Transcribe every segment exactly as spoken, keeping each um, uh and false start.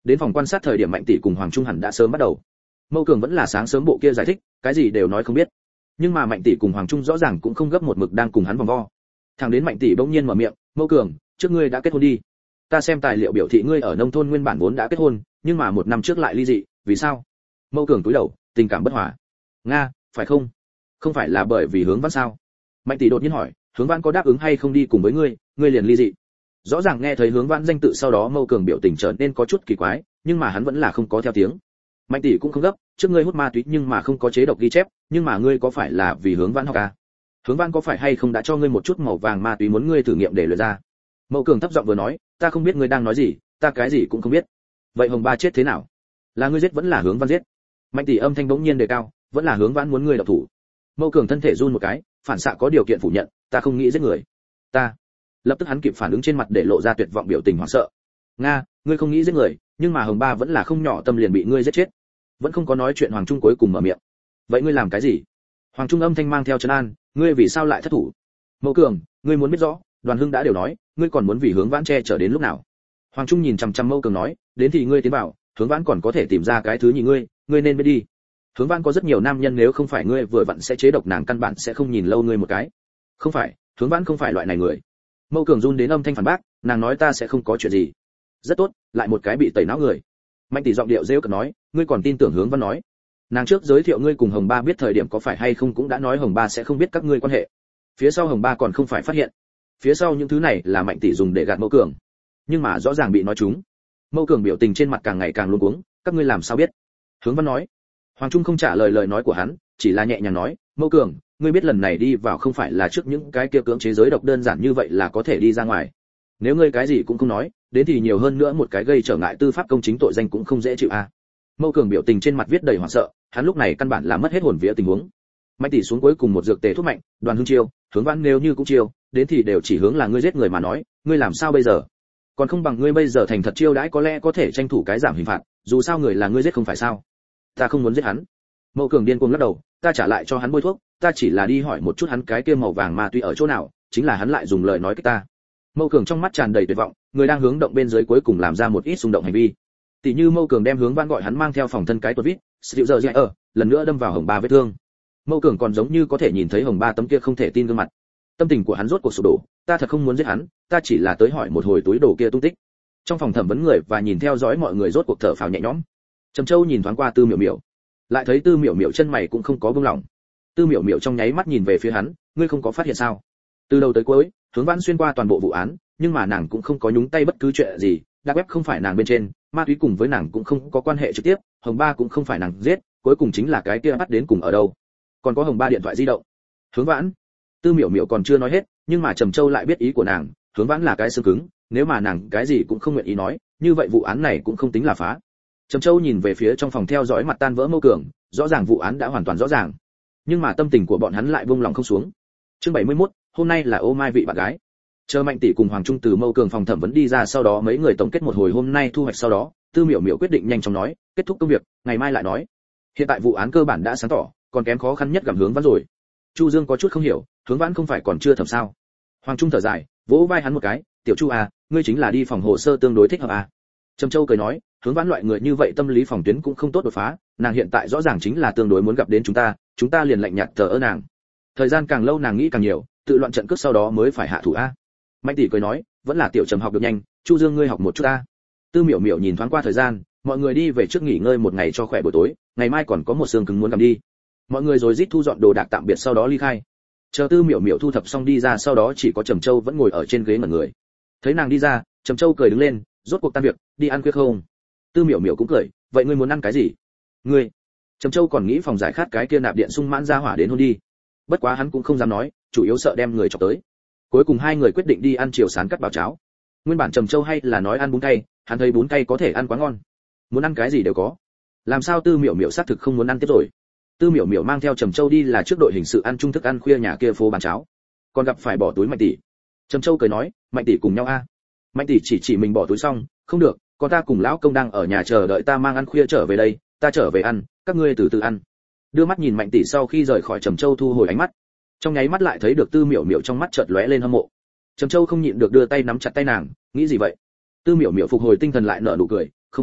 Đến phòng quan sát thời điểm Mạnh tỷ cùng Hoàng Trung hẳn đã sớm bắt đầu. Mâu Cường vẫn là sáng sớm bộ kia giải thích, cái gì đều nói không biết. Nhưng mà Mạnh tỷ cùng Hoàng Trung rõ ràng cũng không gấp một mực đang cùng hắn vòng vo. Thằng đến Mạnh tỷ bỗng nhiên mở miệng, "Mâu Cường, trước ngươi đã kết hôn đi. Ta xem tài liệu biểu thị ngươi ở nông thôn nguyên bản vốn đã kết hôn, nhưng mà một năm trước lại ly dị, vì sao?" Mâu Cường cúi đầu, tình cảm bất hòa. "Nga, phải không? Không phải là bởi vì Hướng Vãn sao?" Mạnh tỷ đột nhiên hỏi, "Hướng Vãn có đáp ứng hay không đi cùng với ngươi, ngươi liền ly dị?" Rõ ràng nghe thấy Hướng Vãn danh tự sau đó Mâu Cường biểu tình trở nên có chút kỳ quái, nhưng mà hắn vẫn là không có theo tiếng. Mạnh tỷ cũng không gấp, trước ngươi hút ma túy nhưng mà không có chế độc ghi chép, nhưng mà ngươi có phải là vì Hướng Vãn học à? Hướng Vãn có phải hay không đã cho ngươi một chút màu vàng ma túy muốn ngươi thử nghiệm để luyện ra? Mâu Cường thấp giọng vừa nói, "Ta không biết ngươi đang nói gì, ta cái gì cũng không biết." "Vậy Hồng Ba chết thế nào? Là ngươi giết vẫn là Hướng Vãn giết?" Mạnh tỷ âm thanh bỗng nhiên đề cao, "Vẫn là Hướng Vãn muốn ngươi động thủ." Mâu Cường thân thể run một cái, phản xạ có điều kiện phủ nhận, "Ta không nghĩ giết người." "Ta." Lập tức hắn kịp phản ứng, trên mặt để lộ ra tuyệt vọng biểu tình hoảng sợ. "Nga, ngươi không nghĩ giết người, nhưng mà Hồng Ba vẫn là không nhỏ tâm liền bị ngươi giết chết." Vẫn không có nói chuyện Hoàng Trung cuối cùng mở miệng, "Vậy ngươi làm cái gì?" Hoàng Trung âm thanh mang theo trấn an, "Ngươi vì sao lại thất thủ?" "Mâu Cường, ngươi muốn biết rõ, Đoàn Hưng đã đều nói, ngươi còn muốn vì Hướng Vãn che chở đến lúc nào?" Hoàng Trung nhìn chằm chằm Mâu Cường nói, "Đến thì ngươi tiến vào, Hướng Vãn còn có thể tìm ra cái thứ nhì ngươi, ngươi nên biết đi. Hướng Vãn có rất nhiều nam nhân, nếu không phải ngươi vừa vặn sẽ chế độc nàng, căn bản sẽ không nhìn lâu ngươi một cái." "Không phải, Hướng Vãn không phải loại này người." Mâu Cường run đến âm thanh phản bác, "Nàng nói ta sẽ không có chuyện gì." "Rất tốt, lại một cái bị tẩy não người." Mạnh tỷ giọng điệu rêu cợt nói, "Ngươi còn tin tưởng Hướng Vãn nói? Nàng trước giới thiệu ngươi cùng Hồng Ba biết thời điểm có phải hay không cũng đã nói Hồng Ba sẽ không biết các ngươi quan hệ. Phía sau Hồng Ba còn không phải phát hiện. Phía sau những thứ này là Mạnh tỷ dùng để gạt Mâu Cường, nhưng mà rõ ràng bị nói trúng." Mâu Cường biểu tình trên mặt càng ngày càng luống cuống, "Các ngươi làm sao biết?" Hướng Vãn nói. Hoàng Trung không trả lời lời nói của hắn, chỉ là nhẹ nhàng nói, "Mâu Cường, ngươi biết lần này đi vào không phải là trước những cái kia cưỡng chế giới độc đơn giản như vậy là có thể đi ra ngoài. Nếu ngươi cái gì cũng không nói, đến thì nhiều hơn nữa một cái gây trở ngại tư pháp công chính tội danh cũng không dễ chịu a." Mâu Cường biểu tình trên mặt viết đầy hoảng sợ, hắn lúc này căn bản là mất hết hồn vía tình huống. Mạnh tỷ xuống cuối cùng một dược tề thuốc mạnh, Đoàn Hưng chiêu, Hướng Vãn nếu như cũng chiêu, đến thì đều chỉ hướng là ngươi giết người mà nói, ngươi làm sao bây giờ? Còn không bằng ngươi bây giờ thành thật chiêu đãi, có lẽ có thể tranh thủ cái giảm hình phạt, dù sao người là ngươi giết không phải sao? "Ta không muốn giết hắn." Mâu Cường điên cuồng lắc đầu, "Ta trả lại cho hắn bôi thuốc, ta chỉ là đi hỏi một chút hắn cái kia màu vàng ma túy ở chỗ nào, chính là hắn lại dùng lời nói kích ta." Mâu Cường trong mắt tràn đầy tuyệt vọng, người đang hướng động bên dưới cuối cùng làm ra một ít xung động hành vi. Tỷ như Mâu Cường đem Hướng Vãn gọi hắn mang theo phòng thân cái tuột vít, Silver giờ ở, lần nữa đâm vào Hồng Ba vết thương. Mâu Cường còn giống như có thể nhìn thấy Hồng Ba tấm kia không thể tin gương mặt. Tâm tình của hắn rốt cuộc sụp đổ, "Ta thật không muốn giết hắn, ta chỉ là tới hỏi một hồi túi đồ kia tung tích." Trong phòng thẩm vấn người và nhìn theo dõi mọi người rốt cuộc thở phào nhẹ nhõm. Trầm Châu nhìn thoáng qua Tư Miểu Miểu, lại thấy Tư Miểu Miểu chân mày cũng không có buông lỏng. Tư Miểu Miểu trong nháy mắt nhìn về phía hắn, "Ngươi không có phát hiện sao? Từ đầu tới cuối, Hướng Vãn xuyên qua toàn bộ vụ án, nhưng mà nàng cũng không có nhúng tay bất cứ chuyện gì, dark web không phải nàng bên trên, ma túy cùng với nàng cũng không có quan hệ trực tiếp, Hồng Ba cũng không phải nàng giết, cuối cùng chính là cái kia bắt đến cùng ở đâu? Còn có Hồng Ba điện thoại di động." Hướng Vãn. Tư Miểu Miểu còn chưa nói hết, nhưng mà Trầm Châu lại biết ý của nàng, Hướng Vãn là cái xương cứng, nếu mà nàng cái gì cũng không nguyện ý nói, như vậy vụ án này cũng không tính là phá. Trầm Châu nhìn về phía trong phòng theo dõi mặt tan vỡ Mâu Cường, rõ ràng vụ án đã hoàn toàn rõ ràng, nhưng mà tâm tình của bọn hắn lại buông lòng không xuống. Chương bảy mươi mốt, hôm nay là ô mai vị bạn gái. Chờ Mạnh tỷ cùng Hoàng Trung từ Mâu Cường phòng thẩm vấn đi ra sau đó, mấy người tổng kết một hồi hôm nay thu hoạch sau đó, Tư Miểu Miểu quyết định nhanh chóng nói, kết thúc công việc, ngày mai lại nói. Hiện tại vụ án cơ bản đã sáng tỏ, còn kém khó khăn nhất gặp Hướng Vãn rồi. Chu Dương có chút không hiểu, Hướng Vãn không phải còn chưa thẩm sao? Hoàng Trung thở dài, vỗ vai hắn một cái, "Tiểu Chu à, ngươi chính là đi phòng hồ sơ tương đối thích hợp à?" Trầm Châu cười nói, "Hướng Vãn loại người như vậy tâm lý phòng tuyến cũng không tốt đột phá, nàng hiện tại rõ ràng chính là tương đối muốn gặp đến chúng ta, chúng ta liền lạnh nhạt thờ ơ nàng. Thời gian càng lâu nàng nghĩ càng nhiều, tự loạn trận cước sau đó mới phải hạ thủ a." Mạnh tỷ cười nói, "Vẫn là Tiểu Trầm học được nhanh, Chu Dương ngươi học một chút a." Tư Miểu Miểu nhìn thoáng qua thời gian, mọi người đi về trước nghỉ ngơi một ngày cho khỏe, buổi tối, ngày mai còn có một xương cứng muốn cầm đi. Mọi người rồi rít thu dọn đồ đạc tạm biệt sau đó ly khai. Chờ Tư Miểu Miểu thu thập xong đi ra, sau đó chỉ có Trầm Châu vẫn ngồi ở trên ghế ngẩn người. Thấy nàng đi ra, Trầm Châu cười đứng lên, "Rốt cuộc tan việc, đi ăn khuya không?" Tư Miểu Miểu cũng cười, "Vậy ngươi muốn ăn cái gì?" "Ngươi?" Trầm Châu còn nghĩ phòng giải khát cái kia nạp điện sung mãn ra hỏa đến hôn đi. Bất quá hắn cũng không dám nói, chủ yếu sợ đem người chọc tới. Cuối cùng hai người quyết định đi ăn chiều sán cắt bào cháo. Nguyên bản Trầm Châu hay là nói ăn bún cay, hắn thấy bún cay có thể ăn quá ngon, muốn ăn cái gì đều có. Làm sao Tư Miểu Miểu xác thực không muốn ăn tiếp rồi. Tư Miểu Miểu mang theo Trầm Châu đi là trước đội hình sự ăn trung thức ăn khuya nhà kia phố bán cháo, còn gặp phải bỏ túi Mạnh tỷ. Trầm Châu cười nói, "Mạnh tỷ cùng nhau a." Mạnh tỷ chỉ chỉ mình bỏ túi xong, "Không được, con ta cùng lão công đang ở nhà chờ đợi ta mang ăn khuya trở về đây, ta trở về ăn, các ngươi từ từ ăn." Đưa mắt nhìn Mạnh tỷ sau khi rời khỏi, Trầm Châu thu hồi ánh mắt, trong nháy mắt lại thấy được Tư Miểu Miểu trong mắt chợt lóe lên hâm mộ. Trầm Châu không nhịn được đưa tay nắm chặt tay nàng, "Nghĩ gì vậy?" Tư Miểu Miểu phục hồi tinh thần lại nở nụ cười, "Không có,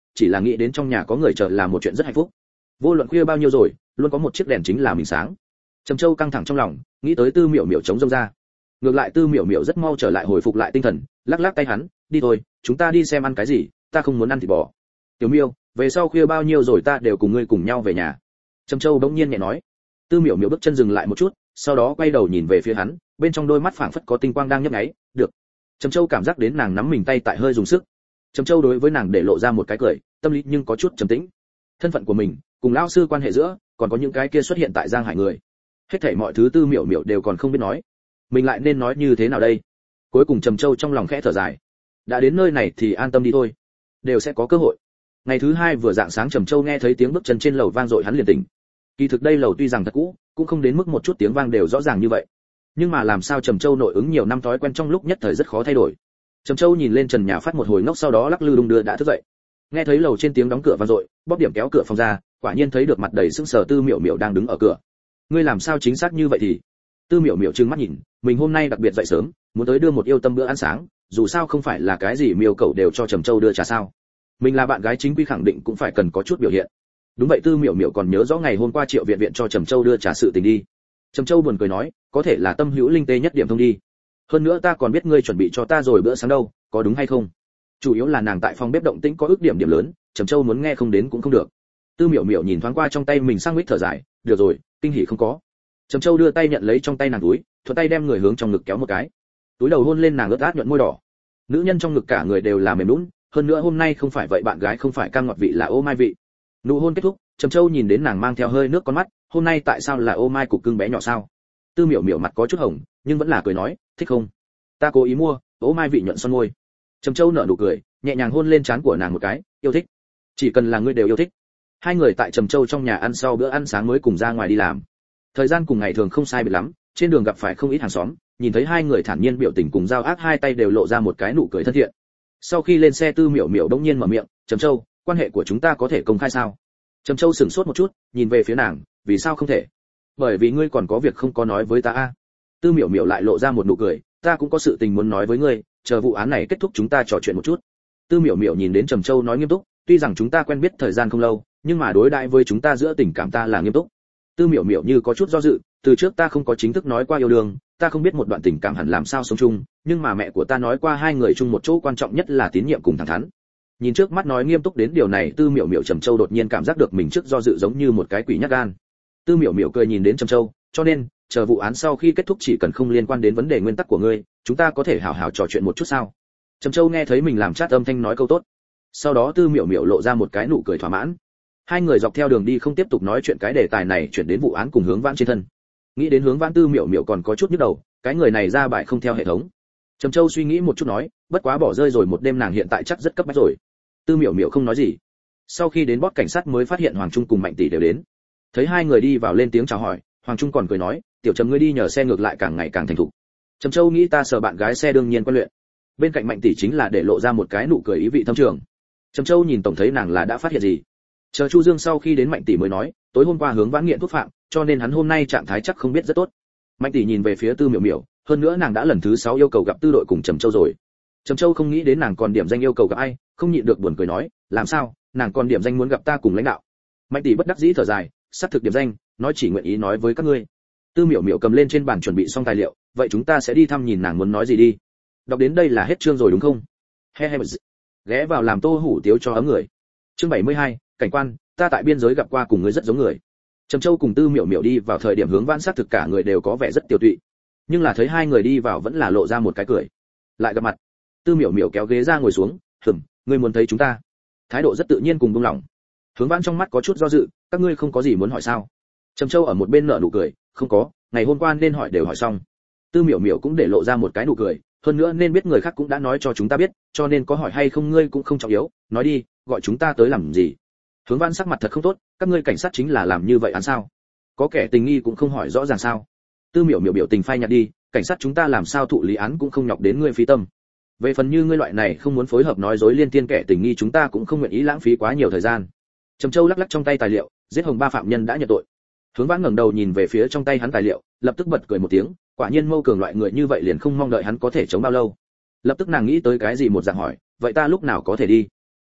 chỉ là nghĩ đến trong nhà có người chờ là một chuyện rất hạnh phúc. Vô luận khuya bao nhiêu rồi, luôn có một chiếc đèn chính là mình sáng. Trầm Châu căng thẳng trong lòng, nghĩ tới Tư Miểu Miểu chống rông ra. Ngược lại Tư Miểu Miểu rất mau trở lại hồi phục lại tinh thần, lắc lắc tay hắn, đi thôi, chúng ta đi xem ăn cái gì, ta không muốn ăn thịt bò. Tiểu Miêu, về sau khuya bao nhiêu rồi ta đều cùng ngươi cùng nhau về nhà. Trầm Châu bỗng nhiên nhẹ nói. Tư Miểu Miểu bước chân dừng lại một chút, sau đó quay đầu nhìn về phía hắn, bên trong đôi mắt phảng phất có tinh quang đang nhấp nháy. Được. Trầm Châu cảm giác đến nàng nắm mình tay tại hơi dùng sức. Trầm Châu đối với nàng để lộ ra một cái cười, tâm lý nhưng có chút trầm tĩnh. Thân phận của mình, cùng lão sư quan hệ giữa, còn có những cái kia xuất hiện tại Giang Hải người. Hết thảy mọi thứ Tư Miểu Miểu đều còn không biết nói. Mình lại nên nói như thế nào đây? Cuối cùng Trầm Châu trong lòng khẽ thở dài. Đã đến nơi này thì an tâm đi thôi, đều sẽ có cơ hội. Ngày thứ hai vừa dạng sáng Trầm Châu nghe thấy tiếng bước chân trên lầu vang dội hắn liền tỉnh. Kỳ thực đây lầu tuy rằng thật cũ, cũng không đến mức một chút tiếng vang đều rõ ràng như vậy. Nhưng mà làm sao Trầm Châu nội ứng nhiều năm thói quen trong lúc nhất thời rất khó thay đổi. Trầm Châu nhìn lên trần nhà phát một hồi ngốc sau đó lắc lư đung đưa đã thức dậy. Nghe thấy lầu trên tiếng đóng cửa vang dội, bóp điểm kéo cửa phòng ra, quả nhiên thấy được mặt đầy sững sờ Tư Miểu Miểu đang đứng ở cửa. Ngươi làm sao chính xác như vậy thì? Tư Miểu Miểu trừng mắt nhìn, mình hôm nay đặc biệt dậy sớm, muốn tới đưa một yêu tâm bữa ăn sáng, dù sao không phải là cái gì miêu cầu đều cho Trầm Châu đưa trà sao? Mình là bạn gái chính quy khẳng định cũng phải cần có chút biểu hiện. Đúng vậy, Tư Miểu Miểu còn nhớ rõ ngày hôm qua Triệu viện viện cho Trầm Châu đưa trà sự tình đi. Trầm Châu buồn cười nói, có thể là tâm hữu linh tê nhất điểm thông đi. Hơn nữa ta còn biết ngươi chuẩn bị cho ta rồi bữa sáng đâu, có đúng hay không? Chủ yếu là nàng tại phòng bếp động tĩnh có ước điểm điểm lớn, Trầm Châu muốn nghe không đến cũng không được. Tư Miểu Miểu nhìn thoáng qua trong tay mình sang mít thở dài, được rồi, kinh hỉ không có. Trầm Châu đưa tay nhận lấy trong tay nàng túi, thuận tay đem người hướng trong ngực kéo một cái. Túi đầu hôn lên nàng ướt át nhuận môi đỏ. Nữ nhân trong ngực cả người đều là mềm nhũn, hơn nữa hôm nay không phải vậy bạn gái không phải cam ngọt vị là ô mai vị. Nụ hôn kết thúc, Trầm Châu nhìn đến nàng mang theo hơi nước con mắt, hôm nay tại sao là ô mai cục cưng bé nhỏ sao? Tư Miểu Miểu mặt có chút hồng, nhưng vẫn là cười nói, thích không? Ta cố ý mua, ô mai vị nhuận son môi. Trầm Châu nở nụ cười, nhẹ nhàng hôn lên trán của nàng một cái, yêu thích. Chỉ cần là ngươi đều yêu thích. Hai người tại Trầm Châu trong nhà ăn sau bữa ăn sáng mới cùng ra ngoài đi làm. Thời gian cùng ngày thường không sai biệt lắm, trên đường gặp phải không ít hàng xóm, nhìn thấy hai người thản nhiên biểu tình cùng giao ác hai tay đều lộ ra một cái nụ cười thân thiện. Sau khi lên xe Tư Miểu Miểu đống nhiên mở miệng, Trầm Châu, quan hệ của chúng ta có thể công khai sao? Trầm Châu sững sốt một chút, nhìn về phía nàng, vì sao không thể? Bởi vì ngươi còn có việc không có nói với ta a. Tư Miểu Miểu lại lộ ra một nụ cười, ta cũng có sự tình muốn nói với ngươi, chờ vụ án này kết thúc chúng ta trò chuyện một chút. Tư Miểu Miểu nhìn đến Trầm Châu nói nghiêm túc, tuy rằng chúng ta quen biết thời gian không lâu, nhưng mà đối đãi với chúng ta giữa tình cảm ta là nghiêm túc. Tư Miểu Miểu như có chút do dự, từ trước ta không có chính thức nói qua yêu đương, ta không biết một đoạn tình cảm hẳn làm sao sống chung, nhưng mà mẹ của ta nói qua hai người chung một chỗ quan trọng nhất là tín nhiệm cùng thẳng thắn. Nhìn trước mắt nói nghiêm túc đến điều này, Tư Miểu Miểu Trầm Châu đột nhiên cảm giác được mình trước do dự giống như một cái quỷ nhát gan. Tư Miểu Miểu cười nhìn đến Trầm Châu, cho nên, chờ vụ án sau khi kết thúc chỉ cần không liên quan đến vấn đề nguyên tắc của ngươi, chúng ta có thể hào hào trò chuyện một chút sao? Trầm Châu nghe thấy mình làm chát âm thanh nói câu tốt. Sau đó Tư Miểu Miểu lộ ra một cái nụ cười thỏa mãn. Hai người dọc theo đường đi không tiếp tục nói chuyện cái đề tài này, chuyển đến vụ án cùng Hướng Vãn trên thân. Nghĩ đến Hướng Vãn, Tư Miểu Miểu còn có chút nhức đầu, cái người này ra bài không theo hệ thống. Trầm Châu suy nghĩ một chút nói, bất quá bỏ rơi rồi một đêm nàng hiện tại chắc rất cấp bách rồi. Tư Miểu Miểu không nói gì. Sau khi đến bót cảnh sát mới phát hiện Hoàng Trung cùng Mạnh Tỷ đều đến. Thấy hai người đi vào lên tiếng chào hỏi, Hoàng Trung còn cười nói, tiểu Trầm ngươi đi nhờ xe ngược lại càng ngày càng thành thục. Trầm Châu nghĩ ta sờ bạn gái xe đương nhiên quen luyện. Bên cạnh Mạnh Tỷ chính là để lộ ra một cái nụ cười ý vị thâm trường. Trầm Châu nhìn tổng thấy nàng là đã phát hiện gì. Chờ Chu Dương sau khi đến Mạnh Tỷ mới nói, tối hôm qua Hướng Vãn nghiện thuốc phạm, cho nên hắn hôm nay trạng thái chắc không biết rất tốt. Mạnh Tỷ nhìn về phía Tư Miểu Miểu, hơn nữa nàng đã lần thứ sáu yêu cầu gặp Tư đội cùng Trầm Châu rồi. Trầm Châu không nghĩ đến nàng còn điểm danh yêu cầu gặp ai, không nhịn được buồn cười nói, làm sao, nàng còn điểm danh muốn gặp ta cùng lãnh đạo. Mạnh Tỷ bất đắc dĩ thở dài, xác thực điểm danh, nói chỉ nguyện ý nói với các ngươi. Tư Miểu Miểu cầm lên trên bàn chuẩn bị xong tài liệu, vậy chúng ta sẽ đi thăm nhìn nàng muốn nói gì đi. Đọc đến đây là hết chương rồi đúng không? He he. Ghé vào làm tô hủ tiếu cho ấm người. Chương bảy mươi hai, cảnh quan, ta tại biên giới gặp qua cùng người rất giống người. Trầm Châu cùng Tư Miểu Miểu đi vào thời điểm Hướng Vãn xác thực cả người đều có vẻ rất tiêu tụy, nhưng là thấy hai người đi vào vẫn là lộ ra một cái cười. Lại gặp mặt. Tư Miểu Miểu kéo ghế ra ngồi xuống, "Hừm, ngươi muốn thấy chúng ta?" Thái độ rất tự nhiên cùng buông lỏng. Hướng Vãn trong mắt có chút do dự, "Các ngươi không có gì muốn hỏi sao?" Trầm Châu ở một bên nở nụ cười, "Không có, ngày hôm qua nên hỏi đều hỏi xong." Tư Miểu Miểu cũng để lộ ra một cái nụ cười, "Hơn nữa nên biết người khác cũng đã nói cho chúng ta biết, cho nên có hỏi hay không ngươi cũng không trọng yếu, nói đi, gọi chúng ta tới làm gì?" Hướng Vãn sắc mặt thật không tốt, "Các ngươi cảnh sát chính là làm như vậy án sao? Có kẻ tình nghi cũng không hỏi rõ ràng sao?" Tư Miểu Miểu biểu tình phai nhạt đi, "Cảnh sát chúng ta làm sao thụ lý án cũng không nhọc đến ngươi phí tâm. Về phần như ngươi loại này không muốn phối hợp nói dối liên tiên kẻ tình nghi chúng ta cũng không nguyện ý lãng phí quá nhiều thời gian." Trầm Châu lắc lắc trong tay tài liệu, "Giết hồng ba phạm nhân đã nhận tội." Hướng Vãn ngẩng đầu nhìn về phía trong tay hắn tài liệu, lập tức bật cười một tiếng, quả nhiên Mâu Cường loại người như vậy liền không mong đợi hắn có thể chống bao lâu. Lập tức nàng nghĩ tới cái gì một dạng hỏi, "Vậy ta lúc nào có thể đi?"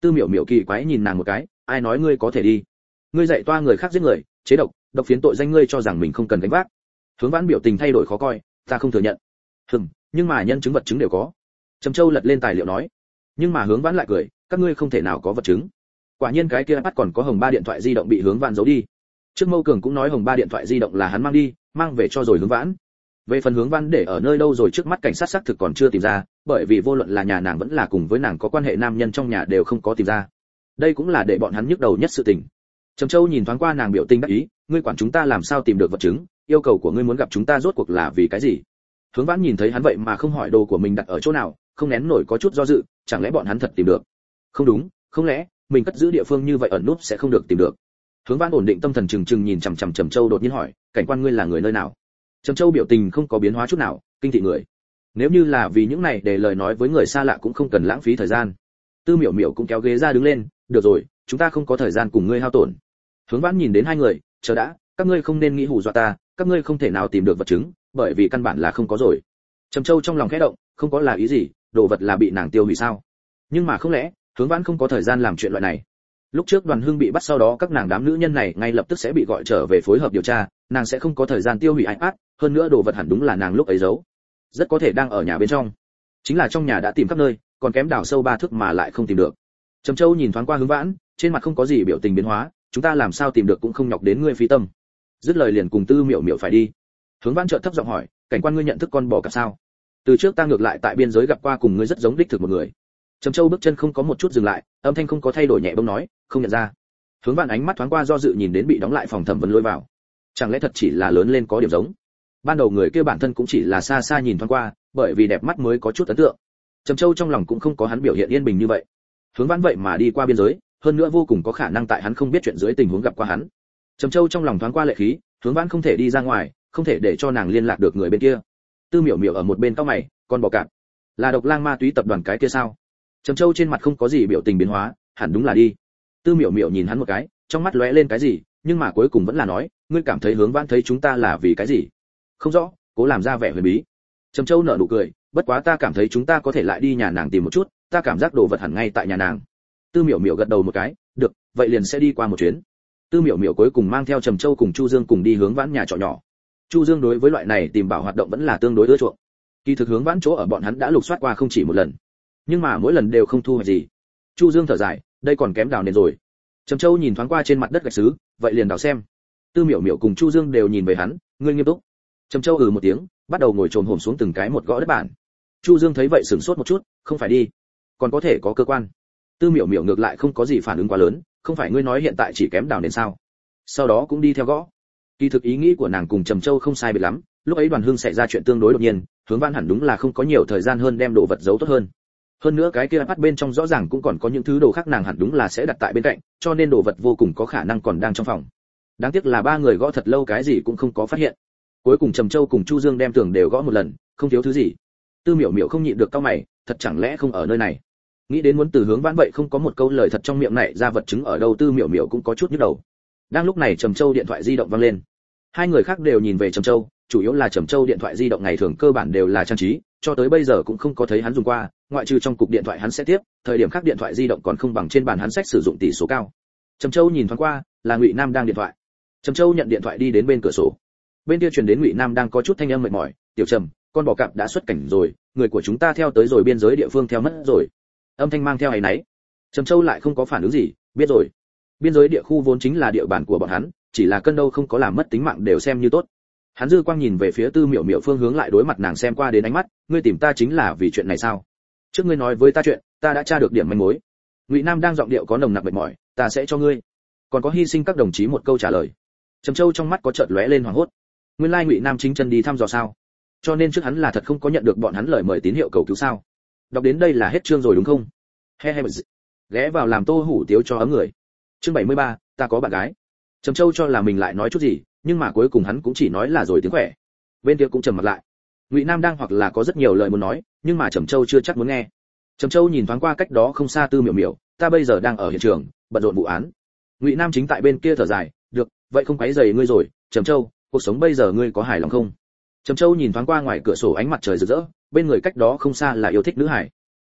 Tư Miểu Miểu kỳ quái nhìn nàng một cái, ai nói ngươi có thể đi? Ngươi dạy toa người khác giết người, chế độc, độc phiến tội danh ngươi cho rằng mình không cần gánh vác. Hướng Vãn biểu tình thay đổi khó coi, ta không thừa nhận. Hừm, nhưng mà nhân chứng vật chứng đều có. Trầm Châu lật lên tài liệu nói. Nhưng mà Hướng Vãn lại cười, các ngươi không thể nào có vật chứng. Quả nhiên cái kia bắt còn có Hồng Ba điện thoại di động bị Hướng Vãn giấu đi. Trước Mâu Cường cũng nói Hồng Ba điện thoại di động là hắn mang đi, mang về cho rồi Hướng Vãn. Về phần Hướng Vãn để ở nơi đâu rồi trước mắt cảnh sát xác thực còn chưa tìm ra, bởi vì vô luận là nhà nàng vẫn là cùng với nàng có quan hệ nam nhân trong nhà đều không có tìm ra. Đây cũng là để bọn hắn nhức đầu nhất sự tình. Trầm Châu nhìn thoáng qua nàng biểu tình đắc ý, ngươi quản chúng ta làm sao tìm được vật chứng, yêu cầu của ngươi muốn gặp chúng ta rốt cuộc là vì cái gì? Hướng Vãn nhìn thấy hắn vậy mà không hỏi đồ của mình đặt ở chỗ nào, không nén nổi có chút do dự, chẳng lẽ bọn hắn thật tìm được? Không đúng, không lẽ mình cất giữ địa phương như vậy ẩn núp sẽ không được tìm được? Hướng Vãn ổn định tâm thần trừng trừng nhìn chằm chằm Trầm Châu đột nhiên hỏi, cảnh quan ngươi là người nơi nào? Trầm Châu biểu tình không có biến hóa chút nào, kinh thị người. Nếu như là vì những này để lời nói với người xa lạ cũng không cần lãng phí thời gian. Tư Miểu Miểu cũng kéo ghế ra đứng lên, được rồi, chúng ta không có thời gian cùng ngươi hao tổn. Hướng Vãn nhìn đến hai người, chờ đã, các ngươi không nên nghĩ hù dọa ta, các ngươi không thể nào tìm được vật chứng, bởi vì căn bản là không có rồi. Trầm Châu trong lòng khẽ động, không có là ý gì, đồ vật là bị nàng tiêu hủy sao? Nhưng mà không lẽ, Hướng Vãn không có thời gian làm chuyện loại này? Lúc trước Đoàn Hưng bị bắt sau đó các nàng đám nữ nhân này ngay lập tức sẽ bị gọi trở về phối hợp điều tra, nàng sẽ không có thời gian tiêu hủy iPad, hơn nữa đồ vật hẳn đúng là nàng lúc ấy giấu. Rất có thể đang ở nhà bên trong. Chính là trong nhà đã tìm khắp nơi, còn kém đào sâu ba thước mà lại không tìm được. Trầm Châu nhìn thoáng qua Hướng Vãn, trên mặt không có gì biểu tình biến hóa, chúng ta làm sao tìm được cũng không nhọc đến ngươi phí tâm. Dứt lời liền cùng Tư Miểu Miểu phải đi. Hướng Vãn chợt thấp giọng hỏi, cảnh quan ngươi nhận thức con bò cạp sao? Từ trước ta ngược lại tại biên giới gặp qua cùng ngươi rất giống đích thực một người. Trầm Châu bước chân không có một chút dừng lại, âm thanh không có thay đổi nhẹ bỗng nói, không nhận ra. Hướng Vãn ánh mắt thoáng qua do dự nhìn đến bị đóng lại phòng thẩm vấn lôi vào. Chẳng lẽ thật chỉ là lớn lên có điểm giống? Ban đầu người kia bản thân cũng chỉ là xa xa nhìn thoáng qua, bởi vì đẹp mắt mới có chút ấn tượng. Trầm Châu trong lòng cũng không có hắn biểu hiện yên bình như vậy. Hướng Vãn vậy mà đi qua biên giới, hơn nữa vô cùng có khả năng tại hắn không biết chuyện dưới tình huống gặp qua hắn. Trầm Châu trong lòng thoáng qua lệ khí, Hướng Vãn không thể đi ra ngoài, không thể để cho nàng liên lạc được người bên kia. Tư Miểu Miểu ở một bên cau mày, con bò cạp là độc lang ma túy tập đoàn cái kia sao? Trầm Châu trên mặt không có gì biểu tình biến hóa, hẳn đúng là đi. Tư Miểu Miểu nhìn hắn một cái, trong mắt lóe lên cái gì, nhưng mà cuối cùng vẫn là nói, ngươi cảm thấy Hướng Vãn thấy chúng ta là vì cái gì? Không rõ, cố làm ra vẻ huyền bí. Trầm Châu nở nụ cười, bất quá ta cảm thấy chúng ta có thể lại đi nhà nàng tìm một chút, ta cảm giác đồ vật hẳn ngay tại nhà nàng. Tư Miểu Miểu gật đầu một cái, được, vậy liền sẽ đi qua một chuyến. Tư Miểu Miểu cuối cùng mang theo Trầm Châu cùng Chu Dương cùng đi Hướng Vãn nhà trọ nhỏ. Chu Dương đối với loại này tìm bảo hoạt động vẫn là tương đối ưa chuộng. Kỳ thực Hướng Vãn chỗ ở bọn hắn đã lục soát qua không chỉ một lần, nhưng mà mỗi lần đều không thu hoạch gì. Chu Dương thở dài, đây còn kém đào nền rồi. Trầm Châu nhìn thoáng qua trên mặt đất gạch sứ, vậy liền đào xem. Tư Miểu Miểu cùng Chu Dương đều nhìn về hắn, ngươi nghiêm túc. Trầm Châu ừ một tiếng, bắt đầu ngồi trồm hổm xuống từng cái một gõ đất bản. Chu Dương thấy vậy sửng sốt một chút, không phải đi, còn có thể có cơ quan. Tư Miểu Miểu ngược lại không có gì phản ứng quá lớn, không phải ngươi nói hiện tại chỉ kém đào nền sao? Sau đó cũng đi theo gõ. Kỳ thực ý nghĩ của nàng cùng Trầm Châu không sai biệt lắm, lúc ấy Đoàn Hưng xảy ra chuyện tương đối đột nhiên, Hướng Vãn hẳn đúng là không có nhiều thời gian hơn đem đồ vật giấu tốt hơn. Hơn nữa cái kia bắt bên trong rõ ràng cũng còn có những thứ đồ khác nàng hẳn đúng là sẽ đặt tại bên cạnh, cho nên đồ vật vô cùng có khả năng còn đang trong phòng. Đáng tiếc là ba người gõ thật lâu cái gì cũng không có phát hiện. Cuối cùng Trầm Châu cùng Chu Dương đem tường đều gõ một lần, không thiếu thứ gì. Tư Miểu Miểu không nhịn được cau mày, thật chẳng lẽ không ở nơi này? Nghĩ đến muốn từ Hướng Vãn vậy không có một câu lời thật trong miệng này ra vật chứng ở đâu, Tư Miểu Miểu cũng có chút nhức đầu. Đang lúc này Trầm Châu điện thoại di động vang lên. Hai người khác đều nhìn về Trầm Châu, chủ yếu là Trầm Châu điện thoại di động ngày thường cơ bản đều là trang trí, cho tới bây giờ cũng không có thấy hắn dùng qua, ngoại trừ trong cục điện thoại hắn sẽ tiếp, thời điểm khác điện thoại di động còn không bằng trên bàn hắn sách sử dụng tỷ số cao. Trầm Châu nhìn thoáng qua, là Ngụy Nam đang điện thoại. Trầm Châu nhận điện thoại đi đến bên cửa sổ. Bên kia truyền đến Ngụy Nam đang có chút thanh âm mệt mỏi, "Tiểu Trầm, con bò cạp đã xuất cảnh rồi, người của chúng ta theo tới rồi biên giới địa phương theo mất rồi." Âm thanh mang theo áy náy. Trầm Châu lại không có phản ứng gì, biết rồi. Biên giới địa khu vốn chính là địa bàn của bọn hắn, chỉ là cân đâu không có làm mất tính mạng đều xem như tốt. Hắn dư quang nhìn về phía Tư Miểu Miểu phương hướng lại đối mặt nàng xem qua đến ánh mắt, "Ngươi tìm ta chính là vì chuyện này sao? Trước ngươi nói với ta chuyện, ta đã tra được điểm manh mối." Ngụy Nam đang giọng điệu có nồng nặc mệt mỏi, "Ta sẽ cho ngươi." Còn có hy sinh các đồng chí một câu trả lời. Trầm Châu trong mắt có chợt lóe lên hoảng hốt. Nguyên lai Ngụy Nam chính chân đi thăm dò sao? Cho nên trước hắn là thật không có nhận được bọn hắn lời mời tín hiệu cầu cứu sao? Đọc đến đây là hết chương rồi đúng không? He he. Ghé vào làm tô hủ tiếu cho ấm người. Chương bảy mươi ba, ta có bạn gái. Trầm Châu cho là mình lại nói chút gì, nhưng mà cuối cùng hắn cũng chỉ nói là rồi tiếng khỏe. Bên kia cũng trầm mặt lại. Ngụy Nam đang hoặc là có rất nhiều lời muốn nói, nhưng mà Trầm Châu chưa chắc muốn nghe. Trầm Châu nhìn thoáng qua cách đó không xa Tư Miểu Miểu, "Ta bây giờ đang ở hiện trường, bận rộn vụ án." Ngụy Nam chính tại bên kia thở dài, "Được, vậy không quấy rầy ngươi rồi, Trầm Châu, cuộc sống bây giờ ngươi có hài lòng không?" Trầm Châu nhìn thoáng qua ngoài cửa sổ ánh mặt trời rực rỡ, bên người cách đó không xa là yêu thích nữ hải.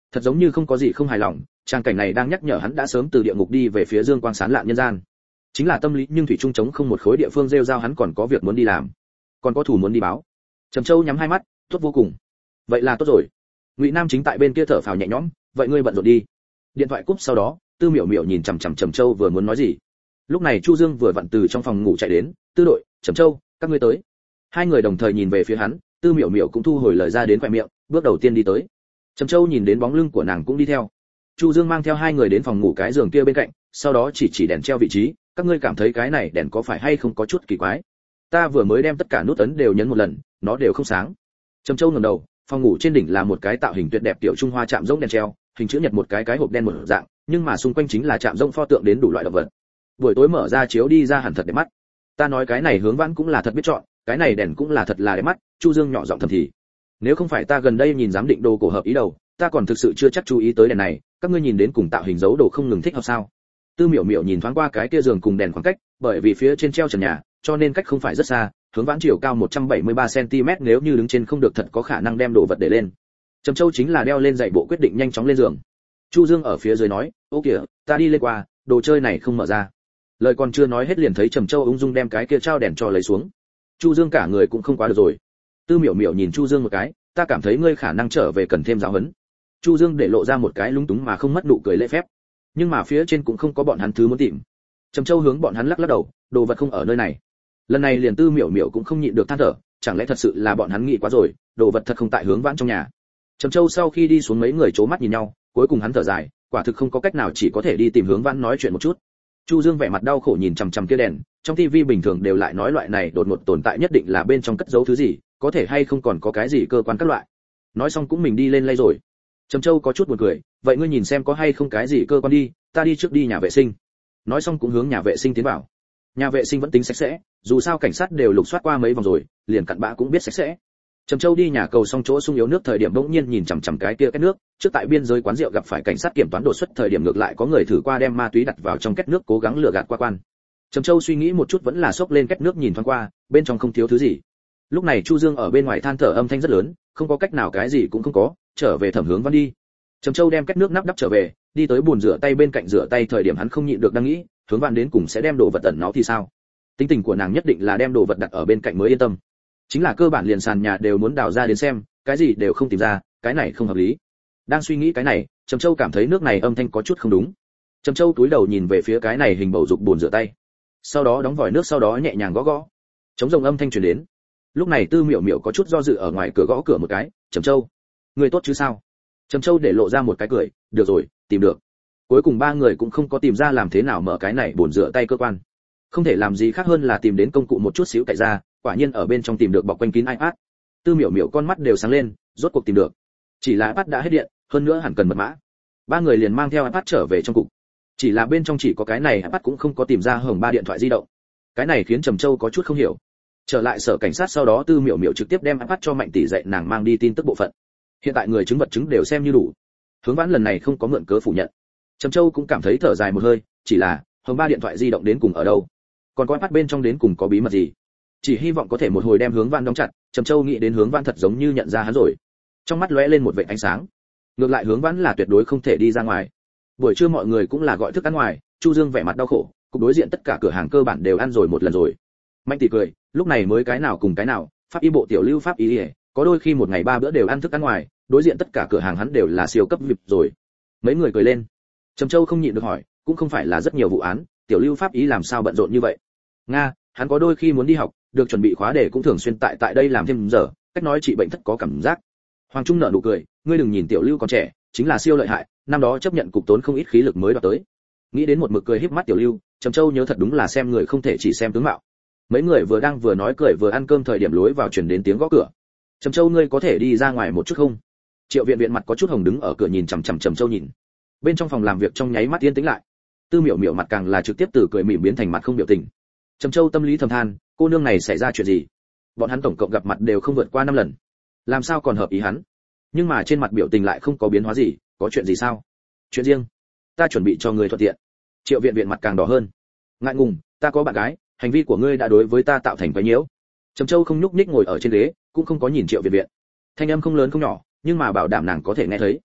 Thật giống như không có gì không hài lòng, trang cảnh này đang nhắc nhở hắn đã sớm từ địa ngục đi về phía dương quang sáng lạn nhân gian. Chính là tâm lý nhưng thủy trung chống không một khối địa phương rêu rao hắn còn có việc muốn đi làm, còn có thủ muốn đi báo. Trầm Châu nhắm hai mắt, tốt vô cùng. Vậy là tốt rồi. Ngụy Nam chính tại bên kia thở phào nhẹ nhõm, vậy ngươi bận rộn đi. Điện thoại cúp sau đó, Tư Miểu Miểu nhìn chằm chằm Trầm Châu vừa muốn nói gì. Lúc này Chu Dương vừa vặn từ trong phòng ngủ chạy đến, "Tư đội, Trầm Châu, các ngươi tới." Hai người đồng thời nhìn về phía hắn, Tư Miểu Miểu cũng thu hồi lời ra đến khóe miệng, bước đầu tiên đi tới. Trầm Châu nhìn đến bóng lưng của nàng cũng đi theo. Chu Dương mang theo hai người đến phòng ngủ cái giường kia bên cạnh, sau đó chỉ chỉ đèn treo vị trí, "Các ngươi cảm thấy cái này đèn có phải hay không có chút kỳ quái? Ta vừa mới đem tất cả nút ấn đều nhấn một lần, nó đều không sáng." Trầm Châu ngẩng đầu, phòng ngủ trên đỉnh là một cái tạo hình tuyệt đẹp tiểu Trung Hoa chạm rỗng đèn treo, hình chữ nhật một cái cái hộp đen một dạng, nhưng mà xung quanh chính là chạm rỗng pho tượng đến đủ loại động vật. Buổi tối mở ra chiếu đi ra hẳn thật đẹp mắt. Ta nói cái này Hướng Vãn cũng là thật biết chọn, cái này đèn cũng là thật là đẹp mắt. Chu Dương nhỏ giọng thầm thì. Nếu không phải ta gần đây nhìn giám định đồ cổ hợp ý đầu, ta còn thực sự chưa chắc chú ý tới đèn này, các ngươi nhìn đến cùng tạo hình dấu đồ không ngừng thích hợp sao? Tư Miểu Miểu nhìn thoáng qua cái kia giường cùng đèn khoảng cách, bởi vì phía trên treo trần nhà, cho nên cách không phải rất xa. Hướng Vãn chiều cao một trăm bảy mươi ba xăng ti mét, nếu như đứng trên không được thật có khả năng đem đồ vật để lên. Trầm Châu chính là đeo lên giày bộ quyết định nhanh chóng lên giường. Chu Dương ở phía dưới nói, "Ô kìa, ta đi lên qua, đồ chơi này không mở ra." Lời còn chưa nói hết liền thấy Trầm Châu ung dung đem cái kia trao đèn cho lấy xuống. Chu Dương cả người cũng không quá được rồi. Tư Miểu Miểu nhìn Chu Dương một cái, "Ta cảm thấy ngươi khả năng trở về cần thêm giáo huấn." Chu Dương để lộ ra một cái lúng túng mà không mất nụ cười lễ phép. Nhưng mà phía trên cũng không có bọn hắn thứ muốn tìm. Trầm Châu hướng bọn hắn lắc lắc đầu, "Đồ vật không ở nơi này." Lần này liền Tư Miểu Miểu cũng không nhịn được than thở, chẳng lẽ thật sự là bọn hắn nghĩ quá rồi, đồ vật thật không tại Hướng Vãn trong nhà. Trầm Châu sau khi đi xuống mấy người chố mắt nhìn nhau, cuối cùng hắn thở dài, quả thực không có cách nào chỉ có thể đi tìm Hướng Vãn nói chuyện một chút. Chu Dương vẻ mặt đau khổ nhìn chằm chằm kia đèn, trong tivi bình thường đều lại nói loại này đột ngột tồn tại nhất định là bên trong cất giấu thứ gì, có thể hay không còn có cái gì cơ quan các loại. Nói xong cũng mình đi lên lay rồi. Trầm Châu có chút buồn cười, "Vậy ngươi nhìn xem có hay không cái gì cơ quan đi, ta đi trước đi nhà vệ sinh." Nói xong cũng hướng nhà vệ sinh tiến vào. Nhà vệ sinh vẫn tính sạch sẽ, dù sao cảnh sát đều lục soát qua mấy vòng rồi, liền cặn bã cũng biết sạch sẽ. Trầm Châu đi nhà cầu xong chỗ sung yếu nước thời điểm bỗng nhiên nhìn chằm chằm cái kia két nước, trước tại biên giới quán rượu gặp phải cảnh sát kiểm toán đột xuất thời điểm ngược lại có người thử qua đem ma túy đặt vào trong két nước cố gắng lừa gạt qua quan. Trầm Châu suy nghĩ một chút vẫn là xốc lên két nước nhìn thoáng qua, bên trong không thiếu thứ gì. Lúc này Chu Dương ở bên ngoài than thở âm thanh rất lớn, không có cách nào cái gì cũng không có, trở về Thẩm Hướng Văn đi. Trầm Châu đem két nước nắp đắp trở về, đi tới bồn rửa tay bên cạnh rửa tay thời điểm hắn không nhịn được đang nghĩ, Hướng Văn đến cùng sẽ đem đồ vật tẩn nó thì sao? Tính tình của nàng nhất định là đem đồ vật đặt ở bên cạnh mới yên tâm. Chính là cơ bản liền sàn nhà đều muốn đào ra đến xem, cái gì đều không tìm ra, cái này không hợp lý. Đang suy nghĩ cái này, Trầm Châu cảm thấy nước này âm thanh có chút không đúng. Trầm Châu túi đầu nhìn về phía cái này hình bầu dục bồn rửa tay, sau đó đóng vòi nước, sau đó nhẹ nhàng gõ gõ. Trống rồng âm thanh truyền đến. Lúc này Tư Miểu Miểu có chút do dự ở ngoài cửa gõ cửa một cái, "Trầm Châu, người tốt chứ sao?" Trầm Châu để lộ ra một cái cười, "Được rồi, tìm được." Cuối cùng ba người cũng không có tìm ra làm thế nào mở cái này bồn rửa tay cơ quan. Không thể làm gì khác hơn là tìm đến công cụ một chút xíu cậy ra, quả nhiên ở bên trong tìm được bọc quanh kín iPad. Tư Miểu Miểu con mắt đều sáng lên, rốt cuộc tìm được. Chỉ là iPad đã hết điện, hơn nữa hẳn cần mật mã. Ba người liền mang theo iPad trở về trong cục. Chỉ là bên trong chỉ có cái này iPad cũng không có tìm ra hồng ba điện thoại di động. Cái này khiến Trầm Châu có chút không hiểu. Trở lại sở cảnh sát sau đó Tư Miểu Miểu trực tiếp đem iPad cho Mạnh tỷ dạy nàng mang đi tin tức bộ phận. Hiện tại người chứng vật chứng đều xem như đủ. Hướng Vãn lần này không có mượn cớ phủ nhận. Trầm Châu cũng cảm thấy thở dài một hơi, chỉ là hồng ba điện thoại di động đến cùng ở đâu? Còn có iPad bên trong đến cùng có bí mật gì? Chỉ hy vọng có thể một hồi đem Hướng Vãn đóng chặt. Trầm Châu nghĩ đến Hướng Vãn thật giống như nhận ra hắn rồi, trong mắt lóe lên một vệt ánh sáng. Ngược lại Hướng Vãn là tuyệt đối không thể đi ra ngoài. Buổi trưa mọi người cũng là gọi thức ăn ngoài, Chu Dương vẻ mặt đau khổ, cục đối diện tất cả cửa hàng cơ bản đều ăn rồi một lần rồi. Mạnh tỷ cười, lúc này mới cái nào cùng cái nào, pháp y bộ tiểu lưu pháp y, có đôi khi một ngày ba bữa đều ăn thức ăn ngoài, đối diện tất cả cửa hàng hắn đều là siêu cấp vip rồi. Mấy người cười lên. Trầm Châu không nhịn được hỏi, cũng không phải là rất nhiều vụ án, tiểu lưu pháp y làm sao bận rộn như vậy? Nga, hắn có đôi khi muốn đi học, được chuẩn bị khóa đề cũng thường xuyên tại tại đây làm thêm giờ, cách nói trị bệnh thất có cảm giác. Hoàng Trung nở nụ cười, ngươi đừng nhìn tiểu lưu còn trẻ, chính là siêu lợi hại, năm đó chấp nhận cục tốn không ít khí lực mới đoạt tới. Nghĩ đến một mực cười híp mắt tiểu lưu, Trầm Châu nhớ thật đúng là xem người không thể chỉ xem tướng mạo. Mấy người vừa đang vừa nói cười vừa ăn cơm thời điểm lối vào truyền đến tiếng gõ cửa. Trầm Châu ngươi có thể đi ra ngoài một chút không? Triệu Viện Viện mặt có chút hồng đứng ở cửa nhìn chằm chằm Trầm Châu nhìn. Bên trong phòng làm việc trong nháy mắt yên tĩnh lại. Tư Miểu Miểu mặt càng là trực tiếp từ cười mỉm biến thành mặt không biểu tình. Trầm Châu tâm lý thầm than, cô nương này xảy ra chuyện gì? Bọn hắn tổng cộng gặp mặt đều không vượt qua năm lần, làm sao còn hợp ý hắn? Nhưng mà trên mặt biểu tình lại không có biến hóa gì, có chuyện gì sao? Chuyện riêng, ta chuẩn bị cho người thuận tiện. Triệu Viện Viện mặt càng đỏ hơn. Ngại ngùng, ta có bạn gái, hành vi của ngươi đã đối với ta tạo thành quấy nhiễu. Trầm Châu không nhúc nhích ngồi ở trên ghế, cũng không có nhìn Triệu Viện Viện. Thanh âm không lớn không nhỏ, nhưng mà bảo đảm nàng có thể nghe thấy.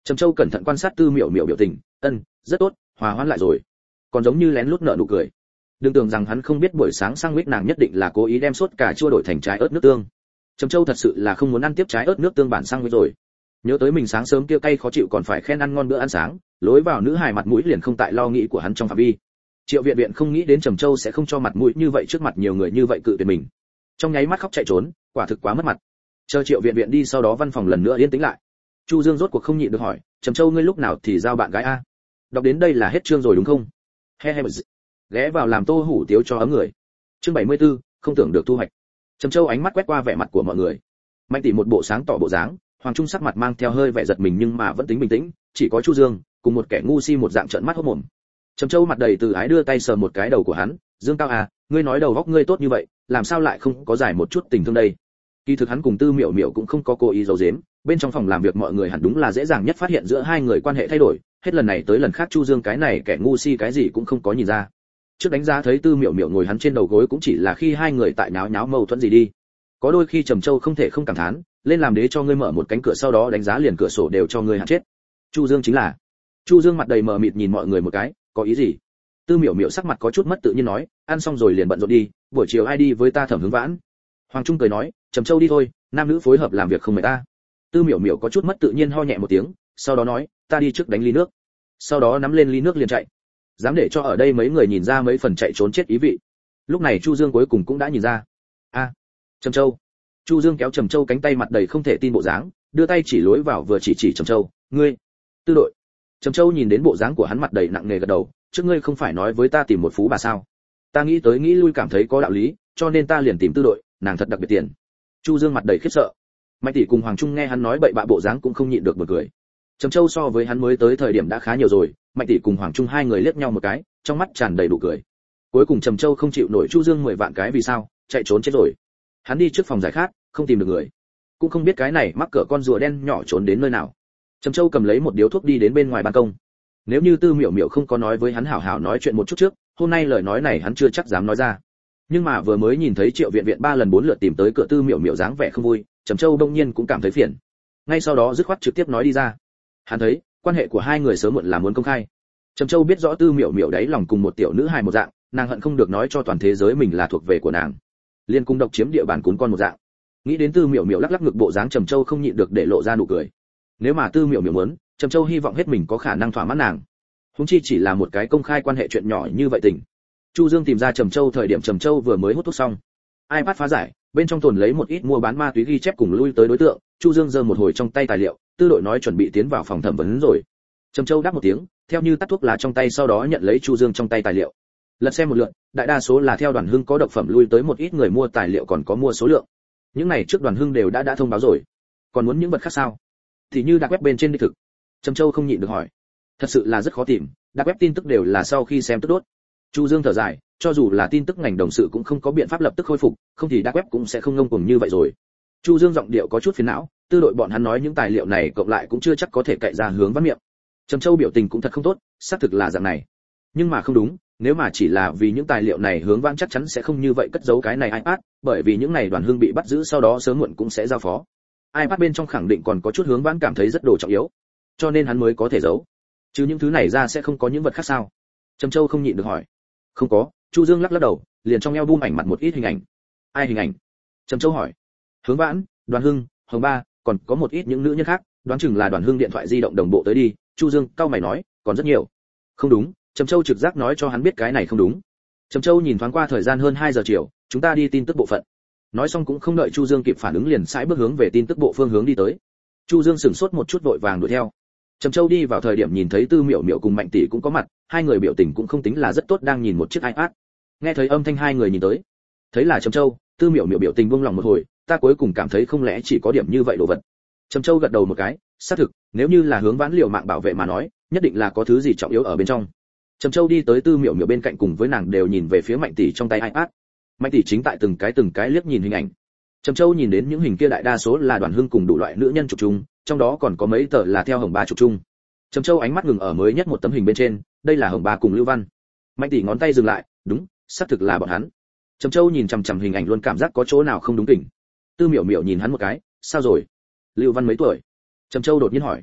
Trầm Châu cẩn thận quan sát Tư Miểu Miểu biểu tình, ân, rất tốt, hòa hoãn lại rồi. Còn giống như lén lút nở nụ cười. Đừng tưởng rằng hắn không biết buổi sáng sang mít nàng nhất định là cố ý đem sốt cà chua đổi thành trái ớt nước tương. Trầm Châu thật sự là không muốn ăn tiếp trái ớt nước tương bản sang mít rồi. Nhớ tới mình sáng sớm kia cay khó chịu còn phải khen ăn ngon bữa ăn sáng, lối vào nữ hài mặt mũi liền không tại lo nghĩ của hắn trong phạm vi. Triệu Viện Viện không nghĩ đến Trầm Châu sẽ không cho mặt mũi như vậy trước mặt nhiều người như vậy cự tuyệt mình. Trong nháy mắt khóc chạy trốn, quả thực quá mất mặt. Chờ Triệu Viện Viện đi sau đó văn phòng lần nữa yên tĩnh lại. Chu Dương rốt cuộc không nhịn được hỏi, Trầm Châu ngươi lúc nào thì giao bạn gái a? Đọc đến đây là hết chương rồi đúng không? He he. Ghé vào làm tô hủ tiếu cho ấm người. Chương bảy mươi tư, không tưởng được thu hoạch. Trầm Châu ánh mắt quét qua vẻ mặt của mọi người. Mạnh tỷ một bộ sáng tỏ bộ dáng, Hoàng Trung sắc mặt mang theo hơi vẻ giật mình nhưng mà vẫn tính bình tĩnh, chỉ có Chu Dương cùng một kẻ ngu si một dạng trợn mắt hốt mồm. Trầm Châu mặt đầy từ ái đưa tay sờ một cái đầu của hắn, Dương Cao à, ngươi nói đầu góc ngươi tốt như vậy, làm sao lại không có giải một chút tình thương đây? Kỳ thực hắn cùng Tư Miểu Miểu cũng không có cố ý giấu giếm, bên trong phòng làm việc mọi người hẳn đúng là dễ dàng nhất phát hiện giữa hai người quan hệ thay đổi, hết lần này tới lần khác Chu Dương cái này kẻ ngu si cái gì cũng không có nhìn ra. Trước đánh giá thấy Tư Miểu Miểu ngồi hắn trên đầu gối cũng chỉ là khi hai người tại nháo nháo mâu thuẫn gì đi. Có đôi khi Trầm Châu không thể không cảm thán, lên làm đế cho ngươi mở một cánh cửa sau đó đánh giá liền cửa sổ đều cho ngươi hạn chết. Chu Dương chính là. Chu Dương mặt đầy mờ mịt nhìn mọi người một cái, có ý gì? Tư Miểu Miểu sắc mặt có chút mất tự nhiên nói, ăn xong rồi liền bận rộn đi, buổi chiều ai đi với ta Thẩm Hướng Vãn. Hoàng Trung cười nói, Trầm Châu đi thôi, nam nữ phối hợp làm việc không mệt ta. Tư Miểu Miểu có chút mất tự nhiên ho nhẹ một tiếng, sau đó nói, ta đi trước đánh ly nước. Sau đó nắm lên ly nước liền chạy. Dám để cho ở đây mấy người nhìn ra mấy phần chạy trốn chết ý vị. Lúc này Chu Dương cuối cùng cũng đã nhìn ra. A, à, Trầm Châu. Chu Dương kéo Trầm Châu cánh tay mặt đầy không thể tin bộ dáng, đưa tay chỉ lối vào vừa chỉ chỉ Trầm Châu, ngươi, Tư đội. Trầm Châu nhìn đến bộ dáng của hắn mặt đầy nặng nề gật đầu, trước ngươi không phải nói với ta tìm một phú bà sao? Ta nghĩ tới nghĩ lui cảm thấy có đạo lý, cho nên ta liền tìm Tư đội, nàng thật đặc biệt tiền. Chu Dương mặt đầy khiếp sợ. Mạnh tỷ cùng Hoàng Trung nghe hắn nói bậy bạ bộ dáng cũng không nhịn được bật cười. Trầm Châu so với hắn mới tới thời điểm đã khá nhiều rồi, Mạnh tỷ cùng Hoàng Trung hai người liếc nhau một cái, trong mắt tràn đầy nụ cười. Cuối cùng Trầm Châu không chịu nổi Chu Dương mười vạn cái vì sao, chạy trốn chết rồi. Hắn đi trước phòng giải khát, không tìm được người, cũng không biết cái này mắc cỡ con rùa đen nhỏ trốn đến nơi nào. Trầm Châu cầm lấy một điếu thuốc đi đến bên ngoài ban công. Nếu như Tư Miểu Miểu không có nói với hắn hảo hảo nói chuyện một chút trước, hôm nay lời nói này hắn chưa chắc dám nói ra. Nhưng mà vừa mới nhìn thấy Triệu Viện Viện ba lần bốn lượt tìm tới cửa Tư Miểu Miểu dáng vẻ không vui, Trầm Châu đông nhiên cũng cảm thấy phiền. Ngay sau đó dứt khoát trực tiếp nói đi ra. Hắn thấy, quan hệ của hai người sớm muộn là muốn công khai. Trầm Châu biết rõ Tư Miểu Miểu đấy lòng cùng một tiểu nữ hài một dạng, nàng hận không được nói cho toàn thế giới mình là thuộc về của nàng. Liên cung độc chiếm địa bàn cún con một dạng. Nghĩ đến Tư Miểu Miểu lắc lắc ngực bộ dáng Trầm Châu không nhịn được để lộ ra nụ cười. Nếu mà Tư Miểu Miểu muốn, Trầm Châu hy vọng hết mình có khả năng thỏa mãn nàng. Huống chi chỉ là một cái công khai quan hệ chuyện nhỏ như vậy tình. Chu Dương tìm ra Trầm Châu thời điểm Trầm Châu vừa mới hút thuốc xong. iPad phá giải, bên trong tồn lấy một ít mua bán ma túy ghi chép cùng lui tới đối tượng, Chu Dương giơ một hồi trong tay tài liệu, Tư đội nói chuẩn bị tiến vào phòng thẩm vấn rồi. Trầm Châu đáp một tiếng, theo như tắt thuốc lá trong tay sau đó nhận lấy Chu Dương trong tay tài liệu. Lật xem một lượt, đại đa số là theo Đoàn Hưng có độc phẩm lui tới một ít người mua tài liệu còn có mua số lượng. Những này trước Đoàn Hưng đều đã đã thông báo rồi. Còn muốn những vật khác sao? Thì như đặc web bên trên đi thực. Trầm Châu không nhịn được hỏi. Thật sự là rất khó tìm, đặc web tin tức đều là sau khi xem tức đốt. Chu Dương thở dài, cho dù là tin tức ngành đồng sự cũng không có biện pháp lập tức khôi phục, không thì dark web cũng sẽ không ngông cuồng như vậy rồi. Chu Dương giọng điệu có chút phiền não, Tư đội bọn hắn nói những tài liệu này cộng lại cũng chưa chắc có thể cậy ra hướng vắt miệng. Trầm Châu biểu tình cũng thật không tốt, xác thực là dạng này. Nhưng mà không đúng, nếu mà chỉ là vì những tài liệu này hướng vãn chắc chắn sẽ không như vậy cất giấu cái này iPad, bởi vì những này Đoàn Hưng bị bắt giữ sau đó sớm muộn cũng sẽ giao phó. iPad bên trong khẳng định còn có chút hướng vãn cảm thấy rất đồ trọng yếu, cho nên hắn mới có thể giấu. Chứ những thứ này ra sẽ không có những vật khác sao? Trầm Châu không nhịn được hỏi. Không có, Chu Dương lắc lắc đầu, liền trong album ảnh mặt một ít hình ảnh. Ai hình ảnh? Trầm Châu hỏi. Hướng Vãn, Đoàn Hưng, Hồng Ba, còn có một ít những nữ nhân khác, đoán chừng là Đoàn Hưng điện thoại di động đồng bộ tới đi. Chu Dương cau mày nói, còn rất nhiều. Không đúng, Trầm Châu trực giác nói cho hắn biết cái này không đúng. Trầm Châu nhìn thoáng qua thời gian hơn hai giờ chiều, chúng ta đi tin tức bộ phận. Nói xong cũng không đợi Chu Dương kịp phản ứng liền sải bước hướng về tin tức bộ phương hướng đi tới. Chu Dương sửng sốt một chút vội vàng đuổi theo. Trầm Châu đi vào thời điểm nhìn thấy Tư Miểu Miểu cùng Mạnh tỷ cũng có mặt, hai người biểu tình cũng không tính là rất tốt đang nhìn một chiếc iPad. Nghe thấy âm thanh hai người nhìn tới, thấy là Trầm Châu, Tư Miểu Miểu biểu tình buông lòng một hồi, ta cuối cùng cảm thấy không lẽ chỉ có điểm như vậy đồ vật. Trầm Châu gật đầu một cái, xác thực, nếu như là hướng Vãn liều mạng bảo vệ mà nói, nhất định là có thứ gì trọng yếu ở bên trong. Trầm Châu đi tới Tư Miểu Miểu bên cạnh cùng với nàng đều nhìn về phía Mạnh tỷ trong tay iPad. Mạnh tỷ chính tại từng cái từng cái liếc nhìn hình ảnh. Trầm Châu nhìn đến những hình kia đại đa số là Đoàn Hưng cùng đủ loại nữ nhân chụp chung, trong đó còn có mấy tờ là theo Hồng Ba chụp chung. Trầm Châu ánh mắt ngừng ở mới nhất một tấm hình bên trên, đây là Hồng Ba cùng Lưu Văn. Mạnh tỷ ngón tay dừng lại, đúng, xác thực là bọn hắn. Trầm Châu nhìn chằm chằm hình ảnh luôn cảm giác có chỗ nào không đúng kỉnh. Tư Miểu Miểu nhìn hắn một cái, sao rồi? Lưu Văn mấy tuổi? Trầm Châu đột nhiên hỏi.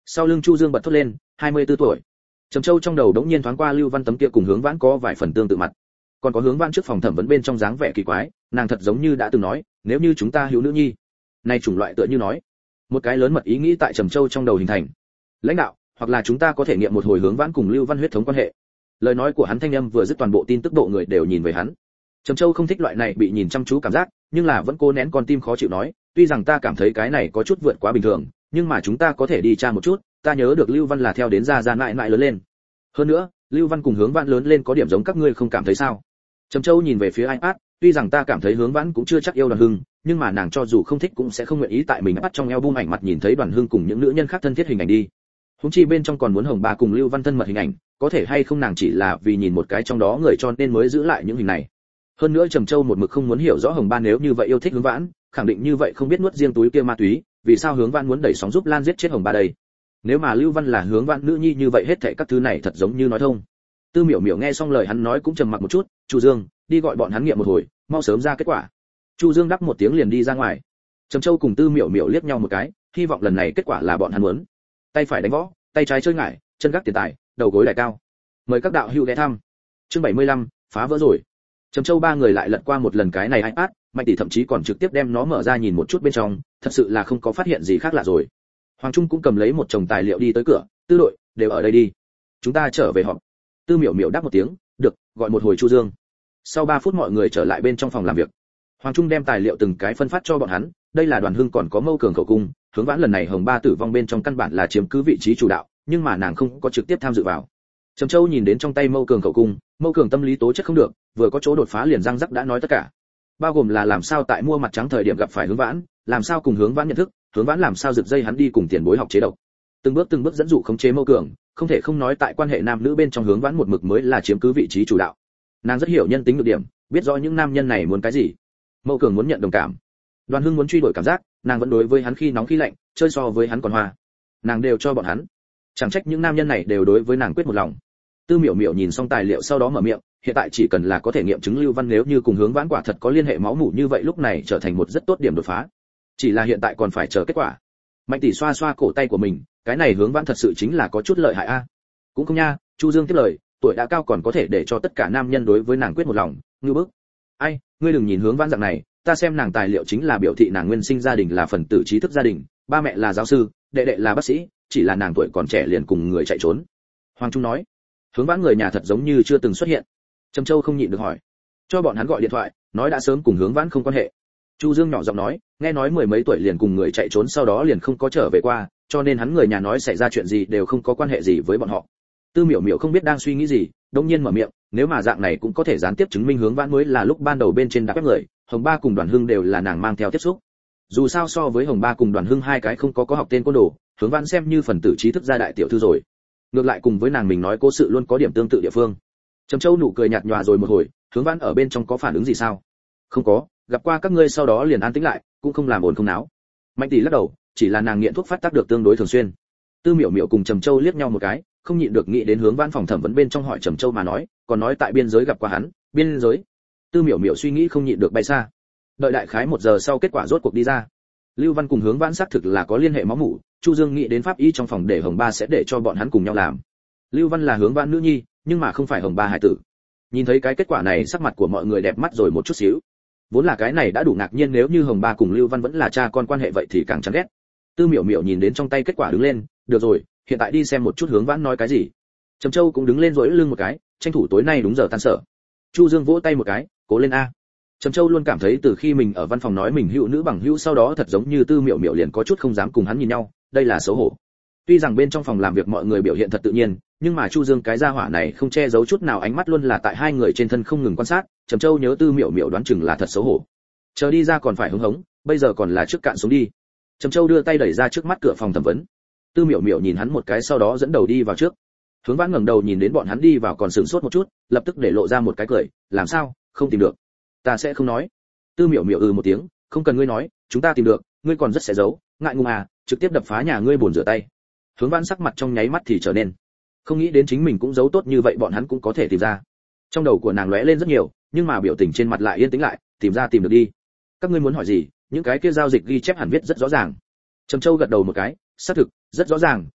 Sau lưng Chu Dương bật thốt lên, hai mươi tư tuổi. Trầm Châu trong đầu đống nhiên thoáng qua Lưu Văn tấm kia cùng Hướng Vãn có vài phần tương tự mặt. Còn có Hướng Vãn trước phòng thẩm vấn bên trong dáng vẻ kỳ quái, nàng thật giống như đã từng nói, nếu như chúng ta hữu nữ nhi. Này chủng loại tựa như nói, một cái lớn mật ý nghĩ tại Trầm Châu trong đầu hình thành. Lãnh đạo, hoặc là chúng ta có thể nghiệm một hồi Hướng Vãn cùng Lưu Văn huyết thống quan hệ. Lời nói của hắn thanh âm vừa dứt, toàn bộ tin tức bộ người đều nhìn về hắn. Trầm Châu không thích loại này bị nhìn chăm chú cảm giác, nhưng là vẫn cố nén con tim khó chịu nói, tuy rằng ta cảm thấy cái này có chút vượt quá bình thường, nhưng mà chúng ta có thể đi tra một chút, ta nhớ được Lưu Văn là theo đến gia gia mãi mãi lớn lên. Hơn nữa, Lưu Văn cùng Hướng Vãn lớn lên có điểm giống các ngươi không cảm thấy sao? Trầm Châu nhìn về phía iPad, tuy rằng ta cảm thấy Hướng Vãn cũng chưa chắc yêu Đoàn Hưng, nhưng mà nàng cho dù không thích cũng sẽ không nguyện ý tại mình bắt trong album ảnh mặt nhìn thấy Đoàn Hưng cùng những nữ nhân khác thân thiết hình ảnh đi. Huống chi bên trong còn muốn Hồng Ba cùng Lưu Văn thân mật hình ảnh, có thể hay không nàng chỉ là vì nhìn một cái trong đó người cho nên mới giữ lại những hình này. Hơn nữa Trầm Châu một mực không muốn hiểu rõ Hồng Ba nếu như vậy yêu thích Hướng Vãn, khẳng định như vậy không biết nuốt riêng túi kia ma túy, vì sao Hướng Vãn muốn đẩy sóng giúp Lan giết chết Hồng Ba đây? Nếu mà Lưu Văn là Hướng Vãn nữ nhi như vậy hết thảy các thứ này thật giống như nói thông. Tư Miểu Miểu nghe xong lời hắn nói cũng trầm mặc một chút, "Chu Dương, đi gọi bọn hắn nghiệm một hồi, mau sớm ra kết quả." Chu Dương đáp một tiếng liền đi ra ngoài. Trầm Châu cùng Tư Miểu Miểu liếc nhau một cái, hy vọng lần này kết quả là bọn hắn muốn. Tay phải đánh võ, tay trái chơi ngải, chân gác tiền tài, đầu gối đài cao. Mời các đạo hữu ghé thăm. Chương bảy mươi lăm, phá vỡ rồi. Trầm Châu ba người lại lật qua một lần cái này iPad, Mạnh tỷ thậm chí còn trực tiếp đem nó mở ra nhìn một chút bên trong, thật sự là không có phát hiện gì khác lạ rồi. Hoàng Trung cũng cầm lấy một chồng tài liệu đi tới cửa, "Tư đội, đều ở đây đi. Chúng ta trở về họp." Tư Miểu Miểu đáp một tiếng, "Được, gọi một hồi Chu Dương." Sau ba phút mọi người trở lại bên trong phòng làm việc. Hoàng Trung đem tài liệu từng cái phân phát cho bọn hắn, đây là Đoàn Hưng còn có Mâu Cường khẩu cung, Hướng Vãn lần này Hồng Ba tử vong bên trong căn bản là chiếm cứ vị trí chủ đạo, nhưng mà nàng không có trực tiếp tham dự vào. Trầm Châu nhìn đến trong tay Mâu Cường khẩu cung, Mâu Cường tâm lý tố chất không được, vừa có chỗ đột phá liền răng rắc đã nói tất cả. Bao gồm là làm sao tại mua mặt trắng thời điểm gặp phải Hướng Vãn, làm sao cùng Hướng Vãn nhận thức, Hướng Vãn làm sao giật dây hắn đi cùng tiền bối học chế độc. Từng bước từng bước dẫn dụ khống chế Mâu Cường, không thể không nói tại quan hệ nam nữ bên trong Hướng Vãn một mực mới là chiếm cứ vị trí chủ đạo. Nàng rất hiểu nhân tính nhược điểm, biết rõ những nam nhân này muốn cái gì. Mâu Cường muốn nhận đồng cảm, Đoàn Hưng muốn truy đuổi cảm giác, nàng vẫn đối với hắn khi nóng khi lạnh, chơi so với hắn còn hoa. Nàng đều cho bọn hắn. Chẳng trách những nam nhân này đều đối với nàng quyết một lòng. Tư Miểu Miểu nhìn xong tài liệu sau đó mở miệng, hiện tại chỉ cần là có thể nghiệm chứng Lưu Văn nếu như cùng Hướng Vãn quả thật có liên hệ máu mủ như vậy lúc này trở thành một rất tốt điểm đột phá. Chỉ là hiện tại còn phải chờ kết quả. Mạnh tỷ xoa xoa cổ tay của mình, cái này Hướng Vãn thật sự chính là có chút lợi hại a. Cũng không nha, Chu Dương tiếp lời, tuổi đã cao còn có thể để cho tất cả nam nhân đối với nàng quyết một lòng, ngư bức. Ai, ngươi đừng nhìn Hướng Vãn dạng này, ta xem nàng tài liệu chính là biểu thị nàng nguyên sinh gia đình là phần tử trí thức gia đình, ba mẹ là giáo sư, đệ đệ là bác sĩ, chỉ là nàng tuổi còn trẻ liền cùng người chạy trốn. Hoàng Trung nói, Hướng Vãn người nhà thật giống như chưa từng xuất hiện. Trầm Châu không nhịn được hỏi, cho bọn hắn gọi điện thoại, nói đã sớm cùng Hướng Vãn không quan hệ. Chu Dương nhỏ giọng nói, nghe nói mười mấy tuổi liền cùng người chạy trốn sau đó liền không có trở về qua, cho nên hắn người nhà nói xảy ra chuyện gì đều không có quan hệ gì với bọn họ. Tư Miểu Miểu không biết đang suy nghĩ gì, đột nhiên mở miệng, nếu mà dạng này cũng có thể gián tiếp chứng minh Hướng Vãn mới là lúc ban đầu bên trên đã quét người, Hồng Ba cùng Đoàn Hưng đều là nàng mang theo tiếp xúc. Dù sao so với Hồng Ba cùng Đoàn Hưng hai cái không có có học tên côn đồ, Hướng Vãn xem như phần tử trí thức gia đại tiểu thư rồi. Ngược lại cùng với nàng mình nói cố sự luôn có điểm tương tự địa phương. Trầm Châu nụ cười nhạt nhòa rồi một hồi, Hướng Vãn ở bên trong có phản ứng gì sao? Không có, gặp qua các ngươi sau đó liền an tĩnh lại, cũng không làm ồn không náo. Mạnh tỷ lắc đầu, chỉ là nàng nghiện thuốc phát tác được tương đối thường xuyên. Tư Miểu Miểu cùng Trầm Châu liếc nhau một cái, không nhịn được nghĩ đến Hướng Vãn phòng thẩm vấn bên trong hỏi Trầm Châu mà nói, còn nói tại biên giới gặp qua hắn, biên giới. Tư Miểu Miểu suy nghĩ không nhịn được bay xa. Đợi đại khái một giờ sau kết quả rốt cuộc đi ra. Lưu Văn cùng Hướng Vãn xác thực là có liên hệ máu mủ, Chu Dương nghĩ đến pháp y trong phòng để Hồng Ba sẽ để cho bọn hắn cùng nhau làm. Lưu Văn là Hướng Vãn nữ nhi, nhưng mà không phải Hồng Ba hải tử. Nhìn thấy cái kết quả này sắc mặt của mọi người đẹp mắt rồi một chút xíu. Vốn là cái này đã đủ ngạc nhiên, nếu như Hồng Ba cùng Lưu Văn vẫn là cha con quan hệ vậy thì càng chán ghét. Tư Miểu Miểu nhìn đến trong tay kết quả đứng lên, được rồi, hiện tại đi xem một chút Hướng Vãn nói cái gì. Trầm Châu cũng đứng lên rỗi lưng một cái, tranh thủ tối nay đúng giờ tan sở. Chu Dương vỗ tay một cái, cố lên a. Trầm Châu luôn cảm thấy từ khi mình ở văn phòng nói mình hữu nữ bằng hữu sau đó thật giống như Tư Miểu Miểu liền có chút không dám cùng hắn nhìn nhau, đây là xấu hổ. Tuy rằng bên trong phòng làm việc mọi người biểu hiện thật tự nhiên, nhưng mà Chu Dương cái gia hỏa này không che giấu chút nào, ánh mắt luôn là tại hai người trên thân không ngừng quan sát. Trầm Châu nhớ Tư Miểu Miểu đoán chừng là thật xấu hổ. Chờ đi ra còn phải hứng hống, bây giờ còn là trước cạn xuống đi. Trầm Châu đưa tay đẩy ra trước mắt cửa phòng thẩm vấn. Tư Miểu Miểu nhìn hắn một cái sau đó dẫn đầu đi vào trước. Hướng Vãn ngẩng đầu nhìn đến bọn hắn đi vào còn sửng sốt một chút, lập tức để lộ ra một cái cười, làm sao, không tìm được? Ta sẽ không nói. Tư Miểu Miểu ừ một tiếng, không cần ngươi nói, chúng ta tìm được, ngươi còn rất sẽ giấu, ngại ngùng à, trực tiếp đập phá nhà ngươi bồn rửa tay. Hướng Vãn sắc mặt trong nháy mắt thì trở nên, không nghĩ đến chính mình cũng giấu tốt như vậy bọn hắn cũng có thể tìm ra. Trong đầu của nàng lóe lên rất nhiều, nhưng mà biểu tình trên mặt lại yên tĩnh lại, tìm ra tìm được đi. Các ngươi muốn hỏi gì, những cái kia giao dịch ghi chép hẳn viết rất rõ ràng. Trầm Châu gật đầu một cái, xác thực, rất rõ ràng,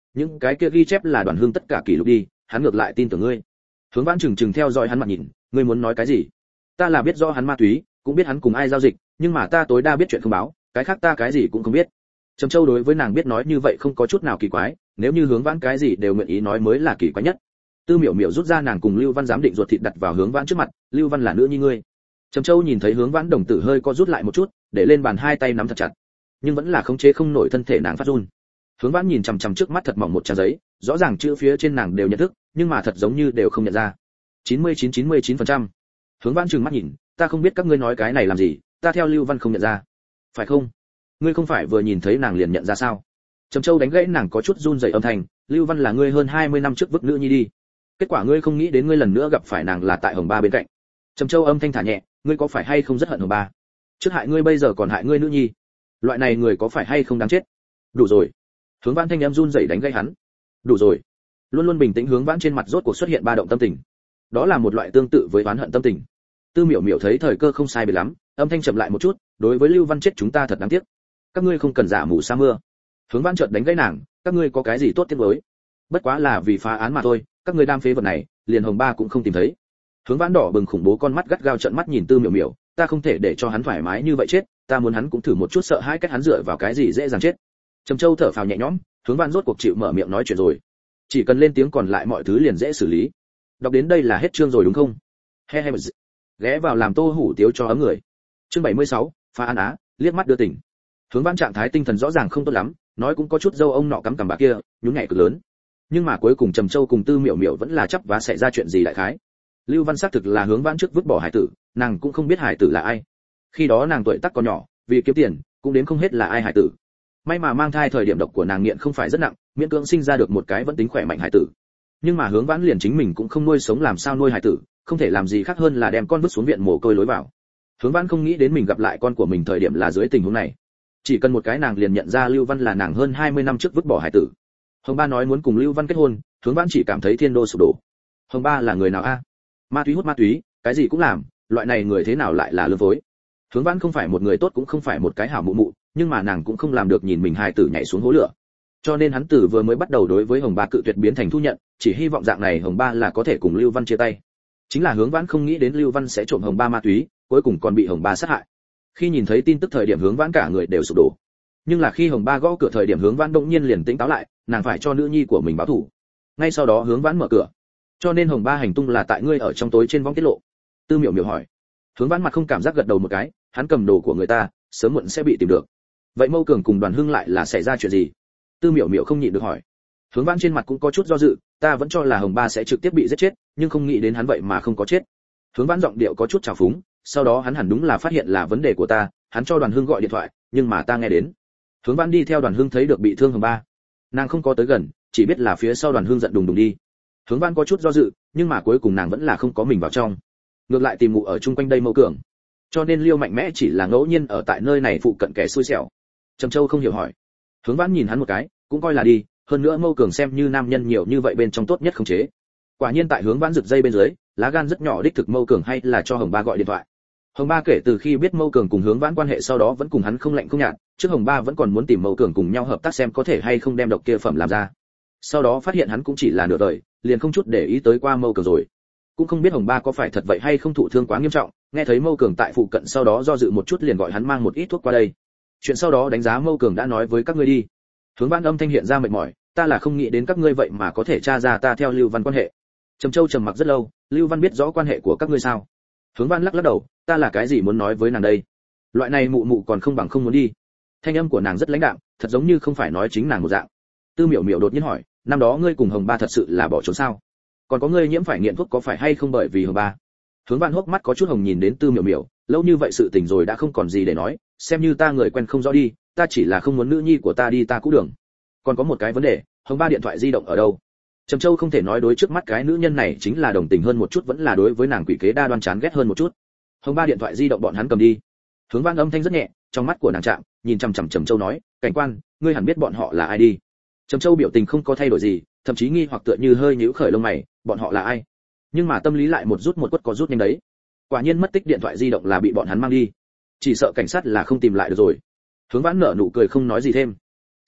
những cái kia ghi chép là Đoàn Hương tất cả kỷ lục đi, hắn ngược lại tin tưởng ngươi. Hướng Vãn chừng chừng theo dõi hắn mặt nhìn, ngươi muốn nói cái gì? Ta là biết rõ hắn ma túy, cũng biết hắn cùng ai giao dịch, nhưng mà ta tối đa biết chuyện không báo, cái khác ta cái gì cũng không biết. Trầm Châu đối với nàng biết nói như vậy không có chút nào kỳ quái, nếu như Hướng Vãn cái gì đều nguyện ý nói mới là kỳ quái nhất. Tư Miểu Miểu rút ra nàng cùng Lưu Văn giám định ruột thịt đặt vào Hướng Vãn trước mặt, Lưu Văn là nữ nhi ngươi. Trầm Châu nhìn thấy Hướng Vãn đồng tử hơi co rút lại một chút, để lên bàn hai tay nắm thật chặt, nhưng vẫn là khống chế không nổi thân thể nàng phát run. Hướng Vãn nhìn chằm chằm trước mắt thật mỏng một trang giấy, rõ ràng chữ phía trên nàng đều nhận thức, nhưng mà thật giống như đều không nhận ra. chín mươi chín chín mươi chín phần trăm. Hướng Vãn trừng mắt nhìn, ta không biết các ngươi nói cái này làm gì, ta theo Lưu Văn không nhận ra. Phải không? Ngươi không phải vừa nhìn thấy nàng liền nhận ra sao? Trầm Châu đánh gãy nàng có chút run rẩy âm thanh, Lưu Văn là ngươi hơn hai mươi năm trước vứt nữ nhi đi. Kết quả ngươi không nghĩ đến ngươi lần nữa gặp phải nàng là tại Hồng Ba bên cạnh. Trầm Châu âm thanh thả nhẹ, ngươi có phải hay không rất hận Hồng Ba? Trước hại ngươi bây giờ còn hại ngươi nữ nhi. Loại này người có phải hay không đáng chết? Đủ rồi. Hướng Vãn thanh em run rẩy đánh gãy hắn. Đủ rồi. Luôn luôn bình tĩnh Hướng Vãn trên mặt rốt cuộc xuất hiện ba động tâm tình. Đó là một loại tương tự với oán hận tâm tình. Tư Miểu Miểu thấy thời cơ không sai biệt lắm, âm thanh chậm lại một chút, đối với Lưu Văn chết chúng ta thật đáng tiếc. Các ngươi không cần giả mù sa mưa. Hướng Vãn chợt đánh gãy nàng, các ngươi có cái gì tốt tiếc nuối? Bất quá là vì phá án mà thôi, các ngươi đam phế vật này, liền Hồng Ba cũng không tìm thấy. Hướng Vãn đỏ bừng khủng bố con mắt gắt gao trợn mắt nhìn Tư Miểu Miểu, ta không thể để cho hắn thoải mái như vậy chết, ta muốn hắn cũng thử một chút sợ hãi cách hắn dựa vào cái gì dễ dàng chết. Trầm Châu thở phào nhẹ nhõm, Hướng Vãn rốt cuộc chịu mở miệng nói chuyện rồi. Chỉ cần lên tiếng còn lại mọi thứ liền dễ xử lý. Đọc đến đây là hết chương rồi đúng không? He he. Ghé vào làm tô hủ tiếu cho ấm người. Chương bảy mươi sáu, phá án á, liếc mắt đưa tỉnh. Hướng Vãn trạng thái tinh thần rõ ràng không tốt lắm, nói cũng có chút dâu ông nọ cắm cằm bà kia, nhún nhảy cực lớn. Nhưng mà cuối cùng Trầm Châu cùng Tư Miểu Miểu vẫn là chấp vá xảy ra chuyện gì đại khái. Lưu Văn xác thực là Hướng Vãn trước vứt bỏ hải tử, nàng cũng không biết hải tử là ai. Khi đó nàng tuổi tác còn nhỏ, vì kiếm tiền, cũng đến không hết là ai hải tử. May mà mang thai thời điểm độc của nàng nghiện không phải rất nặng, miễn cưỡng sinh ra được một cái vẫn tính khỏe mạnh hải tử. Nhưng mà Hướng Vãn liền chính mình cũng không nuôi sống làm sao nuôi hải tử, không thể làm gì khác hơn là đem con vứt xuống viện mồ côi lối vào. Hướng Vãn không nghĩ đến mình gặp lại con của mình thời điểm là dưới tình huống này. Chỉ cần một cái nàng liền nhận ra Lưu Văn là nàng hơn hai mươi năm trước vứt bỏ hải tử. Hồng Ba nói muốn cùng Lưu Văn kết hôn, Hướng Vãn chỉ cảm thấy thiên đô sụp đổ. Hồng Ba là người nào a? Ma túy hút ma túy, cái gì cũng làm, loại này người thế nào lại là lương phối? Hướng Vãn không phải một người tốt cũng không phải một cái hảo mụ mụ, nhưng mà nàng cũng không làm được nhìn mình hài tử nhảy xuống hố lửa. Cho nên hắn từ vừa mới bắt đầu đối với Hồng Ba cự tuyệt biến thành thu nhận, chỉ hy vọng dạng này Hồng Ba là có thể cùng Lưu Văn chia tay. Chính là Hướng Vãn không nghĩ đến Lưu Văn sẽ trộm Hồng Ba ma túy, cuối cùng còn bị Hồng Ba sát hại. Khi nhìn thấy tin tức thời điểm Hướng Vãn cả người đều sụp đổ. Nhưng là khi Hồng Ba gõ cửa thời điểm Hướng Vãn bỗng nhiên liền tỉnh táo lại, nàng phải cho nữ nhi của mình báo thù. Ngay sau đó Hướng Vãn mở cửa. Cho nên Hồng Ba hành tung là tại ngươi ở trong tối trên võng tiết lộ. Tư Miểu Miểu hỏi. Hướng Vãn mặt không cảm giác gật đầu một cái, hắn cầm đồ của người ta, sớm muộn sẽ bị tìm được. Vậy Mâu Cường cùng Đoàn Hưng lại là xảy ra chuyện gì? Tư Miểu Miểu không nhịn được hỏi. Hướng Vãn trên mặt cũng có chút do dự, ta vẫn cho là Hồng Ba sẽ trực tiếp bị giết chết, nhưng không nghĩ đến hắn vậy mà không có chết. Hướng Vãn giọng điệu có chút trào phúng, sau đó hắn hẳn đúng là phát hiện là vấn đề của ta, hắn cho Đoàn Hưng gọi điện thoại, nhưng mà ta nghe đến. Hướng Vãn đi theo Đoàn Hưng thấy được bị thương Hồng Ba. Nàng không có tới gần, chỉ biết là phía sau Đoàn Hưng giận đùng đùng đi. Hướng Vãn có chút do dự, nhưng mà cuối cùng nàng vẫn là không có mình vào trong. Ngược lại tìm ngủ ở chung quanh đây Mâu Cường. Cho nên Liêu Mạnh Mẽ chỉ là ngẫu nhiên ở tại nơi này phụ cận kẻ xui xẻo. Trầm Châu không hiểu hỏi. Hướng Vãn nhìn hắn một cái, cũng coi là đi, hơn nữa Mâu Cường xem như nam nhân nhiều như vậy bên trong tốt nhất không chế. Quả nhiên tại Hướng Vãn rực dây bên dưới, lá gan rất nhỏ đích thực Mâu Cường hay là cho Hồng Ba gọi điện thoại. Hồng Ba kể từ khi biết Mâu Cường cùng Hướng Vãn quan hệ sau đó vẫn cùng hắn không lạnh không nhạt, trước Hồng Ba vẫn còn muốn tìm Mâu Cường cùng nhau hợp tác xem có thể hay không đem độc kia phẩm làm ra. Sau đó phát hiện hắn cũng chỉ là nửa đời, liền không chút để ý tới qua Mâu Cường rồi. Cũng không biết Hồng Ba có phải thật vậy hay không thụ thương quá nghiêm trọng, nghe thấy Mâu Cường tại phụ cận sau đó do dự một chút liền gọi hắn mang một ít thuốc qua đây. Chuyện sau đó đánh giá Mâu Cường đã nói với các ngươi đi. Hướng Vãn âm thanh hiện ra mệt mỏi, ta là không nghĩ đến các ngươi vậy mà có thể tra ra ta theo Lưu Văn quan hệ. Trầm Châu trầm mặc rất lâu, Lưu Văn biết rõ quan hệ của các ngươi sao? Hướng Vãn lắc lắc đầu, ta là cái gì muốn nói với nàng đây? Loại này mụ mụ còn không bằng không muốn đi. Thanh âm của nàng rất lãnh đạm, thật giống như không phải nói chính nàng một dạng. Tư Miểu Miểu đột nhiên hỏi, năm đó ngươi cùng Hồng Ba thật sự là bỏ trốn sao? Còn có ngươi nhiễm phải nghiện thuốc có phải hay không bởi vì Hồng Ba? Hướng Vãn hốc mắt có chút hồng nhìn đến Tư Miểu Miểu, lâu như vậy sự tình rồi đã không còn gì để nói, xem như ta người quen không rõ đi, ta chỉ là không muốn nữ nhi của ta đi ta cũ đường. Còn có một cái vấn đề, Hồng Ba điện thoại di động ở đâu? Trầm Châu không thể nói đối trước mắt cái nữ nhân này chính là đồng tình hơn một chút vẫn là đối với nàng quỷ kế đa đoan chán ghét hơn một chút. Hồng Ba điện thoại di động bọn hắn cầm đi. Hướng Vãn âm thanh rất nhẹ, trong mắt của nàng chạm, nhìn chằm chằm Trầm Châu nói, cảnh quan, ngươi hẳn biết bọn họ là ai đi. Trầm Châu biểu tình không có thay đổi gì, thậm chí nghi hoặc tựa như hơi nhíu khởi lông mày, bọn họ là ai? Nhưng mà tâm lý lại một rút một quất có rút nhanh đấy. Quả nhiên mất tích điện thoại di động là bị bọn hắn mang đi. Chỉ sợ cảnh sát là không tìm lại được rồi. Hướng Vãn nở nụ cười không nói gì thêm.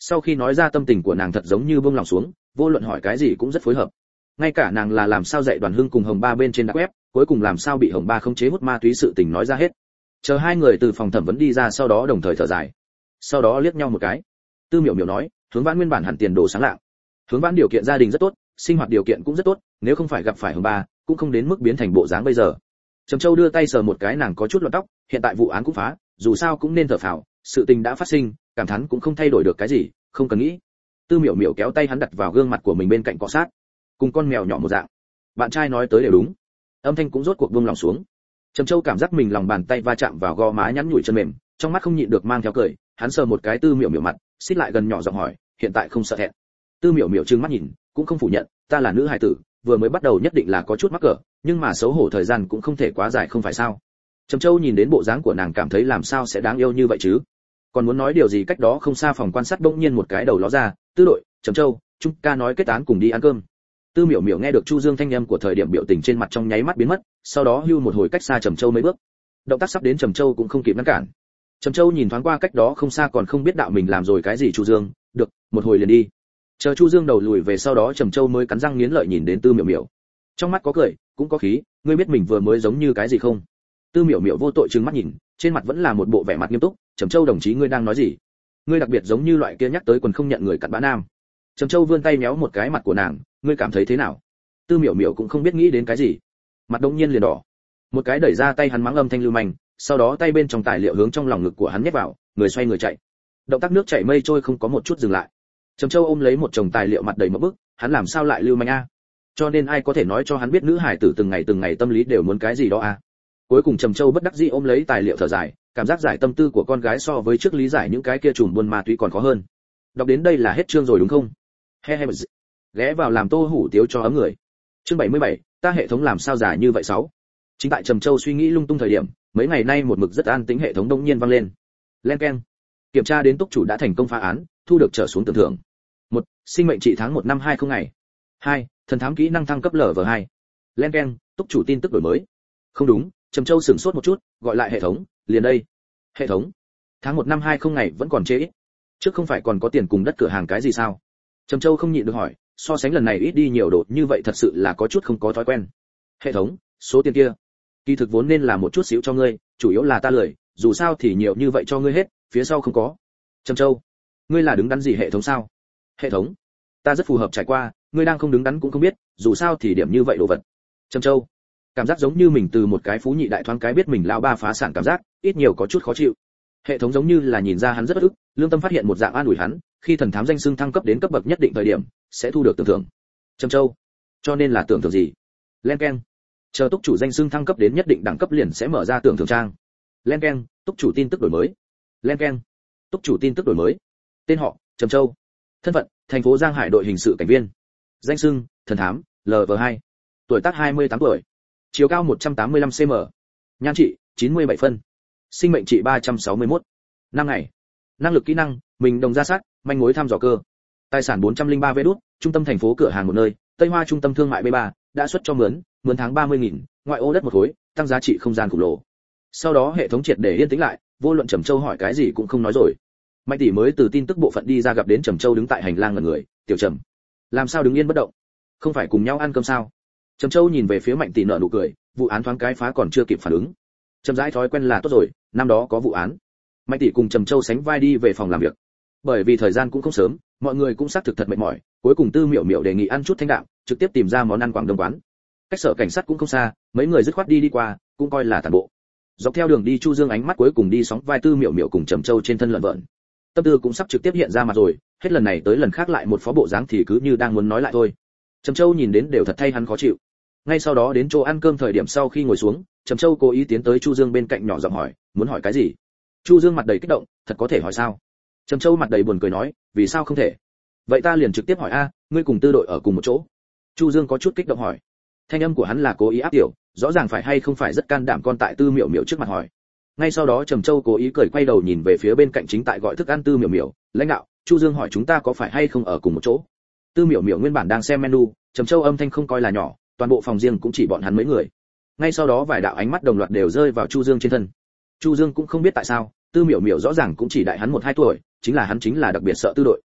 Sau khi nói ra tâm tình của nàng thật giống như buông lòng xuống, vô luận hỏi cái gì cũng rất phối hợp. Ngay cả nàng là làm sao dạy Đoàn Hưng cùng Hồng Ba bên trên đã web, cuối cùng làm sao bị Hồng Ba khống chế hút ma túy sự tình nói ra hết. Chờ hai người từ phòng thẩm vấn đi ra sau đó đồng thời thở dài. Sau đó liếc nhau một cái. Tư Miểu Miểu nói, Hướng Vãn nguyên bản hẳn tiền đồ sáng lạng. Hướng Vãn điều kiện gia đình rất tốt, sinh hoạt điều kiện cũng rất tốt, nếu không phải gặp phải Hồng Ba, cũng không đến mức biến thành bộ dáng bây giờ. Trầm Châu đưa tay sờ một cái nàng có chút loạn tóc, hiện tại vụ án cũng phá, dù sao cũng nên thở phào, sự tình đã phát sinh, cảm thán cũng không thay đổi được cái gì, không cần nghĩ. Tư Miểu Miểu kéo tay hắn đặt vào gương mặt của mình bên cạnh cọ sát, cùng con mèo nhỏ một dạng. Bạn trai nói tới đều đúng. Âm thanh cũng rốt cuộc buông lòng xuống. Trầm Châu cảm giác mình lòng bàn tay va chạm vào gò má nhắn nhủi chân mềm, trong mắt không nhịn được mang theo cười, hắn sờ một cái Tư Miểu Miểu mặt, xích lại gần nhỏ giọng hỏi, hiện tại không sợ thẹn. Tư Miểu Miểu trừng mắt nhìn, cũng không phủ nhận, ta là nữ hài tử, vừa mới bắt đầu nhất định là có chút mắc cỡ, nhưng mà xấu hổ thời gian cũng không thể quá dài không phải sao? Trầm Châu nhìn đến bộ dáng của nàng cảm thấy làm sao sẽ đáng yêu như vậy chứ? Còn muốn nói điều gì cách đó không xa phòng quan sát bỗng nhiên một cái đầu ló ra, Tư đội, Trầm Châu, Trung ca nói kết án cùng đi ăn cơm. Tư Miểu Miểu nghe được Chu Dương thanh âm của thời điểm biểu tình trên mặt trong nháy mắt biến mất, sau đó hưu một hồi cách xa Trầm Châu mấy bước. Động tác sắp đến Trầm Châu cũng không kịp ngăn cản. Trầm Châu nhìn thoáng qua cách đó không xa còn không biết đạo mình làm rồi cái gì Chu Dương, được, một hồi liền đi. Chờ Chu Dương đầu lùi về sau đó Trầm Châu mới cắn răng nghiến lợi nhìn đến Tư Miểu Miểu. Trong mắt có cười, cũng có khí, ngươi biết mình vừa mới giống như cái gì không? Tư Miểu Miểu vô tội trừng mắt nhìn, trên mặt vẫn là một bộ vẻ mặt nghiêm túc, Trầm Châu đồng chí ngươi đang nói gì? Ngươi đặc biệt giống như loại kia nhắc tới quần không nhận người cặn bã nam. Trầm Châu vươn tay méo một cái mặt của nàng, ngươi cảm thấy thế nào? Tư Miểu Miểu cũng không biết nghĩ đến cái gì, mặt đống nhiên liền đỏ. Một cái đẩy ra tay hắn mắng âm thanh lưu manh, sau đó tay bên trong tài liệu hướng trong lòng ngực của hắn nhét vào, người xoay người chạy. Động tác nước chảy mây trôi không có một chút dừng lại. Trầm Châu ôm lấy một chồng tài liệu mặt đầy mỡ bức, hắn làm sao lại lưu manh a? Cho nên ai có thể nói cho hắn biết nữ hải tử từng ngày từng ngày tâm lý đều muốn cái gì đó a? Cuối cùng Trầm Châu bất đắc dĩ ôm lấy tài liệu thở dài, cảm giác giải tâm tư của con gái so với trước lý giải những cái kia trùm buôn ma túy còn khó hơn. Đọc đến đây là hết chương rồi đúng không? He he. Ghé vào làm tô hủ tiếu cho ấm người. Chương bảy mươi bảy, ta hệ thống làm sao giả như vậy sáu. Chính tại Trầm Châu suy nghĩ lung tung thời điểm, mấy ngày nay một mực rất an tĩnh hệ thống đông nhiên vang lên. Len keng. Kiểm tra đến túc chủ đã thành công phá án, thu được trở xuống tưởng thưởng. Một, sinh mệnh trị tháng một năm hai không ngày. Hai, thần thám kỹ năng thăng cấp lở vờ hai. Len keng, túc chủ tin tức đổi mới. Không đúng, Trầm Châu sửng sốt một chút, gọi lại hệ thống, liền đây. Hệ thống, tháng một năm hai không ngày vẫn còn chê ít. Trước không phải còn có tiền cùng đất cửa hàng cái gì sao? Trầm Châu không nhịn được hỏi, so sánh lần này ít đi nhiều đột như vậy thật sự là có chút không có thói quen. Hệ thống, số tiền kia, kỳ thực vốn nên là một chút xíu cho ngươi, chủ yếu là ta lười, dù sao thì nhiều như vậy cho ngươi hết, phía sau không có. Trầm Châu, ngươi là đứng đắn gì hệ thống sao? Hệ thống, ta rất phù hợp trải qua, ngươi đang không đứng đắn cũng không biết, dù sao thì điểm như vậy đồ vật. Trầm Châu, cảm giác giống như mình từ một cái phú nhị đại thoáng cái biết mình lão ba phá sản cảm giác, ít nhiều có chút khó chịu. Hệ thống giống như là nhìn ra hắn rất bất ức, lương tâm phát hiện một dạng an ủi hắn, khi thần thám danh xưng thăng cấp đến cấp bậc nhất định thời điểm, sẽ thu được tưởng thưởng. Trầm Châu, cho nên là tưởng thưởng gì? Len keng, chờ túc chủ danh xưng thăng cấp đến nhất định đẳng cấp liền sẽ mở ra tưởng thưởng trang. Len keng, túc chủ tin tức đổi mới. Len keng, túc chủ tin tức đổi mới. Tên họ, Trầm Châu. Thân phận, thành phố Giang Hải đội hình sự cảnh viên. Danh xưng, thần thám, lờ vờ hai. Tuổi tác hai mươi tám tuổi. Chiều cao một trăm tám mươi lăm xăng-ti-mét. Nhan trị, chín mươi bảy phân. Sinh mệnh trị ba trăm sáu mươi mốt. Năm ngày. Năng lực kỹ năng, mình đồng ra sát, manh mối thăm dò cơ. Tài sản bốn trăm lẻ ba vé đút, trung tâm thành phố cửa hàng một nơi, Tây Hoa trung tâm thương mại B ba, đã xuất cho mướn, mướn tháng ba mươi nghìn, ngoại ô đất một khối, tăng giá trị không gian khổng lồ. Sau đó hệ thống triệt để yên tĩnh lại, vô luận Trầm Châu hỏi cái gì cũng không nói rồi. Mạnh tỷ mới từ tin tức bộ phận đi ra gặp đến Trầm Châu đứng tại hành lang ngẩn người, "Tiểu Trầm, làm sao đứng yên bất động? Không phải cùng nhau ăn cơm sao?" Trầm Châu nhìn về phía Mạnh tỷ nở nụ cười, vụ án thoáng cái phá còn chưa kịp phản ứng. Trầm rãi thói quen là tốt rồi, năm đó có vụ án. Mạnh tỷ cùng Trầm Châu sánh vai đi về phòng làm việc. Bởi vì thời gian cũng không sớm, mọi người cũng xác thực thật mệt mỏi, cuối cùng Tư Miểu Miểu đề nghị ăn chút thanh đạm, trực tiếp tìm ra món ăn Quảng Đông quán. Cách sở cảnh sát cũng không xa, mấy người dứt khoát đi đi qua, cũng coi là tản bộ. Dọc theo đường đi Chu Dương ánh mắt cuối cùng đi sóng vai Tư Miểu Miểu cùng Trầm Châu trên thân lợn vợn. Tâm tư cũng sắp trực tiếp hiện ra mặt rồi, hết lần này tới lần khác lại một phó bộ dáng thì cứ như đang muốn nói lại thôi. Trầm Châu nhìn đến đều thật thay hắn khó chịu. Ngay sau đó đến chỗ ăn cơm thời điểm sau khi ngồi xuống, Trầm Châu cố ý tiến tới Chu Dương bên cạnh nhỏ giọng hỏi, muốn hỏi cái gì? Chu Dương mặt đầy kích động, thật có thể hỏi sao? Trầm Châu mặt đầy buồn cười nói, vì sao không thể? Vậy ta liền trực tiếp hỏi a, ngươi cùng Tư đội ở cùng một chỗ? Chu Dương có chút kích động hỏi. Thanh âm của hắn là cố ý áp tiểu, rõ ràng phải hay không phải rất can đảm con tại Tư Miểu Miểu trước mặt hỏi. Ngay sau đó Trầm Châu cố ý cười quay đầu nhìn về phía bên cạnh chính tại gọi thức ăn Tư Miểu Miểu, lãnh đạo, Chu Dương hỏi chúng ta có phải hay không ở cùng một chỗ? Tư Miểu Miểu nguyên bản đang xem menu, Trầm Châu âm thanh không coi là nhỏ, toàn bộ phòng riêng cũng chỉ bọn hắn mấy người. Ngay sau đó vài đạo ánh mắt đồng loạt đều rơi vào Chu Dương trên thân. Chu Dương cũng không biết tại sao, Tư Miểu Miểu rõ ràng cũng chỉ đại hắn một hai tuổi, chính là hắn chính là đặc biệt sợ Tư đội.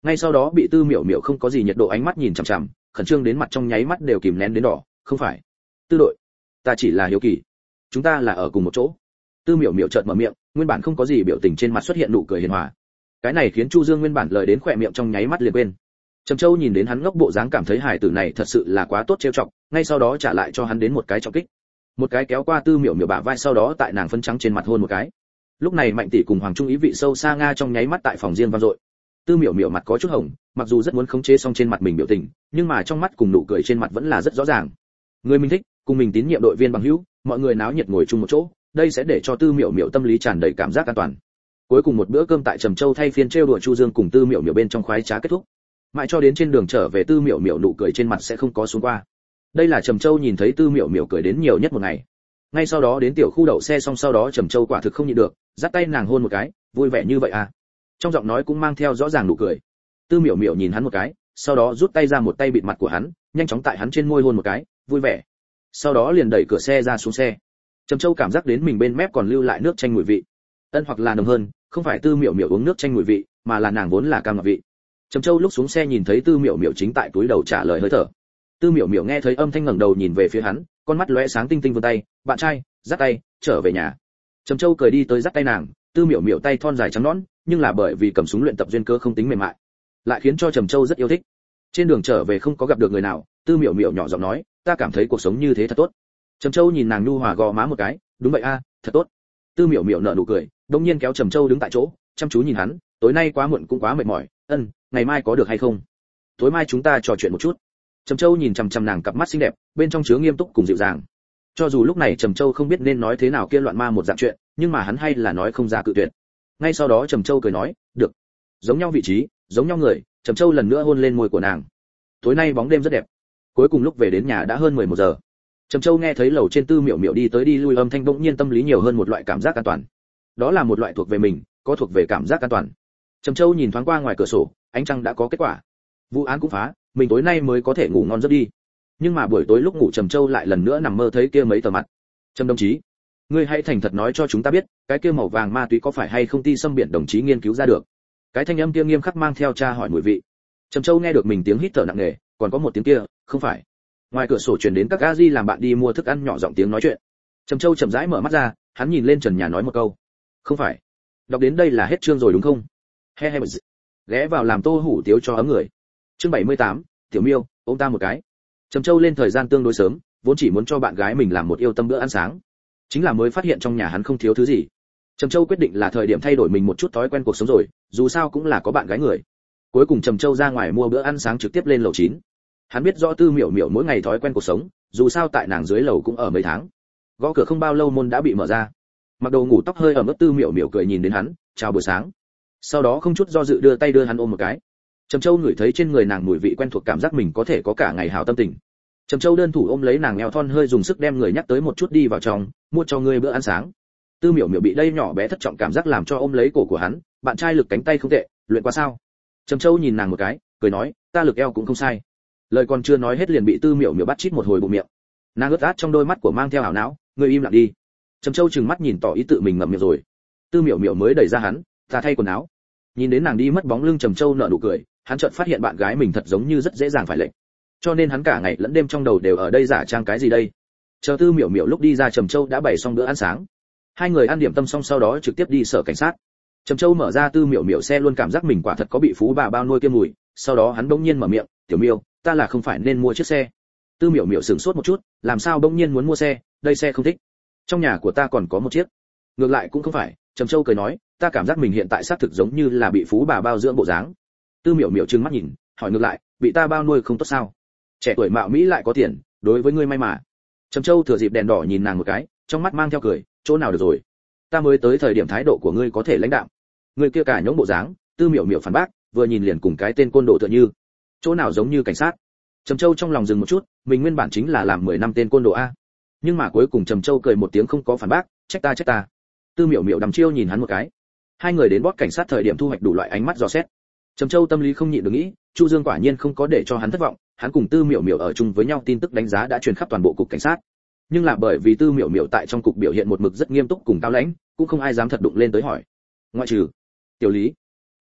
ngay sau đó bị Tư Miểu Miểu không có gì nhiệt độ ánh mắt nhìn chằm chằm, khẩn trương đến mặt trong nháy mắt đều kìm nén đến đỏ. Không phải, Tư đội, ta chỉ là hiếu kỳ, chúng ta là ở cùng một chỗ. Tư Miểu Miểu chợt mở miệng, nguyên bản không có gì biểu tình trên mặt xuất hiện nụ cười hiền hòa. Cái này khiến Chu Dương nguyên bản lời đến khỏe miệng trong nháy mắt liền quên. Trầm Châu nhìn đến hắn ngốc bộ dáng cảm thấy hài tử này thật sự là quá tốt trêu chọc, ngay sau đó trả lại cho hắn đến một cái trọng kích. Một cái kéo qua Tư Miểu Miểu bả vai, sau đó tại nàng phân trắng trên mặt hôn một cái. Lúc này Mạnh tỷ cùng Hoàng Trung ý vị sâu xa nga trong nháy mắt tại phòng riêng vang dội. Tư Miểu Miểu mặt có chút hồng, mặc dù rất muốn khống chế xong trên mặt mình biểu tình, nhưng mà trong mắt cùng nụ cười trên mặt vẫn là rất rõ ràng. Người mình thích, cùng mình tín nhiệm đội viên bằng hữu, mọi người náo nhiệt ngồi chung một chỗ, đây sẽ để cho Tư Miểu Miểu tâm lý tràn đầy cảm giác an toàn. Cuối cùng một bữa cơm tại Trầm Châu thay phiên trêu đùa Chu Dương cùng Tư Miểu Miểu bên trong khoái trá kết thúc. Mãi cho đến trên đường trở về Tư Miểu Miểu nụ cười trên mặt sẽ không có xuống qua. Đây là Trầm Châu nhìn thấy Tư Miểu Miểu cười đến nhiều nhất một ngày. Ngay sau đó đến tiểu khu đậu xe xong, sau đó Trầm Châu quả thực không nhịn được, dắt tay nàng hôn một cái, vui vẻ như vậy à? Trong giọng nói cũng mang theo rõ ràng nụ cười. Tư Miểu Miểu nhìn hắn một cái, sau đó rút tay ra một tay bịt mặt của hắn, nhanh chóng tại hắn trên môi hôn một cái, vui vẻ. Sau đó liền đẩy cửa xe ra xuống xe. Trầm Châu cảm giác đến mình bên mép còn lưu lại nước chanh mùi vị. Ân, hoặc là nồng hơn, không phải Tư Miểu Miểu uống nước chanh mùi vị, mà là nàng vốn là cam ngọt vị. Trầm Châu lúc xuống xe nhìn thấy Tư Miểu Miểu chính tại túi đầu trả lời hơi thở. Tư Miểu Miểu nghe thấy âm thanh ngẩng đầu nhìn về phía hắn, con mắt lóe sáng tinh tinh vươn tay, "Bạn trai, dắt tay, trở về nhà." Trầm Châu cười đi tới dắt tay nàng, Tư Miểu Miểu tay thon dài trắng nõn, nhưng là bởi vì cầm súng luyện tập duyên cơ không tính mềm mại, lại khiến cho Trầm Châu rất yêu thích. Trên đường trở về không có gặp được người nào, Tư Miểu Miểu nhỏ giọng nói, "Ta cảm thấy cuộc sống như thế thật tốt." Trầm Châu nhìn nàng nhu hòa gò má một cái, "Đúng vậy a, thật tốt." Tư Miểu Miểu nở nụ cười, đột nhiên kéo Trầm Châu đứng tại chỗ, chăm chú nhìn hắn, "Tối nay quá muộn cũng quá mệt mỏi, ân, ngày mai có được hay không? Tối mai chúng ta trò chuyện một chút." Trầm Châu nhìn chằm chằm nàng cặp mắt xinh đẹp, bên trong chứa nghiêm túc cùng dịu dàng. Cho dù lúc này Trầm Châu không biết nên nói thế nào kia loạn ma một dạng chuyện, nhưng mà hắn hay là nói không ra cự tuyệt. Ngay sau đó Trầm Châu cười nói, "Được." Giống nhau vị trí, giống nhau người, Trầm Châu lần nữa hôn lên môi của nàng. Tối nay bóng đêm rất đẹp. Cuối cùng lúc về đến nhà đã hơn mười một giờ. Trầm Châu nghe thấy lầu trên Tư Miểu Miểu đi tới đi lui âm thanh, bỗng nhiên tâm lý nhiều hơn một loại cảm giác an toàn. Đó là một loại thuộc về mình, có thuộc về cảm giác an toàn. Trầm Châu nhìn thoáng qua ngoài cửa sổ, ánh trăng đã có kết quả. Vụ án cũng phá, mình tối nay mới có thể ngủ ngon giấc đi. Nhưng mà buổi tối lúc ngủ Trầm Châu lại lần nữa nằm mơ thấy kia mấy tờ mặt. "Trầm đồng chí, ngươi hãy thành thật nói cho chúng ta biết, cái kia màu vàng ma túy có phải hay không Ti Sâm Biển đồng chí nghiên cứu ra được?" Cái thanh âm kia nghiêm khắc mang theo tra hỏi mùi vị. Trầm Châu nghe được mình tiếng hít thở nặng nề, còn có một tiếng kia, "Không phải." Ngoài cửa sổ truyền đến các a di làm bạn đi mua thức ăn nhỏ giọng tiếng nói chuyện. Trầm Châu chậm rãi mở mắt ra, hắn nhìn lên trần nhà nói một câu, "Không phải." Đọc đến đây là hết chương rồi đúng không? He he. Ghé vào làm tô hủ tiếu cho ấm người. Chương bảy mươi tám, Tiểu Miêu, ôm ta một cái. Trầm Châu lên thời gian tương đối sớm, vốn chỉ muốn cho bạn gái mình làm một yêu tâm bữa ăn sáng. Chính là mới phát hiện trong nhà hắn không thiếu thứ gì. Trầm Châu quyết định là thời điểm thay đổi mình một chút thói quen cuộc sống rồi, dù sao cũng là có bạn gái người. Cuối cùng Trầm Châu ra ngoài mua bữa ăn sáng trực tiếp lên lầu chín. Hắn biết rõ Tư Miểu Miểu mỗi ngày thói quen cuộc sống, dù sao tại nàng dưới lầu cũng ở mấy tháng. Gõ cửa không bao lâu môn đã bị mở ra. Mặc đồ ngủ tóc hơi ẩm ướt Tư Miểu Miểu cười nhìn đến hắn, "Chào buổi sáng." Sau đó không chút do dự đưa tay đưa hắn ôm một cái. Trầm Châu ngửi thấy trên người nàng mùi vị quen thuộc, cảm giác mình có thể có cả ngày hảo tâm tình. Trầm Châu đơn thủ ôm lấy nàng eo thon, hơi dùng sức đem người nhắc tới một chút, "Đi vào trong, mua cho ngươi bữa ăn sáng." Tư Miểu Miểu bị đây nhỏ bé thất trọng cảm giác làm cho ôm lấy cổ của hắn, "Bạn trai lực cánh tay không tệ, luyện qua sao?" Trầm Châu nhìn nàng một cái, cười nói, "Ta lực eo cũng không sai." Lời còn chưa nói hết liền bị Tư Miểu Miểu bắt chít một hồi bụng miệng. Nàng ướt át trong đôi mắt của mang theo ảo não, "Ngươi im lặng đi." Trầm Châu trừng mắt nhìn tỏ ý tự mình ngậm miệng rồi. Tư Miểu Miểu mới đẩy ra hắn, "Ta thay quần áo." Nhìn đến nàng đi mất bóng lưng, Trầm Châu nở nụ cười, hắn chợt phát hiện bạn gái mình thật giống như rất dễ dàng phải lệnh. Cho nên hắn cả ngày lẫn đêm trong đầu đều ở đây giả trang cái gì đây. Chờ Tư Miểu Miểu lúc đi ra, Trầm Châu đã bày xong bữa ăn sáng. Hai người ăn điểm tâm xong sau đó trực tiếp đi sở cảnh sát. Trầm Châu mở ra Tư Miểu Miểu xe, luôn cảm giác mình quả thật có bị phú bà bao nuôi kiêm mùi. Sau đó hắn bỗng nhiên mở miệng, "Tiểu Miêu, ta là không phải nên mua chiếc xe?" Tư Miểu Miểu sửng sốt một chút, làm sao bỗng nhiên muốn mua xe, đây xe không thích. Trong nhà của ta còn có một chiếc. Ngược lại cũng không phải, Trầm Châu cười nói, "Ta cảm giác mình hiện tại xác thực giống như là bị phú bà bao dưỡng bộ dáng." Tư Miểu Miểu trừng mắt nhìn, hỏi ngược lại, "Bị ta bao nuôi không tốt sao? Trẻ tuổi mạo mỹ lại có tiền, đối với ngươi may mà." Trầm Châu thừa dịp đèn đỏ nhìn nàng một cái, trong mắt mang theo cười, "Chỗ nào được rồi? Ta mới tới thời điểm thái độ của ngươi có thể lãnh đạm. Ngươi kia cả nhõng bộ dáng." Tư Miểu Miểu phản bác, vừa nhìn liền cùng cái tên côn đồ tựa như. "Chỗ nào giống như cảnh sát?" Trầm Châu trong lòng dừng một chút, mình nguyên bản chính là làm mười năm tên côn đồ a. Nhưng mà cuối cùng Trầm Châu cười một tiếng không có phản bác, "Trách ta trách ta." Tư Miểu Miểu đăm chiêu nhìn hắn một cái. Hai người đến bót cảnh sát thời điểm thu hoạch đủ loại ánh mắt dò xét. Trầm Châu tâm lý không nhịn được nghĩ, Chu Dương quả nhiên không có để cho hắn thất vọng, hắn cùng Tư Miểu Miểu ở chung với nhau tin tức đánh giá đã truyền khắp toàn bộ cục cảnh sát. Nhưng là bởi vì Tư Miểu Miểu tại trong cục biểu hiện một mực rất nghiêm túc cùng cao lãnh, cũng không ai dám thật đụng lên tới hỏi. Ngoại trừ Tiểu Lý.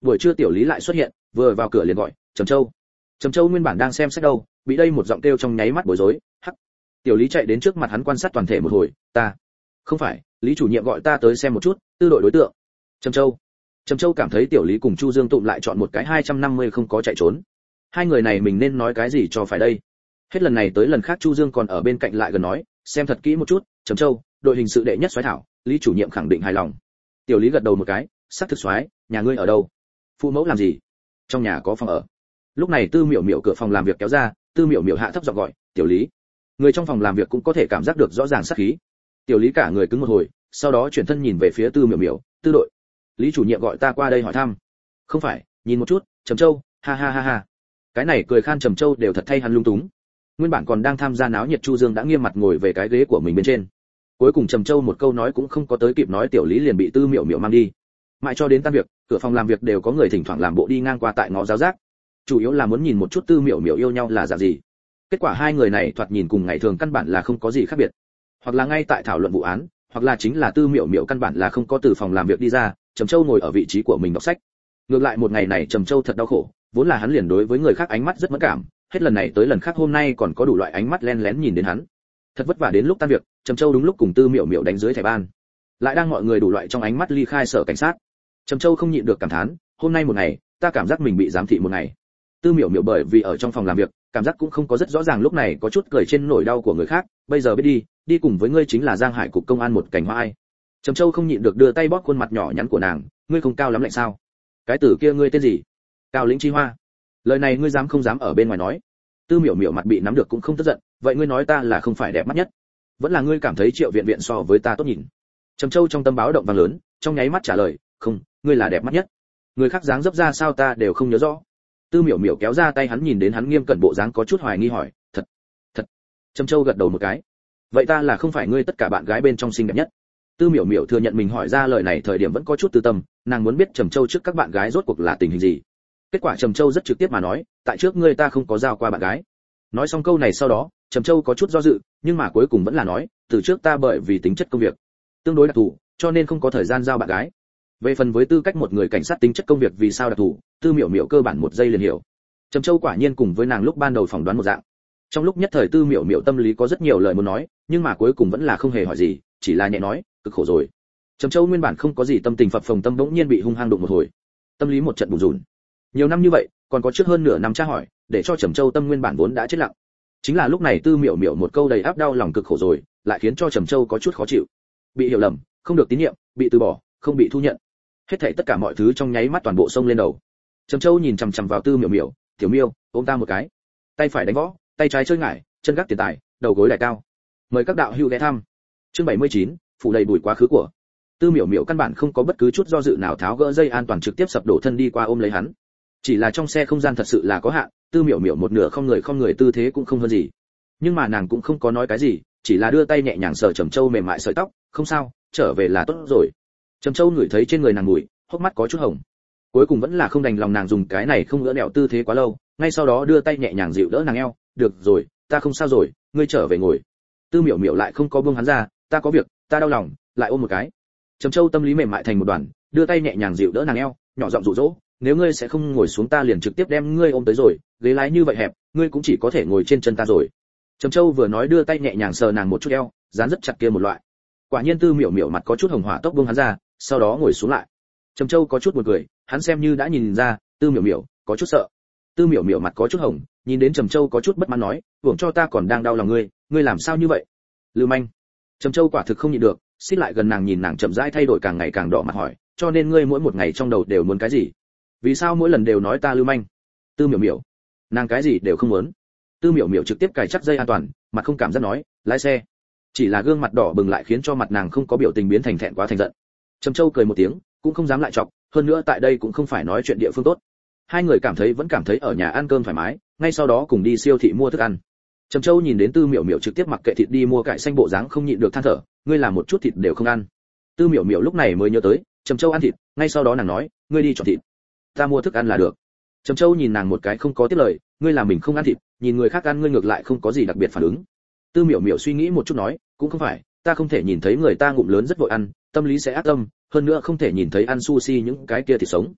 Buổi trưa tiểu lý lại xuất hiện, vừa vào cửa liền gọi, "Trầm Châu." Trầm Châu nguyên bản đang xem sách đâu, bị đây một giọng kêu trong nháy mắt bối rối, hắc. Tiểu lý chạy đến trước mặt hắn quan sát toàn thể một hồi, "Ta." "Không phải, Lý chủ nhiệm gọi ta tới xem một chút, tư đội đối tượng." Trầm Châu. Trầm Châu cảm thấy tiểu lý cùng Chu Dương tụm lại chọn một cái hai trăm năm mươi không có chạy trốn. Hai người này mình nên nói cái gì cho phải đây? Hết lần này tới lần khác Chu Dương còn ở bên cạnh lại gần nói, "Xem thật kỹ một chút, Trầm Châu, đội hình sự đệ nhất soái thảo." Lý chủ nhiệm khẳng định hài lòng. Tiểu lý gật đầu một cái, "Sắc thực soái, nhà ngươi ở đâu? Phụ mẫu làm gì?" "Trong nhà có phòng ở." Lúc này Tư Miểu Miểu cửa phòng làm việc kéo ra, Tư Miểu Miểu hạ thấp giọng gọi, "Tiểu lý." Người trong phòng làm việc cũng có thể cảm giác được rõ ràng sát khí. Tiểu lý cả người cứng một hồi, sau đó chuyển thân nhìn về phía Tư Miểu Miểu, "Tư đội, Lý chủ nhiệm gọi ta qua đây hỏi thăm." "Không phải, nhìn một chút, Trầm Châu." "Ha ha ha ha." Cái này cười khan Trầm Châu đều thật thay hắn lung túng. Nguyên bản còn đang tham gia náo nhiệt Chu Dương đã nghiêm mặt ngồi về cái ghế của mình bên trên. Cuối cùng Trầm Châu một câu nói cũng không có tới kịp nói, tiểu lý liền bị Tư Miểu Miểu mang đi. Mãi cho đến tan việc, cửa phòng làm việc đều có người thỉnh thoảng làm bộ đi ngang qua tại ngõ giáo giác, chủ yếu là muốn nhìn một chút Tư Miểu Miểu yêu nhau là dạng gì. Kết quả hai người này thoạt nhìn cùng ngày thường căn bản là không có gì khác biệt, hoặc là ngay tại thảo luận vụ án, hoặc là chính là Tư Miểu Miểu căn bản là không có từ phòng làm việc đi ra, Trầm Châu ngồi ở vị trí của mình đọc sách. Ngược lại một ngày này Trầm Châu thật đau khổ, vốn là hắn liền đối với người khác ánh mắt rất mẫn cảm, hết lần này tới lần khác hôm nay còn có đủ loại ánh mắt len lén nhìn đến hắn. Thật vất vả đến lúc tan việc, Trầm Châu đúng lúc cùng Tư Miểu Miểu đánh dưới thẻ ban, lại đang mọi người đủ loại trong ánh mắt ly khai sở cảnh sát. Trầm Châu không nhịn được cảm thán, "Hôm nay một ngày, ta cảm giác mình bị giám thị một ngày." Tư Miểu Miểu bởi vì ở trong phòng làm việc, cảm giác cũng không có rất rõ ràng, lúc này có chút cười trên nỗi đau của người khác, "Bây giờ biết đi, đi cùng với ngươi chính là Giang Hải cục công an một cảnh hoa ai." Trầm Châu không nhịn được đưa tay bóp khuôn mặt nhỏ nhắn của nàng, "Ngươi không cao lắm lạnh sao? Cái tử kia ngươi tên gì?" "Cao Lĩnh Chi Hoa." "Lời này ngươi dám không dám ở bên ngoài nói?" Tư Miểu Miểu mặt bị nắm được cũng không tức giận, "Vậy ngươi nói ta là không phải đẹp mắt nhất, vẫn là ngươi cảm thấy Triệu Viện Viện so với ta tốt nhìn?" Trầm Châu trong tâm báo động vang lớn, trong nháy mắt trả lời, "Không, ngươi là đẹp mắt nhất. Người khác dáng dấp ra sao ta đều không nhớ rõ." Tư Miểu Miểu kéo ra tay hắn, nhìn đến hắn nghiêm cẩn bộ dáng có chút hoài nghi hỏi, "Thật, thật?" Trầm Châu gật đầu một cái, "Vậy ta là không phải ngươi tất cả bạn gái bên trong xinh đẹp nhất?" Tư Miểu Miểu thừa nhận mình hỏi ra lời này thời điểm vẫn có chút tư tâm, nàng muốn biết Trầm Châu trước các bạn gái rốt cuộc là tình hình gì. Kết quả Trầm Châu rất trực tiếp mà nói, "Tại trước ngươi ta không có giao qua bạn gái." Nói xong câu này sau đó, Trầm Châu có chút do dự, nhưng mà cuối cùng vẫn là nói, "Từ trước ta bởi vì tính chất công việc tương đối đặc thù, cho nên không có thời gian giao bạn gái." Về phần với tư cách một người cảnh sát tính chất công việc vì sao đặc thù, Tư Miểu Miểu cơ bản một giây liền hiểu. Trầm Châu quả nhiên cùng với nàng lúc ban đầu phỏng đoán một dạng. Trong lúc nhất thời Tư Miểu Miểu tâm lý có rất nhiều lời muốn nói, nhưng mà cuối cùng vẫn là không hề hỏi gì, chỉ là nhẹ nói, "Cực khổ rồi." Trầm Châu nguyên bản không có gì tâm tình phập phồng tâm bỗng nhiên bị hung hăng đụng một hồi, tâm lý một trận bùn rùn. Nhiều năm như vậy, còn có trước hơn nửa năm tra hỏi, để cho Trầm Châu tâm nguyên bản vốn đã chết lặng. Chính là lúc này Tư Miểu Miểu một câu đầy áp đau lòng "cực khổ rồi", lại khiến cho Trầm Châu có chút khó chịu. Bị hiểu lầm, không được tín nhiệm, bị từ bỏ, không bị thu nhận. Hết thảy tất cả mọi thứ trong nháy mắt toàn bộ xông lên đầu. Trầm Châu nhìn chằm chằm vào Tư Miểu Miểu, "Tiểu Miêu, ôm ta một cái." Tay phải đánh võ, tay trái chơi ngải, chân gác tiền tài, đầu gối đài cao. Mời các đạo hữu ghé thăm. Chương bảy mươi chín, phủ đầy bụi quá khứ của. Tư Miểu Miểu căn bản không có bất cứ chút do dự nào, tháo gỡ dây an toàn trực tiếp sập đổ thân đi qua ôm lấy hắn. Chỉ là trong xe không gian thật sự là có hạn, Tư Miểu Miểu một nửa không người không người tư thế cũng không hơn gì. Nhưng mà nàng cũng không có nói cái gì, chỉ là đưa tay nhẹ nhàng sờ Trầm Châu mềm mại sợi tóc, "Không sao, trở về là tốt rồi." Trầm Châu ngửi thấy trên người nàng mùi, hốc mắt có chút hồng. Cuối cùng vẫn là không đành lòng nàng dùng cái này không ngỡ nẹo tư thế quá lâu, ngay sau đó đưa tay nhẹ nhàng dịu đỡ nàng eo, "Được rồi, ta không sao rồi, ngươi trở về ngồi." Tư Miểu Miểu lại không có buông hắn ra, "Ta có việc, ta đau lòng." Lại ôm một cái. Trầm Châu tâm lý mềm mại thành một đoàn, đưa tay nhẹ nhàng dịu đỡ nàng eo, nhỏ giọng dụ dỗ, "Nếu ngươi sẽ không ngồi xuống ta liền trực tiếp đem ngươi ôm tới rồi, ghế lái như vậy hẹp, ngươi cũng chỉ có thể ngồi trên chân ta rồi." Trầm Châu vừa nói đưa tay nhẹ nhàng sờ nàng một chút eo, dán rất chặt kia một loại. Quả nhiên Tư Miểu Miểu mặt có chút hồng hỏa tốc buông hắn ra, sau đó ngồi xuống lại. Trầm Châu có chút buồn cười, hắn xem như đã nhìn ra, Tư Miểu Miểu có chút sợ. Tư Miểu Miểu mặt có chút hồng, nhìn đến Trầm Châu có chút bất mãn nói, "Hưởng cho ta còn đang đau lòng ngươi, ngươi làm sao như vậy?" "Lưu manh." Trầm Châu quả thực không nhịn được, xích lại gần nàng nhìn nàng chậm rãi thay đổi càng ngày càng đỏ mặt hỏi, "Cho nên ngươi mỗi một ngày trong đầu đều muốn cái gì? Vì sao mỗi lần đều nói ta lưu manh?" Tư Miểu Miểu, nàng cái gì đều không muốn. Tư Miểu Miểu trực tiếp cài chắc dây an toàn, mặt không cảm giác nói, "Lái xe." Chỉ là gương mặt đỏ bừng lại khiến cho mặt nàng không có biểu tình biến thành thẹn quá thành giận. Trầm Châu cười một tiếng, cũng không dám lại chọc, hơn nữa tại đây cũng không phải nói chuyện địa phương tốt. Hai người cảm thấy vẫn cảm thấy ở nhà ăn cơm thoải mái, ngay sau đó cùng đi siêu thị mua thức ăn. Trầm Châu nhìn đến Tư Miểu Miểu trực tiếp mặc kệ thịt đi mua cải xanh bộ dáng không nhịn được than thở, "Ngươi làm một chút thịt đều không ăn." Tư Miểu Miểu lúc này mới nhớ tới, Trầm Châu ăn thịt, ngay sau đó nàng nói, "Ngươi đi chọn thịt, ta mua thức ăn là được." Trầm Châu nhìn nàng một cái không có tiếp lời, "Ngươi làm mình không ăn thịt, nhìn người khác ăn ngươi ngược lại không có gì đặc biệt phản ứng." Tư Miểu Miểu suy nghĩ một chút nói, "Cũng không phải, ta không thể nhìn thấy người ta ngụm lớn rất vội ăn, tâm lý sẽ ác tâm, hơn nữa không thể nhìn thấy ăn sushi những cái kia thịt sống."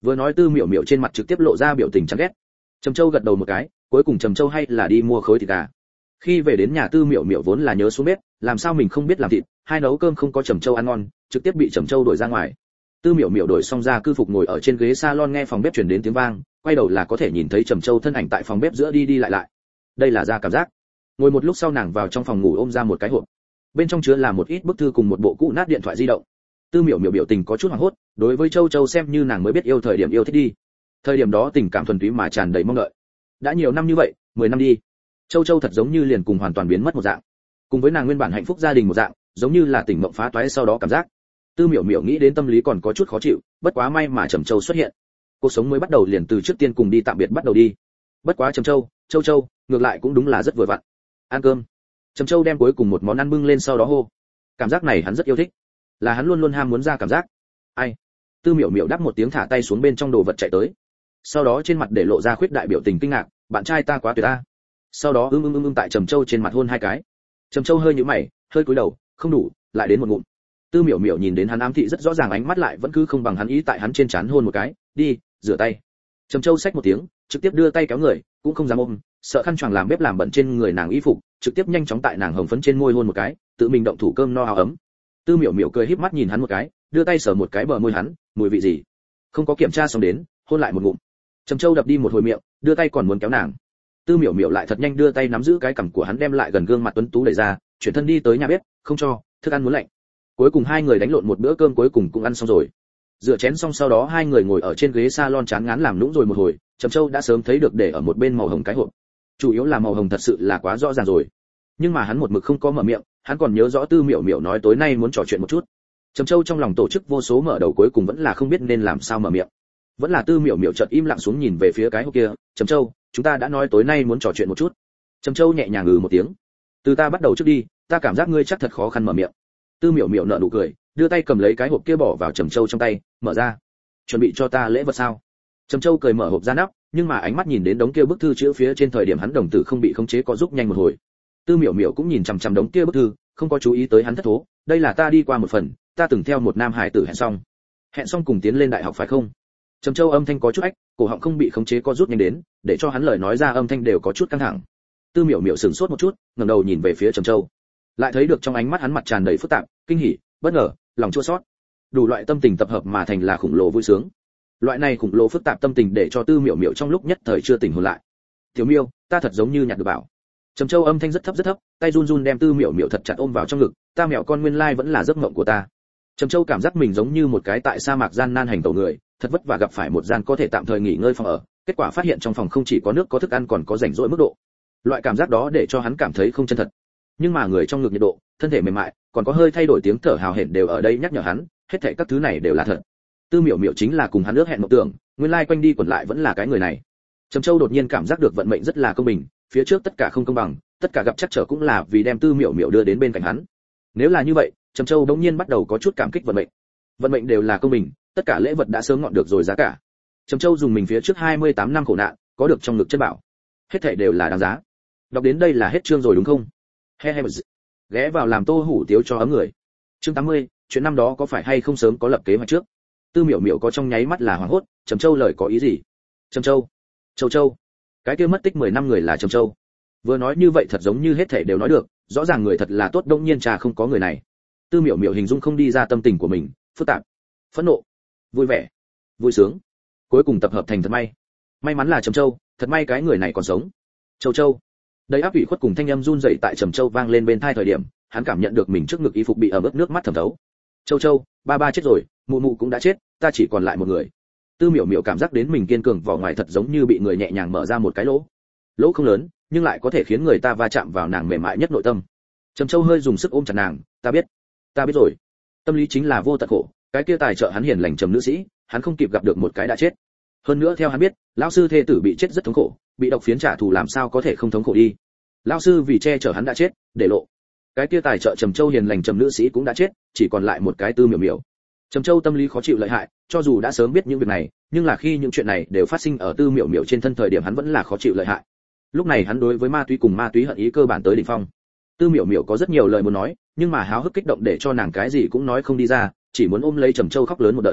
Vừa nói Tư Miểu Miểu trên mặt trực tiếp lộ ra biểu tình chán ghét. Trầm Châu gật đầu một cái, cuối cùng Trầm Châu hay là đi mua khối thịt gà. Khi về đến nhà Tư Miểu Miểu vốn là nhớ xuống bếp, làm sao mình không biết làm thịt, hai nấu cơm không có Trầm Châu ăn ngon, trực tiếp bị Trầm Châu đuổi ra ngoài. Tư Miểu Miểu đổi xong ra cư phục ngồi ở trên ghế salon nghe phòng bếp truyền đến tiếng vang, quay đầu là có thể nhìn thấy Trầm Châu thân ảnh tại phòng bếp giữa đi đi lại lại. Đây là ra cảm giác. Ngồi một lúc sau nàng vào trong phòng ngủ ôm ra một cái hộp. Bên trong chứa là một ít bức thư cùng một bộ cũ nát điện thoại di động. Tư Miểu Miểu biểu tình có chút hoảng hốt, đối với Châu Châu xem như nàng mới biết yêu thời điểm yêu thích đi. Thời điểm đó tình cảm thuần túy mà tràn đầy mong đợi. Đã nhiều năm như vậy, mười năm đi. Châu Châu thật giống như liền cùng hoàn toàn biến mất một dạng. Cùng với nàng nguyên bản hạnh phúc gia đình một dạng, giống như là tỉnh mộng phá toái sau đó cảm giác. Tư Miểu Miểu nghĩ đến tâm lý còn có chút khó chịu, bất quá may mà Trầm Châu xuất hiện. Cuộc sống mới bắt đầu liền từ trước tiên cùng đi tạm biệt bắt đầu đi. Bất quá Trầm Châu, Châu Châu, ngược lại cũng đúng là rất vừa vặn. Ăn cơm. Trầm Châu đem cuối cùng một món ăn bưng lên sau đó hô. Cảm giác này hắn rất yêu thích, là hắn luôn luôn ham muốn ra cảm giác. Ai? Tư Miểu Miểu đáp một tiếng thả tay xuống bên trong đồ vật chạy tới. Sau đó trên mặt để lộ ra khuyết đại biểu tình kinh ngạc, bạn trai ta quá tuyệt ta. Sau đó ưm ưm ưm ưm tại Trầm Châu trên mặt hôn hai cái. Trầm Châu hơi nhíu mày, hơi cúi đầu, không đủ, lại đến một ngụm. Tư Miểu Miểu nhìn đến hắn ám thị rất rõ ràng ánh mắt lại vẫn cứ không bằng hắn ý tại hắn trên trán hôn một cái, đi, rửa tay. Trầm Châu xách một tiếng, trực tiếp đưa tay kéo người, cũng không dám ôm, sợ khăn choàng làm bếp làm bẩn trên người nàng y phục, trực tiếp nhanh chóng tại nàng hồng phấn trên môi hôn một cái, tự mình động thủ cơm no áo ấm. Tư Miểu Miểu cười híp mắt nhìn hắn một cái, đưa tay sờ một cái bờ môi hắn, mùi vị gì? Không có kiểm tra xong đến, hôn lại một ngụm. Trầm Châu đập đi một hồi miệng, đưa tay còn muốn kéo nàng. Tư Miểu Miểu lại thật nhanh đưa tay nắm giữ cái cằm của hắn đem lại gần gương mặt tuấn tú đẩy ra, chuyển thân đi tới nhà bếp, không cho, thức ăn muốn lạnh. Cuối cùng hai người đánh lộn một bữa cơm cuối cùng cũng ăn xong rồi. Rửa chén xong sau đó hai người ngồi ở trên ghế salon chán ngán làm nũng rồi một hồi, Trầm Châu đã sớm thấy được để ở một bên màu hồng cái hộp. Chủ yếu là màu hồng thật sự là quá rõ ràng rồi. Nhưng mà hắn một mực không có mở miệng, hắn còn nhớ rõ Tư Miểu Miểu nói tối nay muốn trò chuyện một chút. Trầm Châu trong lòng tổ chức vô số mở đầu cuối cùng vẫn là không biết nên làm sao mở miệng. Vẫn là Tư Miểu Miểu chợt im lặng xuống nhìn về phía cái hộp kia, "Trầm Châu, chúng ta đã nói tối nay muốn trò chuyện một chút." Trầm Châu nhẹ nhàng ngừ một tiếng. "Từ ta bắt đầu trước đi, ta cảm giác ngươi chắc thật khó khăn mở miệng." Tư Miểu Miểu nở nụ cười, đưa tay cầm lấy cái hộp kia bỏ vào Trầm Châu trong tay, mở ra. "Chuẩn bị cho ta lễ vật sao?" Trầm Châu cười mở hộp ra nắp, nhưng mà ánh mắt nhìn đến đống kia bức thư chữ phía trên thời điểm hắn đồng tử không bị khống chế có giúp nhanh một hồi. Tư Miểu Miểu cũng nhìn chằm chằm đống kia bức thư, không có chú ý tới hắn thất thố, "Đây là ta đi qua một phần, ta từng theo một nam hải tử hẹn xong." "Hẹn xong cùng tiến lên đại học phải không?" Trầm Châu âm thanh có chút ách, cổ họng không bị khống chế có rút nhanh đến, để cho hắn lời nói ra âm thanh đều có chút căng thẳng. Tư Miểu Miểu sửng sốt một chút, ngẩng đầu nhìn về phía Trầm Châu, lại thấy được trong ánh mắt hắn mặt tràn đầy phức tạp, kinh hỉ, bất ngờ, lòng chua xót, đủ loại tâm tình tập hợp mà thành là khủng lồ vui sướng. Loại này khủng lồ phức tạp tâm tình để cho Tư Miểu Miểu trong lúc nhất thời chưa tỉnh hồn lại. "Tiểu Miêu, ta thật giống như nhặt được bảo." Trầm Châu âm thanh rất thấp rất thấp, tay run run đem Tư Miểu Miểu thật chặt ôm vào trong ngực, "Ta mèo con nguyên lai vẫn là giấc mộng của ta." Trầm Châu cảm giác mình giống như một cái tại sa mạc gian nan hành tẩu người, thật vất vả gặp phải một gian có thể tạm thời nghỉ ngơi phòng ở, kết quả phát hiện trong phòng không chỉ có nước có thức ăn còn có rảnh rỗi mức độ. Loại cảm giác đó để cho hắn cảm thấy không chân thật. Nhưng mà người trong ngực nhiệt độ, thân thể mềm mại, còn có hơi thay đổi tiếng thở hào hển đều ở đây nhắc nhở hắn, hết thảy các thứ này đều là thật. Tư Miểu Miểu chính là cùng hắn ước hẹn mộng tưởng, nguyên lai quanh đi quẩn lại vẫn là cái người này. Trầm Châu đột nhiên cảm giác được vận mệnh rất là công bình, phía trước tất cả không công bằng, tất cả gặp chắc trở cũng là vì đem Tư Miểu Miểu đưa đến bên cạnh hắn. Nếu là như vậy, Trầm Châu đống nhiên bắt đầu có chút cảm kích vận mệnh. Vận mệnh đều là công bình, tất cả lễ vật đã sớm ngọn được rồi giá cả. Trầm Châu dùng mình phía trước hai mươi tám năm khổ nạn, có được trong ngực chân bảo, hết thảy đều là đáng giá. Đọc đến đây là hết chương rồi đúng không? He he. Ghé vào làm tô hủ tiếu cho ấm người. Chương tám mươi, chuyện năm đó có phải hay không sớm có lập kế hoạch trước? Tư Miểu Miểu có trong nháy mắt là hoảng hốt, Trầm Châu lời có ý gì? Trầm Châu, Châu Châu, cái kia mất tích mười năm người là Trầm Châu. Vừa nói như vậy thật giống như hết thảy đều nói được, rõ ràng người thật là tốt, đông nhiên trà không có người này. Tư Miểu Miểu hình dung không đi ra tâm tình của mình, phức tạp, phẫn nộ, vui vẻ, vui sướng, cuối cùng tập hợp thành thật may. May mắn là Trầm Châu, thật may cái người này còn sống. Châu Châu, đầy áp ủy khuất cùng thanh âm run rẩy tại Trầm Châu vang lên bên tai thời điểm, hắn cảm nhận được mình trước ngực y phục bị ẩm ướt nước mắt thấm thấu. Châu Châu, ba ba chết rồi, mụ mụ cũng đã chết, ta chỉ còn lại một người. Tư Miểu Miểu cảm giác đến mình kiên cường vỏ ngoài thật giống như bị người nhẹ nhàng mở ra một cái lỗ. Lỗ không lớn, nhưng lại có thể khiến người ta va chạm vào nàng mềm mại nhất nội tâm. Trầm Châu hơi dùng sức ôm chặt nàng, ta biết, ta biết rồi. Tâm lý chính là vô tận khổ, cái kia tài trợ hắn hiền lành trầm nữ sĩ, hắn không kịp gặp được một cái đã chết. Hơn nữa theo hắn biết, lão sư thê tử bị chết rất thống khổ, bị độc phiến trả thù làm sao có thể không thống khổ đi. Lão sư vì che chở hắn đã chết, để lộ. Cái kia tài trợ Trầm Châu hiền lành trầm nữ sĩ cũng đã chết, chỉ còn lại một cái Tư Miểu Miểu. Trầm Châu tâm lý khó chịu lợi hại, cho dù đã sớm biết những việc này, nhưng là khi những chuyện này đều phát sinh ở Tư Miểu Miểu trên thân thời điểm hắn vẫn là khó chịu lợi hại. Lúc này hắn đối với ma túy cùng ma túy hận ý cơ bản tới đỉnh phong. Tư Miểu Miểu có rất nhiều lời muốn nói, nhưng mà háo hức kích động để cho nàng cái gì cũng nói không đi ra, chỉ muốn ôm lấy Trầm Châu khóc lớn một đợt.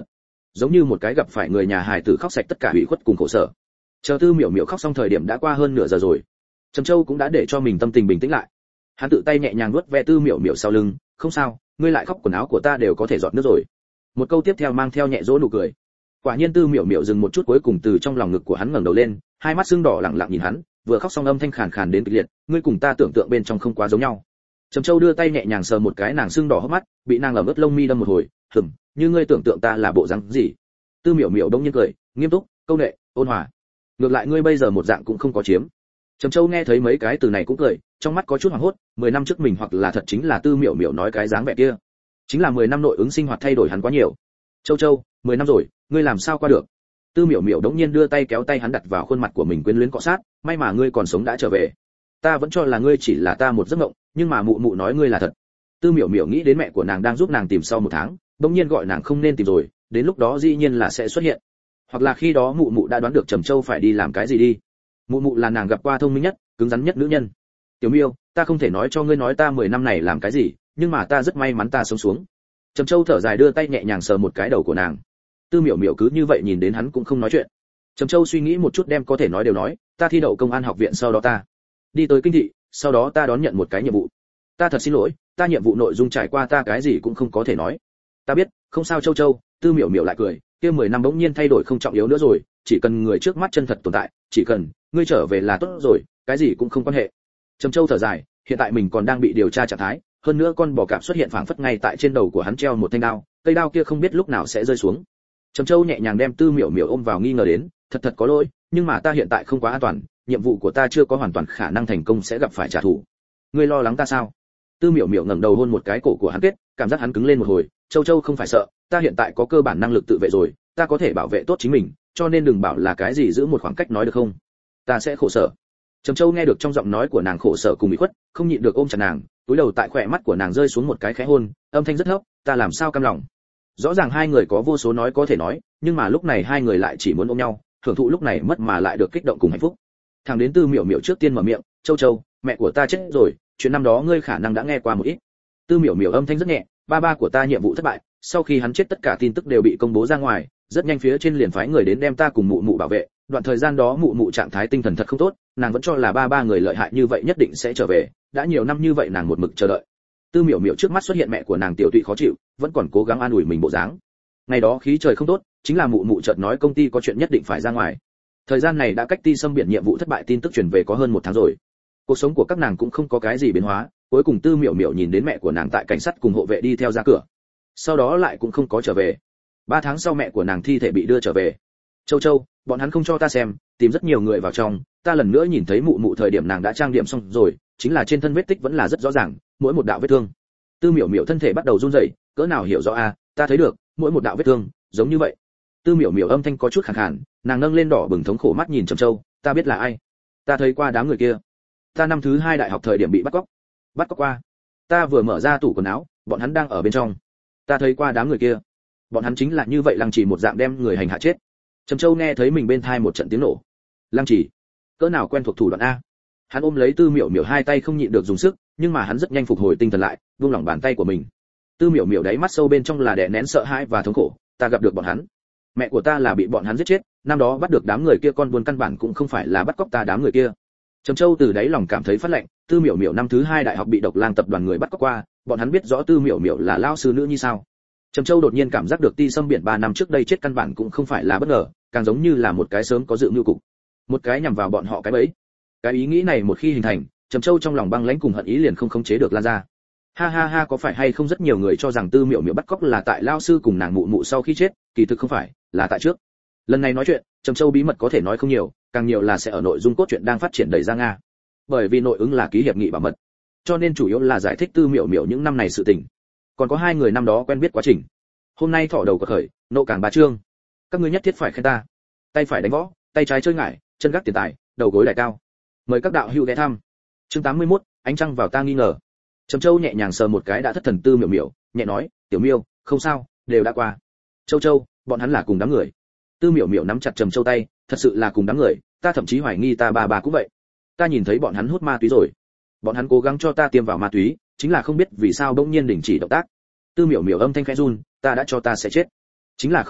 giống như một cái gặp phải người nhà hài tử khóc sạch tất cả ủy khuất cùng khổ sở. Chờ Tư Miểu Miểu khóc xong thời điểm đã qua hơn nửa giờ rồi. Trầm Châu cũng đã để cho mình tâm tình bình tĩnh lại. Hắn tự tay nhẹ nhàng vuốt ve Tư Miểu Miểu sau lưng, "Không sao, ngươi lại khóc quần áo của ta đều có thể giọt nước rồi." Một câu tiếp theo mang theo nhẹ dỗ nụ cười. Quả nhiên Tư Miểu Miểu dừng một chút, cuối cùng từ trong lòng ngực của hắn ngẩng đầu lên, hai mắt sưng đỏ lặng lặng nhìn hắn, vừa khóc xong âm thanh khàn khàn đến kịch liệt, "Ngươi cùng ta tưởng tượng bên trong không quá giống nhau." Trầm Châu đưa tay nhẹ nhàng sờ một cái nàng sưng đỏ hốc mắt, bị nàng ẩm ướt lông mi đâm một hồi, "Hừm, như ngươi tưởng tượng ta là bộ dáng gì?" Tư Miểu Miểu đông nhiên cười, nghiêm túc, câu nệ, ôn hòa. "Ngược lại ngươi bây giờ một dạng cũng không có chiếm." Trầm Châu nghe thấy mấy cái từ này cũng cười, trong mắt có chút hoảng hốt, mười năm trước mình hoặc là thật chính là Tư Miểu Miểu nói cái dáng vẻ kia. Chính là mười năm nội ứng sinh hoạt thay đổi hắn quá nhiều. "Châu Châu, mười năm rồi, ngươi làm sao qua được?" Tư Miểu Miểu đống nhiên đưa tay kéo tay hắn đặt vào khuôn mặt của mình quyến luyến cọ sát, "May mà ngươi còn sống đã trở về. Ta vẫn cho là ngươi chỉ là ta một giấc mộng, nhưng mà mụ mụ nói ngươi là thật." Tư Miểu Miểu nghĩ đến mẹ của nàng đang giúp nàng tìm sau một tháng, đống nhiên gọi nàng không nên tìm rồi, đến lúc đó dĩ nhiên là sẽ xuất hiện. Hoặc là khi đó mụ mụ đã đoán được Trầm Châu phải đi làm cái gì đi. Mụ mụ là nàng gặp qua thông minh nhất, cứng rắn nhất nữ nhân. "Tiểu Miêu, ta không thể nói cho ngươi nói ta mười năm này làm cái gì, nhưng mà ta rất may mắn ta sống xuống." Trầm Châu thở dài đưa tay nhẹ nhàng sờ một cái đầu của nàng. Tư Miểu Miểu cứ như vậy nhìn đến hắn cũng không nói chuyện. Trầm Châu suy nghĩ một chút đem có thể nói đều nói, "Ta thi đậu công an học viện, sau đó ta đi tới kinh thị, sau đó ta đón nhận một cái nhiệm vụ. Ta thật xin lỗi, ta nhiệm vụ nội dung trải qua ta cái gì cũng không có thể nói." "Ta biết, không sao Châu Châu." Tư Miểu Miểu lại cười, "Kia mười năm bỗng nhiên thay đổi không trọng yếu nữa rồi, chỉ cần người trước mắt chân thật tồn tại, chỉ cần ngươi trở về là tốt rồi, cái gì cũng không quan hệ." Trầm Châu thở dài, hiện tại mình còn đang bị điều tra trạng thái, hơn nữa con bò cạp xuất hiện phảng phất ngay tại trên đầu của hắn treo một thanh đao, cây đao kia không biết lúc nào sẽ rơi xuống. Trầm Châu nhẹ nhàng đem Tư Miểu Miểu ôm vào, nghi ngờ đến, "Thật thật có lỗi, nhưng mà ta hiện tại không quá an toàn, nhiệm vụ của ta chưa có hoàn toàn khả năng thành công, sẽ gặp phải trả thù. Ngươi lo lắng ta sao?" Tư Miểu Miểu ngẩng đầu hôn một cái cổ của hắn kết, cảm giác hắn cứng lên một hồi, "Châu Châu không phải sợ, ta hiện tại có cơ bản năng lực tự vệ rồi, ta có thể bảo vệ tốt chính mình, cho nên đừng bảo là cái gì giữ một khoảng cách nói được không? Ta sẽ khổ sở." Trầm Châu nghe được trong giọng nói của nàng khổ sở cùng bị khuất, không nhịn được ôm chặt nàng, túi đầu tại khóe mắt của nàng rơi xuống một cái khẽ hôn, âm thanh rất thấp, "Ta làm sao cam lòng." Rõ ràng hai người có vô số nói có thể nói, nhưng mà lúc này hai người lại chỉ muốn ôm nhau, hưởng thụ lúc này mất mà lại được kích động cùng hạnh phúc. Thằng đến Tư Miểu Miểu trước tiên mở miệng, "Châu Châu, mẹ của ta chết rồi, chuyện năm đó ngươi khả năng đã nghe qua một ít." Tư Miểu Miểu âm thanh rất nhẹ, "Ba ba của ta nhiệm vụ thất bại, sau khi hắn chết tất cả tin tức đều bị công bố ra ngoài, rất nhanh phía trên liền phái người đến đem ta cùng mụ mụ bảo vệ, đoạn thời gian đó mụ mụ trạng thái tinh thần thật không tốt, nàng vẫn cho là ba ba người lợi hại như vậy nhất định sẽ trở về, đã nhiều năm như vậy nàng một mực chờ đợi." Tư Miểu Miểu trước mắt xuất hiện mẹ của nàng tiểu tụy khó chịu, vẫn còn cố gắng an ủi mình bộ dáng. Ngày đó khí trời không tốt, chính là mụ mụ chợt nói công ty có chuyện nhất định phải ra ngoài. Thời gian này đã cách Ti Sâm Biển nhiệm vụ thất bại tin tức truyền về có hơn một tháng rồi. Cuộc sống của các nàng cũng không có cái gì biến hóa, cuối cùng Tư Miểu Miểu nhìn đến mẹ của nàng tại cảnh sát cùng hộ vệ đi theo ra cửa. Sau đó lại cũng không có trở về. Ba tháng sau mẹ của nàng thi thể bị đưa trở về. "Châu Châu, bọn hắn không cho ta xem, tìm rất nhiều người vào trong, ta lần nữa nhìn thấy mụ mụ thời điểm nàng đã trang điểm xong rồi, chính là trên thân vết tích vẫn là rất rõ ràng, mỗi một đạo vết thương." Tư Miểu Miểu thân thể bắt đầu run rẩy, cỡ nào hiểu rõ a, "Ta thấy được, mỗi một đạo vết thương giống như vậy." Tư Miểu Miểu âm thanh có chút khàn khàn, nàng nâng lên đỏ bừng thống khổ mắt nhìn Trầm Châu, "Ta biết là ai, ta thấy qua đám người kia, ta năm thứ hai đại học thời điểm bị bắt cóc, bắt cóc qua, ta vừa mở ra tủ quần áo, bọn hắn đang ở bên trong, ta thấy qua đám người kia, bọn hắn chính là như vậy lăng trì một dạng đem người hành hạ chết." Trầm Châu nghe thấy mình bên thai một trận tiếng nổ. Lăng trì, cỡ nào quen thuộc thủ đoạn a. Hắn ôm lấy Tư Miểu Miểu hai tay không nhịn được dùng sức, nhưng mà hắn rất nhanh phục hồi tinh thần lại, buông lỏng bàn tay của mình. Tư Miểu Miểu đáy mắt sâu bên trong là đè nén sợ hãi và thống khổ, "Ta gặp được bọn hắn, mẹ của ta là bị bọn hắn giết chết, năm đó bắt được đám người kia con buôn căn bản cũng không phải là bắt cóc ta đám người kia." Trầm Châu từ đáy lòng cảm thấy phát lạnh, Tư Miểu Miểu năm thứ hai đại học bị Độc Lang tập đoàn người bắt cóc qua, bọn hắn biết rõ Tư Miểu Miểu là lao sư nữ như sao. Trầm Châu đột nhiên cảm giác được Ti Sâm Biển ba năm trước đây chết căn bản cũng không phải là bất ngờ, càng giống như là một cái sớm có dự mưu cục, một cái nhằm vào bọn họ cái bẫy. Cái ý nghĩ này một khi hình thành, Trầm Châu trong lòng băng lãnh cùng hận ý liền không khống chế được lan ra. Ha ha ha, có phải hay không rất nhiều người cho rằng Tư Miểu Miểu bắt cóc là tại lao sư cùng nàng mụ mụ sau khi chết, kỳ thực không phải, là tại trước. Lần này nói chuyện, Trầm Châu bí mật có thể nói không nhiều, càng nhiều là sẽ ở nội dung cốt truyện đang phát triển đẩy ra nga. Bởi vì nội ứng là ký hiệp nghị bảo mật, cho nên chủ yếu là giải thích Tư Miểu Miểu những năm này sự tình. Còn có hai người năm đó quen biết quá trình. Hôm nay thỏ đầu có khởi, nộ càng bá trương. Các ngươi nhất thiết phải khen ta. Tay phải đánh võ, tay trái chơi ngải, chân gác tiền tài, đầu gối đại cao. Mời các đạo hữu ghé thăm. Chương tám mươi mốt, ánh trăng vào ta nghi ngờ. Trầm Châu nhẹ nhàng sờ một cái đã thất thần Tư Miểu Miểu, nhẹ nói, "Tiểu Miêu, không sao, đều đã qua." "Châu Châu, bọn hắn là cùng đám người." Tư Miểu Miểu nắm chặt Trầm Châu tay, "Thật sự là cùng đám người, ta thậm chí hoài nghi ta bà bà cũng vậy. Ta nhìn thấy bọn hắn hút ma túy rồi. Bọn hắn cố gắng cho ta tiêm vào ma túy, chính là không biết vì sao bỗng nhiên đình chỉ động tác." Tư Miểu Miểu âm thanh khẽ run, "Ta đã cho ta sẽ chết. Chính là không có,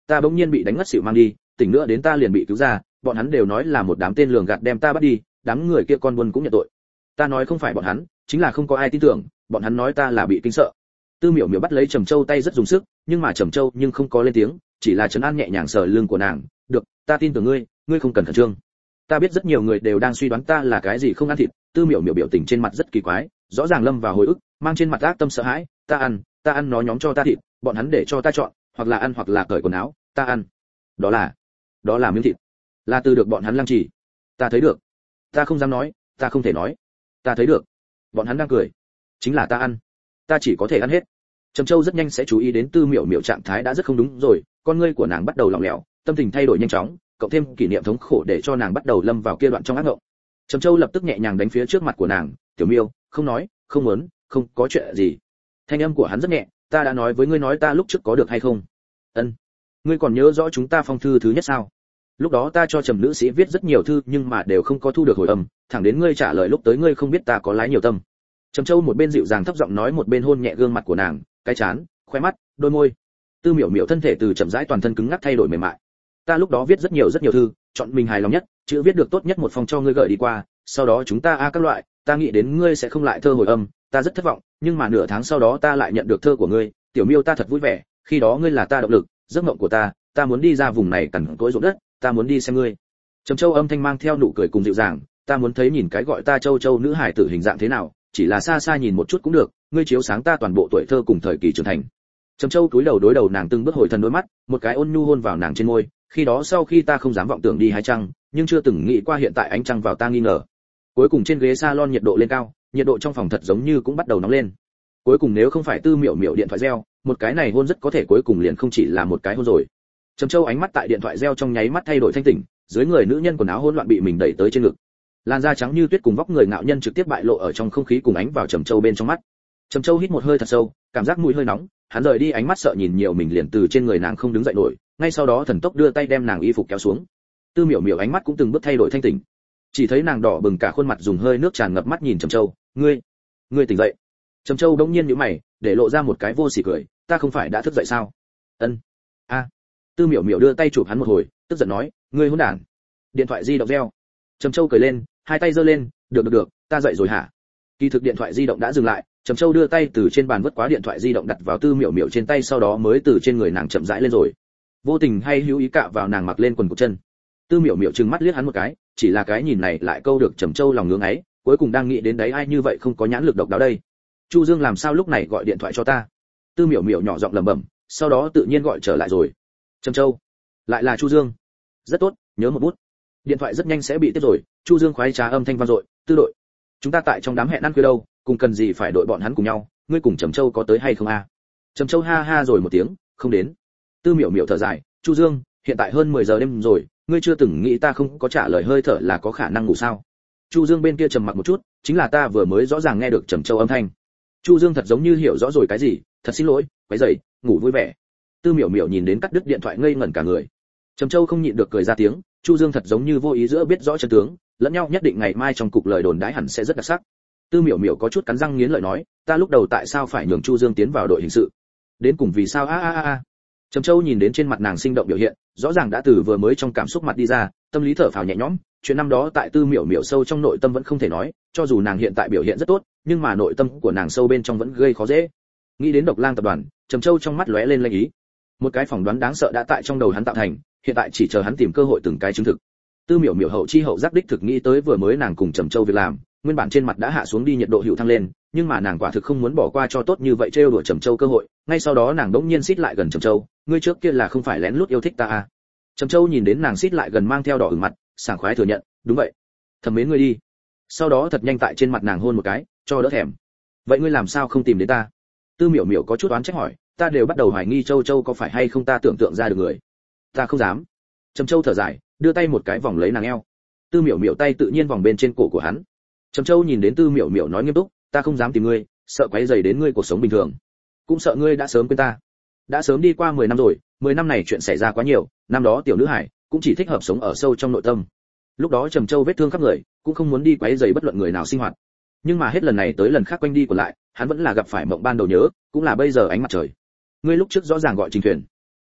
ta bỗng nhiên bị đánh ngất xỉu mang đi, tỉnh nữa đến ta liền bị cứu ra, bọn hắn đều nói là một đám tên lường gạt đem ta bắt đi, đám người kia con buôn cũng nhận tội. Ta nói không phải bọn hắn, chính là không có ai tin tưởng, bọn hắn nói ta là bị kinh sợ. Tư Miểu Miểu bắt lấy Trầm Châu tay rất dùng sức, nhưng mà Trầm Châu nhưng không có lên tiếng, chỉ là trấn an nhẹ nhàng sờ lưng của nàng, "Được, ta tin tưởng ngươi, ngươi không cần khẩn trương. Ta biết rất nhiều người đều đang suy đoán ta là cái gì không ăn thịt." Tư Miểu Miểu biểu tình trên mặt rất kỳ quái, rõ ràng lâm vào hồi ức, mang trên mặt ác tâm sợ hãi, "Ta ăn, ta ăn nó nhóm cho ta thịt, bọn hắn để cho ta chọn, hoặc là ăn hoặc là cởi quần áo, ta ăn." Đó là, đó là miếng thịt. Là từ được bọn hắn lăng trì. Ta thấy được. Ta không dám nói, ta không thể nói. Ta thấy được. Bọn hắn đang cười. Chính là ta ăn. Ta chỉ có thể ăn hết. Trầm Châu rất nhanh sẽ chú ý đến Tư Miểu Miểu trạng thái đã rất không đúng rồi, con ngươi của nàng bắt đầu lỏng lẻo, tâm tình thay đổi nhanh chóng, cộng thêm kỷ niệm thống khổ để cho nàng bắt đầu lâm vào kia đoạn trong ác mộng. Trầm Châu lập tức nhẹ nhàng đánh phía trước mặt của nàng, "Tiểu Miêu, không nói, không muốn, không có chuyện gì." Thanh âm của hắn rất nhẹ, "Ta đã nói với ngươi nói ta lúc trước có được hay không?" "Ân." "Ngươi còn nhớ rõ chúng ta phong thư thứ nhất sao? Lúc đó ta cho Trầm nữ sĩ viết rất nhiều thư nhưng mà đều không có thu được hồi âm, thẳng đến ngươi trả lời lúc tới ngươi không biết ta có lái nhiều tâm." Trầm Châu một bên dịu dàng thấp giọng nói một bên hôn nhẹ gương mặt của nàng, cái trán, khóe mắt, đôi môi. Tư Miểu Miểu thân thể từ chậm rãi toàn thân cứng ngắc thay đổi mềm mại. "Ta lúc đó viết rất nhiều rất nhiều thư, chọn mình hài lòng nhất, chữ viết được tốt nhất một phong cho ngươi gửi đi qua, sau đó chúng ta a các loại, ta nghĩ đến ngươi sẽ không lại thơ hồi âm, ta rất thất vọng, nhưng mà nửa tháng sau đó ta lại nhận được thơ của ngươi, Tiểu Miêu ta thật vui vẻ, khi đó ngươi là ta động lực, giấc mộng của ta, ta muốn đi ra vùng này cằn cỗi ruộng đất, ta muốn đi xem ngươi." Trầm Châu âm thanh mang theo nụ cười cùng dịu dàng, "Ta muốn thấy nhìn cái gọi ta Châu Châu nữ hài tử hình dạng thế nào, chỉ là xa xa nhìn một chút cũng được, ngươi chiếu sáng ta toàn bộ tuổi thơ cùng thời kỳ trưởng thành." Trầm Châu cúi đầu đối đầu nàng từng bước hồi thần đôi mắt, một cái ôn nhu hôn vào nàng trên môi, "Khi đó sau khi ta không dám vọng tưởng đi hái trăng, nhưng chưa từng nghĩ qua hiện tại ánh trăng vào ta nghi ngờ." Cuối cùng trên ghế salon nhiệt độ lên cao, nhiệt độ trong phòng thật giống như cũng bắt đầu nóng lên. Cuối cùng nếu không phải Tư Miểu Miểu điện thoại reo, một cái này hôn rất có thể cuối cùng liền không chỉ là một cái hôn rồi. Trầm Châu ánh mắt tại điện thoại reo trong nháy mắt thay đổi thanh tỉnh, dưới người nữ nhân quần áo hỗn loạn bị mình đẩy tới trên ngực. Làn da trắng như tuyết cùng vóc người ngạo nhân trực tiếp bại lộ ở trong không khí cùng ánh vào Trầm Châu bên trong mắt. Trầm Châu hít một hơi thật sâu, cảm giác mũi hơi nóng, hắn rời đi ánh mắt sợ nhìn nhiều mình liền từ trên người nàng không đứng dậy nổi, ngay sau đó thần tốc đưa tay đem nàng y phục kéo xuống. Tư Miểu Miểu ánh mắt cũng từng bước thay đổi thanh tỉnh. Chỉ thấy nàng đỏ bừng cả khuôn mặt dùng hơi nước tràn ngập mắt nhìn Trầm Châu, "Ngươi, ngươi tỉnh dậy." Trầm Châu đống nhiên nhíu mày, để lộ ra một cái vô sỉ cười, "Ta không phải đã thức dậy sao?" "Ân." "A." Tư Miểu Miểu đưa tay chụp hắn một hồi, tức giận nói, "Ngươi hỗn đản." Điện thoại di động reo. Trầm Châu cười lên, hai tay giơ lên, "Được được được, ta dậy rồi hả?" Kỳ thực điện thoại di động đã dừng lại, Trầm Châu đưa tay từ trên bàn vứt quá điện thoại di động đặt vào Tư Miểu Miểu trên tay, sau đó mới từ trên người nàng chậm rãi lên rồi. Vô tình hay hữu ý cạ vào nàng mặc lên quần cụt chân. Tư Miểu Miểu trừng mắt liếc hắn một cái, chỉ là cái nhìn này lại câu được Trầm Châu lòng ngưỡng ấy, cuối cùng đang nghĩ đến đấy ai như vậy không có nhãn lực độc đáo đây. Chu Dương làm sao lúc này gọi điện thoại cho ta? Tư Miểu Miểu nhỏ giọng lẩm bẩm, sau đó tự nhiên gọi trở lại rồi. Trầm Châu, lại là Chu Dương. Rất tốt, nhớ một bút. Điện thoại rất nhanh sẽ bị tiếp rồi, Chu Dương khoái trá âm thanh vang dội, "Tư đội, chúng ta tại trong đám hẹn ăn khuya đâu, cùng cần gì phải đội bọn hắn cùng nhau, ngươi cùng Trầm Châu có tới hay không a?" À? Trầm Châu ha ha rồi một tiếng, "Không đến." Tư Miểu Miểu thở dài, "Chu Dương, hiện tại hơn mười giờ đêm rồi, ngươi chưa từng nghĩ ta không có trả lời hơi thở là có khả năng ngủ sao?" Chu Dương bên kia trầm mặc một chút, "Chính là ta vừa mới rõ ràng nghe được Trầm Châu âm thanh." Chu Dương thật giống như hiểu rõ rồi cái gì, "Thật xin lỗi, quấy rầy, ngủ vui vẻ." Tư Miểu Miểu nhìn đến cắt đứt điện thoại ngây ngẩn cả người. Trầm Châu không nhịn được cười ra tiếng, Chu Dương thật giống như vô ý giữa biết rõ chân tướng, lẫn nhau nhất định ngày mai trong cục lời đồn đãi hẳn sẽ rất đặc sắc. Tư Miểu Miểu có chút cắn răng nghiến lợi nói, "Ta lúc đầu tại sao phải nhường Chu Dương tiến vào đội hình sự? Đến cùng vì sao a a a a?" Trầm Châu nhìn đến trên mặt nàng sinh động biểu hiện, rõ ràng đã từ vừa mới trong cảm xúc mặt đi ra, tâm lý thở phào nhẹ nhõm, chuyện năm đó tại Tư Miểu Miểu sâu trong nội tâm vẫn không thể nói, cho dù nàng hiện tại biểu hiện rất tốt, nhưng mà nội tâm của nàng sâu bên trong vẫn gây khó dễ. Nghĩ đến Độc Lang tập đoàn, Trầm Châu trong mắt lóe lên lanh ý. Một cái phỏng đoán đáng sợ đã tại trong đầu hắn tạo thành, hiện tại chỉ chờ hắn tìm cơ hội từng cái chứng thực. Tư Miểu Miểu hậu chi hậu giác đích thực nghĩ tới vừa mới nàng cùng Trầm Châu việc làm, nguyên bản trên mặt đã hạ xuống đi nhiệt độ hữu thăng lên, nhưng mà nàng quả thực không muốn bỏ qua cho tốt như vậy trêu đùa Trầm Châu cơ hội, ngay sau đó nàng đống nhiên xít lại gần Trầm Châu, "Ngươi trước kia là không phải lén lút yêu thích ta à?" Trầm Châu nhìn đến nàng xít lại gần mang theo đỏ ửng mặt, sảng khoái thừa nhận, "Đúng vậy, thầm mến ngươi đi." Sau đó thật nhanh tại trên mặt nàng hôn một cái, cho đỡ thèm. "Vậy ngươi làm sao không tìm đến ta?" Tư Miểu Miểu có chút oán trách hỏi, "Ta đều bắt đầu hoài nghi Châu Châu có phải hay không ta tưởng tượng ra được người." "Ta không dám." Trầm Châu thở dài, đưa tay một cái vòng lấy nàng eo. Tư Miểu Miểu tay tự nhiên vòng bên trên cổ của hắn. Trầm Châu nhìn đến Tư Miểu Miểu nói nghiêm túc, "Ta không dám tìm ngươi, sợ quấy rầy đến ngươi cuộc sống bình thường, cũng sợ ngươi đã sớm quên ta. Đã sớm đi qua mười năm rồi, mười năm này chuyện xảy ra quá nhiều, năm đó tiểu nữ hải cũng chỉ thích hợp sống ở sâu trong nội tâm. Lúc đó Trầm Châu vết thương khắp người, cũng không muốn đi quấy rầy bất luận người nào sinh hoạt. Nhưng mà hết lần này tới lần khác quanh đi còn lại, hắn vẫn là gặp phải mộng ban đầu nhớ, cũng là bây giờ ánh mặt trời. Ngươi lúc trước rõ ràng gọi Trình Thuyền,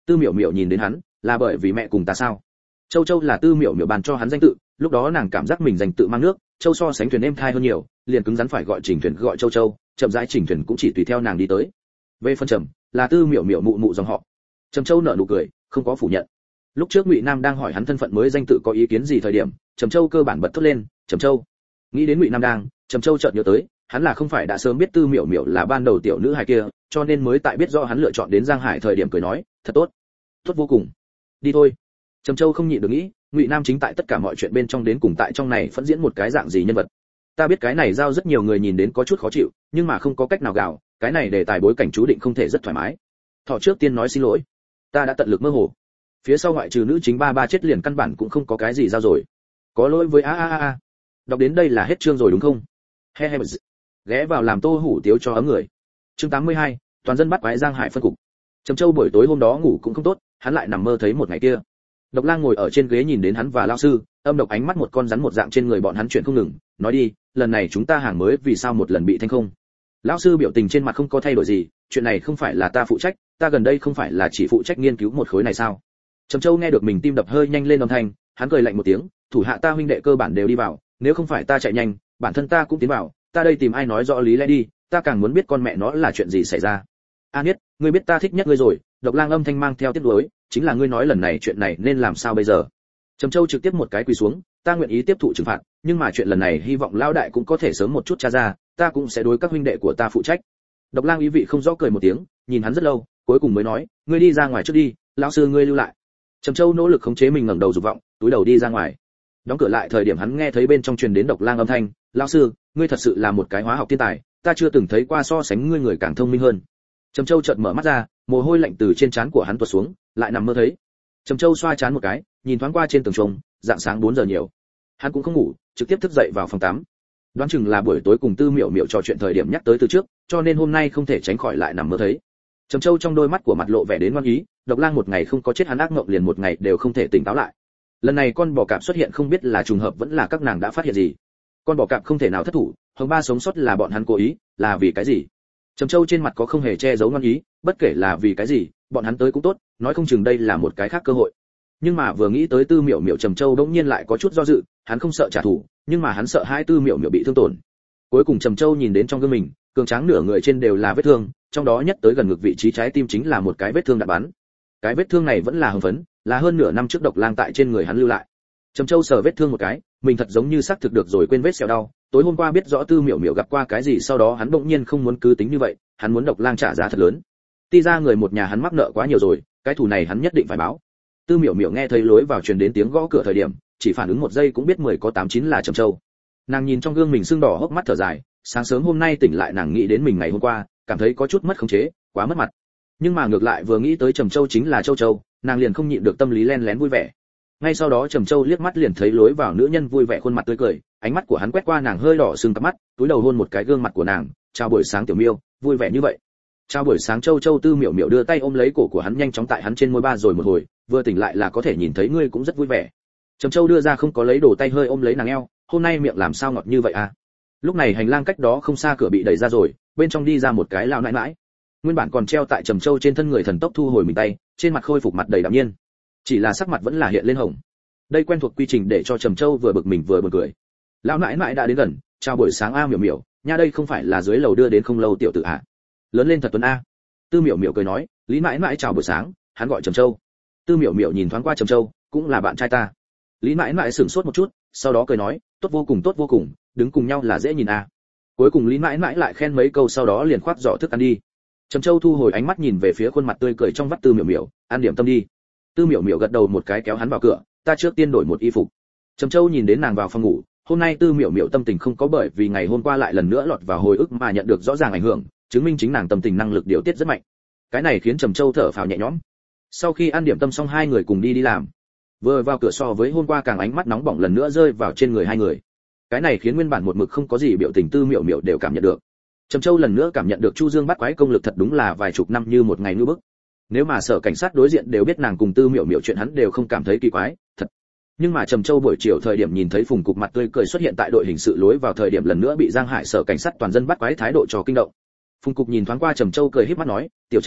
Tư Miểu Miểu nhìn đến hắn, là bởi vì mẹ cùng ta sao? Châu Châu là Tư Miểu Miểu bàn cho hắn danh tự, lúc đó nàng cảm giác mình danh tự mang nước, Châu so sánh thuyền êm thai hơn nhiều, liền cứng rắn phải gọi Trình Thuyền gọi Châu Châu, chậm rãi Trình Thuyền cũng chỉ tùy theo nàng đi tới. Về phần Trầm, là Tư Miểu Miểu mụ mụ dòng họ. Trầm Châu nở nụ cười, không có phủ nhận. Lúc trước Ngụy Nam đang hỏi hắn thân phận mới danh tự có ý kiến gì thời điểm, Trầm Châu cơ bản bật thốt lên, Trầm Châu. Nghĩ đến Ngụy Nam đang, Trầm Châu chợt nhớ tới, hắn là không phải đã sớm biết Tư Miểu Miểu là ban đầu tiểu nữ hài kia, cho nên mới tại biết rõ hắn lựa chọn đến Giang Hải thời điểm cười nói, thật tốt, tốt vô cùng. Đi thôi. Trầm Châu không nhịn được nghĩ, Ngụy Nam chính tại tất cả mọi chuyện bên trong đến cùng tại trong này phẫn diễn một cái dạng gì nhân vật. Ta biết cái này giao rất nhiều người nhìn đến có chút khó chịu, nhưng mà không có cách nào gào, cái này đề tài bối cảnh chú định không thể rất thoải mái. Thọ trước tiên nói xin lỗi, ta đã tận lực mơ hồ. Phía sau ngoại trừ nữ chính ba ba chết liền căn bản cũng không có cái gì giao rồi. Có lỗi với a a a a. Đọc đến đây là hết chương rồi đúng không? He he. Ghé vào làm tô hủ tiếu cho ấm người. Chương tám mươi hai, toàn dân bắt quái Giang Hải phân cục. Trầm Châu buổi tối hôm đó ngủ cũng không tốt, hắn lại nằm mơ thấy một ngày kia. Độc Lang ngồi ở trên ghế nhìn đến hắn và lão sư, âm độc ánh mắt một con rắn một dạng trên người bọn hắn chuyện không ngừng, nói đi, lần này chúng ta hàng mới vì sao một lần bị thanh không? Lão sư biểu tình trên mặt không có thay đổi gì, chuyện này không phải là ta phụ trách, ta gần đây không phải là chỉ phụ trách nghiên cứu một khối này sao? Trầm Châu nghe được mình tim đập hơi nhanh lên âm thanh, hắn cười lạnh một tiếng, thủ hạ ta huynh đệ cơ bản đều đi vào, nếu không phải ta chạy nhanh, bản thân ta cũng tiến vào, ta đây tìm ai nói rõ lý lẽ đi, ta càng muốn biết con mẹ nó là chuyện gì xảy ra. A Niết, ngươi biết ta thích nhất ngươi rồi, Độc Lang âm thanh mang theo tiếc nuối, chính là ngươi nói lần này chuyện này nên làm sao bây giờ? Trầm Châu trực tiếp một cái quỳ xuống, ta nguyện ý tiếp thụ trừng phạt, nhưng mà chuyện lần này hy vọng lão đại cũng có thể sớm một chút tra ra, ta cũng sẽ đối các huynh đệ của ta phụ trách. Độc Lang ý vị không rõ cười một tiếng, nhìn hắn rất lâu, cuối cùng mới nói, ngươi đi ra ngoài trước đi, lão sư ngươi lưu lại. Trầm Châu nỗ lực khống chế mình ngẩng đầu dục vọng, túi đầu đi ra ngoài. Đóng cửa lại thời điểm hắn nghe thấy bên trong truyền đến Độc Lang âm thanh, lão sư, ngươi thật sự là một cái hóa học thiên tài, ta chưa từng thấy qua so sánh ngươi người càng thông minh hơn. Trầm Châu chợt mở mắt ra, mồ hôi lạnh từ trên trán của hắn tuột xuống, lại nằm mơ thấy. Trầm Châu xoa trán một cái, nhìn thoáng qua trên tường trông, dạng sáng bốn giờ nhiều. Hắn cũng không ngủ, trực tiếp thức dậy vào phòng tắm. Đoán chừng là buổi tối cùng Tư Miểu Miểu trò chuyện thời điểm nhắc tới từ trước, cho nên hôm nay không thể tránh khỏi lại nằm mơ thấy. Trầm Châu trong đôi mắt của mặt lộ vẻ đến ngoan ý, Độc Lang một ngày không có chết hắn ác mộng liền một ngày đều không thể tỉnh táo lại. Lần này con bò cạp xuất hiện không biết là trùng hợp vẫn là các nàng đã phát hiện gì. Con bò cạp không thể nào thất thủ, Hồng Ba sống sót là bọn hắn cố ý, là vì cái gì? Trầm Châu trên mặt có không hề che giấu ngoan ý, bất kể là vì cái gì, bọn hắn tới cũng tốt, nói không chừng đây là một cái khác cơ hội. Nhưng mà vừa nghĩ tới Tư Miểu Miểu, Trầm Châu đống nhiên lại có chút do dự, hắn không sợ trả thù, nhưng mà hắn sợ hai Tư Miểu Miểu bị thương tổn. Cuối cùng Trầm Châu nhìn đến trong gương mình, cường tráng nửa người trên đều là vết thương, trong đó nhất tới gần ngực vị trí trái tim chính là một cái vết thương đạn bắn. Cái vết thương này vẫn là hồng phấn, là hơn nửa năm trước Độc Lang tại trên người hắn lưu lại. Trầm Châu sờ vết thương một cái, mình thật giống như xác thực được rồi quên vết sẹo đau, tối hôm qua biết rõ Tư Miểu Miểu gặp qua cái gì, sau đó hắn bỗng nhiên không muốn cứ tính như vậy, hắn muốn Độc Lang trả giá thật lớn. Ti ra người một nhà hắn mắc nợ quá nhiều rồi, cái thù này hắn nhất định phải báo. Tư Miểu Miểu nghe thấy lối vào truyền đến tiếng gõ cửa thời điểm, chỉ phản ứng một giây cũng biết mười có tám chín là Trầm Châu. Nàng nhìn trong gương mình sưng đỏ hốc mắt thở dài, sáng sớm hôm nay tỉnh lại nàng nghĩ đến mình ngày hôm qua, cảm thấy có chút mất khống chế, quá mất mặt. Nhưng mà ngược lại vừa nghĩ tới Trầm Châu chính là Châu Châu, nàng liền không nhịn được tâm lý len lén vui vẻ. Ngay sau đó Trầm Châu liếc mắt liền thấy lối vào nữ nhân vui vẻ khuôn mặt tươi cười, ánh mắt của hắn quét qua nàng hơi đỏ sưng cặp mắt, cúi đầu hôn một cái gương mặt của nàng, chào buổi sáng tiểu miêu, vui vẻ như vậy. Chào buổi sáng Châu Châu. Tư Miểu Miểu đưa tay ôm lấy cổ của hắn nhanh chóng tại hắn trên môi ba rồi một hồi, vừa tỉnh lại là có thể nhìn thấy ngươi cũng rất vui vẻ. Trầm Châu đưa ra không có lấy đồ tay hơi ôm lấy nàng eo, hôm nay miệng làm sao ngọt như vậy à? Lúc này hành lang cách đó không xa cửa bị đẩy ra rồi, bên trong đi ra một cái lão nãi nãi. Nguyên bản còn treo tại Trầm Châu trên thân người thần tốc thu hồi mình tay, trên mặt khôi phục mặt đầy đạm nhiên, chỉ là sắc mặt vẫn là hiện lên hồng. Đây quen thuộc quy trình để cho Trầm Châu vừa bực mình vừa buồn cười. Lão nãi nãi đã đến gần, chào buổi sáng a Miểu Miểu, nha đây không phải là dưới lầu đưa đến không lâu tiểu tử à? Lớn lên thật tuấn a. Tư Miểu Miểu cười nói, Lý nãi nãi chào buổi sáng, hắn gọi Trầm Châu. Tư Miểu Miểu nhìn thoáng qua Trầm Châu, cũng là bạn trai ta. Lý nãi nãi sửng sốt một chút, sau đó cười nói, tốt vô cùng tốt vô cùng, đứng cùng nhau là dễ nhìn a. Cuối cùng Lý nãi nãi lại khen mấy câu sau đó liền khoác giỏ thức ăn đi. Trầm Châu thu hồi ánh mắt nhìn về phía khuôn mặt tươi cười trong vắt Tư Miểu Miểu, ăn điểm tâm đi. Tư Miểu Miểu gật đầu một cái kéo hắn vào cửa, ta trước tiên đổi một y phục. Trầm Châu nhìn đến nàng vào phòng ngủ, hôm nay Tư Miểu Miểu tâm tình không có bởi vì ngày hôm qua lại lần nữa lọt vào hồi ức mà nhận được rõ ràng ảnh hưởng, chứng minh chính nàng tâm tình năng lực điều tiết rất mạnh. Cái này khiến Trầm Châu thở phào nhẹ nhõm. Sau khi ăn điểm tâm xong hai người cùng đi đi làm. Vừa vào cửa so với hôm qua càng ánh mắt nóng bỏng lần nữa rơi vào trên người hai người. Cái này khiến nguyên bản một mực không có gì biểu tình Tư Miểu Miểu đều cảm nhận được. Trầm Châu lần nữa cảm nhận được Chu Dương bắt quái công lực thật đúng là vài chục năm như một ngày như bức. Nếu mà sở cảnh sát đối diện đều biết nàng cùng Tư Miểu Miểu chuyện hắn đều không cảm thấy kỳ quái, thật. Nhưng mà Trầm Châu buổi chiều thời điểm nhìn thấy Phùng Cục mặt tươi cười xuất hiện tại đội hình sự lối vào thời điểm lần nữa bị Giang Hải sở cảnh sát toàn dân bắt quái thái độ cho kinh động. Phùng Cục nhìn thoáng qua Trầm Châu cười híp mắt nói, "Tiểu Trầm a,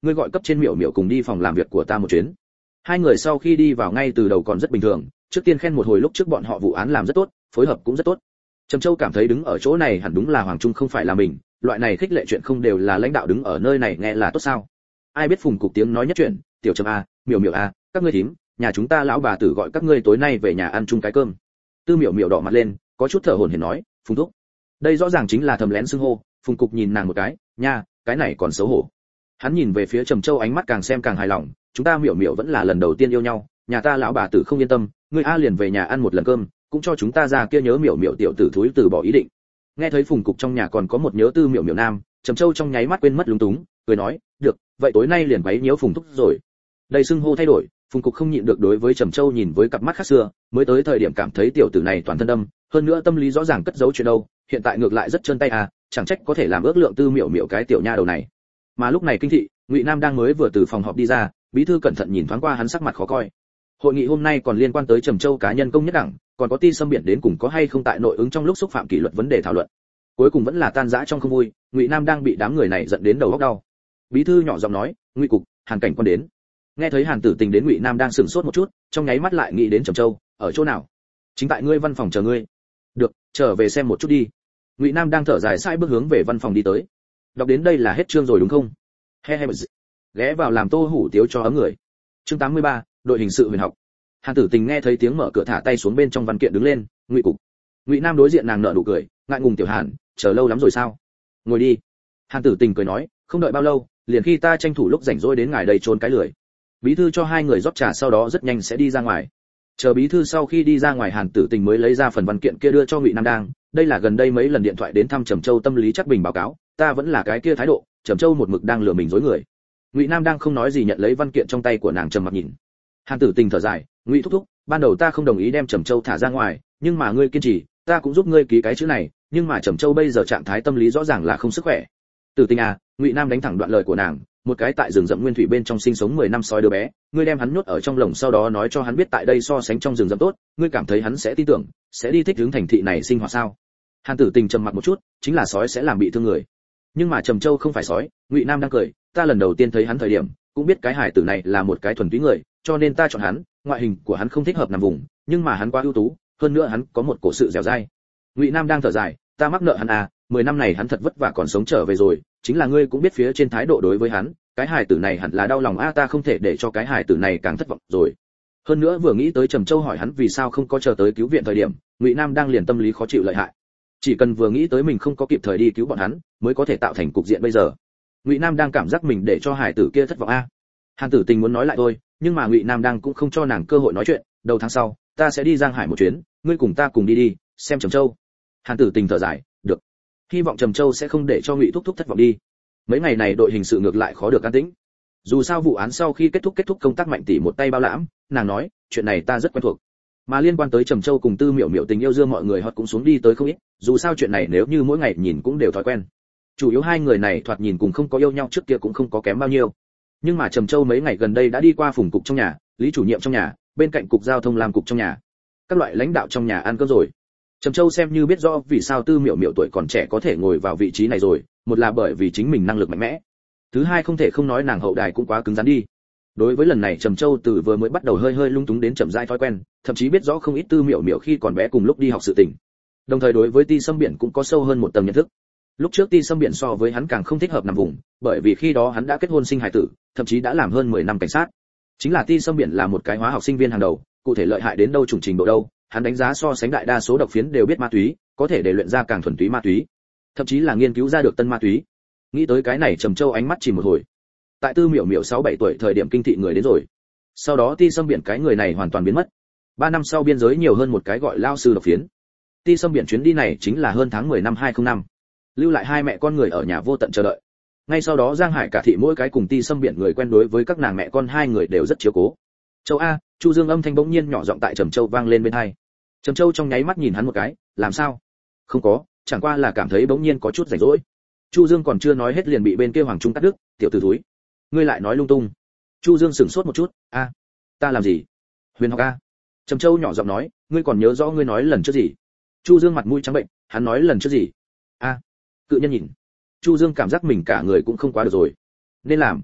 ngươi gọi cấp trên miểu miểu cùng đi phòng làm việc của ta một chuyến. Hai người sau khi đi vào ngay từ đầu còn rất bình thường, trước tiên khen một hồi lúc trước bọn họ vụ án làm rất tốt, phối hợp cũng rất tốt. Trầm Châu cảm thấy đứng ở chỗ này hẳn đúng là Hoàng Trung không phải là mình, loại này khích lệ chuyện không đều là lãnh đạo đứng ở nơi này nghe là tốt sao? Ai biết Phùng Cục tiếng nói nhất chuyện, tiểu Trầm a, miểu miểu a, các ngươi thím, nhà chúng ta lão bà tử gọi các ngươi tối nay về nhà ăn chung cái cơm. Tư miểu miểu đỏ mặt lên, có chút thở hổn hển nói, Phùng thúc. Đây rõ ràng chính là thầm lén xưng hô. Phùng Cục nhìn nàng một cái, nha, cái này còn xấu hổ. Hắn nhìn về phía Trầm Châu ánh mắt càng xem càng hài lòng, chúng ta miểu miểu vẫn là lần đầu tiên yêu nhau, nhà ta lão bà tử không yên tâm, ngươi a liền về nhà ăn một lần cơm, cũng cho chúng ta ra kia nhớ miểu miểu tiểu tử thúi từ bỏ ý định. Nghe thấy Phùng Cục trong nhà còn có một nhớ tư miểu miểu nam, Trầm Châu trong nháy mắt quên mất lúng túng, cười nói, được, vậy tối nay liền quấy nhiễu Phùng thúc rồi. Đây xưng hô thay đổi, Phùng Cục không nhịn được đối với Trầm Châu nhìn với cặp mắt khác xưa, mới tới thời điểm cảm thấy tiểu tử này toàn thân đâm, hơn nữa tâm lý rõ ràng cất giấu chuyện đâu, hiện tại ngược lại rất chân tay à, chẳng trách có thể làm ước lượng tư miểu miểu cái tiểu nha đầu này. Mà lúc này kinh thị, Ngụy Nam đang mới vừa từ phòng họp đi ra, bí thư cẩn thận nhìn thoáng qua hắn sắc mặt khó coi. Hội nghị hôm nay còn liên quan tới Trầm Châu cá nhân công nhất đẳng, còn có Ti Sâm Biển đến cùng có hay không tại nội ứng trong lúc xúc phạm kỷ luật vấn đề thảo luận. Cuối cùng vẫn là tan rã trong không vui, Ngụy Nam đang bị đám người này giận đến đầu óc đau. Bí thư nhỏ giọng nói, "Ngụy cục, Hàn cảnh quan đến." Nghe thấy Hàn Tử Tình đến, Ngụy Nam đang sửng sốt một chút, trong nháy mắt lại nghĩ đến Trầm Châu, ở chỗ nào? Chính tại ngươi văn phòng chờ ngươi. Được, trở về xem một chút đi. Ngụy Nam đang thở dài sai bước hướng về văn phòng đi tới. Đọc đến đây là hết chương rồi đúng không? He he. Ghé vào làm tô hủ tiếu cho ấm người. Chương tám mươi ba, đội hình sự huyền học. Hàn Tử Tình nghe thấy tiếng mở cửa thả tay xuống bên trong văn kiện đứng lên, Ngụy cục. Ngụy Nam đối diện nàng nở nụ cười, ngại ngùng tiểu Hàn, chờ lâu lắm rồi sao? Ngồi đi. Hàn Tử Tình cười nói, không đợi bao lâu, liền khi ta tranh thủ lúc rảnh rỗi đến ngài đây trốn cái lười. Bí thư cho hai người rót trà sau đó rất nhanh sẽ đi ra ngoài. Chờ bí thư sau khi đi ra ngoài, Hàn Tử Tình mới lấy ra phần văn kiện kia đưa cho Ngụy Nam đang, đây là gần đây mấy lần điện thoại đến thăm Trầm Châu tâm lý chắc bình báo cáo, ta vẫn là cái kia thái độ, Trầm Châu một mực đang lừa mình dối người. Ngụy Nam đang không nói gì nhận lấy văn kiện trong tay của nàng trầm mặc nhìn. Hàn Tử Tình thở dài, Ngụy thúc thúc, ban đầu ta không đồng ý đem Trầm Châu thả ra ngoài, nhưng mà ngươi kiên trì, ta cũng giúp ngươi ký cái chữ này, nhưng mà Trầm Châu bây giờ trạng thái tâm lý rõ ràng là không sức khỏe. Tử Tình à, Ngụy Nam đánh thẳng đoạn lời của nàng, một cái tại rừng rậm nguyên thủy bên trong sinh sống mười năm sói đứa bé, ngươi đem hắn nhốt ở trong lồng sau đó nói cho hắn biết tại đây so sánh trong rừng rậm tốt, ngươi cảm thấy hắn sẽ tin tưởng, sẽ đi thích hướng thành thị này sinh hoạt sao? Hàn Tử Tình trầm mặc một chút, chính là sói sẽ làm bị thương người. Nhưng mà Trầm Châu không phải sói, Ngụy Nam đang cười, ta lần đầu tiên thấy hắn thời điểm, cũng biết cái hài tử này là một cái thuần túy người, cho nên ta chọn hắn, ngoại hình của hắn không thích hợp nằm vùng, nhưng mà hắn quá ưu tú, hơn nữa hắn có một cổ sự dẻo dai. Ngụy Nam đang thở dài, ta mắc nợ hắn à, mười năm này hắn thật vất vả còn sống trở về rồi, chính là ngươi cũng biết phía trên thái độ đối với hắn, cái hài tử này hẳn là đau lòng a, ta không thể để cho cái hài tử này càng thất vọng rồi. Hơn nữa vừa nghĩ tới Trầm Châu hỏi hắn vì sao không có chờ tới cứu viện thời điểm, Ngụy Nam đang liền tâm lý khó chịu lợi hại. Chỉ cần vừa nghĩ tới mình không có kịp thời đi cứu bọn hắn, mới có thể tạo thành cục diện bây giờ. Ngụy Nam đang cảm giác mình để cho hài tử kia thất vọng a. Hàn Tử Tình muốn nói lại thôi, nhưng mà Ngụy Nam đang cũng không cho nàng cơ hội nói chuyện, đầu tháng sau, ta sẽ đi Giang Hải một chuyến, ngươi cùng ta cùng đi đi, xem Trầm Châu. Hàn Tử Tình thở dài, được. Hy vọng Trầm Châu sẽ không để cho Ngụy thúc thúc thất vọng đi. Mấy ngày này đội hình sự ngược lại khó được an tĩnh. Dù sao vụ án sau khi kết thúc kết thúc công tác Mạnh tỷ một tay bao lãm, nàng nói, chuyện này ta rất quen thuộc. Mà liên quan tới Trầm Châu cùng Tư Miểu Miểu tình yêu dương mọi người họ cũng xuống đi tới không ít, dù sao chuyện này nếu như mỗi ngày nhìn cũng đều thói quen. Chủ yếu hai người này thoạt nhìn cùng không có yêu nhau trước kia cũng không có kém bao nhiêu. Nhưng mà Trầm Châu mấy ngày gần đây đã đi qua Phùng cục trong nhà, Lý chủ nhiệm trong nhà, bên cạnh cục giao thông làm cục trong nhà. Các loại lãnh đạo trong nhà ăn cơm rồi. Trầm Châu xem như biết rõ vì sao Tư Miểu Miểu tuổi còn trẻ có thể ngồi vào vị trí này rồi, một là bởi vì chính mình năng lực mạnh mẽ. Thứ hai không thể không nói nàng hậu đài cũng quá cứng rắn đi. Đối với lần này Trầm Châu từ vừa mới bắt đầu hơi hơi lung túng đến chậm rãi thói quen, thậm chí biết rõ không ít Tư Miểu Miểu khi còn bé cùng lúc đi học sự tình. Đồng thời đối với Ti Sâm Biển cũng có sâu hơn một tầng nhận thức. Lúc trước Ti Sâm Biển so với hắn càng không thích hợp nằm vùng, bởi vì khi đó hắn đã kết hôn sinh hài tử, thậm chí đã làm hơn mười năm cảnh sát. Chính là Ti Sâm Biển là một cái hóa học sinh viên hàng đầu, cụ thể lợi hại đến đâu, chủng trình độ đâu, hắn đánh giá so sánh đại đa số độc phiến đều biết ma túy, có thể để luyện ra càng thuần túy ma túy, thậm chí là nghiên cứu ra được tân ma túy. Nghĩ tới cái này Trầm Châu ánh mắt chỉ một hồi. Tại Tư Miểu Miểu sáu bảy tuổi thời điểm kinh thị người đến rồi. Sau đó Ti Sâm Biển cái người này hoàn toàn biến mất. Ba năm sau biên giới nhiều hơn một cái gọi lao sư độc phiến. Ti Sâm Biển chuyến đi này chính là hơn tháng mười năm hai không năm. Lưu lại hai mẹ con người ở nhà vô tận chờ đợi. Ngay sau đó Giang Hải cả thị mỗi cái cùng Ti Sâm Biển người quen đối với các nàng mẹ con hai người đều rất chiếu cố. Châu a, Chu Dương âm thanh bỗng nhiên nhỏ giọng tại Trầm Châu vang lên bên tai. Trầm Châu trong nháy mắt nhìn hắn một cái, làm sao? Không có, chẳng qua là cảm thấy bỗng nhiên có chút rảnh rỗi. Chu Dương còn chưa nói hết liền bị bên kia Hoàng Trung cắt đứt, tiểu tử thúi, ngươi lại nói lung tung. Chu Dương sửng sốt một chút, a, ta làm gì? Huyền học a. Trầm Châu nhỏ giọng nói, ngươi còn nhớ rõ ngươi nói lần trước gì? Chu Dương mặt mũi trắng bệnh, hắn nói lần trước gì? A. Cự nhân nhìn. Chu Dương cảm giác mình cả người cũng không quá được rồi. Nên làm.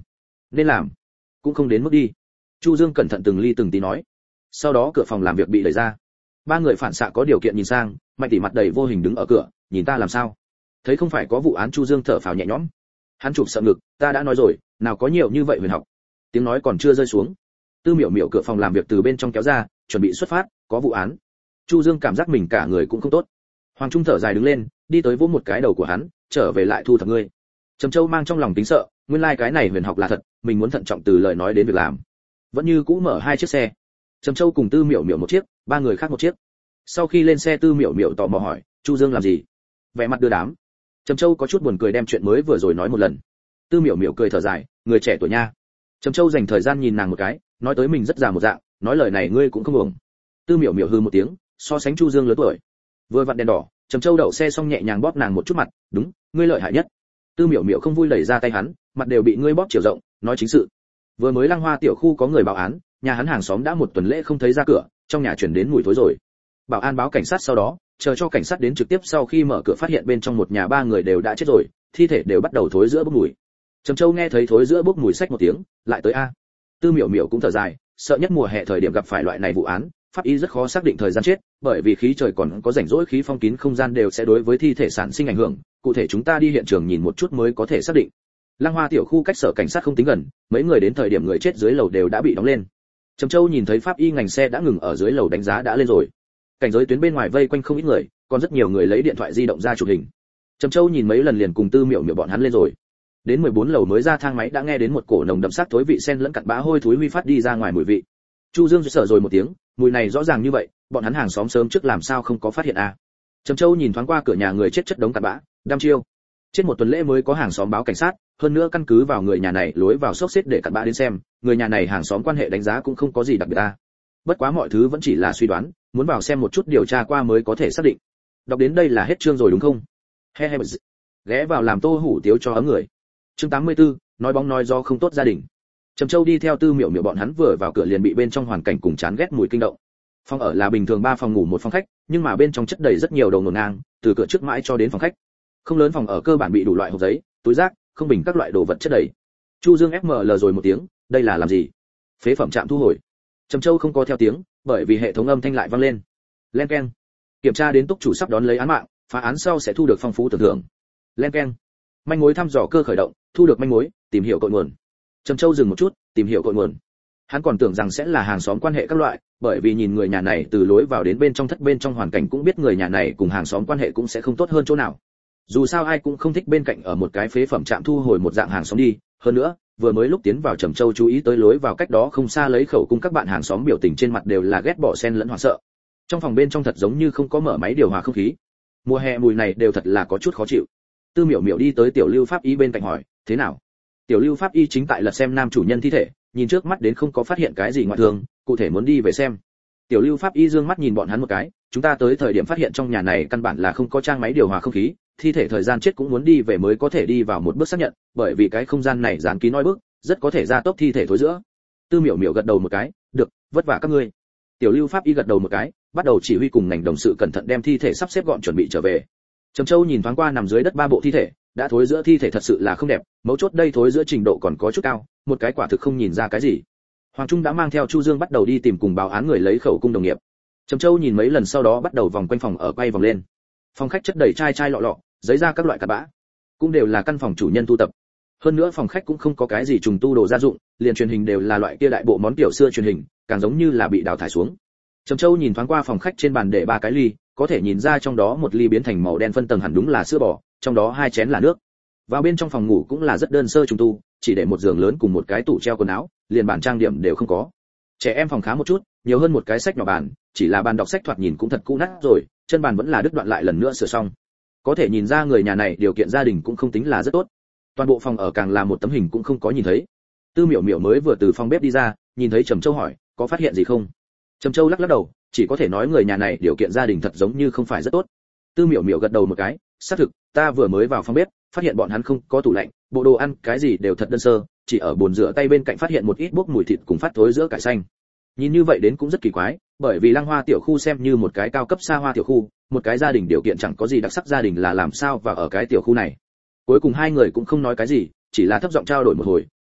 nên làm cũng không đến mức đi. Chu Dương cẩn thận từng ly từng tí nói. Sau đó cửa phòng làm việc bị đẩy ra, ba người phản xạ có điều kiện nhìn sang, Mạnh tỷ mặt đầy vô hình đứng ở cửa, nhìn ta làm sao? Thấy không phải có vụ án, Chu Dương thở phào nhẹ nhõm. Hắn chụp sợ ngực, ta đã nói rồi, nào có nhiều như vậy huyền học. Tiếng nói còn chưa rơi xuống, Tư Miểu Miểu cửa phòng làm việc từ bên trong kéo ra, chuẩn bị xuất phát, có vụ án. Chu Dương cảm giác mình cả người cũng không tốt. Hoàng Trung thở dài đứng lên, đi tới vỗ một cái đầu của hắn, trở về lại thu thập ngươi. Trầm Châu mang trong lòng tính sợ, nguyên lai like cái này huyền học là thật, mình muốn thận trọng từ lời nói đến việc làm. Vẫn như cũ mở hai chiếc xe. Trầm Châu cùng Tư Miểu Miểu một chiếc, ba người khác một chiếc. Sau khi lên xe, Tư Miểu Miểu tò mò hỏi, Chu Dương làm gì? Vẻ mặt đưa đám. Trầm Châu có chút buồn cười đem chuyện mới vừa rồi nói một lần. Tư Miểu Miểu cười thở dài, người trẻ tuổi nha. Trầm Châu dành thời gian nhìn nàng một cái, nói tới mình rất già một dạng, nói lời này ngươi cũng không uổng. Tư Miểu Miểu hừ một tiếng, so sánh Chu Dương lớn tuổi. Vừa vặn đèn đỏ, Trầm Châu đậu xe xong nhẹ nhàng bóp nàng một chút mặt, đúng, ngươi lợi hại nhất. Tư Miểu Miểu không vui đẩy ra tay hắn, mặt đều bị ngươi bóp chiều rộng, nói chính sự. Vừa mới Lăng Hoa tiểu khu có người báo án, nhà hắn hàng xóm đã một tuần lễ không thấy ra cửa, trong nhà chuyển đến mùi thối rồi. Bảo an báo cảnh sát, sau đó chờ cho cảnh sát đến trực tiếp, sau khi mở cửa phát hiện bên trong một nhà ba người đều đã chết rồi, thi thể đều bắt đầu thối giữa bốc mùi. Trầm Châu nghe thấy thối giữa bốc mùi xách một tiếng, lại tới a. Tư Miểu Miểu cũng thở dài, sợ nhất mùa hè thời điểm gặp phải loại này vụ án, pháp y rất khó xác định thời gian chết, bởi vì khí trời còn có rảnh rỗi, khí phong kín không gian đều sẽ đối với thi thể sản sinh ảnh hưởng, cụ thể chúng ta đi hiện trường nhìn một chút mới có thể xác định. Lăng Hoa tiểu khu cách sở cảnh sát không tính gần, mấy người đến thời điểm người chết dưới lầu đều đã bị đóng lên. Trầm Châu nhìn thấy pháp y ngành xe đã ngừng ở dưới lầu, đánh giá đã lên rồi. Cảnh giới tuyến bên ngoài vây quanh không ít người, còn rất nhiều người lấy điện thoại di động ra chụp hình. Trầm Châu nhìn mấy lần liền cùng Tư Miểu Miểu bọn hắn lên rồi. Đến mười bốn lầu mới ra thang máy đã nghe đến một cổ nồng đậm sắc thối vị sen lẫn cặn bã hôi thối huy phát đi ra ngoài mùi vị. Chu Dương sợ rồi một tiếng, mùi này rõ ràng như vậy, bọn hắn hàng xóm sớm trước làm sao không có phát hiện à? Trầm Châu nhìn thoáng qua cửa nhà người chết chất đống cặn bã, đăm chiêu. Trên một tuần lễ mới có hàng xóm báo cảnh sát, hơn nữa căn cứ vào người nhà này lối vào xốc xếp để cặn bã đến xem, người nhà này hàng xóm quan hệ đánh giá cũng không có gì đặc biệt à. Bất quá mọi thứ vẫn chỉ là suy đoán, muốn vào xem một chút điều tra qua mới có thể xác định. Đọc đến đây là hết chương rồi đúng không? He he. Ghé vào làm tô hủ tiếu cho ấm người. Chương tám mươi tư, nói bóng nói do không tốt gia đình. Trầm Châu đi theo Tư Miểu Miểu bọn hắn vừa vào cửa liền bị bên trong hoàn cảnh cùng chán ghét mùi kinh động. Phòng ở là bình thường ba phòng ngủ một phòng khách, nhưng mà bên trong chất đầy rất nhiều đồ ngổn ngang, từ cửa trước mãi cho đến phòng khách. Không lớn phòng ở cơ bản bị đủ loại hộp giấy, túi rác, không bình các loại đồ vật chất đầy. Chu Dương ép em lờ rồi một tiếng, đây là làm gì? Phế phẩm trạm thu hồi. Trầm Châu không có theo tiếng, bởi vì hệ thống âm thanh lại vang lên. Len keng. Kiểm tra đến túc chủ sắp đón lấy án mạng, phá án sau sẽ thu được phong phú tưởng thưởng. Len keng. Manh mối thăm dò cơ khởi động, thu được manh mối, tìm hiểu cội nguồn. Trầm Châu dừng một chút, tìm hiểu cội nguồn. Hắn còn tưởng rằng sẽ là hàng xóm quan hệ các loại, bởi vì nhìn người nhà này từ lối vào đến bên trong thất bên trong hoàn cảnh cũng biết người nhà này cùng hàng xóm quan hệ cũng sẽ không tốt hơn chỗ nào. Dù sao ai cũng không thích bên cạnh ở một cái phế phẩm trạm thu hồi một dạng hàng xóm đi, hơn nữa, vừa mới lúc tiến vào Trầm Châu chú ý tới lối vào cách đó không xa lấy khẩu cung các bạn hàng xóm biểu tình trên mặt đều là ghét bỏ xen lẫn hoảng sợ. Trong phòng bên trong thật giống như không có mở máy điều hòa không khí. Mùa hè mùi này đều thật là có chút khó chịu. Tư Miểu Miểu đi tới Tiểu Lưu pháp y bên cạnh hỏi, thế nào? Tiểu Lưu pháp y chính tại lật xem nam chủ nhân thi thể, nhìn trước mắt đến không có phát hiện cái gì ngoại thường, cụ thể muốn đi về xem. Tiểu Lưu pháp y dương mắt nhìn bọn hắn một cái, chúng ta tới thời điểm phát hiện trong nhà này căn bản là không có trang máy điều hòa không khí, thi thể thời gian chết cũng muốn đi về mới có thể đi vào một bước xác nhận, bởi vì cái không gian này dán kín nói bước, rất có thể gia tốc thi thể thối giữa. Tư Miểu Miểu gật đầu một cái, được, vất vả các ngươi. Tiểu Lưu pháp y gật đầu một cái, bắt đầu chỉ huy cùng ngành đồng sự cẩn thận đem thi thể sắp xếp gọn chuẩn bị trở về. Trầm Châu nhìn thoáng qua nằm dưới đất ba bộ thi thể, đã thối giữa thi thể thật sự là không đẹp, mấu chốt đây thối giữa trình độ còn có chút cao, một cái quả thực không nhìn ra cái gì. Hoàng Trung đã mang theo Chu Dương bắt đầu đi tìm cùng báo án người lấy khẩu cung đồng nghiệp. Trầm Châu nhìn mấy lần sau đó bắt đầu vòng quanh phòng ở quay vòng lên. Phòng khách chất đầy chai chai lọ lọ, giấy ra các loại cặn bã, cũng đều là căn phòng chủ nhân tu tập. Hơn nữa phòng khách cũng không có cái gì trùng tu đồ gia dụng, liền truyền hình đều là loại kia đại bộ món kiểu xưa truyền hình, càng giống như là bị đào thải xuống. Trầm Châu nhìn thoáng qua phòng khách trên bàn để ba cái ly, có thể nhìn ra trong đó một ly biến thành màu đen phân tầng hẳn đúng là sữa bò, trong đó hai chén là nước. Vào bên trong phòng ngủ cũng là rất đơn sơ trùng tu, chỉ để một giường lớn cùng một cái tủ treo quần áo, liền bàn trang điểm đều không có. Trẻ em phòng khá một chút, nhiều hơn một cái sách nhỏ bàn, chỉ là bàn đọc sách thoạt nhìn cũng thật cũ nát rồi, chân bàn vẫn là đứt đoạn lại lần nữa sửa xong. Có thể nhìn ra người nhà này điều kiện gia đình cũng không tính là rất tốt. Toàn bộ phòng ở càng là một tấm hình cũng không có nhìn thấy. Tư Miểu Miểu mới vừa từ phòng bếp đi ra, nhìn thấy Trầm Châu hỏi, có phát hiện gì không? Trầm Châu lắc lắc đầu, chỉ có thể nói người nhà này điều kiện gia đình thật giống như không phải rất tốt. Tư Miểu Miểu gật đầu một cái, xác thực, ta vừa mới vào phòng bếp, phát hiện bọn hắn không có tủ lạnh, bộ đồ ăn cái gì đều thật đơn sơ, chỉ ở bồn rửa tay bên cạnh phát hiện một ít bốc mùi thịt cùng phát thối giữa cải xanh. Nhìn như vậy đến cũng rất kỳ quái, bởi vì Lăng Hoa tiểu khu xem như một cái cao cấp xa hoa tiểu khu, một cái gia đình điều kiện chẳng có gì đặc sắc gia đình là làm sao và ở cái tiểu khu này. Cuối cùng hai người cũng không nói cái gì, chỉ là thấp giọng trao đổi một hồi,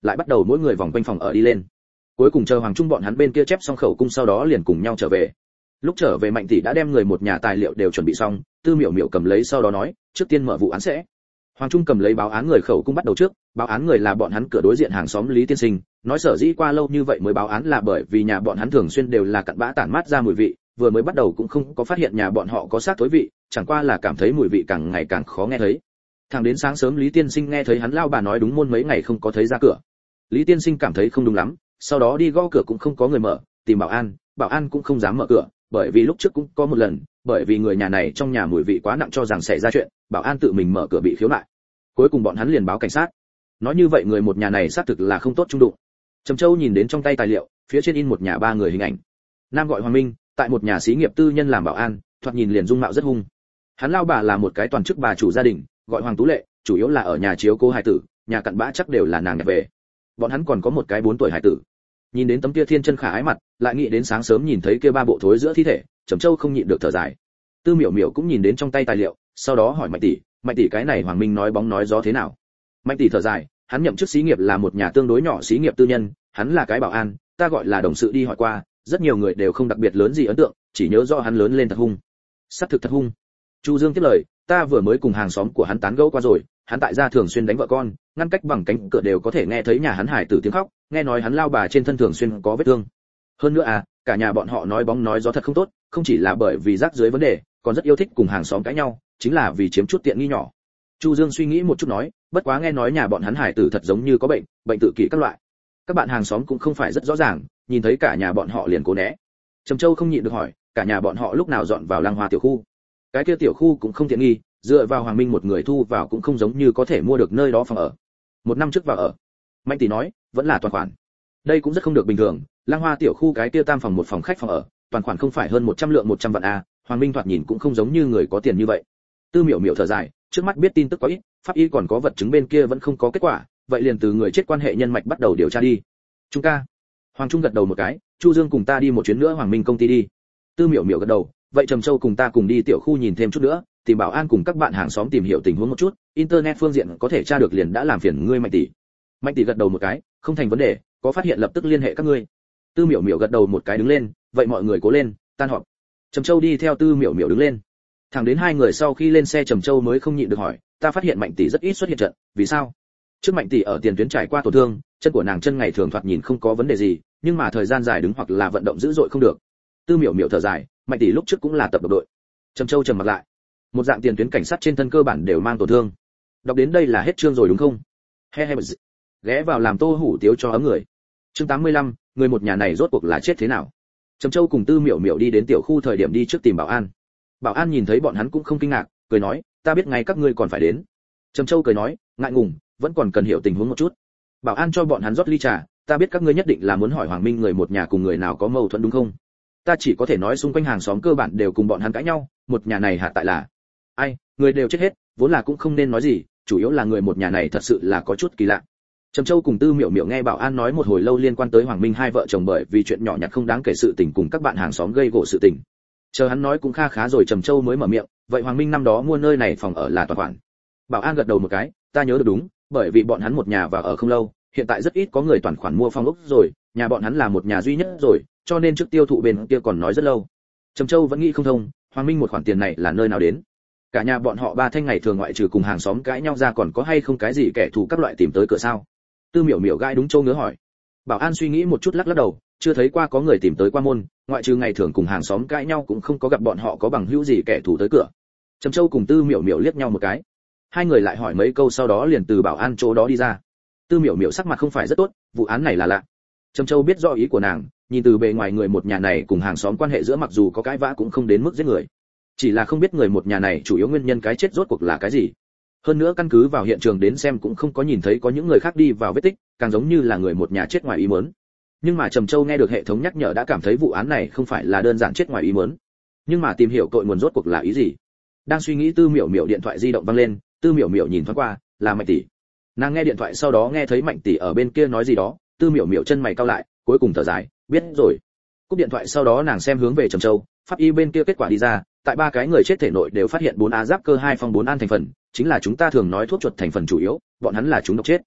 lại bắt đầu mỗi người vòng quanh phòng ở đi lên. Cuối cùng chờ Hoàng Trung bọn hắn bên kia chép xong khẩu cung sau đó liền cùng nhau trở về. Lúc trở về Mạnh tỷ đã đem người một nhà tài liệu đều chuẩn bị xong, Tư Miểu Miểu cầm lấy sau đó nói, trước tiên mở vụ án sẽ. Hoàng Trung cầm lấy báo án người khẩu cung bắt đầu trước, báo án người là bọn hắn cửa đối diện hàng xóm Lý tiên sinh, nói sở dĩ qua lâu như vậy mới báo án là bởi vì nhà bọn hắn thường xuyên đều là cặn bã tản mát ra mùi vị, vừa mới bắt đầu cũng không có phát hiện nhà bọn họ có xác thối vị, chẳng qua là cảm thấy mùi vị càng ngày càng khó nghe thấy. Thẳng đến sáng sớm Lý tiên sinh nghe thấy hắn lao bà nói đúng môn mấy ngày không có thấy ra cửa. Lý tiên sinh cảm thấy không đúng lắm, sau đó đi gõ cửa cũng không có người mở, tìm bảo an, bảo an cũng không dám mở cửa, bởi vì lúc trước cũng có một lần, bởi vì người nhà này trong nhà mùi vị quá nặng cho rằng xảy ra chuyện, bảo an tự mình mở cửa bị khiếu nại. Cuối cùng bọn hắn liền báo cảnh sát. Nói như vậy người một nhà này xác thực là không tốt trung đụng. Trầm Châu nhìn đến trong tay tài liệu, phía trên in một nhà ba người hình ảnh. Nam gọi Hoàng Minh, tại một nhà xí nghiệp tư nhân làm bảo an, thoạt nhìn liền dung mạo rất hung. Hắn lao bà là một cái toàn chức bà chủ gia đình, gọi Hoàng Tú Lệ, chủ yếu là ở nhà chiếu cố hài tử, nhà cặn bã chắc đều là nàng nhặt về. Bọn hắn còn có một cái bốn tuổi hài tử. Nhìn đến tấm kia thiên chân khả ái mặt, lại nghĩ đến sáng sớm nhìn thấy kia ba bộ thối giữa thi thể, Trầm Châu không nhịn được thở dài. Tư Miểu Miểu cũng nhìn đến trong tay tài liệu, sau đó hỏi Mạnh tỷ, Mạnh tỷ cái này Hoàng Minh nói bóng nói gió thế nào? Mạnh tỷ thở dài, hắn nhậm chức xí nghiệp là một nhà tương đối nhỏ xí nghiệp tư nhân, hắn là cái bảo an, ta gọi là đồng sự đi hỏi qua, rất nhiều người đều không đặc biệt lớn gì ấn tượng, chỉ nhớ rõ hắn lớn lên thật hung. Sát thực thật hung. Chu Dương tiếp lời, ta vừa mới cùng hàng xóm của hắn tán gẫu qua rồi, hắn tại gia thường xuyên đánh vợ con, ngăn cách bằng cánh cửa đều có thể nghe thấy nhà hắn hải tử tiếng khóc, nghe nói hắn lao bà trên thân thường xuyên có vết thương. Hơn nữa à, cả nhà bọn họ nói bóng nói gió thật không tốt, không chỉ là bởi vì rác dưới vấn đề, còn rất yêu thích cùng hàng xóm cãi nhau, chính là vì chiếm chút tiện nghi nhỏ. Chu Dương suy nghĩ một chút nói, bất quá nghe nói nhà bọn hắn hải tử thật giống như có bệnh, bệnh tự kỷ các loại. Các bạn hàng xóm cũng không phải rất rõ ràng, nhìn thấy cả nhà bọn họ liền cố né. Trầm Châu không nhịn được hỏi, cả nhà bọn họ lúc nào dọn vào Lăng Hoa tiểu khu? Cái kia tiểu khu cũng không tiện nghi, dựa vào Hoàng Minh một người thu vào cũng không giống như có thể mua được nơi đó phòng ở. Một năm trước vào ở. Mạnh tỷ nói, vẫn là toàn khoản. Đây cũng rất không được bình thường, Lăng Hoa tiểu khu cái kia tam phòng một phòng khách phòng ở, toàn khoản không phải hơn một trăm lượng một trăm vạn a, Hoàng Minh thoạt nhìn cũng không giống như người có tiền như vậy. Tư Miểu Miểu thở dài, trước mắt biết tin tức có ít, pháp y còn có vật chứng bên kia vẫn không có kết quả, vậy liền từ người chết quan hệ nhân mạch bắt đầu điều tra đi. Trung ca. Hoàng Trung gật đầu một cái, Chu Dương cùng ta đi một chuyến nữa Hoàng Minh công ty đi. Tư Miểu Miểu gật đầu, vậy Trầm Châu cùng ta cùng đi tiểu khu nhìn thêm chút nữa, tìm bảo an cùng các bạn hàng xóm tìm hiểu tình huống một chút, internet phương diện có thể tra được liền đã làm phiền ngươi Mạnh tỷ. Mạnh tỷ gật đầu một cái, không thành vấn đề, có phát hiện lập tức liên hệ các ngươi. Tư Miểu Miểu gật đầu một cái đứng lên, vậy mọi người cố lên, tan họp. Trầm Châu đi theo Tư Miểu Miểu đứng lên. Thẳng đến hai người sau khi lên xe Trầm Châu mới không nhịn được hỏi, ta phát hiện Mạnh tỷ rất ít xuất hiện trận, vì sao? Trước Mạnh tỷ ở tiền tuyến trải qua tổn thương, chân của nàng chân ngày thường thoạt nhìn không có vấn đề gì, nhưng mà thời gian dài đứng hoặc là vận động dữ dội không được. Tư Miểu Miểu thở dài, Mạnh tỷ lúc trước cũng là tập độc đội. Trầm Châu trầm mặt lại. Một dạng tiền tuyến cảnh sát trên thân cơ bản đều mang tổn thương. Đọc đến đây là hết chương rồi đúng không? He he. Ghé vào làm tô hủ tiếu cho ấm người. Chương tám mươi lăm, người một nhà này rốt cuộc là chết thế nào? Trầm Châu cùng Tư Miểu Miểu đi đến tiểu khu thời điểm đi trước tìm bảo an. Bảo an nhìn thấy bọn hắn cũng không kinh ngạc, cười nói, ta biết ngay các ngươi còn phải đến. Trầm Châu cười nói, ngại ngùng, vẫn còn cần hiểu tình huống một chút. Bảo an cho bọn hắn rót ly trà, ta biết các ngươi nhất định là muốn hỏi Hoàng Minh người một nhà cùng người nào có mâu thuẫn đúng không? Ta chỉ có thể nói xung quanh hàng xóm cơ bản đều cùng bọn hắn cãi nhau, một nhà này hạ tại là ai, người đều chết hết, vốn là cũng không nên nói gì, chủ yếu là người một nhà này thật sự là có chút kỳ lạ. Trầm Châu cùng Tư Miểu Miểu nghe bảo an nói một hồi lâu liên quan tới Hoàng Minh hai vợ chồng bởi vì chuyện nhỏ nhặt không đáng kể sự tình cùng các bạn hàng xóm gây gổ sự tình. Chờ hắn nói cũng kha khá rồi Trầm Châu mới mở miệng, vậy Hoàng Minh năm đó mua nơi này phòng ở là toàn khoản. Bảo an gật đầu một cái, ta nhớ được đúng, bởi vì bọn hắn một nhà vào ở không lâu, hiện tại rất ít có người toàn khoản mua phòng ốc rồi, nhà bọn hắn là một nhà duy nhất rồi, cho nên trước tiêu thụ bên kia còn nói rất lâu. Trầm Châu vẫn nghĩ không thông, Hoàng Minh một khoản tiền này là nơi nào đến? Cả nhà bọn họ ba thanh ngày thường ngoại trừ cùng hàng xóm cãi nhau ra còn có hay không cái gì kẻ thù các loại tìm tới cửa sao? Tư Miểu Miểu gai đúng Châu ngứa hỏi. Bảo an suy nghĩ một chút lắc lắc đầu, chưa thấy qua có người tìm tới qua môn, ngoại trừ ngày thường cùng hàng xóm cãi nhau cũng không có gặp bọn họ có bằng hữu gì kẻ thù tới cửa. Trầm Châu cùng Tư Miểu Miểu liếc nhau một cái. Hai người lại hỏi mấy câu sau đó liền từ bảo an chỗ đó đi ra. Tư Miểu Miểu sắc mặt không phải rất tốt, vụ án này là lạ. Trầm Châu biết rõ ý của nàng, nhìn từ bề ngoài người một nhà này cùng hàng xóm quan hệ giữa mặc dù có cãi vã cũng không đến mức giết người. Chỉ là không biết người một nhà này chủ yếu nguyên nhân cái chết rốt cuộc là cái gì. Hơn nữa căn cứ vào hiện trường đến xem cũng không có nhìn thấy có những người khác đi vào vết tích, càng giống như là người một nhà chết ngoài ý muốn. Nhưng mà Trầm Châu nghe được hệ thống nhắc nhở đã cảm thấy vụ án này không phải là đơn giản chết ngoài ý muốn. Nhưng mà tìm hiểu tội nguồn rốt cuộc là ý gì? Đang suy nghĩ Tư Miểu Miểu điện thoại di động vang lên, Tư Miểu Miểu nhìn thoáng qua, là Mạnh tỷ. Nàng nghe điện thoại sau đó nghe thấy Mạnh tỷ ở bên kia nói gì đó, Tư Miểu Miểu chân mày cau lại, cuối cùng thở dài, biết rồi. Cúp điện thoại sau đó nàng xem hướng về Trầm Châu, pháp y bên kia kết quả đi ra, tại ba cái người chết thể nội đều phát hiện bốn a giáp cơ hai phong bốn an thành phần, chính là chúng ta thường nói thuốc chuột thành phần chủ yếu, bọn hắn là chúng độc chết.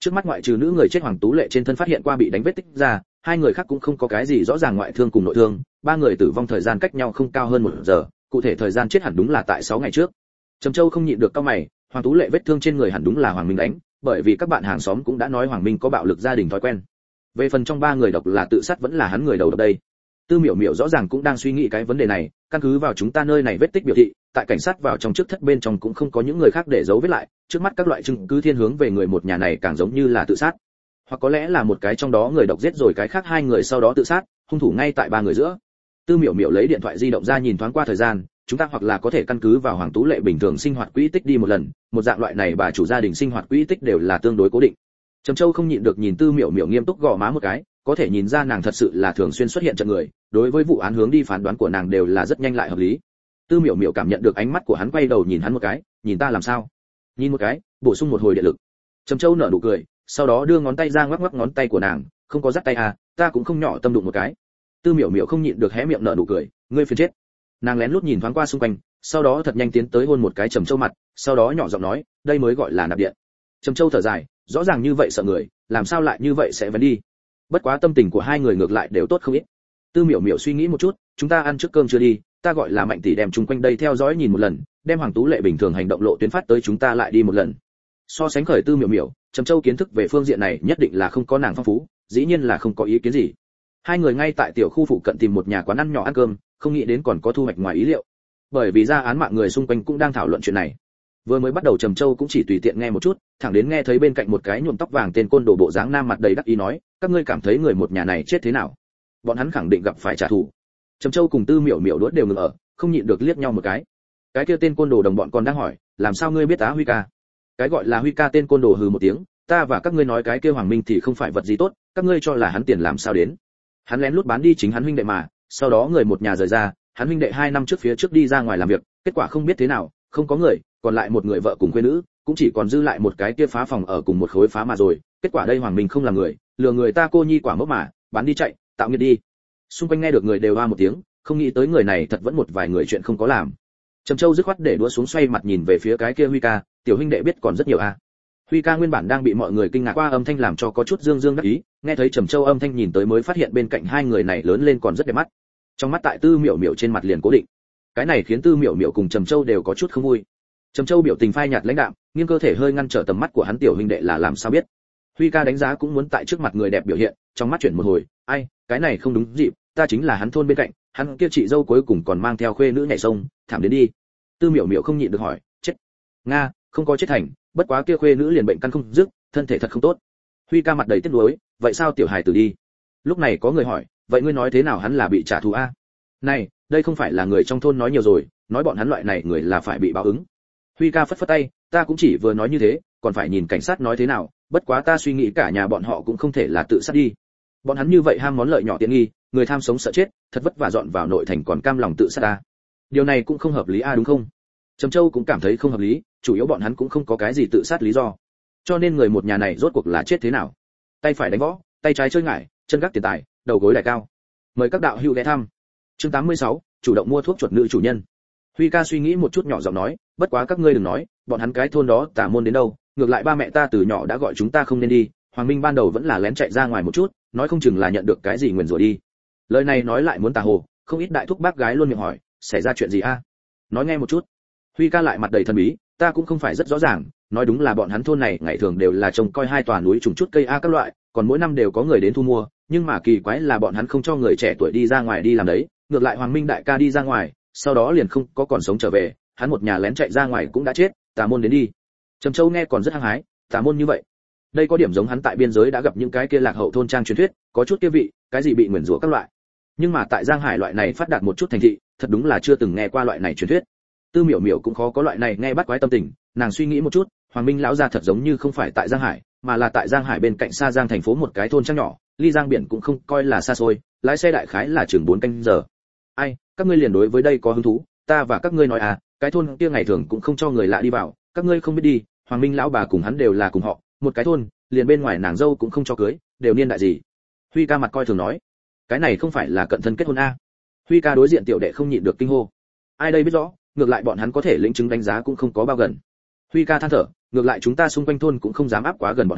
trước mắt ngoại trừ nữ người chết Hoàng Tú Lệ trên thân phát hiện qua bị đánh vết tích ra, hai người khác cũng không có cái gì rõ ràng ngoại thương cùng nội thương, ba người tử vong thời gian cách nhau không cao hơn một giờ, cụ thể thời gian chết hẳn đúng là tại sáu ngày trước. Trầm Châu không nhịn được cau mày, Hoàng Tú Lệ vết thương trên người hẳn đúng là Hoàng Minh đánh, bởi vì các bạn hàng xóm cũng đã nói Hoàng Minh có bạo lực gia đình thói quen. Về phần trong ba người độc là tự sát vẫn là hắn người đầu độc đây. Tư Miểu Miểu rõ ràng cũng đang suy nghĩ cái vấn đề này, căn cứ vào chúng ta nơi này vết tích biểu thị, tại cảnh sát vào trong trước thất bên trong cũng không có những người khác để giấu vết lại, trước mắt các loại chứng cứ thiên hướng về người một nhà này càng giống như là tự sát, hoặc có lẽ là một cái trong đó người độc giết rồi cái khác hai người sau đó tự sát, hung thủ ngay tại ba người giữa. Tư Miểu Miểu lấy điện thoại di động ra nhìn thoáng qua thời gian, chúng ta hoặc là có thể căn cứ vào Hoàng Tú Lệ bình thường sinh hoạt quỹ tích đi một lần, một dạng loại này bà chủ gia đình sinh hoạt quỹ tích đều là tương đối cố định. Trầm Châu không nhịn được nhìn Tư Miểu Miểu nghiêm túc gõ má một cái, có thể nhìn ra nàng thật sự là thường xuyên xuất hiện trận người, đối với vụ án hướng đi phán đoán của nàng đều là rất nhanh lại hợp lý. Tư Miểu Miểu cảm nhận được ánh mắt của hắn, quay đầu nhìn hắn một cái, nhìn ta làm sao? Nhìn một cái, bổ sung một hồi điện lực. Trầm Châu nở nụ cười, sau đó đưa ngón tay ra ngoắc ngoắc ngón tay của nàng, không có dắt tay à, ta cũng không nhỏ tâm đụng một cái. Tư Miểu Miểu không nhịn được hé miệng nở nụ cười, ngươi phiền chết. Nàng lén lút nhìn thoáng qua xung quanh, sau đó thật nhanh tiến tới hôn một cái Trầm Châu mặt, sau đó nhỏ giọng nói, đây mới gọi là nạp điện. Trầm Châu thở dài, rõ ràng như vậy sợ người, làm sao lại như vậy sẽ vẫn đi. Bất quá tâm tình của hai người ngược lại đều tốt không ít. Tư Miểu Miểu suy nghĩ một chút, chúng ta ăn trước cơm chưa đi, ta gọi là Mạnh tỷ đem chung quanh đây theo dõi nhìn một lần, đem Hoàng Tú Lệ bình thường hành động lộ tuyến phát tới chúng ta lại đi một lần. So sánh khởi Tư Miểu Miểu, Trầm Châu kiến thức về phương diện này nhất định là không có nàng phong phú, dĩ nhiên là không có ý kiến gì. Hai người ngay tại tiểu khu phụ cận tìm một nhà quán ăn nhỏ ăn cơm, không nghĩ đến còn có thu hoạch ngoài ý liệu. Bởi vì ra án mạng người xung quanh cũng đang thảo luận chuyện này. Vừa mới bắt đầu Trầm Châu cũng chỉ tùy tiện nghe một chút, thẳng đến nghe thấy bên cạnh một cái nhuộm tóc vàng tên côn đồ bộ dáng nam mặt đầy đắc ý nói, các ngươi cảm thấy người một nhà này chết thế nào? Bọn hắn khẳng định gặp phải trả thù. Trầm Châu cùng Tư Miểu Miểu đuốt đều ngừng ở, không nhịn được liếc nhau một cái. Cái kia tên côn đồ đồng bọn còn đang hỏi, làm sao ngươi biết Á Huy ca? Cái gọi là Huy ca tên côn đồ hừ một tiếng, ta và các ngươi nói cái kia Hoàng Minh thì không phải vật gì tốt, các ngươi cho là hắn tiền làm sao đến? Hắn lén lút bán đi chính hắn huynh đệ mà, sau đó người một nhà rời ra, hắn huynh đệ hai năm trước phía trước đi ra ngoài làm việc, kết quả không biết thế nào, không có người, còn lại một người vợ cùng quê nữ, cũng chỉ còn dư lại một cái kia phá phòng ở cùng một khối phá mà rồi, kết quả đây Hoàng Minh không là người, lừa người ta cô nhi quả mốc mà, bán đi chạy, tạo nghiệt đi. Xung quanh nghe được người đều a một tiếng, không nghĩ tới người này thật vẫn một vài người chuyện không có làm. Trầm Châu dứt khoát để đũa xuống xoay mặt nhìn về phía cái kia Huy ca, tiểu huynh đệ biết còn rất nhiều a. Huy ca nguyên bản đang bị mọi người kinh ngạc qua âm thanh làm cho có chút dương dương đắc ý, nghe thấy Trầm Châu âm thanh nhìn tới mới phát hiện bên cạnh hai người này lớn lên còn rất đẹp mắt. Trong mắt tại Tư Miểu Miểu trên mặt liền cố định. Cái này khiến Tư Miểu Miểu cùng Trầm Châu đều có chút không vui. Trầm Châu biểu tình phai nhạt lãnh đạm, nghiêng cơ thể hơi ngăn trở tầm mắt của hắn, tiểu huynh đệ là làm sao biết? Huy ca đánh giá cũng muốn tại trước mặt người đẹp biểu hiện, trong mắt chuyển một hồi, ai, cái này không đúng dịp, ta chính là hắn thôn bên cạnh, hắn kia chị dâu cuối cùng còn mang theo khuê nữ nhảy sông, thảm đến đi. Tư Miểu Miểu không nhịn được hỏi, chết? Nga, không có chết thành, bất quá kia khuê nữ liền bệnh căn không dứt, thân thể thật không tốt. Huy ca mặt đầy tiếc nuối, vậy sao tiểu hài tử đi? Lúc này có người hỏi, vậy ngươi nói thế nào hắn là bị trả thù a? Này, đây không phải là người trong thôn nói nhiều rồi, nói bọn hắn loại này người là phải bị báo ứng. Huy ca phất phất tay, ta cũng chỉ vừa nói như thế, còn phải nhìn cảnh sát nói thế nào, bất quá ta suy nghĩ cả nhà bọn họ cũng không thể là tự sát đi. Bọn hắn như vậy ham món lợi nhỏ tiện nghi, người tham sống sợ chết, thật vất vả dọn vào nội thành còn cam lòng tự sát a. Điều này cũng không hợp lý a đúng không? Trầm Châu cũng cảm thấy không hợp lý, chủ yếu bọn hắn cũng không có cái gì tự sát lý do. Cho nên người một nhà này rốt cuộc là chết thế nào? Tay phải đánh võ, tay trái chơi ngải, chân gác tiền tài, đầu gối đài cao. Mời các đạo hữu ghé thăm. Chương tám mươi sáu, chủ động mua thuốc chuột nữ chủ nhân. Huy ca suy nghĩ một chút nhỏ giọng nói, bất quá các ngươi đừng nói, bọn hắn cái thôn đó tà môn đến đâu, ngược lại ba mẹ ta từ nhỏ đã gọi chúng ta không nên đi, Hoàng Minh ban đầu vẫn là lén chạy ra ngoài một chút, nói không chừng là nhận được cái gì nguyền rủa đi. Lời này nói lại muốn tà hồ, không ít đại thúc bác gái luôn miệng hỏi, xảy ra chuyện gì a? Nói nghe một chút. Huy ca lại mặt đầy thần bí, ta cũng không phải rất rõ ràng, nói đúng là bọn hắn thôn này ngày thường đều là trông coi hai tòa núi trùng chút cây a các loại, còn mỗi năm đều có người đến thu mua, nhưng mà kỳ quái là bọn hắn không cho người trẻ tuổi đi ra ngoài đi làm đấy, ngược lại Hoàng Minh đại ca đi ra ngoài, sau đó liền không có còn sống trở về, hắn một nhà lén chạy ra ngoài cũng đã chết, tà môn đến đi. Trầm Châu nghe còn rất hăng hái, tà môn như vậy, đây có điểm giống hắn tại biên giới đã gặp những cái kia lạc hậu thôn trang truyền thuyết, có chút kia vị, cái gì bị nguyền rủa các loại. Nhưng mà tại Giang Hải loại này phát đạt một chút thành thị, thật đúng là chưa từng nghe qua loại này truyền thuyết. Tư Miểu Miểu cũng khó có loại này nghe bắt quái tâm tình, nàng suy nghĩ một chút, Hoàng Minh lão gia thật giống như không phải tại Giang Hải, mà là tại Giang Hải bên cạnh Sa Giang thành phố một cái thôn trang nhỏ, ly Giang biển cũng không coi là xa xôi, lái xe đại khái là chừng bốn canh giờ. Ai, các ngươi liền đối với đây có hứng thú, ta và các ngươi nói à, cái thôn kia ngày thường cũng không cho người lạ đi vào, các ngươi không biết đi, Hoàng Minh lão bà cùng hắn đều là cùng họ, một cái thôn, liền bên ngoài nàng dâu cũng không cho cưới, đều niên đại gì. Huy ca mặt coi thường nói, cái này không phải là cận thân kết hôn a? Huy ca đối diện tiểu đệ không nhịn được kinh hô. Ai đây biết rõ, ngược lại bọn hắn có thể lĩnh chứng đánh giá cũng không có bao gần. Huy ca than thở, ngược lại chúng ta xung quanh thôn cũng không dám áp quá gần bọn hắn,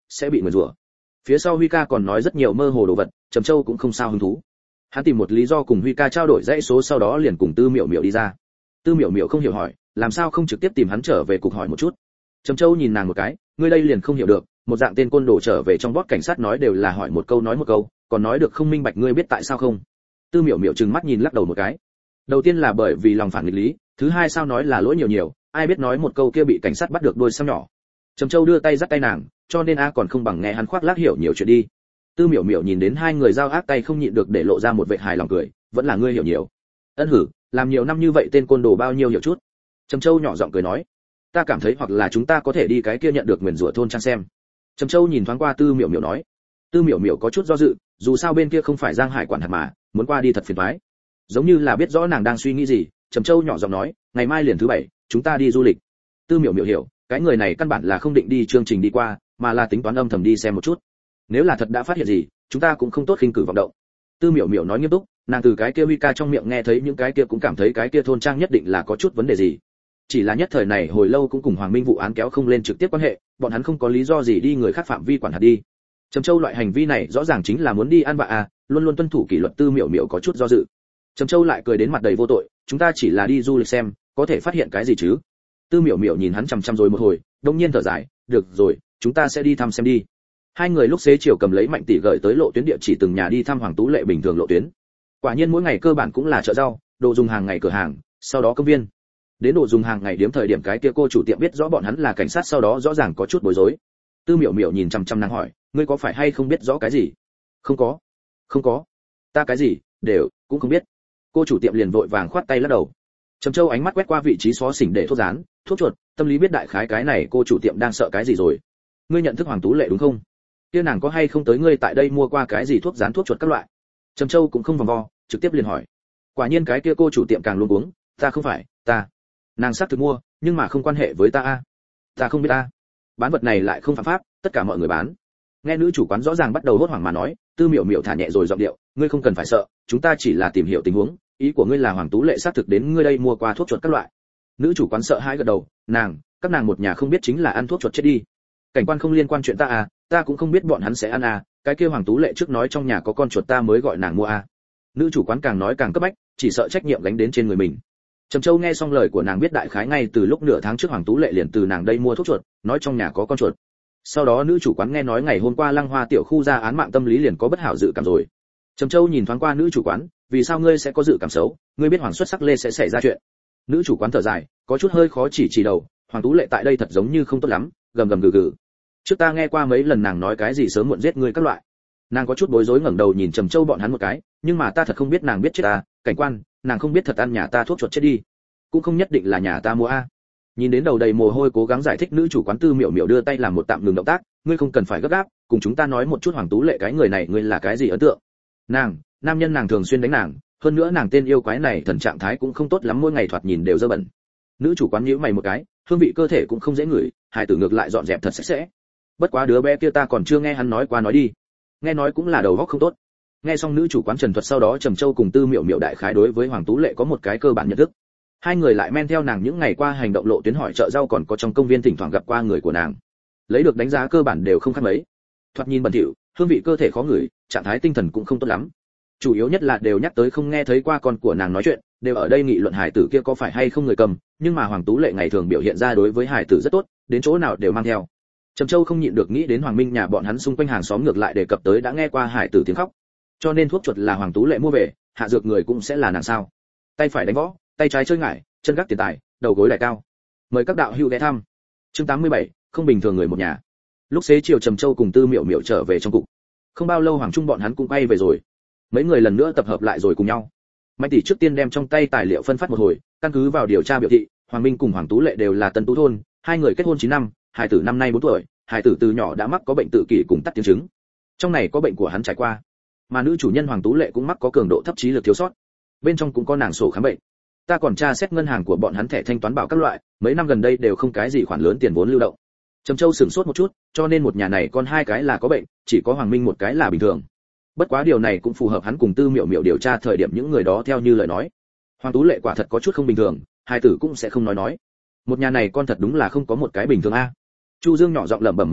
sẽ bị nguyền rủa. Phía sau Huy ca còn nói rất nhiều mơ hồ đồ vật, Trầm Châu cũng không sao hứng thú. Hắn tìm một lý do cùng Huy ca trao đổi dãy số, sau đó liền cùng Tư Miểu Miểu đi ra. Tư Miểu Miểu không hiểu hỏi, làm sao không trực tiếp tìm hắn trở về cục hỏi một chút. Trầm Châu nhìn nàng một cái, ngươi đây liền không hiểu được, một dạng tên côn đồ trở về trong bót cảnh sát nói đều là hỏi một câu nói một câu, còn nói được không minh bạch, ngươi biết tại sao không? Tư Miểu Miểu trừng mắt nhìn lắc đầu một cái. Đầu tiên là bởi vì lòng phản nghịch lý, thứ hai sao nói là lỗi nhiều nhiều, ai biết nói một câu kia bị cảnh sát bắt được đôi sao nhỏ. Trầm Châu đưa tay dắt tay nàng, cho nên a còn không bằng nghe hắn khoác lác hiểu nhiều chuyện đi. Tư Miểu Miểu nhìn đến hai người giao ác tay không nhịn được để lộ ra một vẻ hài lòng cười, vẫn là ngươi hiểu nhiều. Ân hử, làm nhiều năm như vậy tên côn đồ bao nhiêu hiểu chút. Trầm Châu nhỏ giọng cười nói, ta cảm thấy hoặc là chúng ta có thể đi cái kia nhận được nguyền rủa thôn trang xem. Trầm Châu nhìn thoáng qua Tư Miểu Miểu nói. Tư Miểu Miểu có chút do dự, dù sao bên kia không phải Giang Hải quản hạt mà, muốn qua đi thật phiền toái. Giống như là biết rõ nàng đang suy nghĩ gì, Trầm Châu nhỏ giọng nói, ngày mai liền thứ bảy, chúng ta đi du lịch. Tư Miểu Miểu hiểu, cái người này căn bản là không định đi chương trình đi qua, mà là tính toán âm thầm đi xem một chút. Nếu là thật đã phát hiện gì, chúng ta cũng không tốt khinh cử vọng động. Tư Miểu Miểu nói nghiêm túc, nàng từ cái kia Huy ca trong miệng nghe thấy những cái kia cũng cảm thấy cái kia thôn trang nhất định là có chút vấn đề gì. Chỉ là nhất thời này hồi lâu cũng cùng Hoàng Minh vụ án kéo không lên trực tiếp quan hệ, bọn hắn không có lý do gì đi người khác phạm vi quản hạt đi. Trầm Châu loại hành vi này rõ ràng chính là muốn đi ăn vạ à, luôn luôn tuân thủ kỷ luật. Tư Miểu Miểu có chút do dự. Trầm Châu lại cười đến mặt đầy vô tội, chúng ta chỉ là đi du lịch xem, có thể phát hiện cái gì chứ? Tư Miểu Miểu nhìn hắn chằm chằm rồi một hồi, đột nhiên thở dài, được rồi, chúng ta sẽ đi thăm xem đi. Hai người lúc xế chiều cầm lấy Mạnh tỷ gửi tới lộ tuyến địa chỉ từng nhà đi thăm Hoàng Tú Lệ bình thường lộ tuyến. Quả nhiên mỗi ngày cơ bản cũng là chợ rau, đồ dùng hàng ngày cửa hàng, sau đó công viên. Đến đồ dùng hàng ngày điểm thời điểm cái kia cô chủ tiệm biết rõ bọn hắn là cảnh sát, sau đó rõ ràng có chút bối rối. Tư Miểu Miểu nhìn chằm chằm nàng hỏi, ngươi có phải hay không biết rõ cái gì? Không có, không có, ta cái gì đều cũng không biết. Cô chủ tiệm liền vội vàng khoát tay lắc đầu. Trầm Châu ánh mắt quét qua vị trí xó xỉnh để thuốc dán, thuốc chuột, tâm lý biết đại khái cái này cô chủ tiệm đang sợ cái gì rồi. Ngươi nhận thức Hoàng Tú Lệ đúng không? Kia nàng có hay không tới ngươi tại đây mua qua cái gì thuốc dán thuốc chuột các loại? Trầm Châu cũng không vòng vo, trực tiếp liền hỏi. Quả nhiên cái kia cô chủ tiệm càng luống cuống, ta không phải, ta. Nàng xác thực mua, nhưng mà không quan hệ với ta a. Ta không biết ta. Bán vật này lại không phạm pháp, tất cả mọi người bán. Nghe nữ chủ quán rõ ràng bắt đầu hốt hoảng mà nói, Tư Miểu Miểu thả nhẹ rồi giọng điệu, ngươi không cần phải sợ, chúng ta chỉ là tìm hiểu tình huống, ý của ngươi là Hoàng Tú Lệ xác thực đến ngươi đây mua qua thuốc chuột các loại. Nữ chủ quán sợ hãi gật đầu, nàng, các nàng một nhà không biết chính là ăn thuốc chuột chết đi. Cảnh quan không liên quan chuyện ta à, ta cũng không biết bọn hắn sẽ ăn à, cái kia Hoàng Tú Lệ trước nói trong nhà có con chuột ta mới gọi nàng mua à. Nữ chủ quán càng nói càng cấp bách, chỉ sợ trách nhiệm gánh đến trên người mình. Trầm Châu nghe xong lời của nàng biết đại khái ngay từ lúc nửa tháng trước Hoàng Tú Lệ liền từ nàng đây mua thuốc chuột, nói trong nhà có con chuột. Sau đó nữ chủ quán nghe nói ngày hôm qua Lăng Hoa tiểu khu ra án mạng, tâm lý liền có bất hảo dự cảm rồi. Trầm Châu nhìn thoáng qua nữ chủ quán, vì sao ngươi sẽ có dự cảm xấu, ngươi biết Hoàng Xuất Sắc Lê sẽ xảy ra chuyện. Nữ chủ quán thở dài, có chút hơi khó chỉ chỉ đầu, Hoàng Tú Lệ tại đây thật giống như không tốt lắm, gầm gầm gừ gừ. Trước ta nghe qua mấy lần nàng nói cái gì sớm muộn giết ngươi các loại. Nàng có chút bối rối ngẩng đầu nhìn Trầm Châu bọn hắn một cái, nhưng mà ta thật không biết nàng biết chết ta, cảnh quan, nàng không biết thật ăn nhà ta thuốc chuột chết đi, cũng không nhất định là nhà ta mua a. Nhìn đến đầu đầy mồ hôi cố gắng giải thích nữ chủ quán, Tư Miểu Miểu đưa tay làm một tạm ngừng động tác, ngươi không cần phải gấp gáp, cùng chúng ta nói một chút Hoàng Tú Lệ cái người này ngươi là cái gì ấn tượng. Nàng, nam nhân nàng thường xuyên đánh nàng, hơn nữa nàng tên yêu quái này thần trạng thái cũng không tốt lắm, mỗi ngày thoạt nhìn đều dơ bẩn. Nữ chủ quán nhíu mày một cái, hương vị cơ thể cũng không dễ ngửi, hài tử ngược lại dọn dẹp thật sạch sẽ. Bất quá đứa bé kia ta còn chưa nghe hắn nói qua nói đi, nghe nói cũng là đầu óc không tốt. Nghe xong nữ chủ quán trần thuật, sau đó Trầm Châu cùng Tư Miểu Miểu đại khái đối với Hoàng Tú Lệ có một cái cơ bản nhận thức. Hai người lại men theo nàng những ngày qua hành động lộ tuyến hỏi chợ rau, còn có trong công viên thỉnh thoảng gặp qua người của nàng, lấy được đánh giá cơ bản đều không khác mấy. Thoạt nhìn bẩn thỉu, hương vị cơ thể khó ngửi, trạng thái tinh thần cũng không tốt lắm. Chủ yếu nhất là đều nhắc tới không nghe thấy qua con của nàng nói chuyện, đều ở đây nghị luận hải tử kia có phải hay không người cầm, nhưng mà Hoàng Tú Lệ ngày thường biểu hiện ra đối với hải tử rất tốt, đến chỗ nào đều mang theo. Trầm Châu không nhịn được nghĩ đến Hoàng Minh nhà bọn hắn xung quanh hàng xóm ngược lại đề cập tới đã nghe qua hải tử tiếng khóc, cho nên thuốc chuột là Hoàng Tú Lệ mua về, hạ dược người cũng sẽ là nàng sao? Tay phải đánh võ, tay trái chơi ngải, chân gác tiền tài, đầu gối đại cao. Mời các đạo hữu ghé thăm. Chương tám mươi bảy, không bình thường người một nhà. Lúc xế chiều Trầm Châu cùng Tư Miểu Miểu trở về trong cục. Không bao lâu Hoàng Trung bọn hắn cũng quay về rồi. Mấy người lần nữa tập hợp lại rồi cùng nhau. Mạnh tỷ trước tiên đem trong tay tài liệu phân phát một hồi, căn cứ vào điều tra biểu thị, Hoàng Minh cùng Hoàng Tú Lệ đều là Tân Tú thôn, hai người kết hôn chín năm, hài tử năm nay bốn tuổi, hài tử từ nhỏ đã mắc có bệnh tự kỷ cùng tắc tiếng chứng. Trong này có bệnh của hắn trải qua, mà nữ chủ nhân Hoàng Tú Lệ cũng mắc có cường độ thấp trí lực thiếu sót. Bên trong cũng có nàng sổ khám bệnh. Ta còn tra xét ngân hàng của bọn hắn thẻ thanh toán bảo các loại, mấy năm gần đây đều không cái gì khoản lớn tiền vốn lưu động. Trầm Châu sửng sốt một chút, cho nên một nhà này con hai cái là có bệnh, chỉ có Hoàng Minh một cái là bình thường. Bất quá điều này cũng phù hợp hắn cùng Tư Miểu Miểu điều tra thời điểm những người đó theo như lời nói. Hoàng Tú Lệ quả thật có chút không bình thường, hai tử cũng sẽ không nói nói. Một nhà này con thật đúng là không có một cái bình thường a. Chu Dương nhỏ giọng lẩm bẩm một câu,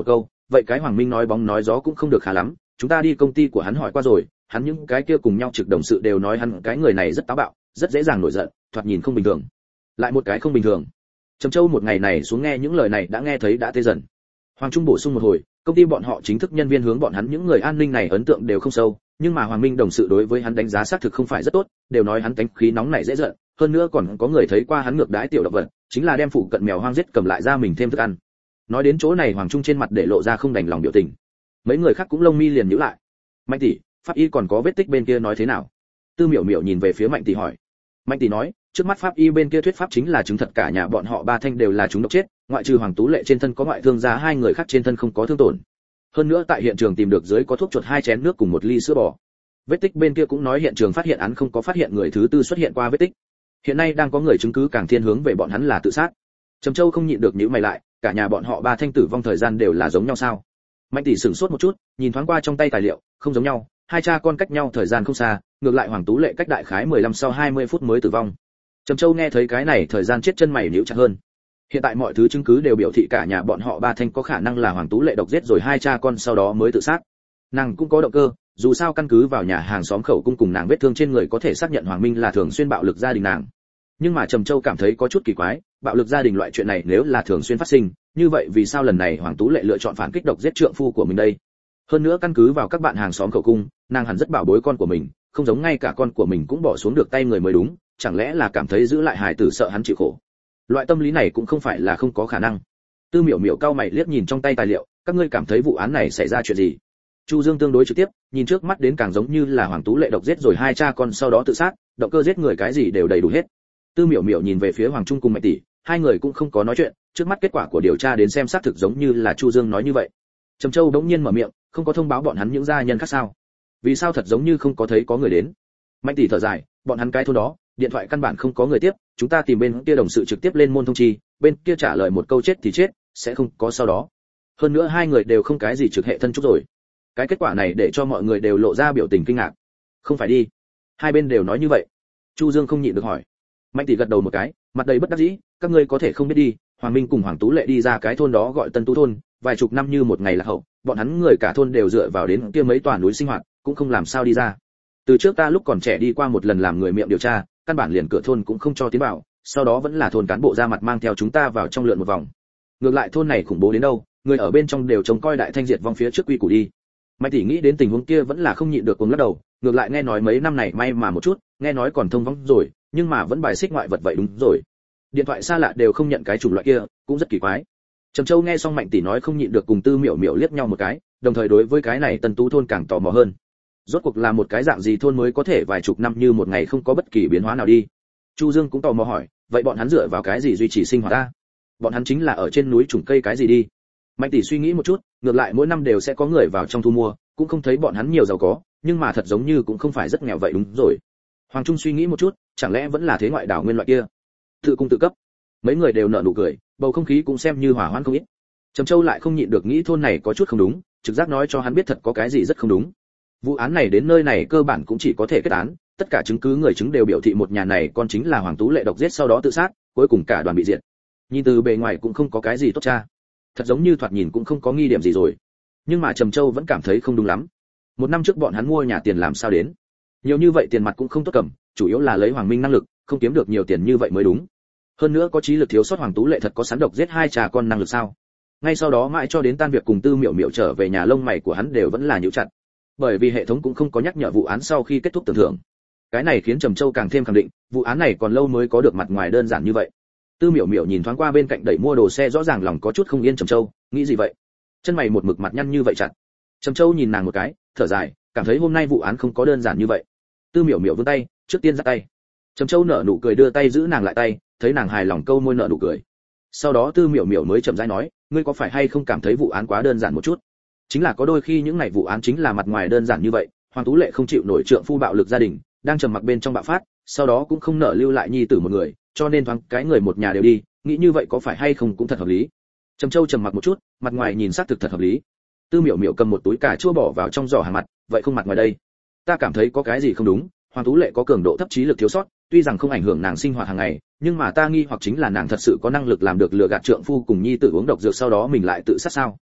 vậy cái Hoàng Minh nói bóng nói gió cũng không được khá lắm, chúng ta đi công ty của hắn hỏi qua rồi, hắn những cái kia cùng nhau trực đồng sự đều nói hắn cái người này rất táo bạo, rất dễ dàng nổi giận, thoạt nhìn không bình thường. Lại một cái không bình thường. Trầm Châu một ngày này xuống nghe những lời này đã nghe thấy đã tê dần. Hoàng Trung bổ sung một hồi, công ty bọn họ chính thức nhân viên hướng bọn hắn những người an ninh này ấn tượng đều không sâu, nhưng mà Hoàng Minh đồng sự đối với hắn đánh giá xác thực không phải rất tốt, đều nói hắn tánh khí nóng nảy dễ giận, hơn nữa còn có người thấy qua hắn ngược đãi tiểu động vật, chính là đem phụ cận mèo hoang giết cầm lại ra mình thêm thức ăn. Nói đến chỗ này Hoàng Trung trên mặt để lộ ra không đành lòng biểu tình. Mấy người khác cũng lông mi liền nhíu lại. Mạnh tỷ, pháp y còn có vết tích bên kia nói thế nào? Tư Miểu Miểu nhìn về phía Mạnh tỷ hỏi. Mạnh tỷ nói, trước mắt pháp y bên kia thuyết pháp chính là chứng thật cả nhà bọn họ ba thanh đều là chúng độc chết, ngoại trừ Hoàng Tú Lệ trên thân có ngoại thương ra, hai người khác trên thân không có thương tổn. Hơn nữa tại hiện trường tìm được dưới có thuốc chuột hai chén nước cùng một ly sữa bò. Vết tích bên kia cũng nói hiện trường phát hiện án không có phát hiện người thứ tư xuất hiện qua vết tích. Hiện nay đang có người chứng cứ càng thiên hướng về bọn hắn là tự sát. Trầm Châu không nhịn được nhíu mày lại, cả nhà bọn họ ba thanh tử vong thời gian đều là giống nhau sao? Mạnh tỷ sửng sốt một chút, nhìn thoáng qua trong tay tài liệu, không giống nhau, hai cha con cách nhau thời gian không xa, ngược lại Hoàng Tú Lệ cách đại khái mười lăm sau hai mươi phút mới tử vong. Trầm Châu nghe thấy cái này thời gian chết chân mày nhíu chặt hơn. Hiện tại mọi thứ chứng cứ đều biểu thị cả nhà bọn họ ba thanh có khả năng là Hoàng Tú Lệ độc giết rồi hai cha con sau đó mới tự sát. Nàng cũng có động cơ, dù sao căn cứ vào nhà hàng xóm khẩu cung cùng nàng vết thương trên người có thể xác nhận Hoàng Minh là thường xuyên bạo lực gia đình nàng. Nhưng mà Trầm Châu cảm thấy có chút kỳ quái, bạo lực gia đình loại chuyện này nếu là thường xuyên phát sinh, như vậy vì sao lần này Hoàng Tú Lệ lựa chọn phản kích độc giết trượng phu của mình đây? Hơn nữa căn cứ vào các bạn hàng xóm khẩu cung, nàng hẳn rất bảo bối con của mình, không giống ngay cả con của mình cũng bỏ xuống được tay người mới đúng, chẳng lẽ là cảm thấy giữ lại hài tử sợ hắn chịu khổ? Loại tâm lý này cũng không phải là không có khả năng. Tư Miểu Miểu cau mày liếc nhìn trong tay tài liệu, các ngươi cảm thấy vụ án này xảy ra chuyện gì? Chu Dương tương đối trực tiếp, nhìn trước mắt đến càng giống như là Hoàng Tú Lệ độc giết rồi hai cha con sau đó tự sát, động cơ giết người cái gì đều đầy đủ hết. Tư Miểu Miểu nhìn về phía Hoàng Trung cùng Mạnh tỷ, hai người cũng không có nói chuyện, trước mắt kết quả của điều tra đến xem xác thực giống như là Chu Dương nói như vậy. Trầm Châu đống nhiên mở miệng, không có thông báo bọn hắn những gia nhân khác sao? Vì sao thật giống như không có thấy có người đến? Mạnh tỷ thở dài, bọn hắn cái thôn đó, điện thoại căn bản không có người tiếp, chúng ta tìm bên kia đồng sự trực tiếp lên môn thông chi, bên kia trả lời một câu chết thì chết, sẽ không có sau đó. Hơn nữa hai người đều không cái gì trực hệ thân chút rồi. Cái kết quả này để cho mọi người đều lộ ra biểu tình kinh ngạc. Không phải đi? Hai bên đều nói như vậy. Chu Dương không nhịn được hỏi. Mạnh tỷ gật đầu một cái, mặt đầy bất đắc dĩ, các ngươi có thể không biết đi, Hoàng Minh cùng Hoàng Tú Lệ đi ra cái thôn đó gọi Tân Tú thôn, vài chục năm như một ngày là hậu, bọn hắn người cả thôn đều dựa vào đến kia mấy tòa núi sinh hoạt, cũng không làm sao đi ra. Từ trước ta lúc còn trẻ đi qua một lần làm người miệng điều tra, căn bản liền cửa thôn cũng không cho tiến vào, sau đó vẫn là thôn cán bộ ra mặt mang theo chúng ta vào trong lượn một vòng. Ngược lại thôn này khủng bố đến đâu, người ở bên trong đều trông coi đại thanh diệt vong phía trước quy củ đi. Mạnh tỷ nghĩ đến tình huống kia vẫn là không nhịn được cuồng lắc đầu, ngược lại nghe nói mấy năm này may mà một chút, nghe nói còn thông vong rồi, nhưng mà vẫn bài xích ngoại vật vậy đúng rồi. Điện thoại xa lạ đều không nhận cái chủng loại kia, cũng rất kỳ quái. Trầm Châu nghe xong Mạnh tỷ nói không nhịn được cùng Tư Miểu Miểu liếc nhau một cái, đồng thời đối với cái này Tân Tú thôn càng tò mò hơn. Rốt cuộc là một cái dạng gì thôn mới có thể vài chục năm như một ngày không có bất kỳ biến hóa nào đi. Chu Dương cũng tò mò hỏi, vậy bọn hắn dựa vào cái gì duy trì sinh hoạt ta? Bọn hắn chính là ở trên núi trồng cây cái gì đi? Mạnh tỷ suy nghĩ một chút, ngược lại mỗi năm đều sẽ có người vào trong thu mua, cũng không thấy bọn hắn nhiều giàu có, nhưng mà thật giống như cũng không phải rất nghèo vậy đúng rồi. Hoàng Trung suy nghĩ một chút, chẳng lẽ vẫn là thế ngoại đảo nguyên loại kia? Tự cung tự cấp. Mấy người đều nở nụ cười, bầu không khí cũng xem như hòa hoãn không ít. Trầm Châu lại không nhịn được nghĩ thôn này có chút không đúng, trực giác nói cho hắn biết thật có cái gì rất không đúng. Vụ án này đến nơi này cơ bản cũng chỉ có thể kết án, tất cả chứng cứ người chứng đều biểu thị một nhà này con chính là Hoàng Tú Lệ độc giết sau đó tự sát, cuối cùng cả đoàn bị diệt. Nhìn từ bề ngoài cũng không có cái gì tốt tra, thật giống như thoạt nhìn cũng không có nghi điểm gì rồi. Nhưng mà Trầm Châu vẫn cảm thấy không đúng lắm. Một năm trước bọn hắn mua nhà tiền làm sao đến? Nhiều như vậy tiền mặt cũng không tốt cầm, chủ yếu là lấy Hoàng Minh năng lực, không kiếm được nhiều tiền như vậy mới đúng. Hơn nữa có trí lực thiếu sót Hoàng Tú Lệ thật có sẵn độc giết hai cha con năng lực sao? Ngay sau đó mãi cho đến tan việc cùng Tư Miểu Miểu trở về nhà, lông mày của hắn đều vẫn là nhíu chặt. Bởi vì hệ thống cũng không có nhắc nhở vụ án sau khi kết thúc tưởng thưởng. Cái này khiến Trầm Châu càng thêm khẳng định, vụ án này còn lâu mới có được mặt ngoài đơn giản như vậy. Tư Miểu Miểu nhìn thoáng qua bên cạnh đẩy mua đồ xe, rõ ràng lòng có chút không yên. Trầm Châu, nghĩ gì vậy? Chân mày một mực mặt nhăn như vậy chặt. Trầm Châu nhìn nàng một cái, thở dài, cảm thấy hôm nay vụ án không có đơn giản như vậy. Tư Miểu Miểu vươn tay, trước tiên giắt tay. Trầm Châu nở nụ cười đưa tay giữ nàng lại tay, thấy nàng hài lòng câu môi nở nụ cười. Sau đó Tư Miểu Miểu mới chậm rãi nói, ngươi có phải hay không cảm thấy vụ án quá đơn giản một chút? Chính là có đôi khi những ngày vụ án chính là mặt ngoài đơn giản như vậy, Hoàng Tú Lệ không chịu nổi trượng phu bạo lực gia đình, đang trầm mặc bên trong bạo phát, sau đó cũng không nợ lưu lại nhi tử một người, cho nên thoáng cái người một nhà đều đi, nghĩ như vậy có phải hay không cũng thật hợp lý. Trầm Châu trầm mặc một chút, mặt ngoài nhìn xác thực thật hợp lý. Tư Miểu Miểu cầm một túi cà chua bỏ vào trong giỏ hàng mặt, vậy không mặt ngoài đây, ta cảm thấy có cái gì không đúng. Hoàng Tú Lệ có cường độ thấp trí lực thiếu sót, tuy rằng không ảnh hưởng nàng sinh hoạt hàng ngày, nhưng mà ta nghi hoặc chính là nàng thật sự có năng lực làm được lừa gạt trượng phu cùng nhi tử uống độc dược sau đó mình lại tự sát sao?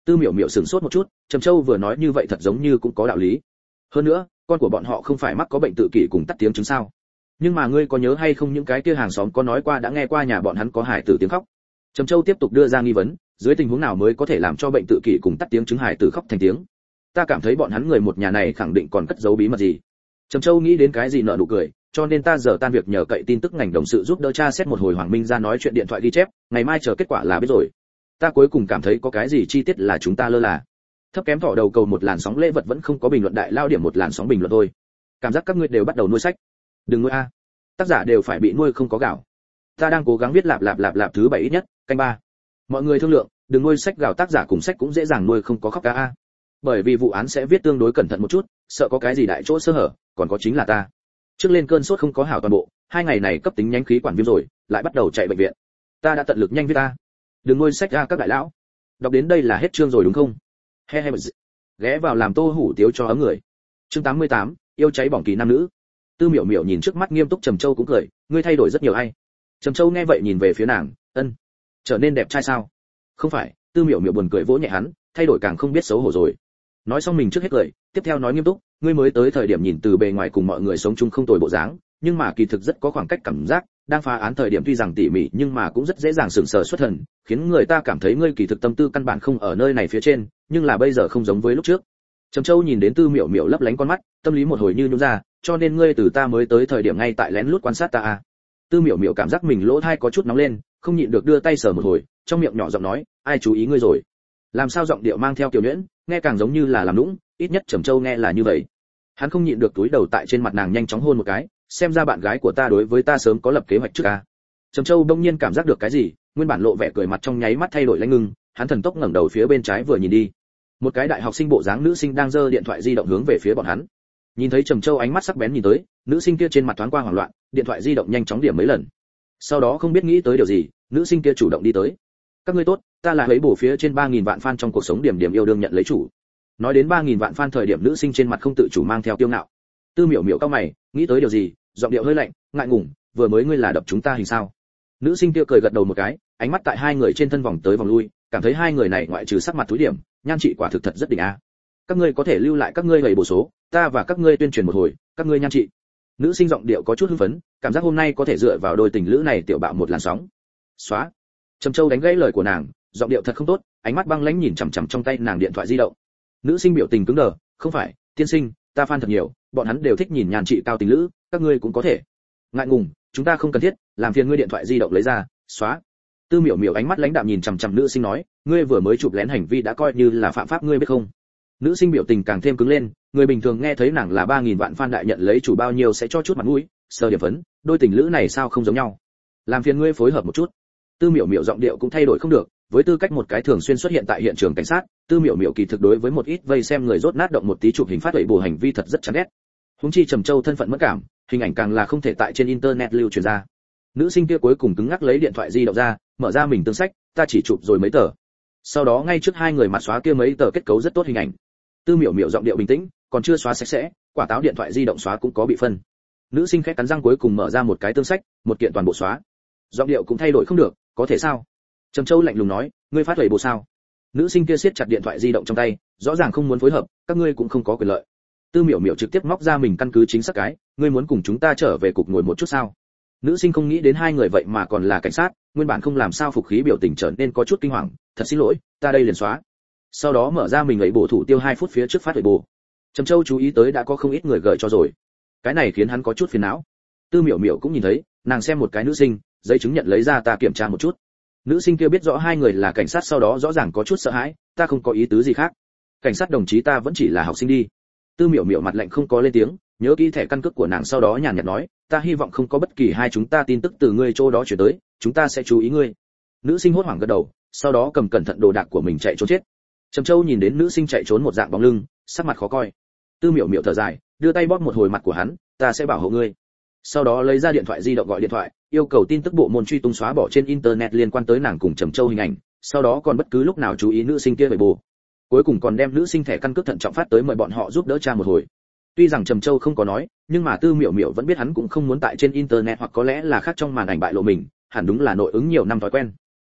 Tư Miểu Miểu sửng sốt một chút, Trầm Châu vừa nói như vậy thật giống như cũng có đạo lý. Hơn nữa, con của bọn họ không phải mắc có bệnh tự kỷ cùng tắt tiếng chứng sao? Nhưng mà ngươi có nhớ hay không những cái kia hàng xóm có nói qua đã nghe qua nhà bọn hắn có hài tử tiếng khóc. Trầm Châu tiếp tục đưa ra nghi vấn, dưới tình huống nào mới có thể làm cho bệnh tự kỷ cùng tắt tiếng chứng hài tử khóc thành tiếng? Ta cảm thấy bọn hắn người một nhà này khẳng định còn cất giấu bí mật gì. Trầm Châu nghĩ đến cái gì nở nụ cười, cho nên ta giờ tan việc nhờ cậy tin tức ngành đồng sự giúp đỡ tra xét một hồi Hoàng Minh ra nói chuyện điện thoại ghi chép, ngày mai chờ kết quả là biết rồi. Ta cuối cùng cảm thấy có cái gì chi tiết là chúng ta lơ là. Thấp kém thỏ đầu cầu một làn sóng lễ vật vẫn không có bình luận đại lao điểm một làn sóng bình luận thôi. Cảm giác các ngươi đều bắt đầu nuôi sách. Đừng nuôi a. Tác giả đều phải bị nuôi không có gạo. Ta đang cố gắng viết lạp lạp lạp lạp thứ bảy ít nhất, canh ba. Mọi người thương lượng, đừng nuôi sách gạo, tác giả cùng sách cũng dễ dàng nuôi không có khóc ca a. Bởi vì vụ án sẽ viết tương đối cẩn thận một chút, sợ có cái gì đại chỗ sơ hở, còn có chính là ta. Trước lên cơn sốt không có hảo toàn bộ, hai ngày này cấp tính nhánh khí quản viêm rồi, lại bắt đầu chạy bệnh viện. Ta đã tận lực nhanh viết ta. Đừng nuôi sách ra các đại lão. Đọc đến đây là hết chương rồi đúng không? He he. Ghé vào làm tô hủ tiếu cho ấm người. Chương tám mươi tám, yêu cháy bỏng kỳ nam nữ. Tư Miểu Miểu nhìn trước mắt nghiêm túc Trầm Châu cũng cười, ngươi thay đổi rất nhiều ai. Trầm Châu nghe vậy nhìn về phía nàng, ân, trở nên đẹp trai sao? Không phải, Tư Miểu Miểu buồn cười vỗ nhẹ hắn, thay đổi càng không biết xấu hổ rồi. Nói xong mình trước hết cười, tiếp theo nói nghiêm túc, ngươi mới tới thời điểm nhìn từ bề ngoài cùng mọi người sống chung không tồi bộ dáng, nhưng mà kỳ thực rất có khoảng cách cảm giác, đang phá án thời điểm tuy rằng tỉ mỉ nhưng mà cũng rất dễ dàng sửng sờ xuất thần, khiến người ta cảm thấy ngươi kỳ thực tâm tư căn bản không ở nơi này phía trên, nhưng là bây giờ không giống với lúc trước. Trầm Châu nhìn đến Tư Miểu Miểu lấp lánh con mắt, tâm lý một hồi như nhún ra, cho nên ngươi từ ta mới tới thời điểm ngay tại lén lút quan sát ta à? Tư Miểu Miểu cảm giác mình lỗ tai có chút nóng lên, không nhịn được đưa tay sờ một hồi, trong miệng nhỏ giọng nói, ai chú ý ngươi rồi? Làm sao giọng điệu mang theo kiểu nhuyễn, nghe càng giống như là làm nũng, ít nhất Trầm Châu nghe là như vậy. Hắn không nhịn được túi đầu tại trên mặt nàng nhanh chóng hôn một cái, xem ra bạn gái của ta đối với ta sớm có lập kế hoạch trước à? Trầm Châu đông nhiên cảm giác được cái gì, nguyên bản lộ vẻ cười mặt trong nháy mắt thay đổi lãnh ngưng, hắn thần tốc ngẩng đầu phía bên trái vừa nhìn đi. Một cái đại học sinh bộ dáng nữ sinh đang giơ điện thoại di động hướng về phía bọn hắn. Nhìn thấy Trầm Châu ánh mắt sắc bén nhìn tới, nữ sinh kia trên mặt thoáng qua hoảng loạn, điện thoại di động nhanh chóng điểm mấy lần. Sau đó không biết nghĩ tới điều gì, nữ sinh kia chủ động đi tới. Các ngươi tốt, ta là lấy bổ phía trên ba nghìn vạn fan trong cuộc sống điểm điểm yêu đương nhận lấy chủ. Nói đến ba nghìn vạn fan thời điểm nữ sinh trên mặt không tự chủ mang theo kiêu ngạo. Tư Miểu Miểu cao mày, nghĩ tới điều gì, giọng điệu hơi lạnh, ngại ngùng, vừa mới ngươi là đập chúng ta hình sao? Nữ sinh kia cười gật đầu một cái, ánh mắt tại hai người trên thân vòng tới vòng lui, cảm thấy hai người này ngoại trừ sắc mặt túi điểm, nhan trị quả thực thật rất đỉnh a. Các ngươi có thể lưu lại các ngươi gầy bổ số, ta và các ngươi tuyên truyền một hồi, các ngươi nhan trị. Nữ sinh giọng điệu có chút hưng phấn, cảm giác hôm nay có thể dựa vào đôi tình lữ này tiểu bạo một làn sóng. Xóa. Trầm Châu đánh gãy lời của nàng, giọng điệu thật không tốt, ánh mắt băng lãnh nhìn chằm chằm trong tay nàng điện thoại di động. Nữ sinh biểu tình cứng đờ, không phải, tiên sinh, ta fan thật nhiều, bọn hắn đều thích nhìn nhan trị cao tình lữ, các ngươi cũng có thể. Ngại ngùng, chúng ta không cần thiết, làm phiền ngươi điện thoại di động lấy ra, xóa. Tư Miểu Miểu ánh mắt lãnh đạm nhìn chằm chằm nữ sinh nói, ngươi vừa mới chụp lén hành vi đã coi như là phạm pháp ngươi biết không? Nữ sinh biểu tình càng thêm cứng lên, người bình thường nghe thấy nàng là ba nghìn vạn fan đại nhận lấy chủ bao nhiêu sẽ cho chút mặt mũi, sơ điểm phấn, đôi tình lữ này sao không giống nhau? Làm phiền ngươi phối hợp một chút. Tư Miểu Miểu giọng điệu cũng thay đổi không được, với tư cách một cái thường xuyên xuất hiện tại hiện trường cảnh sát, Tư Miểu Miểu kỳ thực đối với một ít vây xem người rốt nát động một tí chụp hình phát huệ bổ hành vi thật rất chán ghét. Huống chi Trầm Châu thân phận mất cảm, hình ảnh càng là không thể tại trên internet lưu truyền ra. Nữ sinh kia cuối cùng cứng ngắc lấy điện thoại di động ra, mở ra mình tương sách, ta chỉ chụp rồi mấy tờ. Sau đó ngay trước hai người mặt xóa kia mấy tờ kết cấu rất tốt hình ảnh. Tư Miểu Miểu giọng điệu bình tĩnh, còn chưa xóa sạch sẽ, quả táo điện thoại di động xóa cũng có bị phân. Nữ sinh khẽ cắn răng cuối cùng mở ra một cái tương sách, một kiện toàn bộ xóa. Giọng điệu cũng thay đổi không được, có thể sao? Trầm Châu lạnh lùng nói, ngươi phát huệ bộ sao? Nữ sinh kia siết chặt điện thoại di động trong tay, rõ ràng không muốn phối hợp, các ngươi cũng không có quyền lợi. Tư Miểu Miểu trực tiếp móc ra mình căn cứ chính xác cái, ngươi muốn cùng chúng ta trở về cục ngồi một chút sao? Nữ sinh không nghĩ đến hai người vậy mà còn là cảnh sát, nguyên bản không làm sao phục khí biểu tình trở nên có chút kinh hoàng, thật xin lỗi, ta đây liền xóa. Sau đó mở ra mình ấy bổ thủ tiêu hai phút phía trước phát huệ bổ. Trầm Châu chú ý tới đã có không ít người gửi cho rồi. Cái này khiến hắn có chút phiền não. Tư Miểu Miểu cũng nhìn thấy, nàng xem một cái nữ sinh, giấy chứng nhận lấy ra ta kiểm tra một chút. Nữ sinh kia biết rõ hai người là cảnh sát sau đó rõ ràng có chút sợ hãi, ta không có ý tứ gì khác. Cảnh sát đồng chí ta vẫn chỉ là học sinh đi. Tư Miểu Miểu mặt lạnh không có lên tiếng, nhớ kỹ thẻ căn cước của nàng sau đó nhàn nhạt nói, ta hy vọng không có bất kỳ hai chúng ta tin tức từ ngươi chỗ đó chuyển tới, chúng ta sẽ chú ý ngươi. Nữ sinh hốt hoảng gật đầu, sau đó cầm cẩn thận đồ đạc của mình chạy trốn chết. Trầm Châu nhìn đến nữ sinh chạy trốn một dạng bóng lưng, sắc mặt khó coi. Tư Miểu Miểu thở dài, đưa tay bóp một hồi mặt của hắn, ta sẽ bảo hộ ngươi. Sau đó lấy ra điện thoại di động gọi điện thoại, yêu cầu tin tức bộ môn truy tung xóa bỏ trên internet liên quan tới nàng cùng Trầm Châu hình ảnh, sau đó còn bất cứ lúc nào chú ý nữ sinh kia về bù. Cuối cùng còn đem nữ sinh thẻ căn cước thận trọng phát tới mời bọn họ giúp đỡ tra một hồi. Tuy rằng Trầm Châu không có nói, nhưng mà Tư Miểu Miểu vẫn biết hắn cũng không muốn tại trên internet hoặc có lẽ là khác trong màn ảnh bại lộ mình, hẳn đúng là nội ứng nhiều năm thói quen.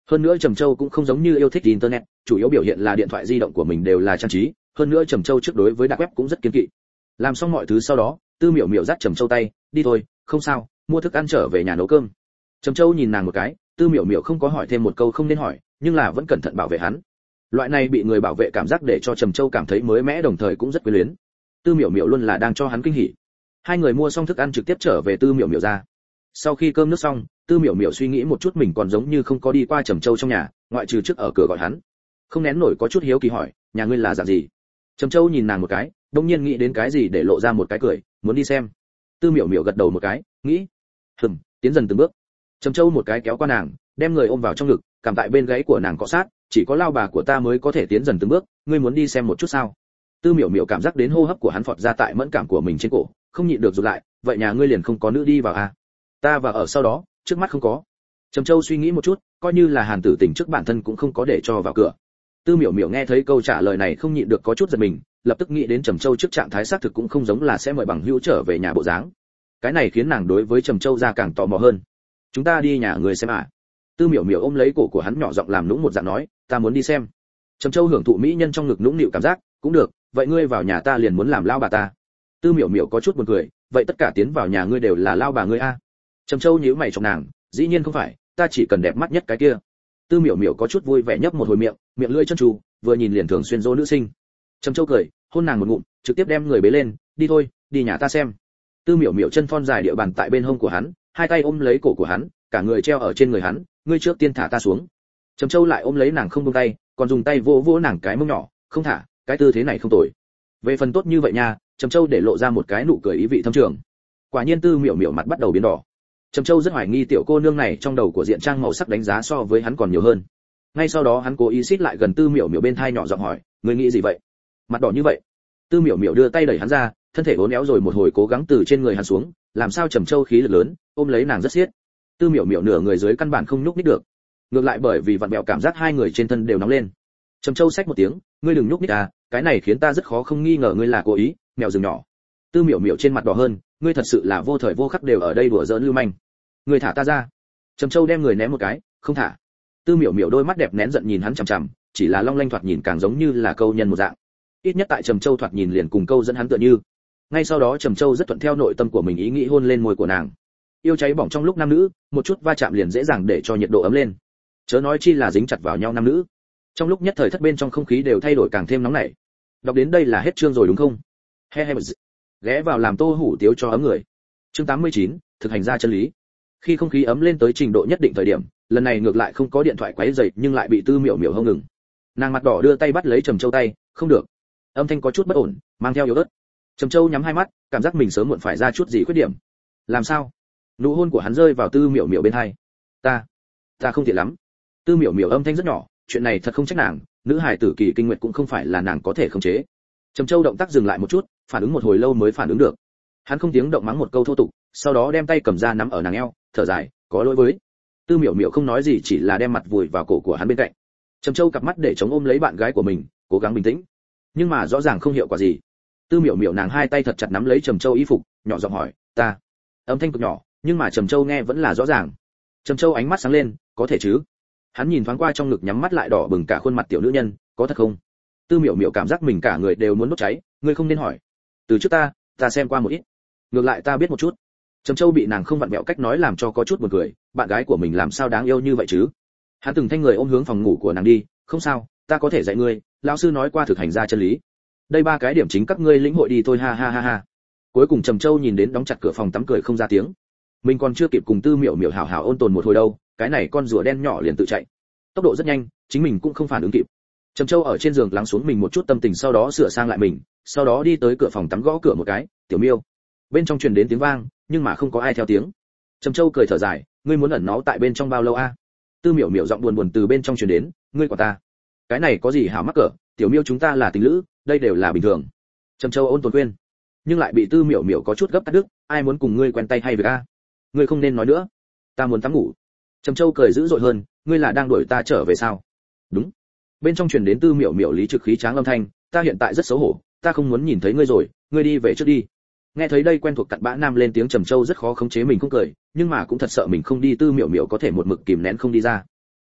Hơn nữa Trầm Châu cũng không giống như yêu thích internet, chủ yếu biểu hiện là điện thoại di động của mình đều là trang trí, hơn nữa Trầm Châu trước đối với dark web cũng rất kiêng kỵ. Làm xong mọi thứ sau đó, Tư Miểu Miểu dắt Trầm Châu tay, đi thôi, không sao, mua thức ăn trở về nhà nấu cơm. Trầm Châu nhìn nàng một cái, Tư Miểu Miểu không có hỏi thêm một câu không nên hỏi, nhưng là vẫn cẩn thận bảo vệ hắn. Loại này bị người bảo vệ cảm giác để cho Trầm Châu cảm thấy mới mẻ đồng thời cũng rất quyến luyến. Tư Miểu Miểu luôn là đang cho hắn kinh hỉ. Hai người mua xong thức ăn trực tiếp trở về Tư Miểu Miểu ra. Sau khi cơm nước xong, Tư Miểu Miểu suy nghĩ một chút mình còn giống như không có đi qua Trầm Châu trong nhà, ngoại trừ trước ở cửa gọi hắn. Không nén nổi có chút hiếu kỳ hỏi, nhà ngươi là dạng gì? Trầm Châu nhìn nàng một cái, đột nhiên nghĩ đến cái gì để lộ ra một cái cười, muốn đi xem. Tư Miểu Miểu gật đầu một cái, nghĩ, hừm, tiến dần từng bước. Trầm Châu một cái kéo qua nàng, đem người ôm vào trong ngực, cảm tại bên gáy của nàng cọ sát, chỉ có lao bà của ta mới có thể tiến dần từng bước, ngươi muốn đi xem một chút sao? Tư Miểu Miểu cảm giác đến hô hấp của hắn phọt ra tại mẫn cảm của mình trên cổ, không nhịn được rụt lại, vậy nhà ngươi liền không có nữ đi vào à? Ta và ở sau đó, trước mắt không có. Trầm Châu suy nghĩ một chút, coi như là Hàn Tử Tình trước bản thân cũng không có để cho vào cửa. Tư Miểu Miểu nghe thấy câu trả lời này không nhịn được có chút giật mình, lập tức nghĩ đến Trầm Châu trước trạng thái xác thực cũng không giống là sẽ mời bằng hữu trở về nhà bộ dáng. Cái này khiến nàng đối với Trầm Châu ra càng tò mò hơn. Chúng ta đi nhà người xem à? Tư Miểu Miểu ôm lấy cổ của hắn nhỏ giọng làm nũng một dạng nói, ta muốn đi xem. Trầm Châu hưởng thụ mỹ nhân trong ngực nũng nịu cảm giác, cũng được, vậy ngươi vào nhà ta liền muốn làm lao bà ta. Tư Miểu Miểu có chút buồn cười, vậy tất cả tiến vào nhà ngươi đều là lao bà ngươi a? Trầm Châu nhíu mày trong nàng, dĩ nhiên không phải, ta chỉ cần đẹp mắt nhất cái kia. Tư Miểu Miểu có chút vui vẻ nhấp một hồi miệng, miệng lưỡi chân trù, vừa nhìn liền thường xuyên dỗ nữ sinh. Trầm Châu cười, hôn nàng một ngụm, trực tiếp đem người bế lên, đi thôi, đi nhà ta xem. Tư Miểu Miểu chân thon dài địa bàn tại bên hông của hắn, hai tay ôm lấy cổ của hắn, cả người treo ở trên người hắn, ngươi trước tiên thả ta xuống. Trầm Châu lại ôm lấy nàng không buông tay, còn dùng tay vỗ vỗ nàng cái mông nhỏ, không thả, cái tư thế này không tồi. Về phần tốt như vậy nha, Trầm Châu để lộ ra một cái nụ cười ý vị thâm trường. Quả nhiên Tư Miểu Miểu mặt bắt đầu biến đỏ. Trầm Châu rất hoài nghi tiểu cô nương này trong đầu của diện trang màu sắc đánh giá so với hắn còn nhiều hơn. Ngay sau đó hắn cố ý xít lại gần Tư Miểu Miểu bên thai nhỏ giọng hỏi, ngươi nghĩ gì vậy? Mặt đỏ như vậy. Tư Miểu Miểu đưa tay đẩy hắn ra, thân thể uốn éo rồi một hồi cố gắng từ trên người hắn xuống, làm sao Trầm Châu khí lực lớn, ôm lấy nàng rất siết. Tư Miểu Miểu nửa người dưới căn bản không nhúc nhích được. Ngược lại bởi vì vặn vẹo cảm giác hai người trên thân đều nóng lên. Trầm Châu xách một tiếng, ngươi đừng nhúc nhích à, cái này khiến ta rất khó không nghi ngờ ngươi là cố ý, mèo rừng nhỏ. Tư Miểu Miểu trên mặt đỏ hơn, ngươi thật sự là vô thời vô khắc đều ở đây đùa giỡn lưu manh. Ngươi thả ta ra. Trầm Châu đem người ném một cái, không thả. Tư Miểu Miểu đôi mắt đẹp nén giận nhìn hắn chằm chằm, chỉ là long lanh thoạt nhìn càng giống như là câu nhân một dạng. Ít nhất tại Trầm Châu thoạt nhìn liền cùng câu dẫn hắn tựa như. Ngay sau đó Trầm Châu rất thuận theo nội tâm của mình ý nghĩ hôn lên môi của nàng. Yêu cháy bỏng trong lúc nam nữ, một chút va chạm liền dễ dàng để cho nhiệt độ ấm lên. Chớ nói chi là dính chặt vào nhau nam nữ. Trong lúc nhất thời thất bên trong không khí đều thay đổi càng thêm nóng nảy. Đọc đến đây là hết chương rồi đúng không? He he. Ghé vào làm tô hủ tiếu cho ấm người. Chương tám mươi chín, thực hành ra chân lý. Khi không khí ấm lên tới trình độ nhất định thời điểm, lần này ngược lại không có điện thoại quấy rầy, nhưng lại bị Tư Miểu Miểu hông ngừng. Nàng mặt đỏ đưa tay bắt lấy Trầm Châu tay, không được. Âm thanh có chút bất ổn, mang theo yếu ớt. Trầm Châu nhắm hai mắt, cảm giác mình sớm muộn phải ra chút gì khuyết điểm. Làm sao? Nụ hôn của hắn rơi vào Tư Miểu Miểu bên hai. Ta, ta không tiện lắm. Tư Miểu Miểu âm thanh rất nhỏ, chuyện này thật không trách nàng, nữ hài tử kỳ kinh nguyệt cũng không phải là nàng có thể khống chế. Trầm Châu động tác dừng lại một chút, phản ứng một hồi lâu mới phản ứng được. Hắn không tiếng động mắng một câu thô tục, sau đó đem tay cầm ra nắm ở nàng eo, thở dài, có lỗi với. Tư Miểu Miểu không nói gì, chỉ là đem mặt vùi vào cổ của hắn bên cạnh. Trầm Châu cặp mắt để chống ôm lấy bạn gái của mình, cố gắng bình tĩnh, nhưng mà rõ ràng không hiệu quả gì. Tư Miểu Miểu nàng hai tay thật chặt nắm lấy Trầm Châu y phục, nhỏ giọng hỏi, ta. Âm thanh cực nhỏ, nhưng mà Trầm Châu nghe vẫn là rõ ràng. Trầm Châu ánh mắt sáng lên, có thể chứ? Hắn nhìn thoáng qua trong ngực nhắm mắt lại đỏ bừng cả khuôn mặt tiểu nữ nhân, có thật không? Tư Miểu Miểu cảm giác mình cả người đều muốn đốt cháy, ngươi không nên hỏi. Từ trước ta, ta xem qua một ít. Ngược lại ta biết một chút. Trầm Châu bị nàng không vặn vẹo cách nói làm cho có chút buồn cười, bạn gái của mình làm sao đáng yêu như vậy chứ? Hắn từng thanh người ôm hướng phòng ngủ của nàng đi, không sao, ta có thể dạy ngươi, lão sư nói qua thực hành ra chân lý. Đây ba cái điểm chính các ngươi lĩnh hội đi thôi, ha ha ha ha. Cuối cùng Trầm Châu nhìn đến đóng chặt cửa phòng tắm cười không ra tiếng. Mình còn chưa kịp cùng Tư Miểu Miểu hảo hảo ôn tồn một hồi đâu, cái này con rùa đen nhỏ liền tự chạy. Tốc độ rất nhanh, chính mình cũng không phản ứng kịp. Trầm Châu ở trên giường lắng xuống mình một chút tâm tình, sau đó sửa sang lại mình, sau đó đi tới cửa phòng tắm gõ cửa một cái, "Tiểu Miêu." Bên trong truyền đến tiếng vang, nhưng mà không có ai theo tiếng. Trầm Châu cười thở dài, "Ngươi muốn ẩn náu tại bên trong bao lâu a?" Tư Miểu Miểu giọng buồn buồn từ bên trong truyền đến, "Ngươi của ta." "Cái này có gì hảo mắc cỡ, Tiểu Miêu chúng ta là tình lữ, đây đều là bình thường." Trầm Châu ôn tồn khuyên, nhưng lại bị Tư Miểu Miểu có chút gấp cắt đứt, "Ai muốn cùng ngươi quen tay hay việc a? Ngươi không nên nói nữa, ta muốn tắm ngủ." Trầm Châu cười dữ dội hơn, "Ngươi là đang đuổi ta trở về sao?" "Đúng." Bên trong truyền đến Tư Miểu Miểu lý trực khí tráng âm thanh, "Ta hiện tại rất xấu hổ, ta không muốn nhìn thấy ngươi rồi, ngươi đi về trước đi." Nghe thấy đây quen thuộc cặn bã nam lên tiếng, Trầm Châu rất khó khống chế mình không cười, nhưng mà cũng thật sợ mình không đi, Tư Miểu Miểu có thể một mực kìm nén không đi ra.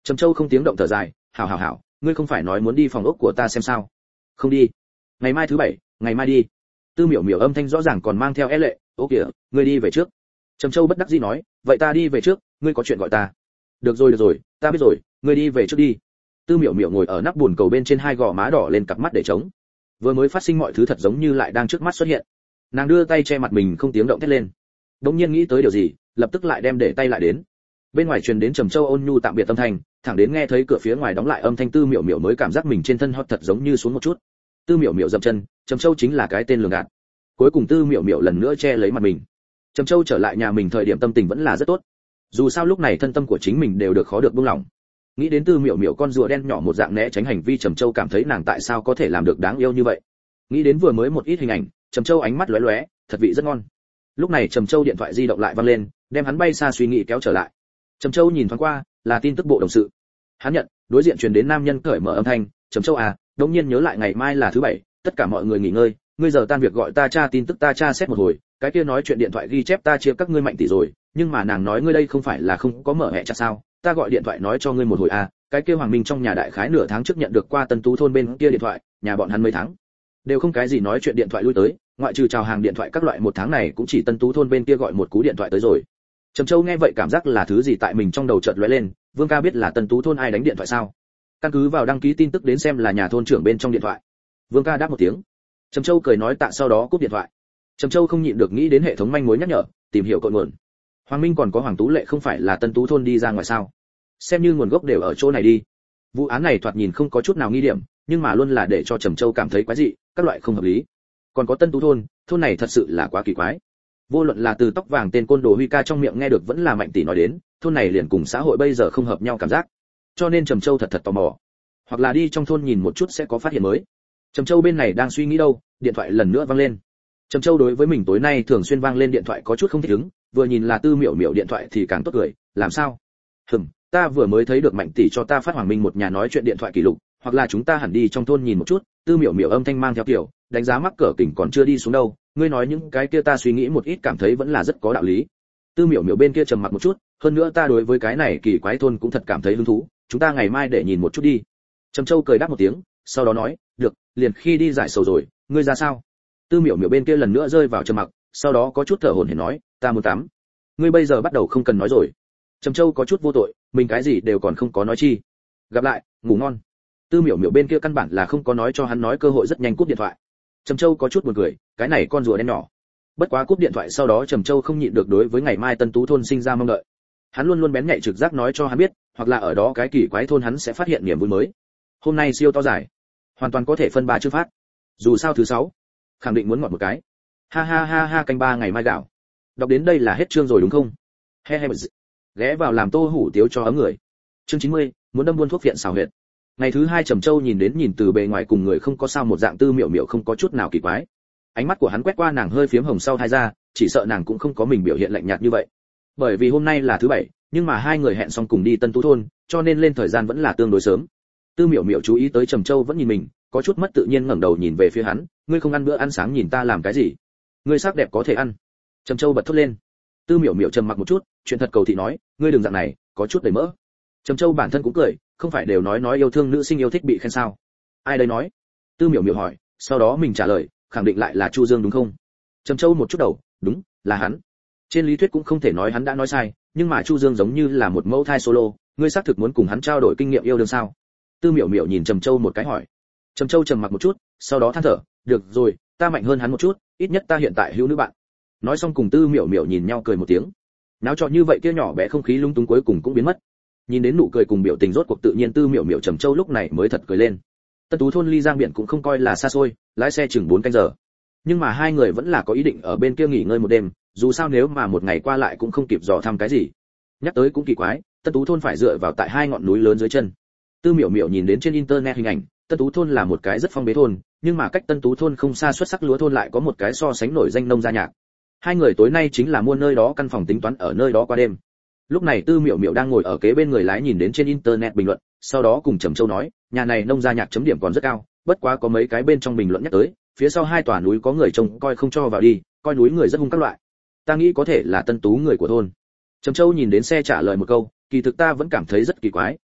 Trầm Châu không tiếng động thở dài, hảo hảo hảo, ngươi không phải nói muốn đi phòng ốc của ta xem sao? Không đi. Ngày mai thứ bảy, ngày mai đi. Tư Miểu Miểu âm thanh rõ ràng còn mang theo e lệ, ô kìa, ngươi đi về trước. Trầm Châu bất đắc dĩ nói, vậy ta đi về trước, ngươi có chuyện gọi ta. Được rồi được rồi, ta biết rồi, ngươi đi về trước đi. Tư Miểu Miểu ngồi ở nắp buồn cầu bên trên, hai gò má đỏ lên, cặp mắt để trống. Vừa mới phát sinh mọi thứ thật giống như lại đang trước mắt xuất hiện. Nàng đưa tay che mặt mình không tiếng động thét lên. Đống nhiên nghĩ tới điều gì, lập tức lại đem để tay lại đến. Bên ngoài truyền đến Trầm Châu ôn nhu tạm biệt âm thanh, thẳng đến nghe thấy cửa phía ngoài đóng lại âm thanh, Tư Miểu Miểu mới cảm giác mình trên thân hot thật giống như xuống một chút. Tư Miểu Miểu dậm chân, Trầm Châu chính là cái tên lường gạt. Cuối cùng Tư Miểu Miểu lần nữa che lấy mặt mình. Trầm Châu trở lại nhà mình thời điểm tâm tình vẫn là rất tốt. Dù sao lúc này thân tâm của chính mình đều được khó được buông lỏng. Nghĩ đến Tư Miểu Miểu con rùa đen nhỏ một dạng né tránh hành vi, Trầm Châu cảm thấy nàng tại sao có thể làm được đáng yêu như vậy. Nghĩ đến vừa mới một ít hình ảnh, Trầm Châu ánh mắt lóe lóe, thật vị rất ngon. Lúc này Trầm Châu điện thoại di động lại vang lên, đem hắn bay xa suy nghĩ kéo trở lại. Trầm Châu nhìn thoáng qua, là tin tức bộ đồng sự. Hắn nhận, đối diện truyền đến nam nhân cởi mở âm thanh, "Trầm Châu à, đột nhiên nhớ lại ngày mai là thứ bảy, tất cả mọi người nghỉ ngơi, ngươi giờ tan việc gọi ta tra tin tức, ta tra xét một hồi, cái kia nói chuyện điện thoại ghi chép ta chia các ngươi mạnh tỷ rồi, nhưng mà nàng nói ngươi đây không phải là không có mở hệ chat sao? Ta gọi điện thoại nói cho ngươi một hồi à, cái kia Hoàng Minh trong nhà đại khái nửa tháng trước nhận được qua Tân Tú thôn bên kia điện thoại, nhà bọn hắn mấy tháng đều không cái gì nói chuyện điện thoại lui tới, ngoại trừ chào hàng điện thoại các loại, một tháng này cũng chỉ Tân Tú thôn bên kia gọi một cú điện thoại tới rồi." Trầm Châu nghe vậy cảm giác là thứ gì tại mình trong đầu chợt lóe lên, Vương ca biết là Tân Tú thôn ai đánh điện thoại sao? Căn cứ vào đăng ký tin tức đến xem là nhà thôn trưởng bên trong điện thoại. Vương ca đáp một tiếng. Trầm Châu cười nói tạ, sau đó cúp điện thoại. Trầm Châu không nhịn được nghĩ đến hệ thống manh mối nhắc nhở, tìm hiểu cội nguồn. Hoàng Minh còn có Hoàng Tú Lệ không phải là Tân Tú thôn đi ra ngoài sao? Xem như nguồn gốc đều ở chỗ này đi. Vụ án này thoạt nhìn không có chút nào nghi điểm, nhưng mà luôn là để cho Trầm Châu cảm thấy quái dị, các loại không hợp lý. Còn có Tân Tú thôn, thôn này thật sự là quá kỳ quái. Vô luận là từ tóc vàng tên côn đồ Huy ca trong miệng nghe được vẫn là Mạnh tỷ nói đến, thôn này liền cùng xã hội bây giờ không hợp nhau cảm giác. Cho nên Trầm Châu thật thật tò mò, hoặc là đi trong thôn nhìn một chút sẽ có phát hiện mới. Trầm Châu bên này đang suy nghĩ đâu, điện thoại lần nữa vang lên. Trầm Châu đối với mình tối nay thường xuyên vang lên điện thoại có chút không thích ứng, vừa nhìn là Tư Miểu Miểu điện thoại thì càng tốt cười, làm sao? Hừm, ta vừa mới thấy được Mạnh tỷ cho ta phát Hoàng Minh một nhà nói chuyện điện thoại kỷ lục, hoặc là chúng ta hẳn đi trong thôn nhìn một chút. Tư Miểu Miểu âm thanh mang theo kiểu đánh giá mắc cỡ kỉnh còn chưa đi xuống đâu, ngươi nói những cái kia ta suy nghĩ một ít cảm thấy vẫn là rất có đạo lý. Tư Miểu Miểu bên kia trầm mặc một chút, hơn nữa ta đối với cái này kỳ quái thôn cũng thật cảm thấy hứng thú, chúng ta ngày mai để nhìn một chút đi. Trầm Châu cười đáp một tiếng, sau đó nói, được, liền khi đi giải sầu rồi, ngươi ra sao? Tư Miểu Miểu bên kia lần nữa rơi vào trầm mặc, sau đó có chút thở hổn hển nói, ta muốn tắm. Ngươi bây giờ bắt đầu không cần nói rồi. Trầm Châu có chút vô tội, mình cái gì đều còn không có nói chi. Gặp lại, ngủ ngon. Tư Miểu Miểu bên kia căn bản là không có nói cho hắn nói cơ hội, rất nhanh cúp điện thoại. Trầm Châu có chút buồn cười, cái này con rùa đen nhỏ. Bất quá cúp điện thoại sau đó Trầm Châu không nhịn được đối với ngày mai Tân Tú thôn sinh ra mong đợi. Hắn luôn luôn bén nhạy trực giác nói cho hắn biết, hoặc là ở đó cái kỳ quái thôn hắn sẽ phát hiện niềm vui mới. Hôm nay siêu to giải, hoàn toàn có thể phân ba chữ phát. Dù sao thứ sáu, khẳng định muốn ngọt một cái. Ha ha ha ha, canh ba ngày mai gạo. Đọc đến đây là hết chương rồi đúng không? He he, ghé vào làm tô hủ tiếu cho ấm người. Chương chín mươi, muốn đâm buôn thuốc viện xào huyệt. Ngày thứ hai Trầm Châu nhìn đến nhìn từ bề ngoài cùng người không có sao một dạng Tư Miểu Miểu không có chút nào kỳ quái. Ánh mắt của hắn quét qua nàng hơi phiếm hồng sau thai ra, chỉ sợ nàng cũng không có mình biểu hiện lạnh nhạt như vậy. Bởi vì hôm nay là thứ bảy, nhưng mà hai người hẹn xong cùng đi Tân Tú thôn, cho nên lên thời gian vẫn là tương đối sớm. Tư Miểu Miểu chú ý tới Trầm Châu vẫn nhìn mình, có chút mất tự nhiên ngẩng đầu nhìn về phía hắn, ngươi không ăn bữa ăn sáng nhìn ta làm cái gì? Ngươi sắc đẹp có thể ăn. Trầm Châu bật thốt lên. Tư Miểu Miểu trầm mặc một chút, chuyện thật cầu thị nói, ngươi đừng dạng này, có chút đầy mỡ. Trầm Châu bản thân cũng cười, không phải đều nói nói yêu thương nữ sinh yêu thích bị khen sao? Ai đây nói? Tư Miểu Miểu hỏi, sau đó mình trả lời, khẳng định lại là Chu Dương đúng không? Trầm Châu một chút đầu, đúng, là hắn. Trên lý thuyết cũng không thể nói hắn đã nói sai, nhưng mà Chu Dương giống như là một mẫu thai solo, ngươi xác thực muốn cùng hắn trao đổi kinh nghiệm yêu đương sao? Tư Miểu Miểu nhìn Trầm Châu một cái hỏi. Trầm Châu trầm mặc một chút, sau đó than thở, được rồi, ta mạnh hơn hắn một chút, ít nhất ta hiện tại hữu nữ bạn. Nói xong cùng Tư Miểu Miểu nhìn nhau cười một tiếng. Náo trò như vậy kia nhỏ bé không khí lung túng cuối cùng cũng biến mất. Nhìn đến nụ cười cùng biểu tình rốt cuộc tự nhiên, Tư Miểu Miểu Trầm Châu lúc này mới thật cười lên. Tân Tú thôn ly Giang Biển cũng không coi là xa xôi, lái xe chừng bốn canh giờ. Nhưng mà hai người vẫn là có ý định ở bên kia nghỉ ngơi một đêm, dù sao nếu mà một ngày qua lại cũng không kịp dò thăm cái gì. Nhắc tới cũng kỳ quái, Tân Tú thôn phải dựa vào tại hai ngọn núi lớn dưới chân. Tư Miểu Miểu nhìn đến trên internet hình ảnh, Tân Tú thôn là một cái rất phong bế thôn, nhưng mà cách Tân Tú thôn không xa xuất sắc lúa thôn lại có một cái so sánh nổi danh nông gia nhạc. Hai người tối nay chính là mua nơi đó căn phòng tính toán ở nơi đó qua đêm. Lúc này Tư Miểu Miểu đang ngồi ở kế bên người lái nhìn đến trên internet bình luận, sau đó cùng Trầm Châu nói, nhà này nông gia nhạc chấm điểm còn rất cao, bất quá có mấy cái bên trong bình luận nhắc tới, phía sau hai tòa núi có người trông coi không cho vào đi, coi núi người rất hung các loại. Ta nghĩ có thể là Tân Tú người của thôn. Trầm Châu nhìn đến xe trả lời một câu, kỳ thực ta vẫn cảm thấy rất kỳ quái,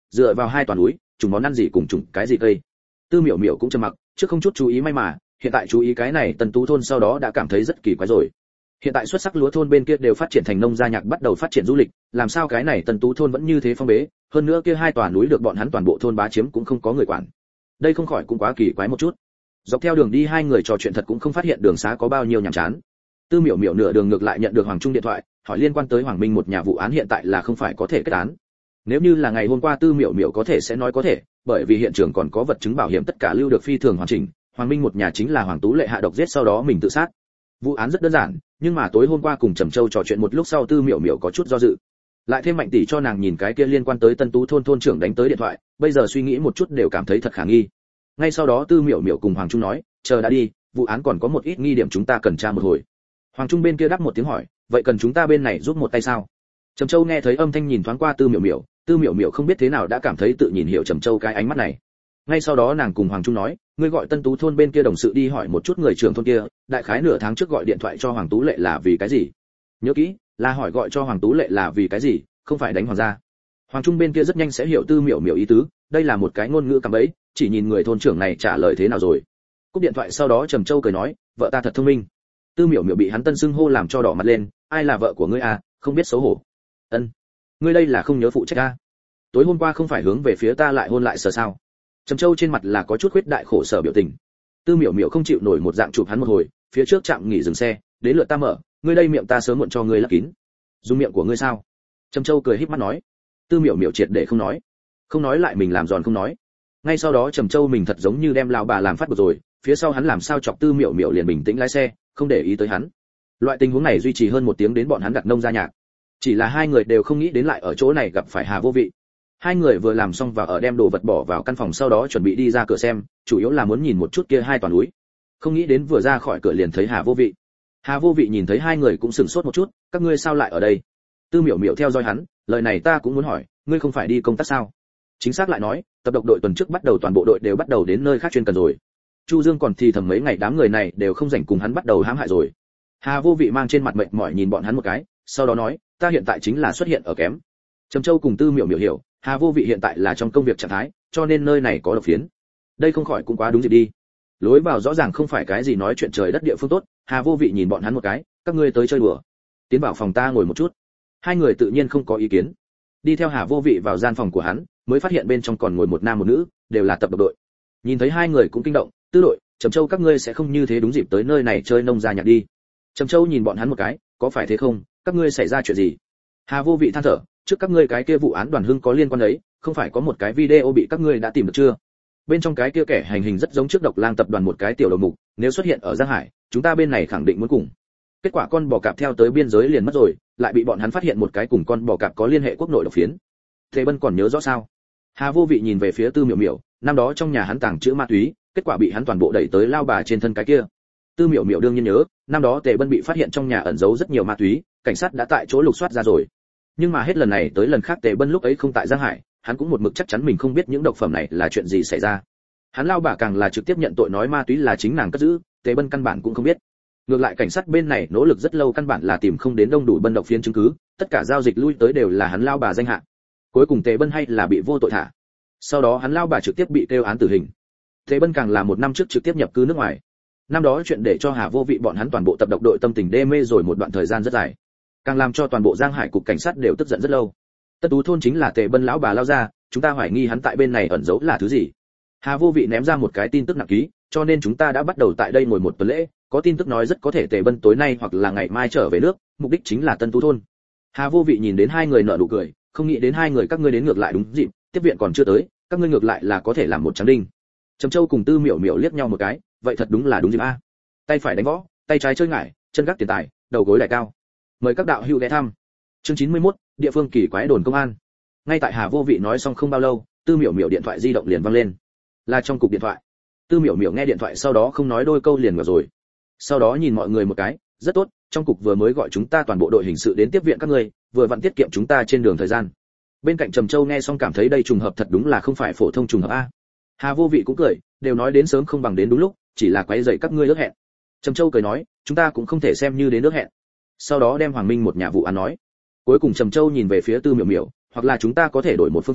dựa vào hai toàn núi, trùng món ăn gì cùng trùng cái gì cây. Tư Miểu Miểu cũng trầm mặc, trước không chút chú ý may mà, hiện tại chú ý cái này Tân Tú thôn sau đó đã cảm thấy rất kỳ quái rồi. Hiện tại xuất sắc lúa thôn bên kia đều phát triển thành nông gia nhạc bắt đầu phát triển du lịch, làm sao cái này Tân Tú thôn vẫn như thế phong bế, hơn nữa kia hai tòa núi được bọn hắn toàn bộ thôn bá chiếm cũng không có người quản. Đây không khỏi cũng quá kỳ quái một chút. Dọc theo đường đi hai người trò chuyện thật cũng không phát hiện đường xá có bao nhiêu nhàm chán. Tư Miểu Miểu nửa đường ngược lại nhận được Hoàng Trung điện thoại, hỏi liên quan tới Hoàng Minh một nhà vụ án hiện tại là không phải có thể kết án. Nếu như là ngày hôm qua Tư Miểu Miểu có thể sẽ nói có thể, bởi vì hiện trường còn có vật chứng bảo hiểm tất cả lưu được phi thường hoàn chỉnh, Hoàng Minh một nhà chính là Hoàng Tú Lệ hạ độc giết sau đó mình tự sát. Vụ án rất đơn giản, nhưng mà tối hôm qua cùng Trầm Châu trò chuyện một lúc sau Tư Miểu Miểu có chút do dự. Lại thêm Mạnh tỷ cho nàng nhìn cái kia liên quan tới Tân Tú thôn thôn trưởng đánh tới điện thoại, bây giờ suy nghĩ một chút đều cảm thấy thật khả nghi. Ngay sau đó Tư Miểu Miểu cùng Hoàng Trung nói, chờ đã đi, vụ án còn có một ít nghi điểm chúng ta cần tra một hồi. Hoàng Trung bên kia đáp một tiếng hỏi, vậy cần chúng ta bên này giúp một tay sao? Trầm Châu nghe thấy âm thanh nhìn thoáng qua Tư Miểu Miểu, Tư Miểu Miểu không biết thế nào đã cảm thấy tự nhìn hiểu Trầm Châu cái ánh mắt này. Ngay sau đó nàng cùng Hoàng Trung nói, ngươi gọi Tân Tú thôn bên kia đồng sự đi hỏi một chút người trưởng thôn kia, đại khái nửa tháng trước gọi điện thoại cho Hoàng Tú Lệ là vì cái gì? Nhớ kỹ, là hỏi gọi cho Hoàng Tú Lệ là vì cái gì, không phải đánh Hoàng gia. Hoàng Trung bên kia rất nhanh sẽ hiểu Tư Miểu Miểu ý tứ, đây là một cái ngôn ngữ cạm bẫy, chỉ nhìn người thôn trưởng này trả lời thế nào rồi. Cúp điện thoại sau đó Trầm Châu cười nói, vợ ta thật thông minh. Tư Miểu Miểu bị hắn tân xưng hô làm cho đỏ mặt lên, ai là vợ của ngươi à, không biết xấu hổ. Ân, ngươi đây là không nhớ phụ trách a. Tối hôm qua không phải hướng về phía ta lại hôn lại sợ sao? Trầm Châu trên mặt là có chút khuyết đại khổ sở biểu tình. Tư Miểu Miểu không chịu nổi một dạng chụp hắn một hồi, phía trước trạm nghỉ dừng xe, đến lượt ta mở, ngươi đây miệng ta sớm muộn cho ngươi lấp kín. Dùng miệng của ngươi sao? Trầm Châu cười híp mắt nói. Tư Miểu Miểu triệt để không nói, không nói lại mình làm giòn không nói. Ngay sau đó Trầm Châu mình thật giống như đem lão bà làm phát bực rồi, phía sau hắn làm sao chọc Tư Miểu Miểu liền bình tĩnh lái xe, không để ý tới hắn. Loại tình huống này duy trì hơn một tiếng đến bọn hắn đặt nông gia nhạc. Chỉ là hai người đều không nghĩ đến lại ở chỗ này gặp phải Hà Vô Vị. Hai người vừa làm xong và ở đem đồ vật bỏ vào căn phòng sau đó chuẩn bị đi ra cửa xem, chủ yếu là muốn nhìn một chút kia hai toàn núi. Không nghĩ đến vừa ra khỏi cửa liền thấy Hà Vô Vị. Hà Vô Vị nhìn thấy hai người cũng sửng sốt một chút, các ngươi sao lại ở đây? Tư Miểu Miểu theo dõi hắn, lời này ta cũng muốn hỏi, ngươi không phải đi công tác sao? Chính xác lại nói, tập độc đội tuần trước bắt đầu toàn bộ đội đều bắt đầu đến nơi khác chuyên cần rồi. Chu Dương còn thì thầm mấy ngày đám người này đều không rảnh cùng hắn bắt đầu hãm hại rồi. Hà Vô Vị mang trên mặt mệt mỏi nhìn bọn hắn một cái, sau đó nói, ta hiện tại chính là xuất hiện ở kém. Trầm Châu cùng Tư Miểu Miểu hiểu, Hà Vô Vị hiện tại là trong công việc trạng thái, cho nên nơi này có độc phiến. Đây không khỏi cũng quá đúng dịp đi. Lối vào rõ ràng không phải cái gì nói chuyện trời đất địa phương tốt, Hà Vô Vị nhìn bọn hắn một cái, các ngươi tới chơi đùa. Tiến vào phòng ta ngồi một chút. Hai người tự nhiên không có ý kiến. Đi theo Hà Vô Vị vào gian phòng của hắn, mới phát hiện bên trong còn ngồi một nam một nữ, đều là tập độc đội. Nhìn thấy hai người cũng kinh động, Tư đội, Trầm Châu các ngươi sẽ không như thế đúng dịp tới nơi này chơi nông gia nhạc đi. Trầm Châu nhìn bọn hắn một cái, có phải thế không, các ngươi xảy ra chuyện gì? Hà Vô Vị than thở, trước các ngươi cái kia vụ án Đoàn Hưng có liên quan đấy, không phải có một cái video bị các ngươi đã tìm được chưa? Bên trong cái kia kẻ hành hình rất giống trước Độc Lang tập đoàn một cái tiểu đầu mục, nếu xuất hiện ở Giang Hải, chúng ta bên này khẳng định muốn cùng. Kết quả con bò cạp theo tới biên giới liền mất rồi, lại bị bọn hắn phát hiện một cái cùng con bò cạp có liên hệ quốc nội độc phiến. Thế Bân còn nhớ rõ sao? Hà Vô Vị nhìn về phía Tư Miểu Miểu, năm đó trong nhà hắn tàng trữ ma túy, kết quả bị hắn toàn bộ đẩy tới lao bà trên thân cái kia. Tư Miểu Miểu đương nhiên nhớ, năm đó Tề Bân bị phát hiện trong nhà ẩn giấu rất nhiều ma túy, cảnh sát đã tại chỗ lục soát ra rồi. Nhưng mà hết lần này tới lần khác Tề Bân lúc ấy không tại Giang Hải, hắn cũng một mực chắc chắn mình không biết những độc phẩm này là chuyện gì xảy ra. Hắn lao bà càng là trực tiếp nhận tội nói ma túy là chính nàng cất giữ, Tề Bân căn bản cũng không biết. Ngược lại cảnh sát bên này nỗ lực rất lâu căn bản là tìm không đến đông đủ bân độc phiến chứng cứ, tất cả giao dịch lui tới đều là hắn lao bà danh hạ. Cuối cùng Tề Bân hay là bị vô tội thả. Sau đó hắn lao bà trực tiếp bị kêu án tử hình. Tề Bân càng là một năm trước trực tiếp nhập cư nước ngoài. Năm đó chuyện để cho Hà Vô Vị bọn hắn toàn bộ tập độc đội tâm tình đê mê rồi một đoạn thời gian rất dài, càng làm cho toàn bộ Giang Hải cục cảnh sát đều tức giận rất lâu. Tất Tú thôn chính là Tề Bân lão bà lao ra, chúng ta hoài nghi hắn tại bên này ẩn giấu là thứ gì. Hà Vô Vị ném ra một cái tin tức nặng ký, cho nên chúng ta đã bắt đầu tại đây ngồi một tuần lễ, có tin tức nói rất có thể Tề Bân tối nay hoặc là ngày mai trở về nước, mục đích chính là Tân Tú thôn. Hà Vô Vị nhìn đến hai người nở nụ cười, không nghĩ đến hai người các ngươi đến ngược lại đúng dịp, tiếp viện còn chưa tới, các ngươi ngược lại là có thể làm một trắng đinh. Trầm Châu cùng Tư Miểu Miểu liếc nhau một cái, vậy thật đúng là đúng dịp a. Tay phải đánh võ, tay trái chơi ngải, chân gác tiền tài, đầu gối đại cao. Mời các đạo hữu ghé thăm. Chương chín mươi mốt, địa phương kỳ quái đồn công an. Ngay tại Hà Vô Vị nói xong không bao lâu, Tư Miểu Miểu điện thoại di động liền vang lên. Là trong cục điện thoại. Tư Miểu Miểu nghe điện thoại sau đó không nói đôi câu liền ngờ rồi. Sau đó nhìn mọi người một cái, rất tốt, trong cục vừa mới gọi chúng ta toàn bộ đội hình sự đến tiếp viện các ngươi, vừa vặn tiết kiệm chúng ta trên đường thời gian. Bên cạnh Trầm Châu nghe xong cảm thấy đây trùng hợp thật đúng là không phải phổ thông trùng hợp a. Hà Vô Vị cũng cười, đều nói đến sớm không bằng đến đúng lúc, chỉ là quấy rầy các ngươi ước hẹn. Trầm Châu cười nói, chúng ta cũng không thể xem như đến ước hẹn. Sau đó đem Hoàng Minh một nhà vụ án nói. Cuối cùng Trầm Châu nhìn về phía Tư Miểu Miểu, hoặc là chúng ta có thể đổi một phương pháp,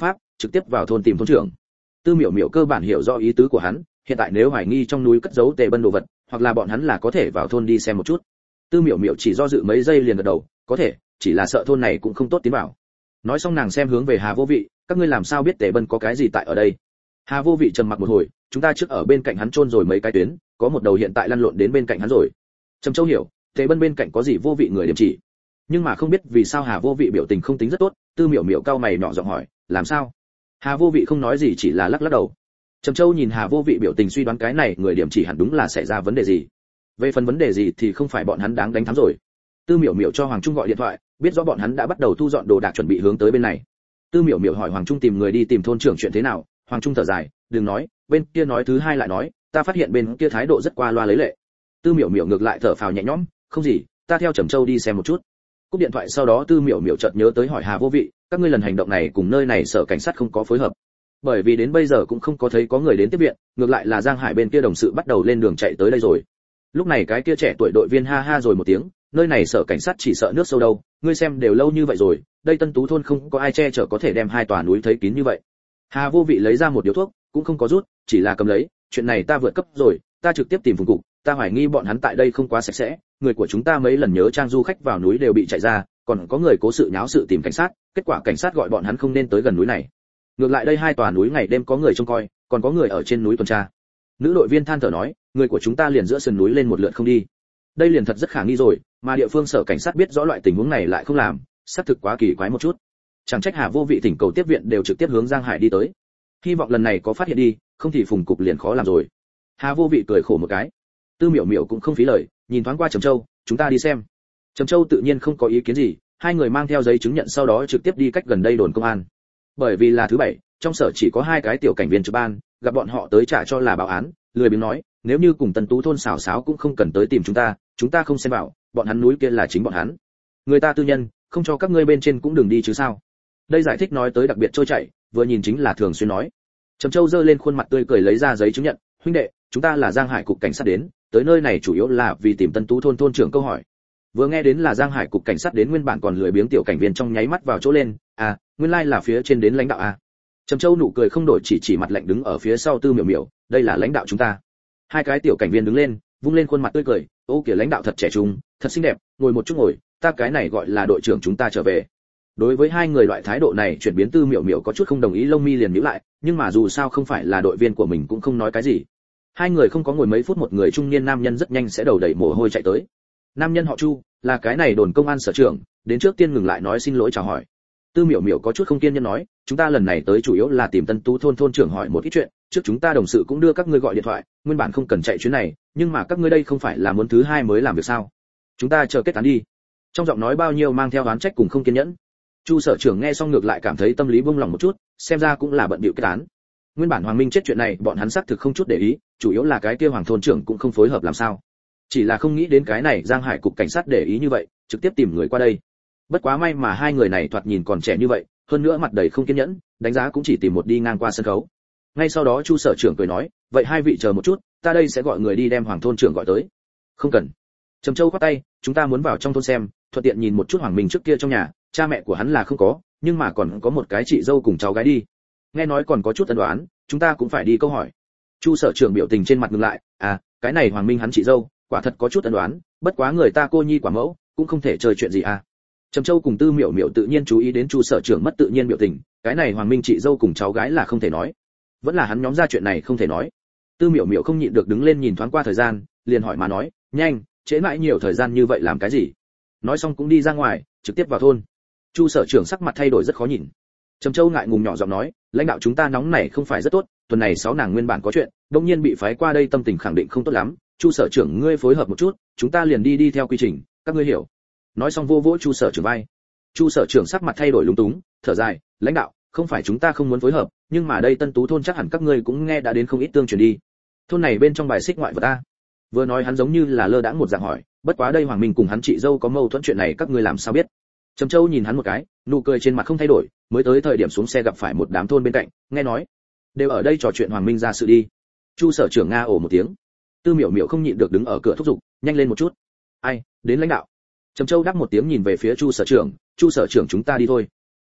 trực tiếp vào thôn tìm thôn trưởng. Tư Miểu Miểu cơ bản hiểu rõ ý tứ của hắn, hiện tại nếu hoài nghi trong núi cất giấu Tề Bân đồ vật, hoặc là bọn hắn là có thể vào thôn đi xem một chút. Tư Miểu Miểu chỉ do dự mấy giây liền gật đầu, có thể, chỉ là sợ thôn này cũng không tốt tiến vào. Nói xong nàng xem hướng về Hà Vô Vị, các ngươi làm sao biết Tề Bân có cái gì tại ở đây? Hà Vô Vị trầm mặc một hồi, chúng ta trước ở bên cạnh hắn chôn rồi mấy cái tuyến, có một đầu hiện tại lăn lộn đến bên cạnh hắn rồi. Trầm Châu hiểu, Tề Bân bên cạnh có gì Vô Vị người điểm chỉ. Nhưng mà không biết vì sao Hà Vô Vị biểu tình không tính rất tốt, Tư Miểu Miểu cau mày nhỏ giọng hỏi, làm sao? Hà Vô Vị không nói gì chỉ là lắc lắc đầu. Trầm Châu nhìn Hà Vô Vị biểu tình suy đoán cái này người điểm chỉ hẳn đúng là xảy ra vấn đề gì. Về phần vấn đề gì thì không phải bọn hắn đáng đánh thắng rồi. Tư Miểu Miểu cho Hoàng Trung gọi điện thoại, biết rõ bọn hắn đã bắt đầu thu dọn đồ đạc chuẩn bị hướng tới bên này. Tư Miểu Miểu hỏi Hoàng Trung tìm người đi tìm thôn trưởng chuyện thế nào, Hoàng Trung thở dài, đừng nói, bên kia nói thứ hai lại nói, ta phát hiện bên kia thái độ rất qua loa lấy lệ. Tư Miểu Miểu ngược lại thở phào nhẹ nhõm, không gì, ta theo Trầm Châu đi xem một chút. Cúp điện thoại sau đó Tư Miểu Miểu chợt nhớ tới hỏi Hà Vô Vị, các ngươi lần hành động này cùng nơi này sở cảnh sát không có phối hợp. Bởi vì đến bây giờ cũng không có thấy có người đến tiếp viện, ngược lại là Giang Hải bên kia đồng sự bắt đầu lên đường chạy tới đây rồi. Lúc này cái kia trẻ tuổi đội viên ha ha rồi một tiếng, nơi này sở cảnh sát chỉ sợ nước sâu đâu, ngươi xem đều lâu như vậy rồi, đây Tân Tú thôn không có ai che chở có thể đem hai tòa núi thấy kín như vậy. Hà Vô Vị lấy ra một điếu thuốc, cũng không có rút, chỉ là cầm lấy, chuyện này ta vượt cấp rồi, ta trực tiếp tìm phùng cục, ta hoài nghi bọn hắn tại đây không quá sạch sẽ, người của chúng ta mấy lần nhớ trang du khách vào núi đều bị chạy ra, còn có người cố sự nháo sự tìm cảnh sát, kết quả cảnh sát gọi bọn hắn không nên tới gần núi này. Ngược lại đây hai tòa núi ngày đêm có người trông coi, còn có người ở trên núi tuần tra. Nữ đội viên than thở nói, người của chúng ta liền giữa sườn núi lên một lượt không đi. Đây liền thật rất khả nghi rồi, mà địa phương sở cảnh sát biết rõ loại tình huống này lại không làm, xác thực quá kỳ quái một chút. Chẳng trách Hà Vô Vị thỉnh cầu tiếp viện đều trực tiếp hướng Giang Hải đi tới. Hy vọng lần này có phát hiện đi, không thì phùng cục liền khó làm rồi. Hà Vô Vị cười khổ một cái. Tư Miểu Miểu cũng không phí lời, nhìn thoáng qua Trầm Châu, chúng ta đi xem. Trầm Châu tự nhiên không có ý kiến gì, hai người mang theo giấy chứng nhận sau đó trực tiếp đi cách gần đây đồn công an. Bởi vì là thứ bảy, trong sở chỉ có hai cái tiểu cảnh viên trực ban, gặp bọn họ tới trả cho là báo án, lười biếng nói, nếu như cùng Tân Tú thôn xào xáo cũng không cần tới tìm chúng ta, chúng ta không xen vào, bọn hắn núi kia là chính bọn hắn. Người ta tư nhân, không cho các ngươi bên trên cũng đừng đi chứ sao. Đây giải thích nói tới đặc biệt trôi chảy, vừa nhìn chính là thường xuyên nói. Trầm Châu giơ lên khuôn mặt tươi cười lấy ra giấy chứng nhận, huynh đệ, chúng ta là Giang Hải cục cảnh sát đến, tới nơi này chủ yếu là vì tìm Tân Tú thôn thôn trưởng câu hỏi. Vừa nghe đến là Giang Hải cục cảnh sát đến, nguyên bản còn lười biếng tiểu cảnh viên trong nháy mắt vào chỗ lên, à, nguyên lai like là phía trên đến lãnh đạo à. Trầm Châu nụ cười không đổi, chỉ chỉ mặt lạnh đứng ở phía sau Tư Miểu Miểu, đây là lãnh đạo chúng ta. Hai cái tiểu cảnh viên đứng lên, vung lên khuôn mặt tươi cười, ô kìa lãnh đạo thật trẻ trung, thật xinh đẹp, ngồi một chút ngồi, ta cái này gọi là đội trưởng chúng ta trở về. Đối với hai người loại thái độ này chuyển biến, Tư Miểu Miểu có chút không đồng ý, lông mi liền nhíu lại, nhưng mà dù sao không phải là đội viên của mình cũng không nói cái gì. Hai người không có ngồi mấy phút, một người trung niên nam nhân rất nhanh sẽ đầu đầy mồ hôi chạy tới. Nam nhân họ Chu, là cái này đồn công an sở trưởng, đến trước tiên ngừng lại nói xin lỗi chào hỏi. Tư Miểu Miểu có chút không kiên nhẫn nói, chúng ta lần này tới chủ yếu là tìm Tân Tú thôn thôn trưởng hỏi một ít chuyện, trước chúng ta đồng sự cũng đưa các ngươi gọi điện thoại, nguyên bản không cần chạy chuyến này, nhưng mà các ngươi đây không phải là muốn thứ hai mới làm việc sao? Chúng ta chờ kết án đi. Trong giọng nói bao nhiêu mang theo oán trách cùng không kiên nhẫn. Chu sở trưởng nghe xong ngược lại cảm thấy tâm lý buông lòng một chút, xem ra cũng là bận bịu kết án. Nguyên bản Hoàng Minh chết chuyện này bọn hắn xác thực không chút để ý, chủ yếu là cái kia Hoàng thôn trưởng cũng không phối hợp làm sao. Chỉ là không nghĩ đến cái này Giang Hải cục cảnh sát để ý như vậy, trực tiếp tìm người qua đây. Bất quá may mà hai người này thoạt nhìn còn trẻ như vậy, hơn nữa mặt đầy không kiên nhẫn, đánh giá cũng chỉ tìm một đi ngang qua sân khấu. Ngay sau đó Chu sở trưởng cười nói, vậy hai vị chờ một chút, ta đây sẽ gọi người đi đem Hoàng thôn trưởng gọi tới. Không cần. Trầm Châu khoát tay, chúng ta muốn vào trong thôn xem, thuận tiện nhìn một chút Hoàng Minh trước kia trong nhà, cha mẹ của hắn là không có, nhưng mà còn có một cái chị dâu cùng cháu gái đi. Nghe nói còn có chút ân đoán, chúng ta cũng phải đi câu hỏi. Chu sở trưởng biểu tình trên mặt ngừng lại, à, cái này Hoàng Minh hắn chị dâu, quả thật có chút ân đoán, bất quá người ta cô nhi quả mẫu, cũng không thể chơi chuyện gì à. Trầm Châu cùng Tư Miểu Miểu tự nhiên chú ý đến Chu sở trưởng mất tự nhiên biểu tình, cái này Hoàng Minh chị dâu cùng cháu gái là không thể nói, vẫn là hắn nhóm ra chuyện này không thể nói. Tư Miểu Miểu không nhịn được đứng lên nhìn thoáng qua thời gian, liền hỏi mà nói, nhanh, trễ mãi nhiều thời gian như vậy làm cái gì? Nói xong cũng đi ra ngoài, trực tiếp vào thôn. Chu sở trưởng sắc mặt thay đổi rất khó nhìn. Trầm Châu ngại ngùng nhỏ giọng nói, lãnh đạo chúng ta nóng này không phải rất tốt, tuần này sáu nàng nguyên bản có chuyện, đột nhiên bị phái qua đây tâm tình khẳng định không tốt lắm, Chu sở trưởng ngươi phối hợp một chút, chúng ta liền đi đi theo quy trình, các ngươi hiểu. Nói xong vô vỗ Chu sở trưởng vai. Chu sở trưởng sắc mặt thay đổi lúng túng, thở dài, lãnh đạo, không phải chúng ta không muốn phối hợp, nhưng mà đây Tân Tú thôn chắc hẳn các ngươi cũng nghe đã đến không ít tương truyền đi. Thôn này bên trong bài xích ngoại vật ta. Vừa nói hắn giống như là lơ đãng một dạng hỏi, bất quá đây Hoàng Minh cùng hắn chị dâu có mâu thuẫn chuyện này các ngươi làm sao biết? Trầm Châu nhìn hắn một cái, nụ cười trên mặt không thay đổi, mới tới thời điểm xuống xe gặp phải một đám thôn bên cạnh, nghe nói đều ở đây trò chuyện Hoàng Minh ra sự đi. Chu sở trưởng nga ồ một tiếng. Tư Miểu Miểu không nhịn được đứng ở cửa thúc giục, nhanh lên một chút. Ai, đến lãnh đạo. Trầm Châu đáp một tiếng nhìn về phía Chu sở trưởng, Chu sở trưởng chúng ta đi thôi.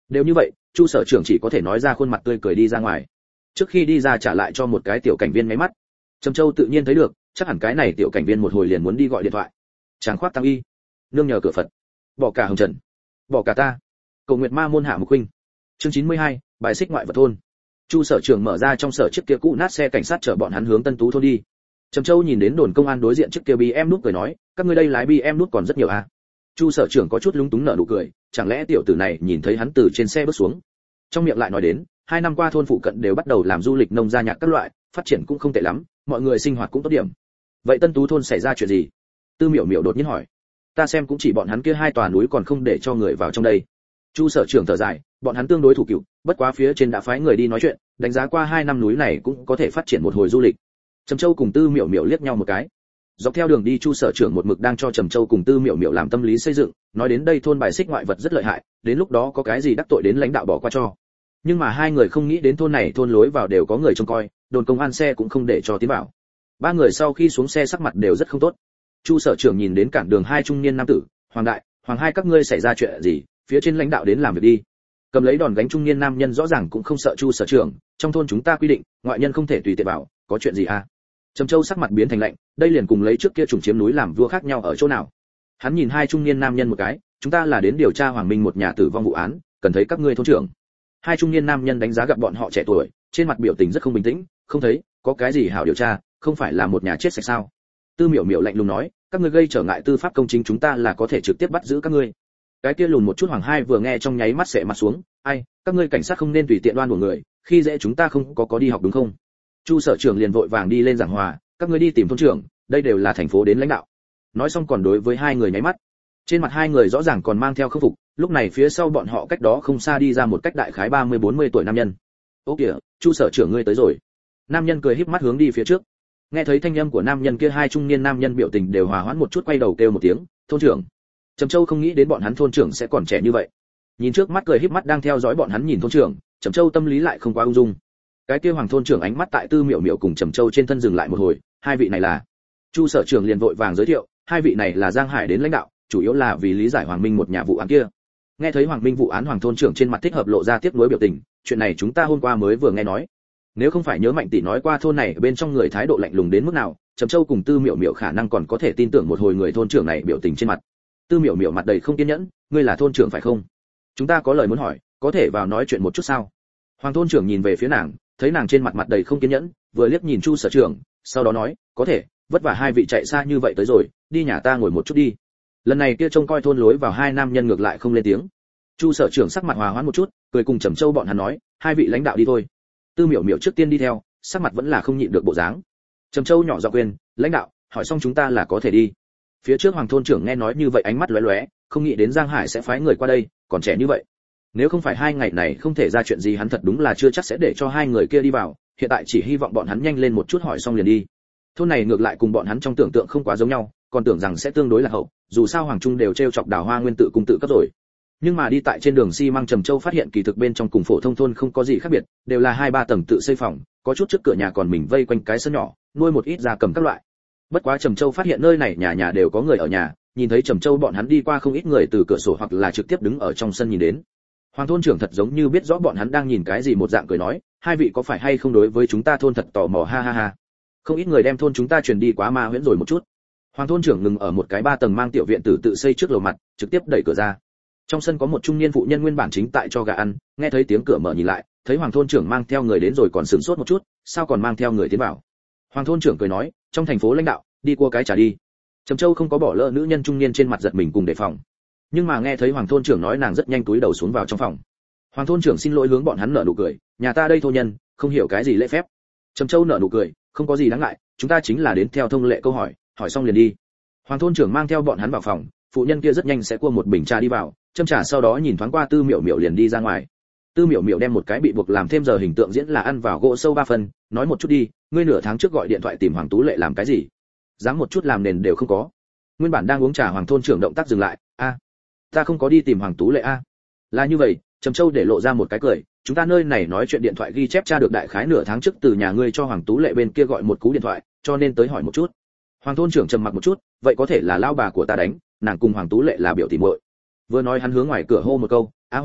Đều như vậy, Chu sở trưởng chỉ có thể nói ra khuôn mặt tươi cười đi ra ngoài. Trước khi đi ra trả lại cho một cái tiểu cảnh viên máy mắt. Trầm Châu tự nhiên thấy được, chắc hẳn cái này tiểu cảnh viên một hồi liền muốn đi gọi điện thoại. Tráng khoác tăng y, nương nhờ cửa Phật, bỏ cả hồng trần, bỏ cả ta. Cầu nguyệt ma môn hạ mục huynh. Chương chín mươi hai, bài xích ngoại vật thôn. Chu sở trưởng mở ra trong sở chiếc kia cũ nát xe cảnh sát chở bọn hắn hướng Tân Tú thôn đi. Trầm Châu nhìn đến đồn công an đối diện chiếc kia bê em nút cười nói, các ngươi đây lái bê em nút còn rất nhiều à? Chu sở trưởng có chút lúng túng nở nụ cười, chẳng lẽ tiểu tử này nhìn thấy hắn từ trên xe bước xuống. Trong miệng lại nói đến, hai năm qua thôn phụ cận đều bắt đầu làm du lịch nông gia nhạc các loại, phát triển cũng không tệ lắm, mọi người sinh hoạt cũng tốt điểm. Vậy Tân Tú thôn xảy ra chuyện gì? Tư Miểu Miểu đột nhiên hỏi. Ta xem cũng chỉ bọn hắn kia hai tòa núi còn không để cho người vào trong đây. Chu sở trưởng thở dài, bọn hắn tương đối thủ cựu, bất quá phía trên đã phái người đi nói chuyện, đánh giá qua hai năm núi này cũng có thể phát triển một hồi du lịch. Trầm Châu cùng Tư Miểu Miểu liếc nhau một cái. Dọc theo đường đi Chu sở trưởng một mực đang cho Trầm Châu cùng Tư Miểu Miểu làm tâm lý xây dựng, nói đến đây thôn bài xích ngoại vật rất lợi hại, đến lúc đó có cái gì đắc tội đến lãnh đạo bỏ qua cho. Nhưng mà hai người không nghĩ đến thôn này thôn lối vào đều có người trông coi, đồn công an xe cũng không để cho tiến vào. Ba người sau khi xuống xe sắc mặt đều rất không tốt. Chu sở trưởng nhìn đến cản đường hai trung niên nam tử, Hoàng đại, Hoàng hai các ngươi xảy ra chuyện gì, phía trên lãnh đạo đến làm việc đi. Cầm lấy đòn gánh trung niên nam nhân rõ ràng cũng không sợ Chu sở trưởng, trong thôn chúng ta quy định, ngoại nhân không thể tùy tiện vào, có chuyện gì à? Trầm Châu sắc mặt biến thành lạnh, đây liền cùng lấy trước kia trùng chiếm núi làm vua khác nhau ở chỗ nào? Hắn nhìn hai trung niên nam nhân một cái, chúng ta là đến điều tra Hoàng Minh một nhà tử vong vụ án, cần thấy các ngươi thôn trưởng. Hai trung niên nam nhân đánh giá gặp bọn họ trẻ tuổi, trên mặt biểu tình rất không bình tĩnh, không thấy, có cái gì hảo điều tra, không phải là một nhà chết sạch sao? Tư Miểu Miểu lạnh lùng nói, các ngươi gây trở ngại tư pháp công chính chúng ta là có thể trực tiếp bắt giữ các ngươi. Cái kia lùn một chút Hoàng hai vừa nghe trong nháy mắt sệ mặt xuống, ai, các ngươi cảnh sát không nên tùy tiện đoan của người, khi dễ chúng ta không có có đi học đúng không? Chu sở trưởng liền vội vàng đi lên giảng hòa, các ngươi đi tìm thôn trưởng, đây đều là thành phố đến lãnh đạo. Nói xong còn đối với hai người nháy mắt. Trên mặt hai người rõ ràng còn mang theo khâm phục, lúc này phía sau bọn họ cách đó không xa đi ra một cách đại khái ba mươi bốn mươi tuổi nam nhân. Ô kìa, Chu sở trưởng ngươi tới rồi. Nam nhân cười híp mắt hướng đi phía trước. Nghe thấy thanh âm của nam nhân kia hai trung niên nam nhân biểu tình đều hòa hoãn một chút quay đầu kêu một tiếng, thôn trưởng. Trầm Châu không nghĩ đến bọn hắn thôn trưởng sẽ còn trẻ như vậy. Nhìn trước mắt cười híp mắt đang theo dõi bọn hắn nhìn thôn trưởng, Trầm Châu tâm lý lại không quá ung dung. Cái kia Hoàng thôn trưởng ánh mắt tại Tư Miểu Miểu cùng Trầm Châu trên thân dừng lại một hồi, hai vị này là. Chu sở trưởng liền vội vàng giới thiệu, hai vị này là Giang Hải đến lãnh đạo, chủ yếu là vì lý giải Hoàng Minh một nhà vụ án kia. Nghe thấy Hoàng Minh vụ án Hoàng thôn trưởng trên mặt thích hợp lộ ra tiếc nuối biểu tình, chuyện này chúng ta hôm qua mới vừa nghe nói. Nếu không phải nhớ Mạnh tỷ nói qua thôn này bên trong người thái độ lạnh lùng đến mức nào, Trầm Châu cùng Tư Miểu Miểu khả năng còn có thể tin tưởng một hồi người thôn trưởng này biểu tình trên mặt. Tư Miểu Miểu mặt đầy không kiên nhẫn, ngươi là thôn trưởng phải không? Chúng ta có lời muốn hỏi, có thể vào nói chuyện một chút sao? Hoàng thôn trưởng nhìn về phía nàng, thấy nàng trên mặt mặt đầy không kiên nhẫn, vừa liếc nhìn Chu sở trưởng, sau đó nói, có thể, vất vả hai vị chạy xa như vậy tới rồi, đi nhà ta ngồi một chút đi. Lần này kia trông coi thôn lối vào hai nam nhân ngược lại không lên tiếng. Chu sở trưởng sắc mặt hòa hoãn một chút, cười cùng Trầm Châu bọn hắn nói, hai vị lãnh đạo đi thôi. Tư Miểu Miểu trước tiên đi theo, sắc mặt vẫn là không nhịn được bộ dáng. Trầm Châu nhỏ giọng khuyên, lãnh đạo, hỏi xong chúng ta là có thể đi. Phía trước Hoàng thôn trưởng nghe nói như vậy ánh mắt lóe lóe, không nghĩ đến Giang Hải sẽ phái người qua đây, còn trẻ như vậy. Nếu không phải hai ngày này không thể ra chuyện gì hắn thật đúng là chưa chắc sẽ để cho hai người kia đi vào, hiện tại chỉ hy vọng bọn hắn nhanh lên một chút hỏi xong liền đi. Thôn này ngược lại cùng bọn hắn trong tưởng tượng không quá giống nhau, còn tưởng rằng sẽ tương đối là hậu, dù sao Hoàng Trung đều treo chọc Đào Hoa Nguyên tự cung tự cấp rồi. Nhưng mà đi tại trên đường xi măng Trầm Châu phát hiện kỳ thực bên trong cùng phổ thông thôn không có gì khác biệt, đều là hai ba tầng tự xây phòng, có chút trước cửa nhà còn mình vây quanh cái sân nhỏ, nuôi một ít gia cầm các loại. Bất quá Trầm Châu phát hiện nơi này nhà nhà đều có người ở nhà, nhìn thấy Trầm Châu bọn hắn đi qua không ít người từ cửa sổ hoặc là trực tiếp đứng ở trong sân nhìn đến. Hoàng thôn trưởng thật giống như biết rõ bọn hắn đang nhìn cái gì một dạng cười nói, hai vị có phải hay không đối với chúng ta thôn thật tò mò ha ha ha. Không ít người đem thôn chúng ta truyền đi quá ma huyễn rồi một chút. Hoàng thôn trưởng ngừng ở một cái ba tầng mang tiểu viện tử tự xây trước lầu mặt, trực tiếp đẩy cửa ra. Trong sân có một trung niên phụ nhân nguyên bản chính tại cho gà ăn, nghe thấy tiếng cửa mở nhìn lại, thấy Hoàng thôn trưởng mang theo người đến rồi còn sửng sốt một chút, sao còn mang theo người tiến vào. Hoàng thôn trưởng cười nói, trong thành phố lãnh đạo, đi qua cái trà đi. Trầm Châu không có bỏ lỡ nữ nhân trung niên trên mặt giật mình cùng đề phòng. Nhưng mà nghe thấy Hoàng thôn trưởng nói nàng rất nhanh túi đầu xuống vào trong phòng. Hoàng thôn trưởng xin lỗi hướng bọn hắn nở nụ cười, nhà ta đây thô nhân, không hiểu cái gì lễ phép. Trầm Châu nở nụ cười, không có gì đáng ngại, chúng ta chính là đến theo thông lệ câu hỏi, hỏi xong liền đi. Hoàng thôn trưởng mang theo bọn hắn vào phòng, phụ nhân kia rất nhanh sẽ cua một bình trà đi vào, châm trà sau đó nhìn thoáng qua Tư Miểu Miểu liền đi ra ngoài. Tư Miểu Miểu đem một cái bị buộc làm thêm giờ hình tượng diễn là ăn vào gỗ sâu ba phần, nói một chút đi, ngươi nửa tháng trước gọi điện thoại tìm Hoàng Tú Lệ làm cái gì? Dám một chút làm nền đều không có. Nguyên bản đang uống trà Hoàng thôn trưởng động tác dừng lại, a, ta không có đi tìm Hoàng Tú Lệ a. Là như vậy, Trầm Châu để lộ ra một cái cười, chúng ta nơi này nói chuyện điện thoại ghi chép tra được đại khái nửa tháng trước từ nhà ngươi cho Hoàng Tú Lệ bên kia gọi một cú điện thoại, cho nên tới hỏi một chút. Hoàng thôn trưởng trầm mặc một chút, vậy có thể là lao bà của ta đánh, nàng cùng Hoàng Tú Lệ là biểu tỷ muội. Vừa nói hắn hướng ngoài cửa hô một câu, á Hoa,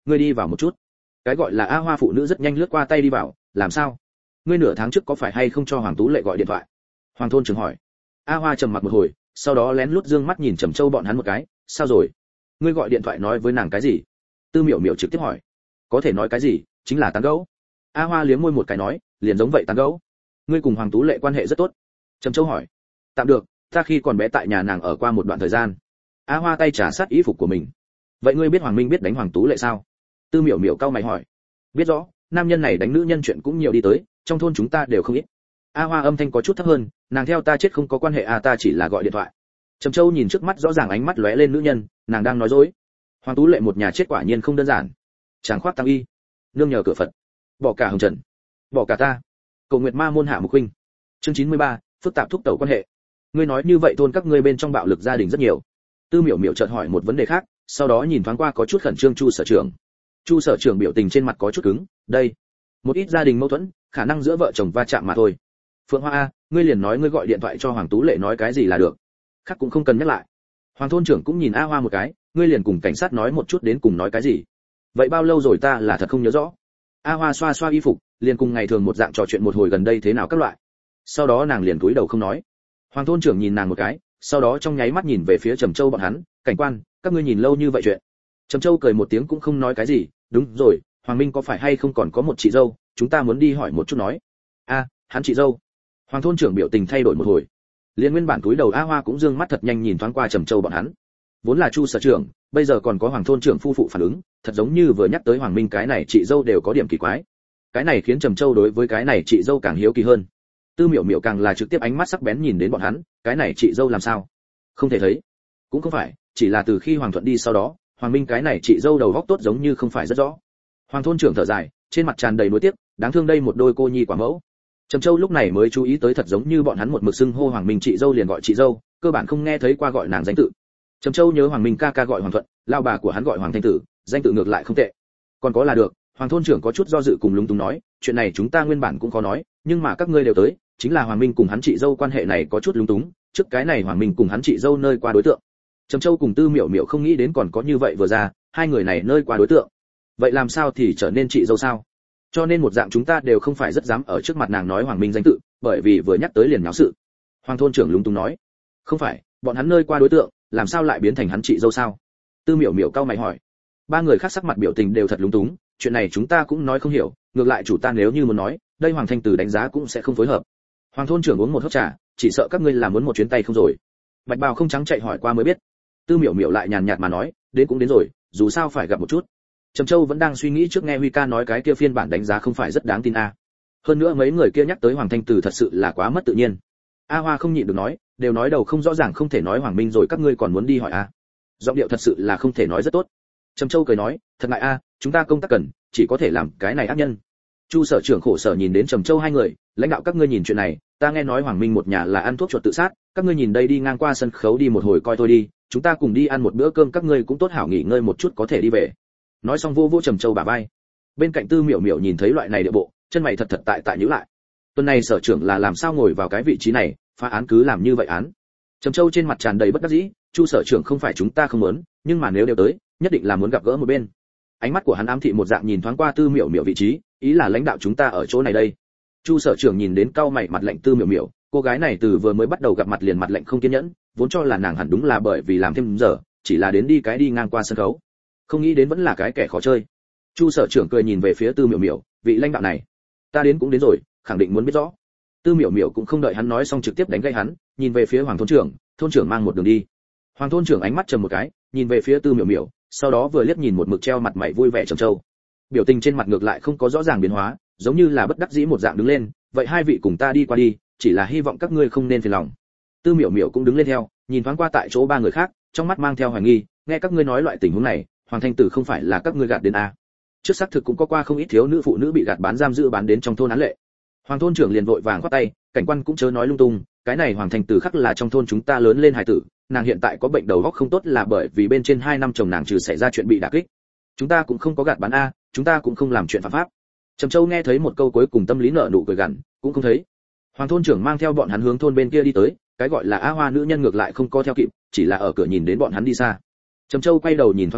ngươi đi vào một chút. Cái gọi là A Hoa phụ nữ rất nhanh lướt qua tay đi vào, làm sao? Ngươi nửa tháng trước có phải hay không cho Hoàng Tú Lệ gọi điện thoại? Hoàng thôn trưởng hỏi. A Hoa trầm mặc một hồi, sau đó lén lút dương mắt nhìn Trầm Châu bọn hắn một cái, sao rồi? Ngươi gọi điện thoại nói với nàng cái gì? Tư Miểu Miểu trực tiếp hỏi. Có thể nói cái gì, chính là tán gẫu. A Hoa liếm môi một cái nói, liền giống vậy tán gẫu. Ngươi cùng Hoàng Tú Lệ quan hệ rất tốt. Trầm Châu hỏi. Tạm được, ta khi còn bé tại nhà nàng ở qua một đoạn thời gian. A Hoa tay trả sát y phục của mình. Vậy ngươi biết Hoàng Minh biết đánh Hoàng Tú Lệ sao? Tư Miểu Miểu cau mày hỏi. Biết rõ, nam nhân này đánh nữ nhân chuyện cũng nhiều đi tới, trong thôn chúng ta đều không ít. A Hoa âm thanh có chút thấp hơn, nàng theo ta chết không có quan hệ à, ta chỉ là gọi điện thoại. Trầm Châu nhìn trước mắt rõ ràng ánh mắt lóe lên nữ nhân, nàng đang nói dối. Hoàng Tú Lệ một nhà chết quả nhiên không đơn giản. Tráng khoát tăng y, nương nhờ cửa Phật, bỏ cả hồng trần, bỏ cả ta. Cầu Nguyệt Ma môn hạ mục huynh. Chương chín mươi ba, phức tạp thúc tẩu quan hệ. Ngươi nói như vậy thôn các ngươi bên trong bạo lực gia đình rất nhiều. Tư Miểu Miểu chợt hỏi một vấn đề khác, sau đó nhìn thoáng qua có chút khẩn trương Chu sở trưởng. Chu sở trưởng biểu tình trên mặt có chút cứng, đây, một ít gia đình mâu thuẫn, khả năng giữa vợ chồng va chạm mà thôi. Phượng Hoa a, ngươi liền nói ngươi gọi điện thoại cho Hoàng Tú Lệ nói cái gì là được, khác cũng không cần nhắc lại. Hoàng thôn trưởng cũng nhìn A Hoa một cái, ngươi liền cùng cảnh sát nói một chút đến cùng nói cái gì. Vậy bao lâu rồi ta là thật không nhớ rõ. A Hoa xoa xoa y phục, liền cùng ngày thường một dạng trò chuyện một hồi gần đây thế nào các loại. Sau đó nàng liền cúi đầu không nói. Hoàng thôn trưởng nhìn nàng một cái, sau đó trong nháy mắt nhìn về phía Trầm Châu bọn hắn, cảnh quan, các ngươi nhìn lâu như vậy chuyện. Trầm Châu cười một tiếng cũng không nói cái gì, đúng rồi, Hoàng Minh có phải hay không còn có một chị dâu, chúng ta muốn đi hỏi một chút nói. A, hắn chị dâu. Hoàng thôn trưởng biểu tình thay đổi một hồi. Liên nguyên bản túi đầu A Hoa cũng dương mắt thật nhanh nhìn thoáng qua Trầm Châu bọn hắn. Vốn là Chu sở trưởng, bây giờ còn có Hoàng thôn trưởng phu phụ phản ứng, thật giống như vừa nhắc tới Hoàng Minh cái này chị dâu đều có điểm kỳ quái. Cái này khiến Trầm Châu đối với cái này chị dâu càng hiếu kỳ hơn. Tư Miểu Miểu càng là trực tiếp ánh mắt sắc bén nhìn đến bọn hắn, cái này chị dâu làm sao? Không thể thấy. Cũng không phải, chỉ là từ khi Hoàng Thuận đi sau đó, Hoàng Minh cái này chị dâu đầu óc tốt giống như không phải rất rõ. Hoàng thôn trưởng thở dài, trên mặt tràn đầy nuối tiếc, đáng thương đây một đôi cô nhi quả mẫu. Trầm Châu lúc này mới chú ý tới thật giống như bọn hắn một mực xưng hô Hoàng Minh chị dâu liền gọi chị dâu, cơ bản không nghe thấy qua gọi nàng danh tự. Trầm Châu nhớ Hoàng Minh ca ca gọi Hoàng Thuận, lao bà của hắn gọi Hoàng Thanh Tử, danh tự ngược lại không tệ. Còn có là được. Hoàng thôn trưởng có chút do dự cùng lúng túng nói, chuyện này chúng ta nguyên bản cũng có nói, nhưng mà các ngươi đều tới, chính là Hoàng Minh cùng hắn chị dâu quan hệ này có chút lúng túng, trước cái này Hoàng Minh cùng hắn chị dâu nơi qua đối tượng. Trầm Châu cùng Tư Miểu Miểu không nghĩ đến còn có như vậy vừa ra, hai người này nơi qua đối tượng. Vậy làm sao thì trở nên chị dâu sao? Cho nên một dạng chúng ta đều không phải rất dám ở trước mặt nàng nói Hoàng Minh danh tự, bởi vì vừa nhắc tới liền náo sự. Hoàng thôn trưởng lúng túng nói, không phải, bọn hắn nơi qua đối tượng, làm sao lại biến thành hắn chị dâu sao? Tư Miểu Miểu cau mày hỏi. Ba người khác sắc mặt biểu tình đều thật lúng túng, chuyện này chúng ta cũng nói không hiểu, ngược lại chủ ta nếu như muốn nói, đây Hoàng Thanh Tử đánh giá cũng sẽ không phối hợp. Hoàng thôn trưởng uống một hớp trà, chỉ sợ các ngươi làm muốn một chuyến tay không rồi. Bạch Bào không trắng chạy hỏi qua mới biết. Tư Miểu Miểu lại nhàn nhạt mà nói, đến cũng đến rồi, dù sao phải gặp một chút. Trầm Châu vẫn đang suy nghĩ trước nghe Huy ca nói cái kia phiên bản đánh giá không phải rất đáng tin a. À. Hơn nữa mấy người kia nhắc tới Hoàng Thanh Tử thật sự là quá mất tự nhiên. A Hoa không nhịn được nói, đều nói đầu không rõ ràng không thể nói Hoàng Minh rồi các ngươi còn muốn đi hỏi a. À. Giọng điệu thật sự là không thể nói rất tốt. Trầm Châu cười nói, thật ngại a, à, chúng ta công tác cần, chỉ có thể làm cái này ác nhân. Chu sở trưởng khổ sở nhìn đến Trầm Châu hai người, lãnh đạo các ngươi nhìn chuyện này, ta nghe nói Hoàng Minh một nhà là ăn thuốc chuột tự sát, các ngươi nhìn đây đi ngang qua sân khấu đi một hồi coi thôi đi, chúng ta cùng đi ăn một bữa cơm các ngươi cũng tốt hảo nghỉ ngơi một chút có thể đi về. Nói xong vô vô Trầm Châu bả vai. Bên cạnh Tư Miểu Miểu nhìn thấy loại này địa bộ, chân mày thật thật tại tại nhíu lại. Tuần này sở trưởng là làm sao ngồi vào cái vị trí này, phá án cứ làm như vậy án. Trầm Châu trên mặt tràn đầy bất đắc dĩ, Chu sở trưởng không phải chúng ta không muốn, nhưng mà nếu đều tới, nhất định là muốn gặp gỡ một bên. Ánh mắt của hắn ám thị một dạng nhìn thoáng qua Tư Miểu Miểu vị trí, ý là lãnh đạo chúng ta ở chỗ này đây. Chu sở trưởng nhìn đến cau mày mặt lạnh Tư Miểu Miểu, cô gái này từ vừa mới bắt đầu gặp mặt liền mặt lạnh không kiên nhẫn, vốn cho là nàng hẳn đúng là bởi vì làm thêm giờ, chỉ là đến đi cái đi ngang qua sân khấu, không nghĩ đến vẫn là cái kẻ khó chơi. Chu sở trưởng cười nhìn về phía Tư Miểu Miểu, vị lãnh đạo này, ta đến cũng đến rồi, khẳng định muốn biết rõ. Tư Miểu Miểu cũng không đợi hắn nói xong trực tiếp đánh gây hắn, nhìn về phía Hoàng thôn trưởng, thôn trưởng mang một đường đi. Hoàng thôn trưởng ánh mắt trầm một cái, nhìn về phía Tư Miểu Miểu, sau đó vừa liếc nhìn một mực treo mặt mày vui vẻ Trầm Châu. Biểu tình trên mặt ngược lại không có rõ ràng biến hóa, giống như là bất đắc dĩ một dạng đứng lên, vậy hai vị cùng ta đi qua đi, chỉ là hy vọng các ngươi không nên phiền lòng. Tư Miểu Miểu cũng đứng lên theo, nhìn thoáng qua tại chỗ ba người khác, trong mắt mang theo hoài nghi, nghe các ngươi nói loại tình huống này, Hoàng Thanh Tử không phải là các ngươi gạt đến a? Trước xác thực cũng có qua không ít thiếu nữ phụ nữ bị gạt bán giam giữ bán đến trong thôn án lệ. Hoàng thôn trưởng liền vội vàng quát tay, cảnh quan cũng chớ nói lung tung, cái này Hoàng Thanh Tử khắc là trong thôn chúng ta lớn lên hài tử, nàng hiện tại có bệnh đầu óc không tốt là bởi vì bên trên hai năm chồng nàng trừ xảy ra chuyện bị đả kích. Chúng ta cũng không có gạt bán a, chúng ta cũng không làm chuyện phạm pháp. Trầm Châu nghe thấy một câu cuối cùng tâm lý nở nụ cười gằn, cũng không thấy. Hoàng thôn trưởng mang theo bọn hắn hướng thôn bên kia đi tới, cái gọi là A Hoa nữ nhân ngược lại không co theo kịp, chỉ là ở cửa nhìn đến bọn hắn đi xa. Trầm Châu quay đầu nhìn thoáng qua,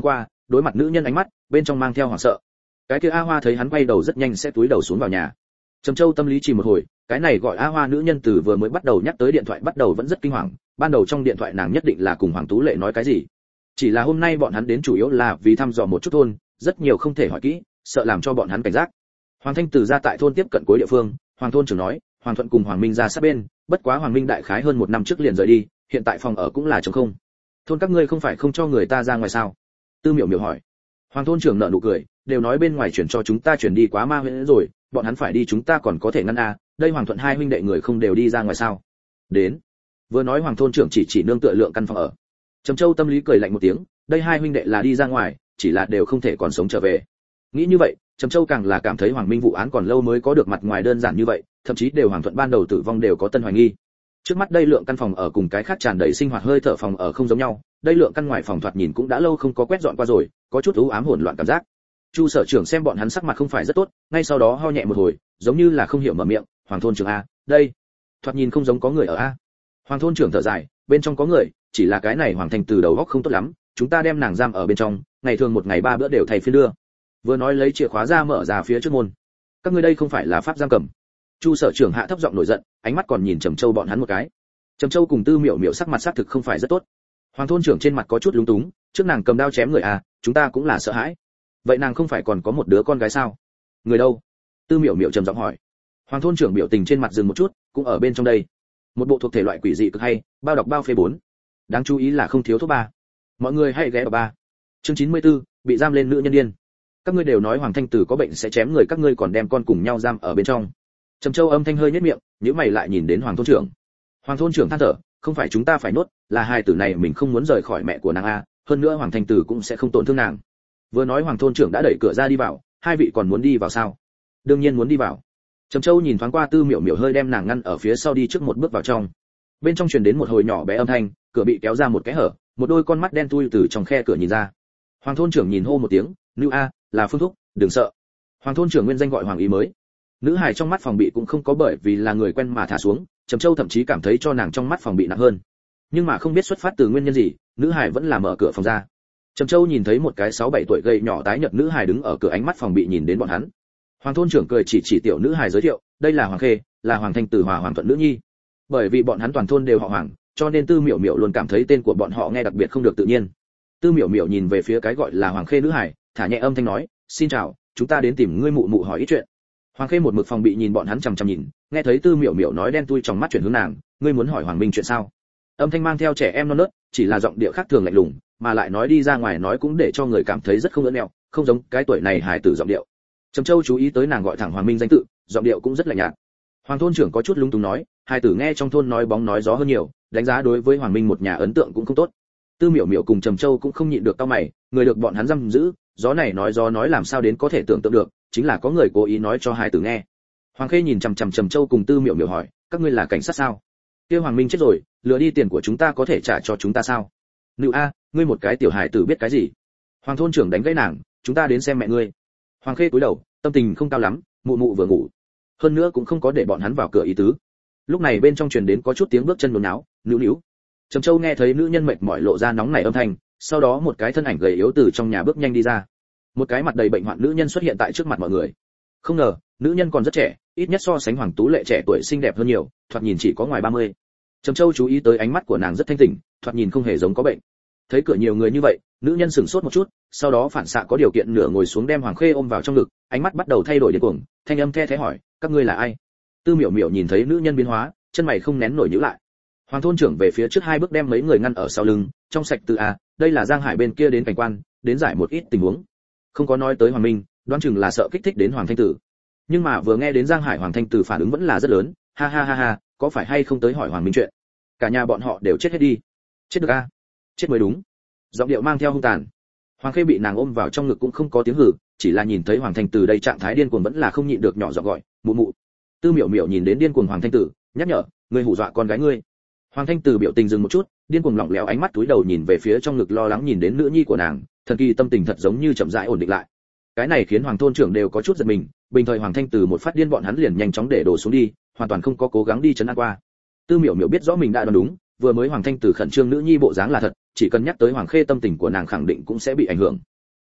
đối mặt nữ nhân ánh mắt bên trong mang theo hoảng sợ. Cái kia A Hoa thấy hắn quay đầu rất nhanh sẽ túi đầu xuống vào nhà. Trầm Châu tâm lý chỉ một hồi, cái này gọi A Hoa nữ nhân từ vừa mới bắt đầu nhắc tới điện thoại bắt đầu vẫn rất kinh hoàng, ban đầu trong điện thoại nàng nhất định là cùng Hoàng Tú Lệ nói cái gì. Chỉ là hôm nay bọn hắn đến chủ yếu là vì thăm dò một chút thôn, rất nhiều không thể hỏi kỹ, sợ làm cho bọn hắn cảnh giác. Hoàng Thanh Từ ra tại thôn tiếp cận cuối địa phương, Hoàng thôn trưởng nói, Hoàng Thuận cùng Hoàng Minh ra sát bên, bất quá Hoàng Minh đại khái hơn một năm trước liền rời đi, hiện tại phòng ở cũng là trống không. Thôn các ngươi không phải không cho người ta ra ngoài sao? Tư Miểu Miểu hỏi. Hoàng thôn trưởng nở nụ cười, đều nói bên ngoài chuyển cho chúng ta chuyển đi quá ma huyễn rồi, bọn hắn phải đi chúng ta còn có thể ngăn à, đây Hoàng Thuận hai huynh đệ người không đều đi ra ngoài sao? Đến. Vừa nói Hoàng thôn trưởng chỉ chỉ nương tựa lượng căn phòng ở. Trầm Châu tâm lý cười lạnh một tiếng, đây hai huynh đệ là đi ra ngoài, chỉ là đều không thể còn sống trở về. Nghĩ như vậy, Trầm Châu càng là cảm thấy Hoàng Minh vụ án còn lâu mới có được mặt ngoài đơn giản như vậy, thậm chí đều Hoàng Thuận ban đầu tử vong đều có tân hoài nghi. Trước mắt đây lượng căn phòng ở cùng cái khác tràn đầy sinh hoạt hơi thở phòng ở không giống nhau, đây lượng căn ngoài phòng thoạt nhìn cũng đã lâu không có quét dọn qua rồi, có chút u ám hỗn loạn cảm giác. Chu sở trưởng xem bọn hắn sắc mặt không phải rất tốt, ngay sau đó ho nhẹ một hồi, giống như là không hiểu mở miệng, Hoàng thôn trưởng a, đây, thoạt nhìn không giống có người ở a. Hoàng thôn trưởng thở dài, bên trong có người, chỉ là cái này Hoàng Thành từ đầu góc không tốt lắm, chúng ta đem nàng giam ở bên trong, ngày thường một ngày ba bữa đều thay phiên đưa. Vừa nói lấy chìa khóa ra mở ra phía trước môn. Các ngươi đây không phải là pháp giam cầm. Chu sở trưởng hạ thấp giọng nổi giận, ánh mắt còn nhìn Trầm Châu bọn hắn một cái. Trầm Châu cùng Tư Miểu Miểu sắc mặt xác thực không phải rất tốt. Hoàng thôn trưởng trên mặt có chút lúng túng, trước nàng cầm đao chém người à, chúng ta cũng là sợ hãi. Vậy nàng không phải còn có một đứa con gái sao? Người đâu? Tư Miểu Miểu trầm giọng hỏi. Hoàng thôn trưởng biểu tình trên mặt dừng một chút, cũng ở bên trong đây. Một bộ thuộc thể loại quỷ dị cực hay, bao đọc bao phê bốn. Đáng chú ý là không thiếu thuốc ba. Mọi người hãy ghé vào ba. Chương chín mươi tư, bị giam lên nữ nhân điên. Các ngươi đều nói Hoàng Thanh Tử có bệnh sẽ chém người, các ngươi còn đem con cùng nhau giam ở bên trong. Trầm Châu âm thanh hơi nhếch miệng, nhíu mày lại nhìn đến Hoàng thôn trưởng. Hoàng thôn trưởng than thở, không phải chúng ta phải nốt, là hai tử này mình không muốn rời khỏi mẹ của nàng a, hơn nữa Hoàng Thanh Tử cũng sẽ không tổn thương nàng. Vừa nói Hoàng thôn trưởng đã đẩy cửa ra đi vào, hai vị còn muốn đi vào sao? Đương nhiên muốn đi vào. Trầm Châu nhìn thoáng qua Tư Miểu Miểu hơi đem nàng ngăn ở phía sau đi trước một bước vào trong. Bên trong truyền đến một hồi nhỏ bé âm thanh, cửa bị kéo ra một cái hở, một đôi con mắt đen thui từ trong khe cửa nhìn ra. Hoàng thôn trưởng nhìn hô một tiếng, "Nữ a, là Phương thúc, đừng sợ." Hoàng thôn trưởng nguyên danh gọi Hoàng Ý mới. Nữ hài trong mắt phòng bị cũng không có bởi vì là người quen mà thả xuống, Trầm Châu thậm chí cảm thấy cho nàng trong mắt phòng bị nặng hơn. Nhưng mà không biết xuất phát từ nguyên nhân gì, nữ hài vẫn là mở cửa phòng ra. Trầm Châu nhìn thấy một cái sáu bảy tuổi gầy nhỏ tái nhợt nữ hài đứng ở cửa, ánh mắt phòng bị nhìn đến bọn hắn. Hoàng thôn trưởng cười chỉ chỉ tiểu nữ hài giới thiệu, đây là Hoàng Khê, là Hoàng Thanh Từ Hòa Hoàng Thuận nữ nhi. Bởi vì bọn hắn toàn thôn đều họ Hoàng, cho nên Tư Miểu Miểu luôn cảm thấy tên của bọn họ nghe đặc biệt không được tự nhiên. Tư Miểu Miểu nhìn về phía cái gọi là Hoàng Khê nữ hài, thả nhẹ âm thanh nói, "Xin chào, chúng ta đến tìm ngươi mụ mụ hỏi ít chuyện." Hoàng Khê một mực phòng bị nhìn bọn hắn chằm chằm nhìn, nghe thấy Tư Miểu Miểu nói đen tui trong mắt chuyển hướng nàng, "Ngươi muốn hỏi Hoàng Minh chuyện sao?" Âm thanh mang theo trẻ em non nớt, chỉ là giọng điệu khác thường lạnh lùng, mà lại nói đi ra ngoài nói cũng để cho người cảm thấy rất không ưỡn ẹo, không giống cái tuổi này hài tử giọng điệu. Trầm Châu chú ý tới nàng gọi thẳng Hoàng Minh danh tự, giọng điệu cũng rất lạnh nhạt. Hoàng thôn trưởng có chút lung túng nói, hài tử nghe trong thôn nói bóng nói gió hơn nhiều, đánh giá đối với Hoàng Minh một nhà ấn tượng cũng không tốt. Tư Miểu Miểu cùng Trầm Châu cũng không nhịn được cau mày, người được bọn hắn giam giữ, gió này nói gió nói làm sao đến có thể tưởng tượng được, chính là có người cố ý nói cho hài tử nghe. Hoàng Khê nhìn chằm chằm Trầm Châu cùng Tư Miểu Miểu hỏi, các ngươi là cảnh sát sao? Kia Hoàng Minh chết rồi, lừa đi tiền của chúng ta có thể trả cho chúng ta sao? Nữ a, ngươi một cái tiểu hài tử biết cái gì? Hoàng thôn trưởng đánh gãy nàng, chúng ta đến xem mẹ ngươi. Hoàng Khê cúi đầu, tâm tình không cao lắm, mụ mụ vừa ngủ, hơn nữa cũng không có để bọn hắn vào cửa ý tứ. Lúc này bên trong truyền đến có chút tiếng bước chân nhốn nháo, níu níu. Trầm Châu nghe thấy nữ nhân mệt mỏi lộ ra nóng nảy âm thanh, sau đó một cái thân ảnh gầy yếu từ trong nhà bước nhanh đi ra. Một cái mặt đầy bệnh hoạn nữ nhân xuất hiện tại trước mặt mọi người. Không ngờ, nữ nhân còn rất trẻ, ít nhất so sánh Hoàng Tú Lệ trẻ tuổi xinh đẹp hơn nhiều, thoạt nhìn chỉ có ngoài ba mươi. Trầm Châu chú ý tới ánh mắt của nàng rất thanh tỉnh, thoạt nhìn không hề giống có bệnh. Thấy cửa nhiều người như vậy, nữ nhân sửng sốt một chút, sau đó phản xạ có điều kiện nửa ngồi xuống đem Hoàng Khê ôm vào trong ngực, ánh mắt bắt đầu thay đổi điên cuồng, thanh âm the thế hỏi, các ngươi là ai? Tư Miểu Miểu nhìn thấy nữ nhân biến hóa, chân mày không nén nổi nhíu lại. Hoàng thôn trưởng về phía trước hai bước đem mấy người ngăn ở sau lưng, trong sạch từ a, đây là Giang Hải bên kia đến cảnh quan, đến giải một ít tình huống. Không có nói tới Hoàng Minh, đoán chừng là sợ kích thích đến Hoàng Thanh Tử. Nhưng mà vừa nghe đến Giang Hải, Hoàng Thanh Tử phản ứng vẫn là rất lớn, ha ha ha ha, có phải hay không tới hỏi Hoàng Minh chuyện? Cả nhà bọn họ đều chết hết đi. Chết được a? Chết mới đúng. Giọng điệu mang theo hung tàn. Hoàng Khê bị nàng ôm vào trong ngực cũng không có tiếng hử, chỉ là nhìn thấy Hoàng Thanh Tử đây trạng thái điên cuồng vẫn là không nhịn được nhỏ giọng gọi, mụ mụ. Tư Miểu Miểu nhìn đến điên cuồng Hoàng Thanh Tử, nhắc nhở, ngươi hù dọa con gái ngươi. Hoàng Thanh Tử biểu tình dừng một chút, điên cuồng lỏng lẻo ánh mắt túi đầu nhìn về phía trong ngực lo lắng nhìn đến nữ nhi của nàng, thần kỳ tâm tình thật giống như chậm rãi ổn định lại. Cái này khiến Hoàng thôn trưởng đều có chút giật mình, bình thời Hoàng Thanh Tử một phát điên bọn hắn liền nhanh chóng để đổ xuống đi, hoàn toàn không có cố gắng đi chấn an qua. Tư Miểu Miểu biết rõ mình đã đoán đúng, vừa mới Hoàng Thanh Tử khẩn trương nữ nhi bộ dáng là thật, chỉ cần nhắc tới Hoàng Khê tâm tình của nàng khẳng định cũng sẽ bị ảnh hưởng.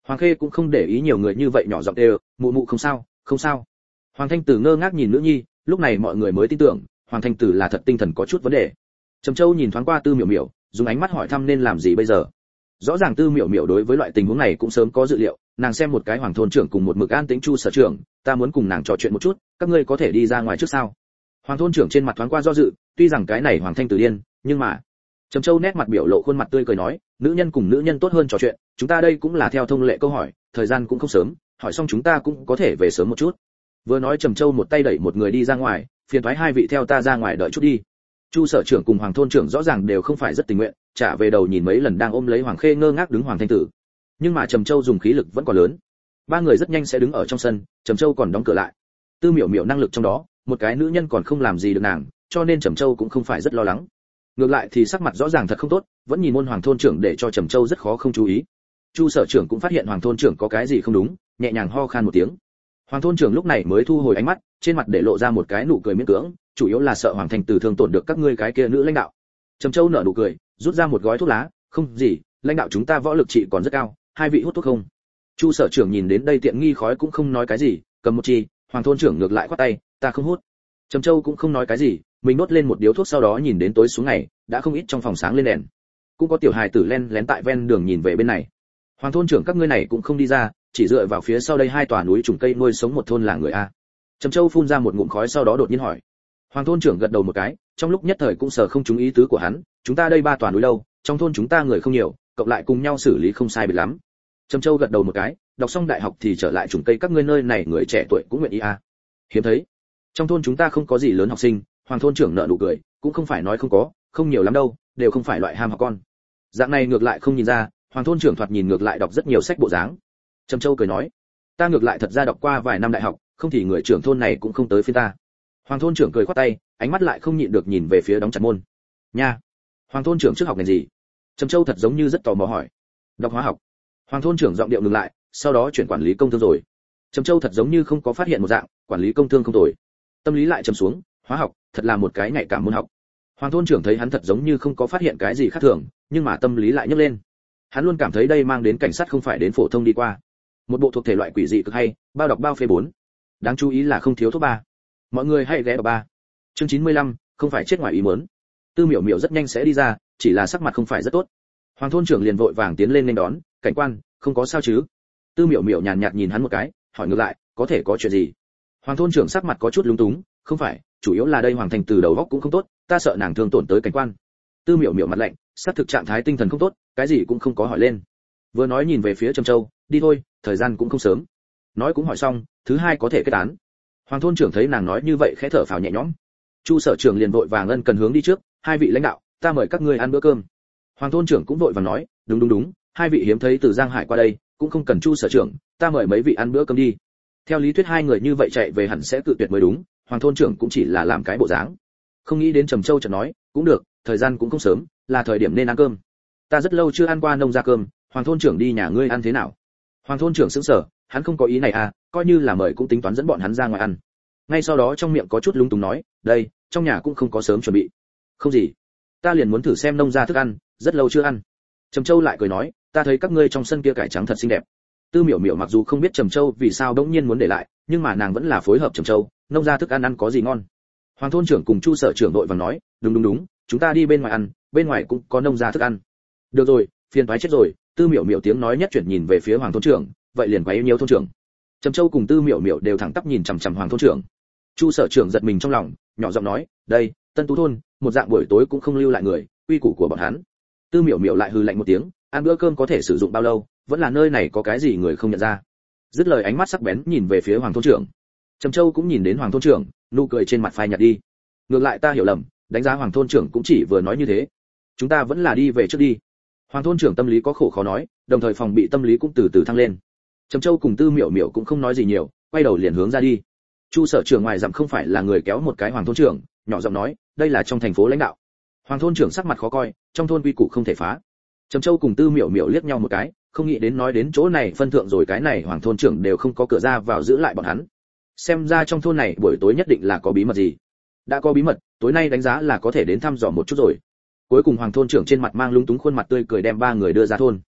Hoàng Khê cũng không để ý nhiều người như vậy nhỏ giọng đều, mụ mụ không sao, không sao. Hoàng Thanh Tử ngơ ngác nhìn nữ nhi, lúc này mọi người mới tin tưởng, Hoàng Thanh Tử là thật tinh thần có chút vấn đề. Trầm Châu nhìn thoáng qua Tư Miểu Miểu, dùng ánh mắt hỏi thăm nên làm gì bây giờ. Rõ ràng Tư Miểu Miểu đối với loại tình huống này cũng sớm có dự liệu, nàng xem một cái Hoàng thôn trưởng cùng một mực an tĩnh Chu sở trưởng, ta muốn cùng nàng trò chuyện một chút, các ngươi có thể đi ra ngoài trước sao? Hoàng thôn trưởng trên mặt thoáng qua do dự, tuy rằng cái này Hoàng Thanh Tử điên, nhưng mà Trầm Châu nét mặt biểu lộ khuôn mặt tươi cười nói, nữ nhân cùng nữ nhân tốt hơn trò chuyện, chúng ta đây cũng là theo thông lệ câu hỏi, thời gian cũng không sớm, hỏi xong chúng ta cũng có thể về sớm một chút. Vừa nói Trầm Châu một tay đẩy một người đi ra ngoài, phiền thoái hai vị theo ta ra ngoài đợi chút đi. Chu sở trưởng cùng Hoàng thôn trưởng rõ ràng đều không phải rất tình nguyện, trả về đầu nhìn mấy lần đang ôm lấy Hoàng Khê ngơ ngác đứng Hoàng Thanh Tử. Nhưng mà Trầm Châu dùng khí lực vẫn còn lớn. Ba người rất nhanh sẽ đứng ở trong sân, Trầm Châu còn đóng cửa lại. Tư Miểu Miểu năng lực trong đó, một cái nữ nhân còn không làm gì được nàng, cho nên Trầm Châu cũng không phải rất lo lắng. Ngược lại thì sắc mặt rõ ràng thật không tốt, vẫn nhìn môn Hoàng thôn trưởng để cho Trầm Châu rất khó không chú ý. Chu sở trưởng cũng phát hiện Hoàng thôn trưởng có cái gì không đúng, nhẹ nhàng ho khan một tiếng. Hoàng thôn trưởng lúc này mới thu hồi ánh mắt, trên mặt để lộ ra một cái nụ cười miễn cưỡng, chủ yếu là sợ Hoàng Thanh Tử thương tổn được các ngươi cái kia nữ lãnh đạo. Trầm Châu nở nụ cười, rút ra một gói thuốc lá, không gì, lãnh đạo chúng ta võ lực trị còn rất cao, hai vị hút thuốc không? Chu sở trưởng nhìn đến đây tiện nghi khói cũng không nói cái gì, cầm một chi, Hoàng thôn trưởng ngược lại khoát tay, ta không hút. Trầm Châu cũng không nói cái gì, mình đốt lên một điếu thuốc sau đó nhìn đến tối xuống ngày, đã không ít trong phòng sáng lên đèn. Cũng có tiểu hài tử len lén tại ven đường nhìn về bên này. Hoàng thôn trưởng các ngươi này cũng không đi ra, chỉ dựa vào phía sau đây hai tòa núi trùng cây nuôi sống một thôn làng người a. Trầm Châu phun ra một ngụm khói sau đó đột nhiên hỏi. Hoàng thôn trưởng gật đầu một cái, trong lúc nhất thời cũng sờ không trúng ý tứ của hắn, chúng ta đây ba tòa núi đâu, trong thôn chúng ta người không nhiều, cộng lại cùng nhau xử lý không sai biệt lắm. Trầm Châu gật đầu một cái, đọc xong đại học thì trở lại trùng cây các ngươi nơi này người trẻ tuổi cũng nguyện ý a. Hiếm thấy. Trong thôn chúng ta không có gì lớn học sinh, Hoàng thôn trưởng nợ nụ cười, cũng không phải nói không có, không nhiều lắm đâu, đều không phải loại ham học con. Dạng này ngược lại không nhìn ra, Hoàng thôn trưởng thoạt nhìn ngược lại đọc rất nhiều sách bộ dáng. Trầm Châu cười nói, ta ngược lại thật ra đọc qua vài năm đại học, không thì người trưởng thôn này cũng không tới phiên ta. Hoàng thôn trưởng cười khoát tay, ánh mắt lại không nhịn được nhìn về phía đóng chặt môn. Nha, Hoàng thôn trưởng trước học ngành gì? Trầm Châu thật giống như rất tò mò hỏi. Đọc hóa học. Hoàng thôn trưởng giọng điệu ngừng lại, sau đó chuyển quản lý công thương rồi. Trầm Châu thật giống như không có phát hiện một dạng, quản lý công thương không tồi. Tâm lý lại trầm xuống, hóa học, thật là một cái nhạy cảm môn học. Hoàng thôn trưởng thấy hắn thật giống như không có phát hiện cái gì khác thường, nhưng mà tâm lý lại nhấc lên. Hắn luôn cảm thấy đây mang đến cảnh sát không phải đến phổ thông đi qua. Một bộ thuộc thể loại quỷ dị cực hay, bao đọc bao phê bốn. Đáng chú ý là không thiếu thuốc ba. Mọi người hãy ghé vào ba. Chương chín mươi lăm, không phải chết ngoài ý muốn. Tư Miểu Miểu rất nhanh sẽ đi ra, chỉ là sắc mặt không phải rất tốt. Hoàng thôn trưởng liền vội vàng tiến lên nên đón, cảnh quan, không có sao chứ? Tư Miểu Miểu nhàn nhạt nhìn hắn một cái, hỏi ngược lại, có thể có chuyện gì? Hoàng thôn trưởng sắc mặt có chút lúng túng, không phải, chủ yếu là đây Hoàng Thành từ đầu óc cũng không tốt, ta sợ nàng thương tổn tới cảnh quan. Tư Miểu Miểu mặt lạnh, xác thực trạng thái tinh thần không tốt, cái gì cũng không có hỏi lên. Vừa nói nhìn về phía Trầm Châu, đi thôi, thời gian cũng không sớm. Nói cũng hỏi xong, thứ hai có thể kết án. Hoàng thôn trưởng thấy nàng nói như vậy khẽ thở phào nhẹ nhõm. Chu sở trưởng liền vội vàng ân cần hướng đi trước, hai vị lãnh đạo, ta mời các ngươi ăn bữa cơm. Hoàng thôn trưởng cũng vội vàng nói, đúng đúng đúng, hai vị hiếm thấy từ Giang Hải qua đây, cũng không cần Chu sở trưởng, ta mời mấy vị ăn bữa cơm đi. Theo lý thuyết hai người như vậy chạy về hẳn sẽ tự tuyệt mới đúng, Hoàng thôn trưởng cũng chỉ là làm cái bộ dáng. Không nghĩ đến Trầm Châu chợt nói, cũng được, thời gian cũng không sớm, là thời điểm nên ăn cơm. Ta rất lâu chưa ăn qua nông gia cơm, Hoàng thôn trưởng đi nhà ngươi ăn thế nào? Hoàng thôn trưởng sững sờ, hắn không có ý này à, coi như là mời cũng tính toán dẫn bọn hắn ra ngoài ăn. Ngay sau đó trong miệng có chút lúng túng nói, đây, trong nhà cũng không có sớm chuẩn bị. Không gì, ta liền muốn thử xem nông gia thức ăn, rất lâu chưa ăn. Trầm Châu lại cười nói, ta thấy các ngươi trong sân kia cải trắng thật xinh đẹp. Tư Miểu Miểu mặc dù không biết Trầm Châu vì sao đống nhiên muốn để lại, nhưng mà nàng vẫn là phối hợp Trầm Châu, nông gia thức ăn ăn có gì ngon. Hoàng thôn trưởng cùng Chu sở trưởng đội vàng nói, đúng đúng đúng, chúng ta đi bên ngoài ăn, bên ngoài cũng có nông gia thức ăn. Được rồi, phiền toái chết rồi. Tư Miểu Miểu tiếng nói nhất chuyển nhìn về phía Hoàng thôn trưởng, vậy liền quấy nhiều thôn trưởng. Trầm Châu cùng Tư Miểu Miểu đều thẳng tắp nhìn chằm chằm Hoàng thôn trưởng. Chu sở trưởng giật mình trong lòng, nhỏ giọng nói, đây, Tân Tú thôn, một dạng buổi tối cũng không lưu lại người, quy củ của bọn hắn. Tư Miểu Miểu lại hừ lạnh một tiếng, ăn bữa cơm có thể sử dụng bao lâu, vẫn là nơi này có cái gì người không nhận ra. Dứt lời ánh mắt sắc bén nhìn về phía Hoàng thôn trưởng. Trầm Châu cũng nhìn đến Hoàng thôn trưởng, nụ cười trên mặt phai nhạt đi. Ngược lại ta hiểu lầm, đánh giá Hoàng thôn trưởng cũng chỉ vừa nói như thế. Chúng ta vẫn là đi về trước đi. Hoàng thôn trưởng tâm lý có khổ khó nói, đồng thời phòng bị tâm lý cũng từ từ thăng lên. Trầm Châu cùng Tư Miểu Miểu cũng không nói gì nhiều, quay đầu liền hướng ra đi. Chu sở trưởng ngoài dặm không phải là người kéo một cái Hoàng thôn trưởng, nhỏ giọng nói, đây là trong thành phố lãnh đạo. Hoàng thôn trưởng sắc mặt khó coi, trong thôn quy củ không thể phá. Trầm Châu cùng Tư Miểu Miểu liếc nhau một cái, không nghĩ đến nói đến chỗ này phân thượng rồi cái này Hoàng thôn trưởng đều không có cửa ra vào giữ lại bọn hắn. Xem ra trong thôn này buổi tối nhất định là có bí mật gì. Đã có bí mật, tối nay đánh giá là có thể đến thăm dò một chút rồi. Cuối cùng Hoàng thôn trưởng trên mặt mang lúng túng khuôn mặt tươi cười đem ba người đưa ra thôn.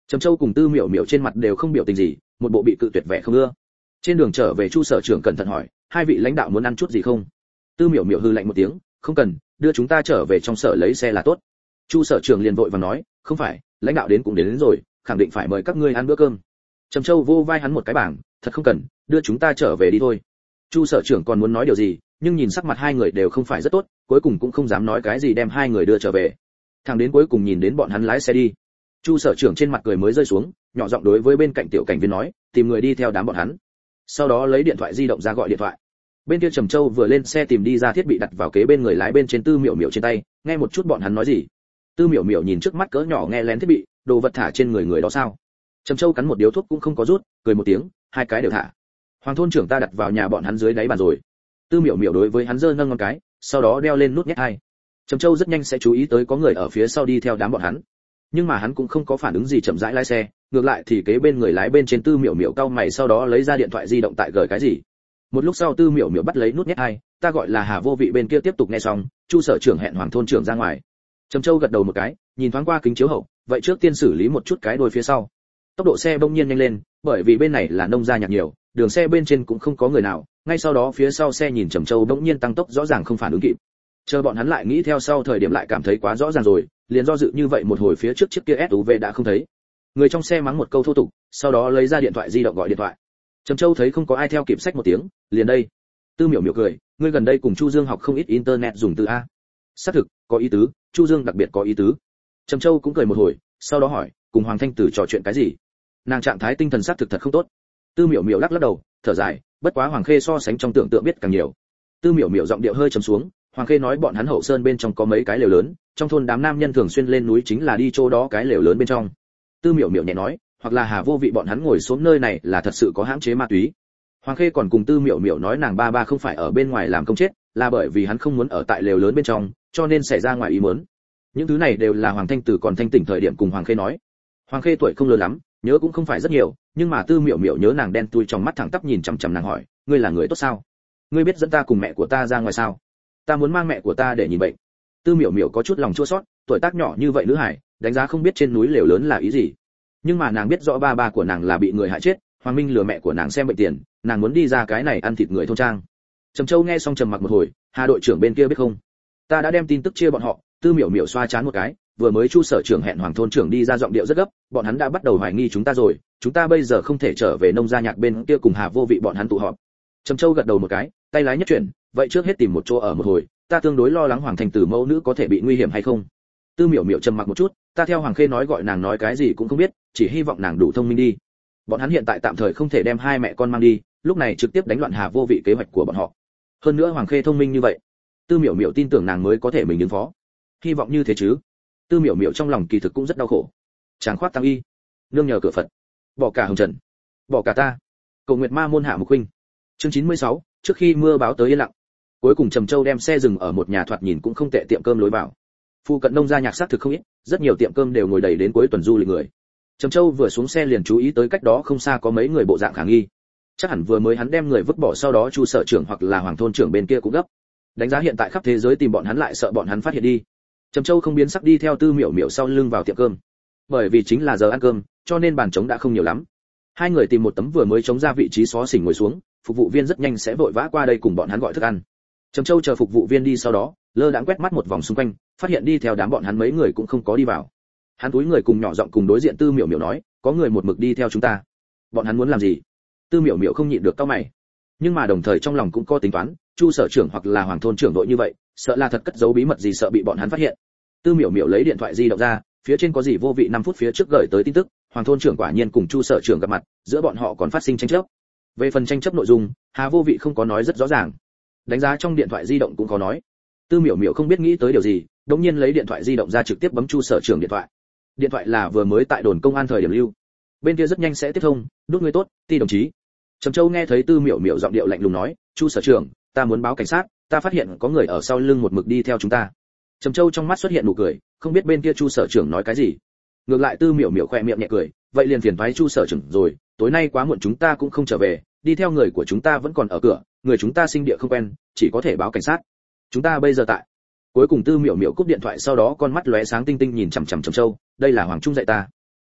Trầm Châu cùng Tư Miểu Miểu trên mặt đều không biểu tình gì, một bộ bị cự tuyệt vẻ không ưa. Trên đường trở về, Chu sở trưởng cẩn thận hỏi, hai vị lãnh đạo muốn ăn chút gì không? Tư Miểu Miểu hừ lạnh một tiếng, không cần, đưa chúng ta trở về trong sở lấy xe là tốt. Chu sở trưởng liền vội vàng nói, không phải, lãnh đạo đến cũng đến, đến rồi, khẳng định phải mời các ngươi ăn bữa cơm. Trầm Châu vô vai hắn một cái bảng, thật không cần, đưa chúng ta trở về đi thôi. Chu sở trưởng còn muốn nói điều gì, nhưng nhìn sắc mặt hai người đều không phải rất tốt, cuối cùng cũng không dám nói cái gì đem hai người đưa trở về. Thằng đến cuối cùng nhìn đến bọn hắn lái xe đi. Chu sở trưởng trên mặt cười mới rơi xuống, nhỏ giọng đối với bên cạnh tiểu cảnh viên nói, tìm người đi theo đám bọn hắn. Sau đó lấy điện thoại di động ra gọi điện thoại. Bên kia Trầm Châu vừa lên xe tìm đi ra thiết bị đặt vào kế bên người lái bên trên Tư Miểu Miểu trên tay, nghe một chút bọn hắn nói gì. Tư Miểu Miểu nhìn trước mắt cỡ nhỏ nghe lén thiết bị, đồ vật thả trên người người đó sao? Trầm Châu cắn một điếu thuốc cũng không có rút, cười một tiếng, hai cái đều thả. Hoàng thôn trưởng ta đặt vào nhà bọn hắn dưới đáy bàn rồi. Tư Miểu Miểu đối với hắn giơ nâng ngón cái, sau đó đeo lên nút nhét hai. Trầm Châu rất nhanh sẽ chú ý tới có người ở phía sau đi theo đám bọn hắn, nhưng mà hắn cũng không có phản ứng gì, chậm rãi lái xe, ngược lại thì kế bên người lái bên trên Tư Miểu Miểu cau mày, sau đó lấy ra điện thoại di động tại gửi cái gì. Một lúc sau Tư Miểu Miểu bắt lấy nút nhét hai, ta gọi là Hà Vô Vị bên kia tiếp tục nghe xong, Chu sở trưởng hẹn Hoàng thôn trưởng ra ngoài. Trầm Châu gật đầu một cái, nhìn thoáng qua kính chiếu hậu, vậy trước tiên xử lý một chút cái đuôi phía sau. Tốc độ xe bỗng nhiên nhanh lên, bởi vì bên này là nông gia nhạc nhiều, đường xe bên trên cũng không có người nào, ngay sau đó phía sau xe nhìn Trầm Châu bỗng nhiên tăng tốc, rõ ràng không phản ứng kịp. Chờ bọn hắn lại nghĩ theo sau thời điểm lại cảm thấy quá rõ ràng rồi, liền do dự như vậy một hồi, phía trước chiếc kia ét u vê đã không thấy. Người trong xe mắng một câu thô tục, sau đó lấy ra điện thoại di động gọi điện thoại. Trầm Châu thấy không có ai theo kịp, xách một tiếng, liền đây. Tư Miểu Miểu cười, ngươi gần đây cùng Chu Dương học không ít internet dùng từ a. Xác thực, có ý tứ, Chu Dương đặc biệt có ý tứ. Trầm Châu cũng cười một hồi, sau đó hỏi, cùng Hoàng Thanh Tử trò chuyện cái gì? Nàng trạng thái tinh thần xác thực thật không tốt. Tư Miểu Miểu lắc lắc đầu, thở dài, bất quá Hoàng Khê so sánh trong tưởng tượng biết càng nhiều. Tư Miểu Miểu giọng điệu hơi trầm xuống, Hoàng Khê nói bọn hắn hậu sơn bên trong có mấy cái lều lớn, trong thôn đám nam nhân thường xuyên lên núi chính là đi chỗ đó cái lều lớn bên trong. Tư Miểu Miểu nhẹ nói, hoặc là Hà Vô Vị bọn hắn ngồi xuống nơi này là thật sự có hãm chế ma túy. Hoàng Khê còn cùng Tư Miểu Miểu nói nàng ba ba không phải ở bên ngoài làm công chết, là bởi vì hắn không muốn ở tại lều lớn bên trong, cho nên xảy ra ngoài ý muốn. Những thứ này đều là Hoàng Thanh Tử còn thanh tỉnh thời điểm cùng Hoàng Khê nói. Hoàng Khê tuổi không lớn lắm, nhớ cũng không phải rất nhiều, nhưng mà Tư Miểu Miểu nhớ nàng đen thui trong mắt thẳng tắp nhìn chằm chằm nàng, hỏi, ngươi là người tốt sao? Ngươi biết dẫn ta cùng mẹ của ta ra ngoài sao? Ta muốn mang mẹ của ta để nhìn bệnh. Tư Miểu Miểu có chút lòng chua xót, tuổi tác nhỏ như vậy nữ hải, đánh giá không biết trên núi lều lớn là ý gì. Nhưng mà nàng biết rõ ba ba của nàng là bị người hại chết, Hoàng Minh lừa mẹ của nàng xem bệnh tiền, nàng muốn đi ra cái này ăn thịt người thôn trang. Trầm Châu nghe xong trầm mặc một hồi, Hà đội trưởng bên kia biết không? Ta đã đem tin tức chia bọn họ. Tư Miểu Miểu xoa chán một cái, vừa mới Chu sở trưởng hẹn Hoàng thôn trưởng đi ra, giọng điệu rất gấp, bọn hắn đã bắt đầu hoài nghi chúng ta rồi, chúng ta bây giờ không thể trở về nông gia nhạc bên kia cùng Hà Vô Vị bọn hắn tụ họp. Trầm Châu gật đầu một cái, tay lái nhất chuyển, vậy trước hết tìm một chỗ ở một hồi, ta tương đối lo lắng Hoàng Thành Tử mẫu nữ có thể bị nguy hiểm hay không. Tư Miểu Miểu trầm mặc một chút, ta theo Hoàng Khê nói gọi nàng nói cái gì cũng không biết, chỉ hy vọng nàng đủ thông minh đi. Bọn hắn hiện tại tạm thời không thể đem hai mẹ con mang đi, lúc này trực tiếp đánh loạn Hà Vô Vị kế hoạch của bọn họ. Hơn nữa Hoàng Khê thông minh như vậy, Tư Miểu Miểu tin tưởng nàng mới có thể mình ứng phó. Hy vọng như thế chứ. Tư Miểu Miểu trong lòng kỳ thực cũng rất đau khổ. Tràng khoát tăng y, nương nhờ cửa Phật, bỏ cả hồng trần, bỏ cả ta. Cầu Nguyệt Ma môn hạ mục huynh. Chương chín mươi sáu, trước khi mưa báo tới yên lặng. Cuối cùng Trầm Châu đem xe dừng ở một nhà thoạt nhìn cũng không tệ tiệm cơm lối vào. Phụ cận nông gia nhạc sát thực không ít, rất nhiều tiệm cơm đều ngồi đầy đến cuối tuần du lịch người. Trầm Châu vừa xuống xe liền chú ý tới cách đó không xa có mấy người bộ dạng khả nghi. Chắc hẳn vừa mới hắn đem người vứt bỏ, sau đó Chu sở trưởng hoặc là Hoàng thôn trưởng bên kia cũng gấp. Đánh giá hiện tại khắp thế giới tìm bọn hắn lại sợ bọn hắn phát hiện đi. Trầm Châu không biến sắc đi theo Tư Miểu Miểu sau lưng vào tiệm cơm. Bởi vì chính là giờ ăn cơm, cho nên bàn trống đã không nhiều lắm. Hai người tìm một tấm vừa mới trống ra vị trí xó xỉnh ngồi xuống, phục vụ viên rất nhanh sẽ vội vã qua đây cùng bọn hắn gọi thức ăn. Trầm Châu chờ phục vụ viên đi, sau đó lơ đãng quét mắt một vòng xung quanh, phát hiện đi theo đám bọn hắn mấy người cũng không có đi vào. Hắn túi người cùng nhỏ giọng cùng đối diện Tư Miểu Miểu nói, có người một mực đi theo chúng ta. Bọn hắn muốn làm gì? Tư Miểu Miểu không nhịn được cau mày, nhưng mà đồng thời trong lòng cũng có tính toán, Chu sở trưởng hoặc là Hoàng thôn trưởng đội như vậy, sợ là thật cất giấu bí mật gì, sợ bị bọn hắn phát hiện. Tư Miểu Miểu lấy điện thoại di động ra, phía trên có gì Vô Vị năm phút phía trước gửi tới tin tức, Hoàng thôn trưởng quả nhiên cùng Chu sở trưởng gặp mặt, giữa bọn họ còn phát sinh tranh chấp. Về phần tranh chấp nội dung, Hà Vô Vị không có nói rất rõ ràng, đánh giá trong điện thoại di động cũng có nói. Tư Miểu Miểu không biết nghĩ tới điều gì, đột nhiên lấy điện thoại di động ra trực tiếp bấm Chu sở trưởng điện thoại. Điện thoại là vừa mới tại đồn công an thời điểm lưu, bên kia rất nhanh sẽ tiếp thông. Đút người tốt, Ti đồng chí. Trầm Châu nghe thấy Tư Miểu Miểu giọng điệu lạnh lùng nói, Chu sở trưởng, ta muốn báo cảnh sát, ta phát hiện có người ở sau lưng một mực đi theo chúng ta. Trầm Châu trong mắt xuất hiện nụ cười, không biết bên kia Chu sở trưởng nói cái gì. Ngược lại Tư Miểu Miểu khẽ miệng nhẹ cười, vậy liền phiền toái Chu sở trưởng rồi, tối nay quá muộn chúng ta cũng không trở về, đi theo người của chúng ta vẫn còn ở cửa, người chúng ta sinh địa không quen, chỉ có thể báo cảnh sát. Chúng ta bây giờ tại. Cuối cùng Tư Miểu Miểu cúp điện thoại, sau đó con mắt lóe sáng tinh tinh nhìn chằm chằm Trầm Châu, đây là Hoàng Trung dạy ta.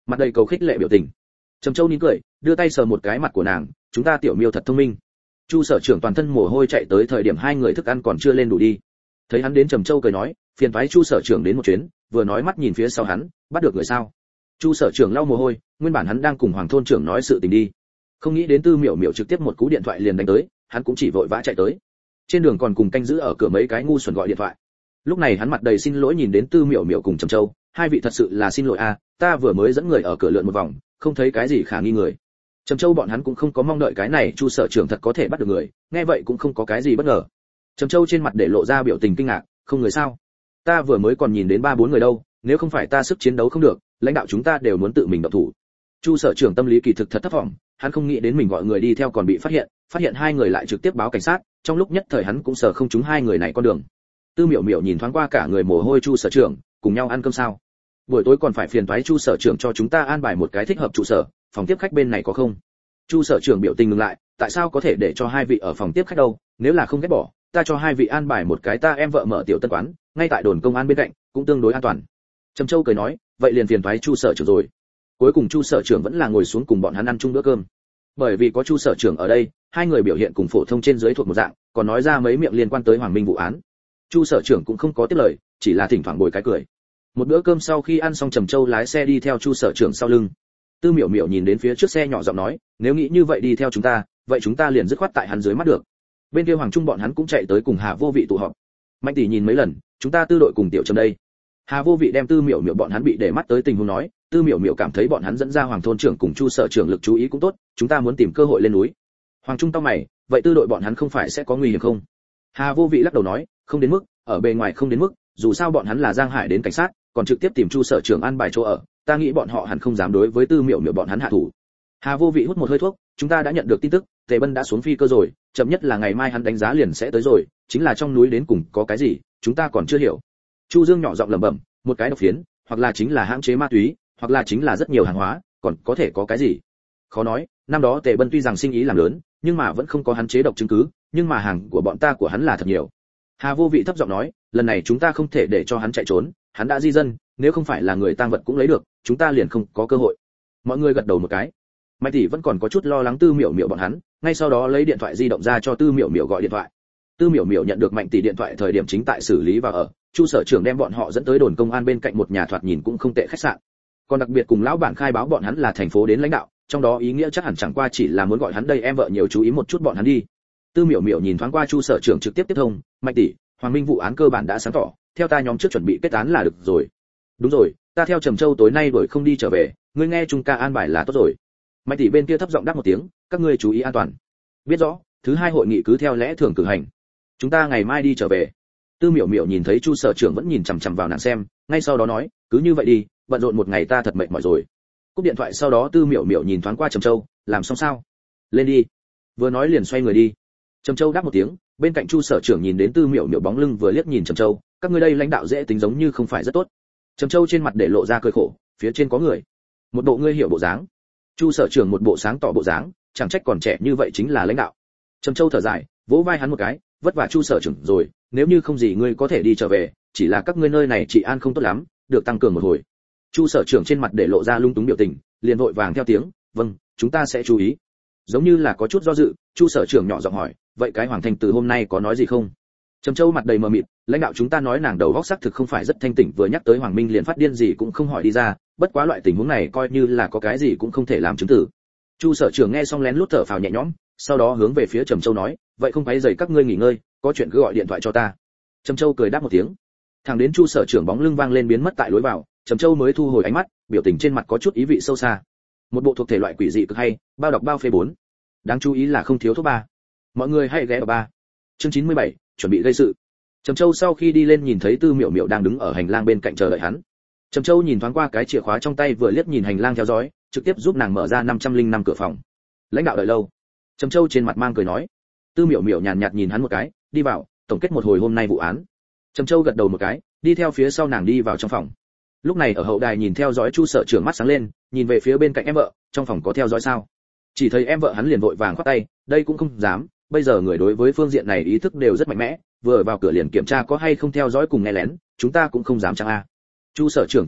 mặt đầy cầu khích lệ biểu tình. Trầm Châu nín cười, đưa tay sờ một cái mặt của nàng, chúng ta tiểu miêu thật thông minh. Chu sở trưởng toàn thân mồ hôi chạy tới thời điểm hai người thức ăn còn chưa lên đủ đi. Thấy hắn đến Trầm Châu cười nói, phiền toái Chu sở trưởng đến một chuyến, vừa nói mắt nhìn phía sau hắn, bắt được người sao? Chu sở trưởng lau mồ hôi, nguyên bản hắn đang cùng Hoàng thôn trưởng nói sự tình đi. Không nghĩ đến Tư Miểu Miểu trực tiếp một cú điện thoại liền đánh tới, hắn cũng chỉ vội vã chạy tới. Trên đường còn cùng canh giữ ở cửa mấy cái ngu xuẩn gọi điện thoại. Lúc này hắn mặt đầy xin lỗi nhìn đến Tư Miểu Miểu cùng Trầm Châu, hai vị thật sự là xin lỗi a, ta vừa mới dẫn người ở cửa lượn một vòng, không thấy cái gì khả nghi người. Trầm Châu bọn hắn cũng không có mong đợi cái này Chu sở trưởng thật có thể bắt được người, nghe vậy cũng không có cái gì bất ngờ. Trầm Châu trên mặt để lộ ra biểu tình kinh ngạc, không người sao? Ta vừa mới còn nhìn đến ba bốn người đâu, nếu không phải ta sức chiến đấu không được, lãnh đạo chúng ta đều muốn tự mình động thủ. Chu sở trưởng tâm lý kỳ thực thật thấp vọng, hắn không nghĩ đến mình gọi người đi theo còn bị phát hiện, phát hiện hai người lại trực tiếp báo cảnh sát, trong lúc nhất thời hắn cũng sợ không trúng hai người này con đường. Tư Miểu Miểu nhìn thoáng qua cả người mồ hôi Chu sở trưởng, cùng nhau ăn cơm sao? Buổi tối còn phải phiền toái Chu sở trưởng cho chúng ta an bài một cái thích hợp trụ sở, phòng tiếp khách bên này có không? Chu sở trưởng biểu tình ngừng lại, tại sao có thể để cho hai vị ở phòng tiếp khách đâu, nếu là không ghét bỏ, ta cho hai vị an bài một cái ta em vợ mở tiểu tân quán, ngay tại đồn công an bên cạnh, cũng tương đối an toàn. Trầm Châu cười nói, vậy liền phiền toái Chu sở trưởng rồi. Cuối cùng Chu sở trưởng vẫn là ngồi xuống cùng bọn hắn ăn chung bữa cơm. Bởi vì có Chu sở trưởng ở đây, hai người biểu hiện cùng phổ thông trên dưới thuộc một dạng, còn nói ra mấy miệng liên quan tới Hoàng Minh vụ án. Chu sở trưởng cũng không có tiếp lời, chỉ là thỉnh thoảng bồi cái cười. Một bữa cơm sau khi ăn xong, Trầm Châu lái xe đi theo Chu sở trưởng sau lưng. Tư Miểu Miểu nhìn đến phía trước xe nhỏ giọng nói, nếu nghĩ như vậy đi theo chúng ta, vậy chúng ta liền dứt khoát tại hắn dưới mắt được. Bên kia Hoàng Trung bọn hắn cũng chạy tới cùng Hà Vô Vị tụ họp. Mạnh tỷ nhìn mấy lần, chúng ta tư đội cùng tiểu Trầm đây. Hà Vô Vị đem Tư Miểu Miểu bọn hắn bị để mắt tới tình huống nói, Tư Miểu Miểu cảm thấy bọn hắn dẫn ra Hoàng thôn trưởng cùng Chu sở trưởng lực chú ý cũng tốt, chúng ta muốn tìm cơ hội lên núi. Hoàng Trung tao mày, vậy tư đội bọn hắn không phải sẽ có nguy hiểm không? Hà Vô Vị lắc đầu nói, không đến mức, ở bề ngoài không đến mức, dù sao bọn hắn là Giang Hải đến cảnh sát, còn trực tiếp tìm Chu sở trưởng an bài chỗ ở, ta nghĩ bọn họ hẳn không dám đối với Tư Miểu Miểu bọn hắn hạ thủ. Hà Vô Vị hút một hơi thuốc, chúng ta đã nhận được tin tức, Tề Bân đã xuống phi cơ rồi, chậm nhất là ngày mai hắn đánh giá liền sẽ tới rồi, chính là trong núi đến cùng có cái gì, chúng ta còn chưa hiểu. Chu Dương nhỏ giọng lẩm bẩm, một cái độc phiến, hoặc là chính là hãng chế ma túy, hoặc là chính là rất nhiều hàng hóa, còn có thể có cái gì? Khó nói, năm đó Tề Bân tuy rằng sinh ý làm lớn, nhưng mà vẫn không có hắn chế độc chứng cứ, nhưng mà hàng của bọn ta của hắn là thật nhiều. Hà Vô Vị thấp giọng nói, lần này chúng ta không thể để cho hắn chạy trốn, hắn đã di dân, nếu không phải là người tang vật cũng lấy được, chúng ta liền không có cơ hội. Mọi người gật đầu một cái. Mạnh tỷ vẫn còn có chút lo lắng Tư Miểu Miểu bọn hắn, ngay sau đó lấy điện thoại di động ra cho Tư Miểu Miểu gọi điện thoại. Tư Miểu Miểu nhận được Mạnh tỷ điện thoại thời điểm chính tại xử lý và ở, Chu sở trưởng đem bọn họ dẫn tới đồn công an bên cạnh một nhà thoạt nhìn cũng không tệ khách sạn. Còn đặc biệt cùng lão bản khai báo bọn hắn là thành phố đến lãnh đạo, trong đó ý nghĩa chắc hẳn chẳng qua chỉ là muốn gọi hắn đây em vợ nhiều chú ý một chút bọn hắn đi. Tư Miểu Miểu nhìn thoáng qua Chu sở trưởng trực tiếp tiếp thông, Mạnh tỷ, Hoàng Minh vụ án cơ bản đã sáng tỏ, theo ta nhóm trước chuẩn bị kết án là được rồi. Đúng rồi, ta theo Trầm Châu tối nay đuổi không đi trở về, ngươi nghe Trung ca an bài là tốt rồi. Mạnh tỷ bên kia thấp giọng đáp một tiếng, các ngươi chú ý an toàn. Biết rõ, thứ hai hội nghị cứ theo lẽ thường cử hành. Chúng ta ngày mai đi trở về. Tư Miểu Miểu nhìn thấy Chu sở trưởng vẫn nhìn chằm chằm vào nàng xem, ngay sau đó nói, cứ như vậy đi, bận rộn một ngày ta thật mệt mỏi rồi. Cúp điện thoại sau đó Tư Miểu Miểu nhìn thoáng qua Trầm Châu, làm xong sao? Lên đi. Vừa nói liền xoay người đi. Trầm Châu đáp một tiếng, bên cạnh Chu sở trưởng nhìn đến Tư Miểu Miểu bóng lưng vừa liếc nhìn Trầm Châu, các ngươi đây lãnh đạo dễ tính giống như không phải rất tốt. Trầm Châu trên mặt để lộ ra cười khổ, phía trên có người. Một bộ ngươi hiểu bộ dáng. Chu sở trưởng một bộ sáng tỏ bộ dáng, chẳng trách còn trẻ như vậy chính là lãnh đạo. Trầm Châu thở dài, vỗ vai hắn một cái, vất vả Chu sở trưởng rồi, nếu như không gì ngươi có thể đi trở về, chỉ là các ngươi nơi này trị an không tốt lắm, được tăng cường một hồi. Chu sở trưởng trên mặt để lộ ra lung túng biểu tình, liền vội vàng theo tiếng, vâng, chúng ta sẽ chú ý. Giống như là có chút do dự, Chu sở trưởng nhỏ giọng hỏi, vậy cái Hoàng Thành từ hôm nay có nói gì không? Trầm Châu mặt đầy mờ mịt, lãnh đạo chúng ta nói nàng đầu óc xác thực không phải rất thanh tỉnh, vừa nhắc tới Hoàng Minh liền phát điên gì cũng không hỏi đi ra, bất quá loại tình huống này coi như là có cái gì cũng không thể làm chứng tử. Chu sở trưởng nghe xong lén lút thở phào nhẹ nhõm, sau đó hướng về phía Trầm Châu nói, vậy không quấy rầy các ngươi nghỉ ngơi, có chuyện cứ gọi điện thoại cho ta. Trầm Châu cười đáp một tiếng. Thẳng đến Chu sở trưởng bóng lưng vang lên biến mất tại lối vào, Trầm Châu mới thu hồi ánh mắt, biểu tình trên mặt có chút ý vị sâu xa. Một bộ thuộc thể loại quỷ dị cực hay, bao đọc bao phê bốn. Đáng chú ý là không thiếu thuốc ba. Mọi người hãy ghé vào ba. Chương chín mươi bảy, chuẩn bị gây sự. Trầm Châu sau khi đi lên nhìn thấy Tư Miểu Miểu đang đứng ở hành lang bên cạnh chờ đợi hắn. Trầm Châu nhìn thoáng qua cái chìa khóa trong tay vừa liếc nhìn hành lang theo dõi, trực tiếp giúp nàng mở ra năm trăm lẻ năm cửa phòng. Lãnh đạo đợi lâu. Trầm Châu trên mặt mang cười nói. Tư Miểu Miểu nhàn nhạt nhìn hắn một cái, đi vào, tổng kết một hồi hôm nay vụ án. Trầm Châu gật đầu một cái, đi theo phía sau nàng đi vào trong phòng. Lúc này ở hậu đài nhìn theo dõi Chu sở trưởng mắt sáng lên, nhìn về phía bên cạnh em vợ, trong phòng có theo dõi sao? Chỉ thấy em vợ hắn liền vội vàng khoát tay, đây cũng không dám, bây giờ người đối với phương diện này ý thức đều rất mạnh mẽ, vừa vào cửa liền kiểm tra có hay không theo dõi cùng nghe lén, chúng ta cũng không dám chăng a. Chu sở trưởng trầm mặc,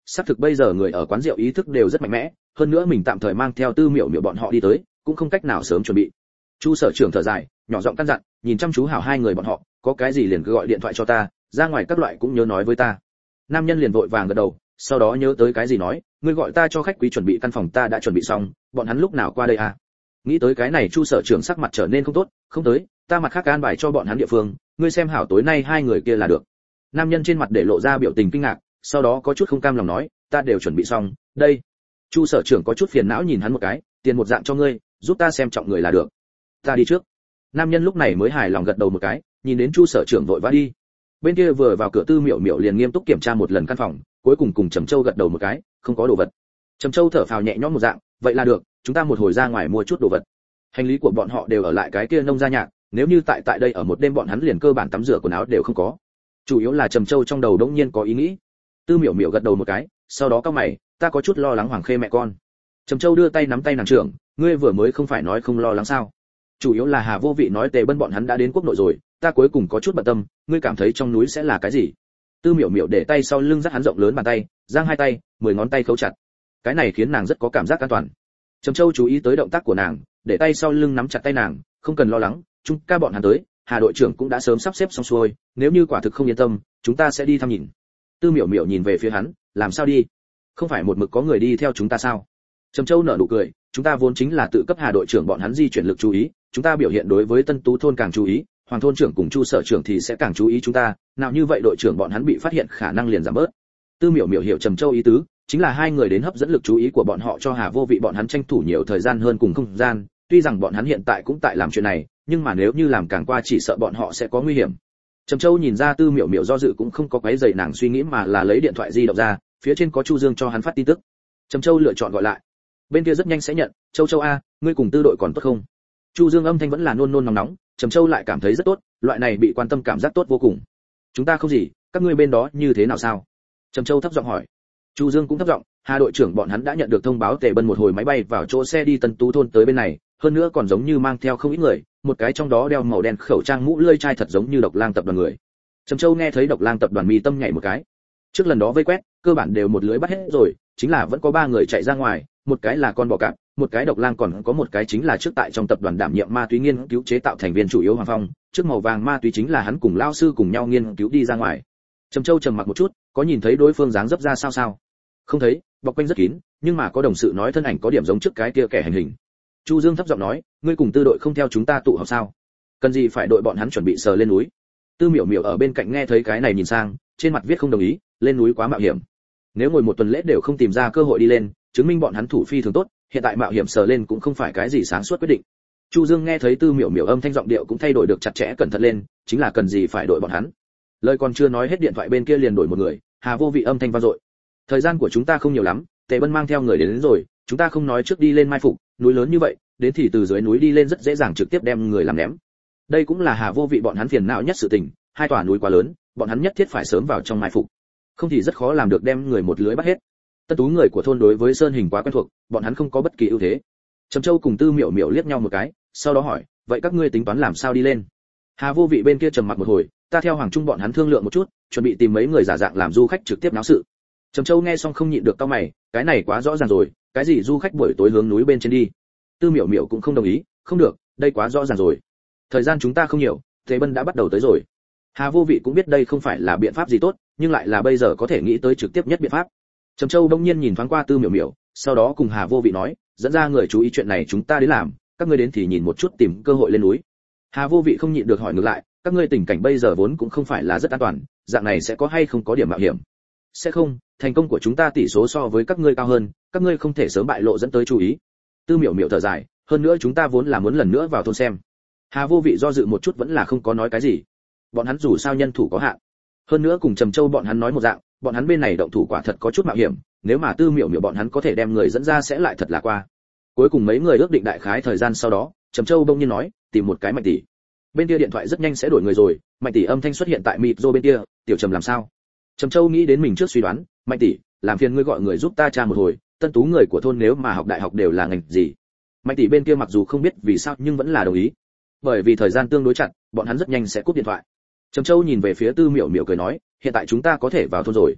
xác thực bây giờ người ở quán rượu ý thức đều rất mạnh mẽ, hơn nữa mình tạm thời mang theo Tư Miểu Miểu bọn họ đi tới, cũng không cách nào sớm chuẩn bị. Chu sở trưởng thở dài, nhỏ giọng căn dặn, nhìn chăm chú hảo hai người bọn họ, có cái gì liền cứ gọi điện thoại cho ta, ra ngoài các loại cũng nhớ nói với ta. Nam nhân liền vội vàng gật đầu, sau đó nhớ tới cái gì nói, ngươi gọi ta cho khách quý chuẩn bị căn phòng ta đã chuẩn bị xong, bọn hắn lúc nào qua đây à? Nghĩ tới cái này Chu sở trưởng sắc mặt trở nên không tốt, không tới, ta mặt khác an bài cho bọn hắn địa phương, ngươi xem hảo tối nay hai người kia là được. Nam nhân trên mặt để lộ ra biểu tình kinh ngạc, sau đó có chút không cam lòng nói, ta đều chuẩn bị xong, đây. Chu sở trưởng có chút phiền não nhìn hắn một cái, tiền một dạng cho ngươi, giúp ta xem trọng người là được. Ta đi trước. Nam nhân lúc này mới hài lòng gật đầu một cái, nhìn đến Chu sở trưởng vội vã đi. Bên kia vừa vào cửa Tư Miểu Miểu liền nghiêm túc kiểm tra một lần căn phòng, cuối cùng cùng Trầm Châu gật đầu một cái, không có đồ vật. Trầm Châu thở phào nhẹ nhõm một dạng, vậy là được, chúng ta một hồi ra ngoài mua chút đồ vật. Hành lý của bọn họ đều ở lại cái kia nông gia nhạc, nếu như tại tại đây ở một đêm bọn hắn liền cơ bản tắm rửa quần áo đều không có. Chủ yếu là Trầm Châu trong đầu đống nhiên có ý nghĩ. Tư Miểu Miểu gật đầu một cái, sau đó cau mày, ta có chút lo lắng Hoàng Khê mẹ con. Trầm Châu đưa tay nắm tay nàng trưởng, ngươi vừa mới không phải nói không lo lắng sao? Chủ yếu là Hà Vô Vị nói Tề Bân bọn hắn đã đến quốc nội rồi, ta cuối cùng có chút bận tâm, ngươi cảm thấy trong núi sẽ là cái gì? Tư Miểu Miểu để tay sau lưng dắt hắn rộng lớn bàn tay, giang hai tay, mười ngón tay khấu chặt. Cái này khiến nàng rất có cảm giác an toàn. Trầm Châu chú ý tới động tác của nàng, để tay sau lưng nắm chặt tay nàng, không cần lo lắng, chúng ca bọn hắn tới, Hà đội trưởng cũng đã sớm sắp xếp xong xuôi, nếu như quả thực không yên tâm, chúng ta sẽ đi thăm nhìn. Tư Miểu Miểu nhìn về phía hắn, làm sao đi? Không phải một mực có người đi theo chúng ta sao? Trầm Châu nở nụ cười, chúng ta vốn chính là tự cấp Hà đội trưởng bọn hắn di chuyển lực chú ý, chúng ta biểu hiện đối với Tân Tú thôn càng chú ý, Hoàng thôn trưởng cùng Chu sở trưởng thì sẽ càng chú ý chúng ta, nào như vậy đội trưởng bọn hắn bị phát hiện khả năng liền giảm bớt. Tư Miểu Miểu hiểu Trầm Châu ý tứ, chính là hai người đến hấp dẫn lực chú ý của bọn họ cho Hà Vô Vị bọn hắn tranh thủ nhiều thời gian hơn cùng không gian, tuy rằng bọn hắn hiện tại cũng tại làm chuyện này, nhưng mà nếu như làm càng qua chỉ sợ bọn họ sẽ có nguy hiểm. Trầm Châu nhìn ra Tư Miểu Miểu do dự cũng không có quấy rầy nàng suy nghĩ mà là lấy điện thoại di động ra, phía trên có Chu Dương cho hắn phát tin tức. Trầm Châu lựa chọn gọi lại. Bên kia rất nhanh sẽ nhận, Châu Châu a, ngươi cùng Tư đội còn tốt không? Chu Dương âm thanh vẫn là nôn nôn nóng nóng, Trầm Châu lại cảm thấy rất tốt, loại này bị quan tâm cảm giác tốt vô cùng. Chúng ta không gì, các ngươi bên đó như thế nào sao? Trầm Châu thấp giọng hỏi. Chu Dương cũng thấp giọng, Hà đội trưởng bọn hắn đã nhận được thông báo Tề Bân một hồi máy bay vào chỗ xe đi Tân Tú thôn tới bên này, hơn nữa còn giống như mang theo không ít người, một cái trong đó đeo màu đen khẩu trang mũ lưỡi chai thật giống như Độc Lang tập đoàn người. Trầm Châu nghe thấy Độc Lang tập đoàn mi tâm nhảy một cái. Trước lần đó vây quét, cơ bản đều một lưới bắt hết rồi, chính là vẫn có ba người chạy ra ngoài, một cái là con bò cạp, một cái Độc Lang còn có một cái chính là trước tại trong tập đoàn đảm nhiệm ma túy nghiên cứu chế tạo thành viên chủ yếu Hoàng Phong, trước màu vàng ma túy chính là hắn cùng lão sư cùng nhau nghiên cứu đi ra ngoài. Trầm Châu trầm mặc một chút, có nhìn thấy đối phương dáng dấp ra sao sao? Không thấy, bọc quanh rất kín, nhưng mà có đồng sự nói thân ảnh có điểm giống trước cái kia kẻ hành hình. Chu Dương thấp giọng nói, ngươi cùng Tư đội không theo chúng ta tụ họp sao? Cần gì phải đội bọn hắn chuẩn bị sờ lên núi? Tư Miểu Miểu ở bên cạnh nghe thấy cái này nhìn sang, trên mặt viết không đồng ý, lên núi quá mạo hiểm. Nếu ngồi một tuần lễ đều không tìm ra cơ hội đi lên, chứng minh bọn hắn thủ phi thường tốt, hiện tại mạo hiểm sờ lên cũng không phải cái gì sáng suốt quyết định. Chu Dương nghe thấy Tư Miểu Miểu âm thanh giọng điệu cũng thay đổi được chặt chẽ cẩn thận lên, chính là cần gì phải đội bọn hắn. Lời còn chưa nói hết điện thoại bên kia liền đổi một người, Hà Vô Vị âm thanh vang dội. Thời gian của chúng ta không nhiều lắm, Tề Bân mang theo người đến, đến rồi, chúng ta không nói trước đi lên mai phục, núi lớn như vậy, đến thì từ dưới núi đi lên rất dễ dàng trực tiếp đem người làm ném. Đây cũng là Hà Vô Vị bọn hắn phiền não nhất sự tình, hai tòa núi quá lớn, bọn hắn nhất thiết phải sớm vào trong mai phục, không thì rất khó làm được đem người một lưới bắt hết. Tân Tú người của thôn đối với sơn hình quá quen thuộc, bọn hắn không có bất kỳ ưu thế. Trầm Châu cùng Tư Miểu Miểu liếc nhau một cái, sau đó hỏi, vậy các ngươi tính toán làm sao đi lên? Hà Vô Vị bên kia trầm mặc một hồi, ta theo Hoàng Trung bọn hắn thương lượng một chút, chuẩn bị tìm mấy người giả dạng làm du khách trực tiếp náo sự. Trầm Châu nghe xong không nhịn được cau mày, cái này quá rõ ràng rồi, cái gì du khách buổi tối hướng núi bên trên đi? Tư Miểu Miểu cũng không đồng ý, không được, đây quá rõ ràng rồi. Thời gian chúng ta không nhiều, Tề Bân đã bắt đầu tới rồi. Hà Vô Vị cũng biết đây không phải là biện pháp gì tốt, nhưng lại là bây giờ có thể nghĩ tới trực tiếp nhất biện pháp. Trầm Châu đông nhiên nhìn thoáng qua Tư Miểu Miểu, sau đó cùng Hà Vô Vị nói, dẫn ra người chú ý chuyện này chúng ta đến làm, các ngươi đến thì nhìn một chút tìm cơ hội lên núi. Hà Vô Vị không nhịn được hỏi ngược lại, các ngươi tình cảnh bây giờ vốn cũng không phải là rất an toàn, dạng này sẽ có hay không có điểm mạo hiểm? Sẽ không, thành công của chúng ta tỷ số so với các ngươi cao hơn, các ngươi không thể sớm bại lộ dẫn tới chú ý. Tư Miểu Miểu thở dài, hơn nữa chúng ta vốn là muốn lần nữa vào thôn xem. Hà Vô Vị do dự một chút vẫn là không có nói cái gì. Bọn hắn dù sao nhân thủ có hạn, hơn nữa cùng Trầm Châu bọn hắn nói một dạng, bọn hắn bên này động thủ quả thật có chút mạo hiểm, nếu mà Tư Miểu Miểu bọn hắn có thể đem người dẫn ra sẽ lại thật là qua. Cuối cùng mấy người ước định đại khái thời gian sau đó, Trầm Châu bỗng nhiên nói, tìm một cái Mạnh tỷ. Bên kia điện thoại rất nhanh sẽ đổi người rồi, Mạnh tỷ âm thanh xuất hiện tại mịt rô bên kia, tiểu Trầm làm sao? Trầm Châu nghĩ đến mình trước suy đoán, Mạnh tỷ, làm phiền ngươi gọi người giúp ta tra một hồi, Tân Tú người của thôn nếu mà học đại học đều là ngành gì? Mạnh tỷ bên kia mặc dù không biết vì sao nhưng vẫn là đồng ý. Bởi vì thời gian tương đối chặt, bọn hắn rất nhanh sẽ cúp điện thoại. Trầm Châu nhìn về phía Tư Miểu Miểu cười nói, hiện tại chúng ta có thể vào thôn rồi.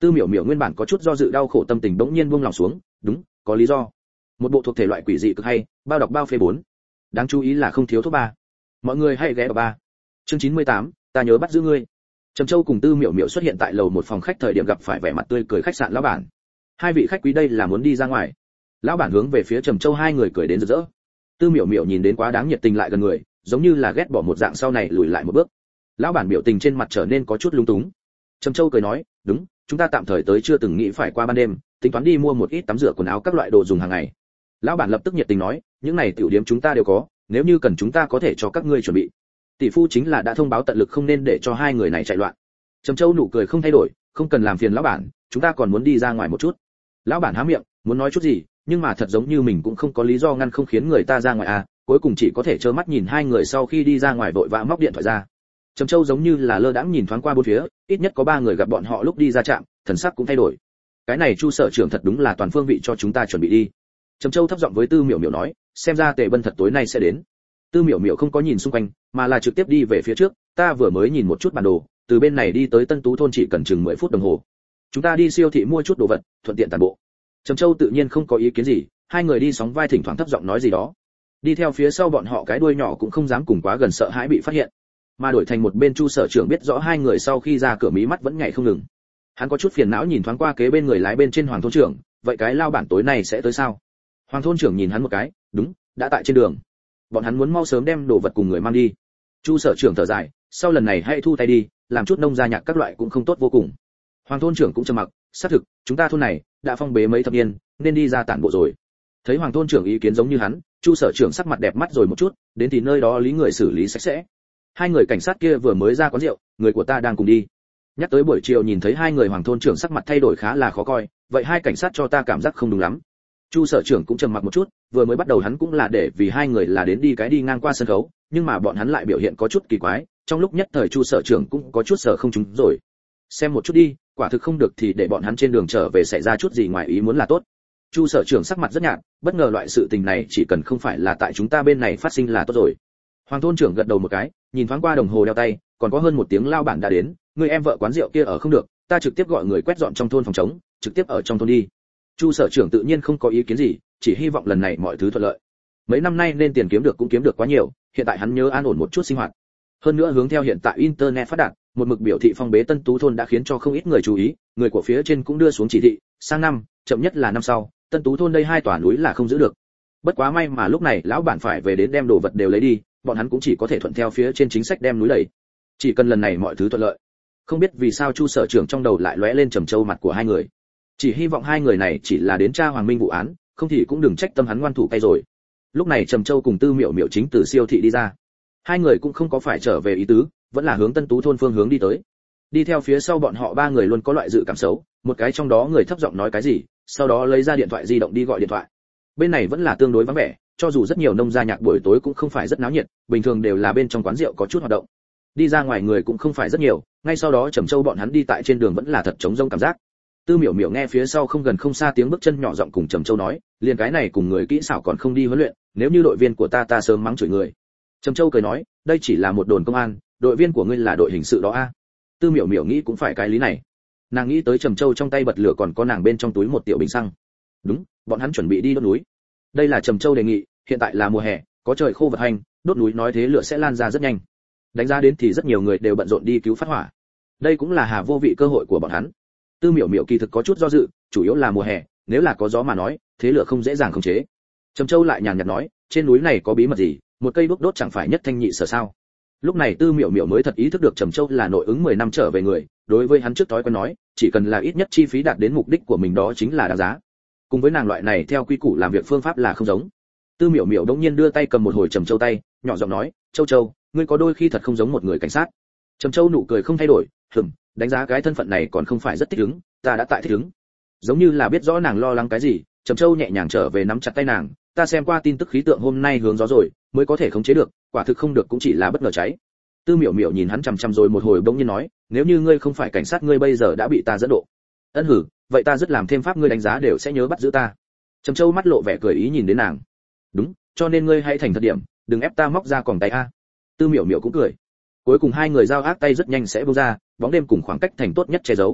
Tư Miểu Miểu nguyên bản có chút do dự đau khổ tâm tình bỗng nhiên buông lòng xuống, đúng, có lý do. Một bộ thuộc thể loại quỷ dị cực hay, bao đọc bao phê bốn. Đáng chú ý là không thiếu thuốc ba. Mọi người hãy ghé vào ba. Chương chín mươi tám, ta nhớ bắt giữ ngươi. Trầm Châu cùng Tư Miểu Miểu xuất hiện tại lầu một phòng khách thời điểm gặp phải vẻ mặt tươi cười khách sạn lão bản. Hai vị khách quý đây là muốn đi ra ngoài. Lão bản hướng về phía Trầm Châu hai người cười đến rực rỡ. Tư Miểu Miểu nhìn đến quá đáng nhiệt tình lại gần người, giống như là ghét bỏ một dạng sau này lùi lại một bước. Lão bản biểu tình trên mặt trở nên có chút lung túng. Trầm Châu cười nói, đúng, chúng ta tạm thời tới chưa từng nghĩ phải qua ban đêm, tính toán đi mua một ít tắm rửa quần áo các loại đồ dùng hàng ngày. Lão bản lập tức nhiệt tình nói, những này tiểu điểm chúng ta đều có, nếu như cần chúng ta có thể cho các ngươi chuẩn bị. Tỷ phu chính là đã thông báo tận lực không nên để cho hai người này chạy loạn. Trầm Châu nụ cười không thay đổi, không cần làm phiền lão bản, chúng ta còn muốn đi ra ngoài một chút. Lão bản há miệng, muốn nói chút gì, nhưng mà thật giống như mình cũng không có lý do ngăn không khiến người ta ra ngoài à, cuối cùng chỉ có thể trơ mắt nhìn hai người sau khi đi ra ngoài vội vã móc điện thoại ra. Trầm Châu giống như là lơ đãng nhìn thoáng qua bốn phía, ít nhất có ba người gặp bọn họ lúc đi ra trạm, thần sắc cũng thay đổi. Cái này Chu sở trưởng thật đúng là toàn phương vị cho chúng ta chuẩn bị đi. Trầm Châu thấp giọng với Tư Miểu Miểu nói, xem ra Tề Bân thật tối nay sẽ đến. Tư Miểu Miểu không có nhìn xung quanh, mà là trực tiếp đi về phía trước, ta vừa mới nhìn một chút bản đồ, từ bên này đi tới Tân Tú thôn chỉ cần chừng mười phút đồng hồ. Chúng ta đi siêu thị mua chút đồ vật, thuận tiện tản bộ. Trầm Châu tự nhiên không có ý kiến gì, hai người đi sóng vai thỉnh thoảng thấp giọng nói gì đó. Đi theo phía sau bọn họ cái đuôi nhỏ cũng không dám cùng quá gần sợ hãi bị phát hiện. Mà đổi thành một bên Chu sở trưởng biết rõ hai người sau khi ra cửa mí mắt vẫn nhảy không ngừng. Hắn có chút phiền não nhìn thoáng qua kế bên người lái bên trên Hoàng thôn trưởng, vậy cái lao bản tối nay sẽ tới sao? Hoàng thôn trưởng nhìn hắn một cái, đúng, đã tại trên đường. Bọn hắn muốn mau sớm đem đồ vật cùng người mang đi. Chu sở trưởng thở dài, sau lần này hãy thu tay đi, làm chút nông gia nhạc các loại cũng không tốt vô cùng. Hoàng thôn trưởng cũng trầm mặc, xác thực, chúng ta thôn này đã phong bế mấy thập niên, nên đi ra tản bộ rồi. Thấy Hoàng thôn trưởng ý kiến giống như hắn, Chu sở trưởng sắc mặt đẹp mắt rồi một chút, đến thì nơi đó lý người xử lý sạch sẽ. Hai người cảnh sát kia vừa mới ra quán rượu, người của ta đang cùng đi. Nhắc tới buổi chiều nhìn thấy hai người Hoàng thôn trưởng sắc mặt thay đổi khá là khó coi, vậy hai cảnh sát cho ta cảm giác không đúng lắm. Chu sở trưởng cũng trầm mặc một chút, vừa mới bắt đầu hắn cũng là để vì hai người là đến đi cái đi ngang qua sân khấu, nhưng mà bọn hắn lại biểu hiện có chút kỳ quái, trong lúc nhất thời Chu sở trưởng cũng có chút sợ không chúng rồi. Xem một chút đi, quả thực không được thì để bọn hắn trên đường trở về xảy ra chút gì ngoài ý muốn là tốt. Chu sở trưởng sắc mặt rất nhạt, bất ngờ loại sự tình này chỉ cần không phải là tại chúng ta bên này phát sinh là tốt rồi. Hoàng thôn trưởng gật đầu một cái, nhìn thoáng qua đồng hồ đeo tay, còn có hơn một tiếng lao bản đã đến, người em vợ quán rượu kia ở không được, ta trực tiếp gọi người quét dọn trong thôn phòng trống, trực tiếp ở trong thôn đi. Chu sở trưởng tự nhiên không có ý kiến gì, chỉ hy vọng lần này mọi thứ thuận lợi. Mấy năm nay nên tiền kiếm được cũng kiếm được quá nhiều, hiện tại hắn nhớ an ổn một chút sinh hoạt. Hơn nữa hướng theo hiện tại internet phát đạt, một mực biểu thị phong bế Tân Tú thôn đã khiến cho không ít người chú ý, người của phía trên cũng đưa xuống chỉ thị, sang năm, chậm nhất là năm sau, Tân Tú thôn đây hai tòa núi là không giữ được. Bất quá may mà lúc này lão bản phải về đến đem đồ vật đều lấy đi, bọn hắn cũng chỉ có thể thuận theo phía trên chính sách đem núi đẩy. Chỉ cần lần này mọi thứ thuận lợi. Không biết vì sao Chu sở trưởng trong đầu lại lóe lên trầm châu mặt của hai người. Chỉ hy vọng hai người này chỉ là đến tra Hoàng Minh vụ án, không thì cũng đừng trách tâm hắn ngoan thủ tay rồi. Lúc này Trầm Châu cùng Tư Miểu Miểu chính từ siêu thị đi ra. Hai người cũng không có phải trở về ý tứ, vẫn là hướng Tân Tú thôn phương hướng đi tới. Đi theo phía sau bọn họ ba người luôn có loại dự cảm xấu, một cái trong đó người thấp giọng nói cái gì, sau đó lấy ra điện thoại di động đi gọi điện thoại. Bên này vẫn là tương đối vắng vẻ, cho dù rất nhiều nông gia nhạc buổi tối cũng không phải rất náo nhiệt, bình thường đều là bên trong quán rượu có chút hoạt động. Đi ra ngoài người cũng không phải rất nhiều, ngay sau đó Trầm Châu bọn hắn đi tại trên đường vẫn là thật trống rỗng cảm giác. Tư Miểu Miểu nghe phía sau không gần không xa tiếng bước chân nhỏ giọng cùng Trầm Châu nói, liền cái này cùng người kỹ xảo còn không đi huấn luyện, nếu như đội viên của ta ta sớm mắng chửi người. Trầm Châu cười nói, đây chỉ là một đồn công an, đội viên của ngươi là đội hình sự đó a. Tư Miểu Miểu nghĩ cũng phải cái lý này. Nàng nghĩ tới Trầm Châu trong tay bật lửa còn có nàng bên trong túi một tiểu bình xăng. Đúng, bọn hắn chuẩn bị đi đốt núi. Đây là Trầm Châu đề nghị, hiện tại là mùa hè, có trời khô vật hành, đốt núi nói thế lửa sẽ lan ra rất nhanh. Đánh giá đến thì rất nhiều người đều bận rộn đi cứu phát hỏa. Đây cũng là Hà Vô Vị cơ hội của bọn hắn. Tư Miểu Miểu kỳ thực có chút do dự, chủ yếu là mùa hè, nếu là có gió mà nói, thế lửa không dễ dàng khống chế. Trầm Châu lại nhàn nhạt nói, trên núi này có bí mật gì, một cây đuốc đốt chẳng phải nhất thanh nhị sở sao? Lúc này Tư Miểu Miểu mới thật ý thức được Trầm Châu là nội ứng mười năm trở về người, đối với hắn trước thói quen nói, chỉ cần là ít nhất chi phí đạt đến mục đích của mình đó chính là đáng giá. Cùng với nàng loại này theo quy củ làm việc phương pháp là không giống. Tư Miểu Miểu đống nhiên đưa tay cầm một hồi Trầm Châu tay, nhỏ giọng nói, "Châu Châu, ngươi có đôi khi thật không giống một người cảnh sát." Trầm Châu nụ cười không thay đổi, "Ừm, đánh giá cái thân phận này còn không phải rất thích ứng, ta đã tại thích ứng." Giống như là biết rõ nàng lo lắng cái gì, Trầm Châu nhẹ nhàng trở về nắm chặt tay nàng, "Ta xem qua tin tức khí tượng hôm nay hướng gió rồi, mới có thể khống chế được, quả thực không được cũng chỉ là bất ngờ cháy." Tư Miểu Miểu nhìn hắn chằm chằm rồi một hồi bỗng nhiên nói, "Nếu như ngươi không phải cảnh sát ngươi bây giờ đã bị ta dẫn độ." "Ân hử, vậy ta rất làm thêm pháp ngươi đánh giá đều sẽ nhớ bắt giữ ta." Trầm Châu mắt lộ vẻ cười ý nhìn đến nàng. "Đúng, cho nên ngươi hãy thành thật điểm, đừng ép ta móc ra còng tay a." Tư Miểu Miểu cũng cười. Cuối cùng hai người giao ác tay rất nhanh sẽ buông ra, bóng đêm cùng khoảng cách thành tốt nhất che giấu.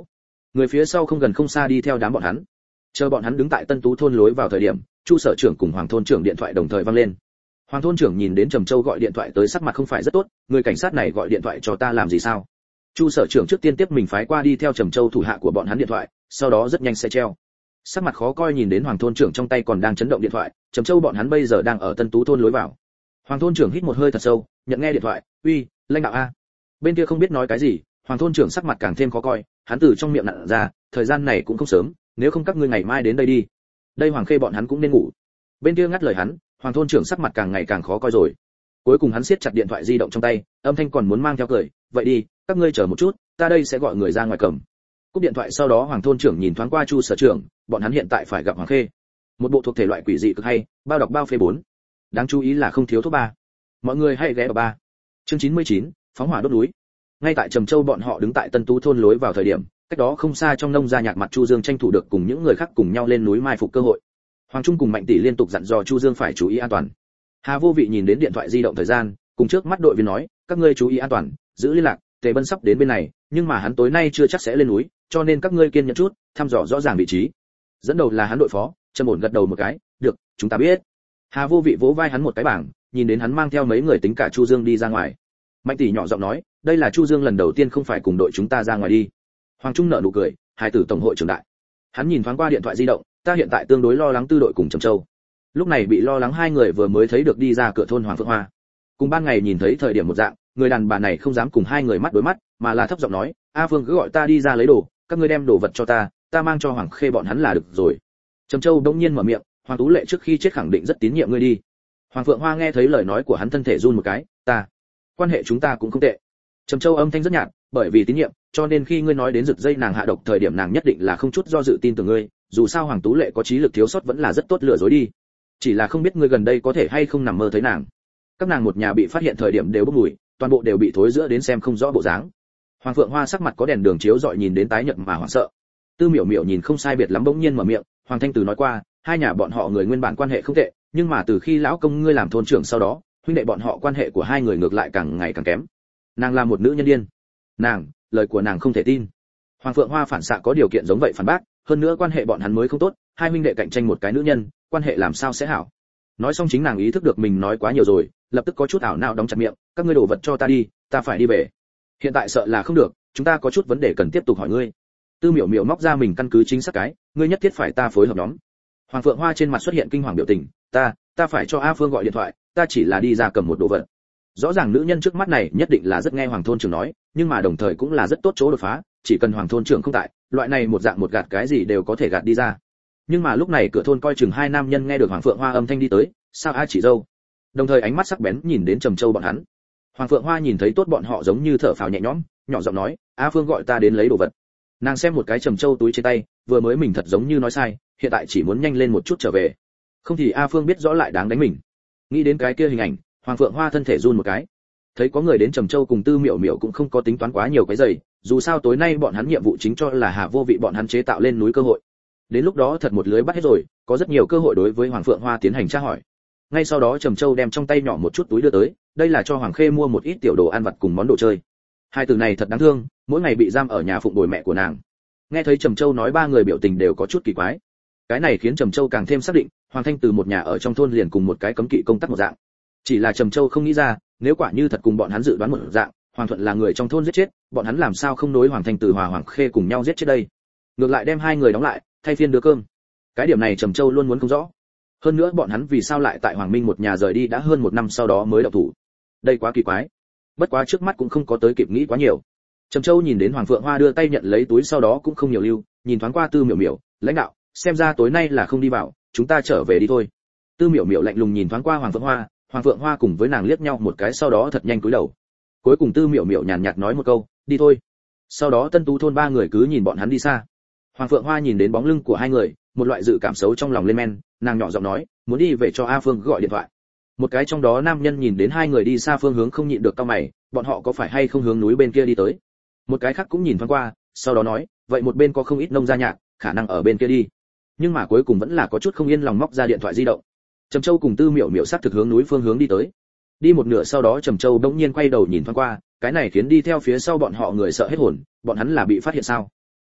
Người phía sau không gần không xa đi theo đám bọn hắn. Chờ bọn hắn đứng tại Tân Tú thôn lối vào thời điểm, Chu sở trưởng cùng Hoàng thôn trưởng điện thoại đồng thời vang lên. Hoàng thôn trưởng nhìn đến Trầm Châu gọi điện thoại tới, sắc mặt không phải rất tốt, người cảnh sát này gọi điện thoại cho ta làm gì sao? Chu sở trưởng trước tiên tiếp mình phái qua đi theo Trầm Châu thủ hạ của bọn hắn điện thoại, sau đó rất nhanh sẽ treo. Sắc mặt khó coi nhìn đến Hoàng thôn trưởng trong tay còn đang chấn động điện thoại, Trầm Châu bọn hắn bây giờ đang ở Tân Tú thôn lối vào. Hoàng thôn trưởng hít một hơi thật sâu, nhận nghe điện thoại, "Uy, lãnh đạo a." Bên kia không biết nói cái gì, Hoàng thôn trưởng sắc mặt càng thêm khó coi, hắn từ trong miệng nặn ra, "Thời gian này cũng không sớm, nếu không các ngươi ngày mai đến đây đi. Đây Hoàng Khê bọn hắn cũng nên ngủ." Bên kia ngắt lời hắn, Hoàng thôn trưởng sắc mặt càng ngày càng khó coi rồi. Cuối cùng hắn siết chặt điện thoại di động trong tay, âm thanh còn muốn mang theo cười, "Vậy đi, các ngươi chờ một chút, ta đây sẽ gọi người ra ngoài cầm." Cúp điện thoại sau đó Hoàng thôn trưởng nhìn thoáng qua Chu sở trưởng, bọn hắn hiện tại phải gặp Hoàng Khê. Một bộ thuộc thể loại quỷ dị cực hay, bao đọc bao phê bốn. Đáng chú ý là không thiếu thuốc ba. Mọi người hãy ghé vào ba. Chương chín mươi chín, phóng hỏa đốt núi. Ngay tại Trầm Châu bọn họ đứng tại Tân Tú thôn lối vào thời điểm, cách đó không xa trong nông gia nhạc mặt Chu Dương tranh thủ được cùng những người khác cùng nhau lên núi mai phục cơ hội. Hoàng Trung cùng Mạnh Tỷ liên tục dặn dò Chu Dương phải chú ý an toàn. Hà Vô Vị nhìn đến điện thoại di động thời gian, cùng trước mắt đội viên nói, "Các ngươi chú ý an toàn, giữ liên lạc, Tề Bân sắp đến bên này, nhưng mà hắn tối nay chưa chắc sẽ lên núi, cho nên các ngươi kiên nhẫn chút, thăm dò rõ ràng vị trí." Dẫn đầu là hắn đội phó, Trầm Ổn gật đầu một cái, "Được, chúng ta biết." Hà Vô Vị vỗ vai hắn một cái bảng, nhìn đến hắn mang theo mấy người tính cả Chu Dương đi ra ngoài. Mạnh Tỷ nhỏ giọng nói, "Đây là Chu Dương lần đầu tiên không phải cùng đội chúng ta ra ngoài đi." Hoàng Trung nở nụ cười, "Hải tử tổng hội trưởng đại." Hắn nhìn thoáng qua điện thoại di động, "Ta hiện tại tương đối lo lắng Tư đội cùng Trầm Châu." Lúc này bị lo lắng hai người vừa mới thấy được đi ra cửa thôn Hoàng Phượng Hoa. Cùng ban ngày nhìn thấy thời điểm một dạng, người đàn bà này không dám cùng hai người mắt đối mắt, mà là thấp giọng nói, "A Phương cứ gọi ta đi ra lấy đồ, các ngươi đem đồ vật cho ta, ta mang cho Hoàng Khê bọn hắn là được rồi." Trầm Châu đống nhiên mở miệng, "Hoàng Tú Lệ trước khi chết khẳng định rất tín nhiệm ngươi đi." Hoàng Phượng Hoa nghe thấy lời nói của hắn thân thể run một cái, "Ta, quan hệ chúng ta cũng không tệ." Trầm Châu âm thanh rất nhạt, "Bởi vì tín nhiệm, cho nên khi ngươi nói đến giật dây nàng hạ độc thời điểm nàng nhất định là không chút do dự tin tưởng ngươi, dù sao Hoàng Tú Lệ có trí lực thiếu sót vẫn là rất tốt lừa dối đi. Chỉ là không biết ngươi gần đây có thể hay không nằm mơ thấy nàng." Các nàng một nhà bị phát hiện thời điểm đều bốc mùi, toàn bộ đều bị thối giữa đến xem không rõ bộ dáng. Hoàng Phượng Hoa sắc mặt có đèn đường chiếu rọi nhìn đến tái nhợt mà hoảng sợ. Tư Miểu Miểu nhìn không sai biệt lắm bỗng nhiên mở miệng, "Hoàng Thanh Từ nói qua, hai nhà bọn họ người nguyên bản quan hệ không tệ, nhưng mà từ khi lão công ngươi làm thôn trưởng sau đó, huynh đệ bọn họ quan hệ của hai người ngược lại càng ngày càng kém. Nàng là một nữ nhân điên." "Nàng, lời của nàng không thể tin." Hoàng Phượng Hoa phản xạ có điều kiện giống vậy phản bác, "Hơn nữa quan hệ bọn hắn mới không tốt, hai huynh đệ cạnh tranh một cái nữ nhân, quan hệ làm sao sẽ hảo." Nói xong chính nàng ý thức được mình nói quá nhiều rồi, lập tức có chút ảo não đóng chặt miệng, "Các ngươi đổ vật cho ta đi, ta phải đi về. Hiện tại sợ là không được, chúng ta có chút vấn đề cần tiếp tục hỏi ngươi." Tư Miểu Miểu móc ra mình căn cứ chính xác cái, "Ngươi nhất thiết phải ta phối hợp nhóm." Hoàng Phượng Hoa trên mặt xuất hiện kinh hoàng biểu tình, "Ta, ta phải cho A Phương gọi điện thoại, ta chỉ là đi ra cầm một đồ vật." Rõ ràng nữ nhân trước mắt này nhất định là rất nghe Hoàng thôn trưởng nói, nhưng mà đồng thời cũng là rất tốt chỗ đột phá, chỉ cần Hoàng thôn trưởng không tại, loại này một dạng một gạt cái gì đều có thể gạt đi ra. Nhưng mà lúc này cửa thôn coi chừng hai nam nhân nghe được Hoàng Phượng Hoa âm thanh đi tới, "Sao a chị dâu?" Đồng thời ánh mắt sắc bén nhìn đến Trầm Châu bọn hắn. Hoàng Phượng Hoa nhìn thấy tốt bọn họ giống như thở phào nhẹ nhõm, nhỏ giọng nói, "A Phương gọi ta đến lấy đồ vật." Nàng xem một cái Trầm Châu túi trên tay, vừa mới mình thật giống như nói sai, hiện tại chỉ muốn nhanh lên một chút trở về, không thì A Phương biết rõ lại đáng đánh mình. Nghĩ đến cái kia hình ảnh, Hoàng Phượng Hoa thân thể run một cái. Thấy có người đến Trầm Châu cùng Tư Miểu Miểu cũng không có tính toán quá nhiều cái giày, dù sao tối nay bọn hắn nhiệm vụ chính cho là Hà Vô Vị bọn hắn chế tạo lên núi cơ hội. Đến lúc đó thật một lưới bắt hết rồi, có rất nhiều cơ hội đối với Hoàng Phượng Hoa tiến hành tra hỏi. Ngay sau đó Trầm Châu đem trong tay nhỏ một chút túi đưa tới, đây là cho Hoàng Khê mua một ít tiểu đồ ăn vặt cùng món đồ chơi. Hai từ này thật đáng thương, mỗi ngày bị giam ở nhà phụng bồi mẹ của nàng. Nghe thấy Trầm Châu nói ba người biểu tình đều có chút kỳ quái. Cái này khiến Trầm Châu càng thêm xác định, Hoàng Thanh Từ một nhà ở trong thôn liền cùng một cái cấm kỵ công tác một dạng. Chỉ là Trầm Châu không nghĩ ra, nếu quả như thật cùng bọn hắn dự đoán một dạng, Hoàng Thuận là người trong thôn giết chết, bọn hắn làm sao không nối Hoàng Thanh Từ hòa Hoàng Khê cùng nhau giết chết đây? Ngược lại đem hai người đóng lại, thay phiên đưa cơm. Cái điểm này Trầm Châu luôn muốn không rõ. Hơn nữa bọn hắn vì sao lại tại Hoàng Minh một nhà rời đi đã hơn một năm sau đó mới động thủ? Đây quá kỳ quái. Bất quá trước mắt cũng không có tới kịp nghĩ quá nhiều. Trầm Châu nhìn đến Hoàng Phượng Hoa đưa tay nhận lấy túi sau đó cũng không nhiều lưu, nhìn thoáng qua Tư Miểu Miểu, "Lãnh đạo, xem ra tối nay là không đi vào, chúng ta trở về đi thôi." Tư Miểu Miểu lạnh lùng nhìn thoáng qua Hoàng Phượng Hoa, Hoàng Phượng Hoa cùng với nàng liếc nhau một cái sau đó thật nhanh cúi đầu. Cuối cùng Tư Miểu Miểu nhàn nhạt nói một câu, "Đi thôi." Sau đó Tân Tú thôn ba người cứ nhìn bọn hắn đi xa. Hoàng Phượng Hoa nhìn đến bóng lưng của hai người, một loại dự cảm xấu trong lòng lên men, nàng nhỏ giọng nói, "Muốn đi về cho A Phương gọi điện thoại." Một cái trong đó nam nhân nhìn đến hai người đi xa phương hướng không nhịn được cau mày, bọn họ có phải hay không hướng núi bên kia đi tới? Một cái khác cũng nhìn thoáng qua, sau đó nói, "Vậy một bên có không ít nông gia nhạc, khả năng ở bên kia đi." Nhưng mà cuối cùng vẫn là có chút không yên lòng móc ra điện thoại di động. Trầm Châu cùng Tư Miểu Miểu sát thực hướng núi phương hướng đi tới. Đi một nửa sau đó Trầm Châu bỗng nhiên quay đầu nhìn thoáng qua, cái này khiến đi theo phía sau bọn họ người sợ hết hồn, bọn hắn là bị phát hiện sao?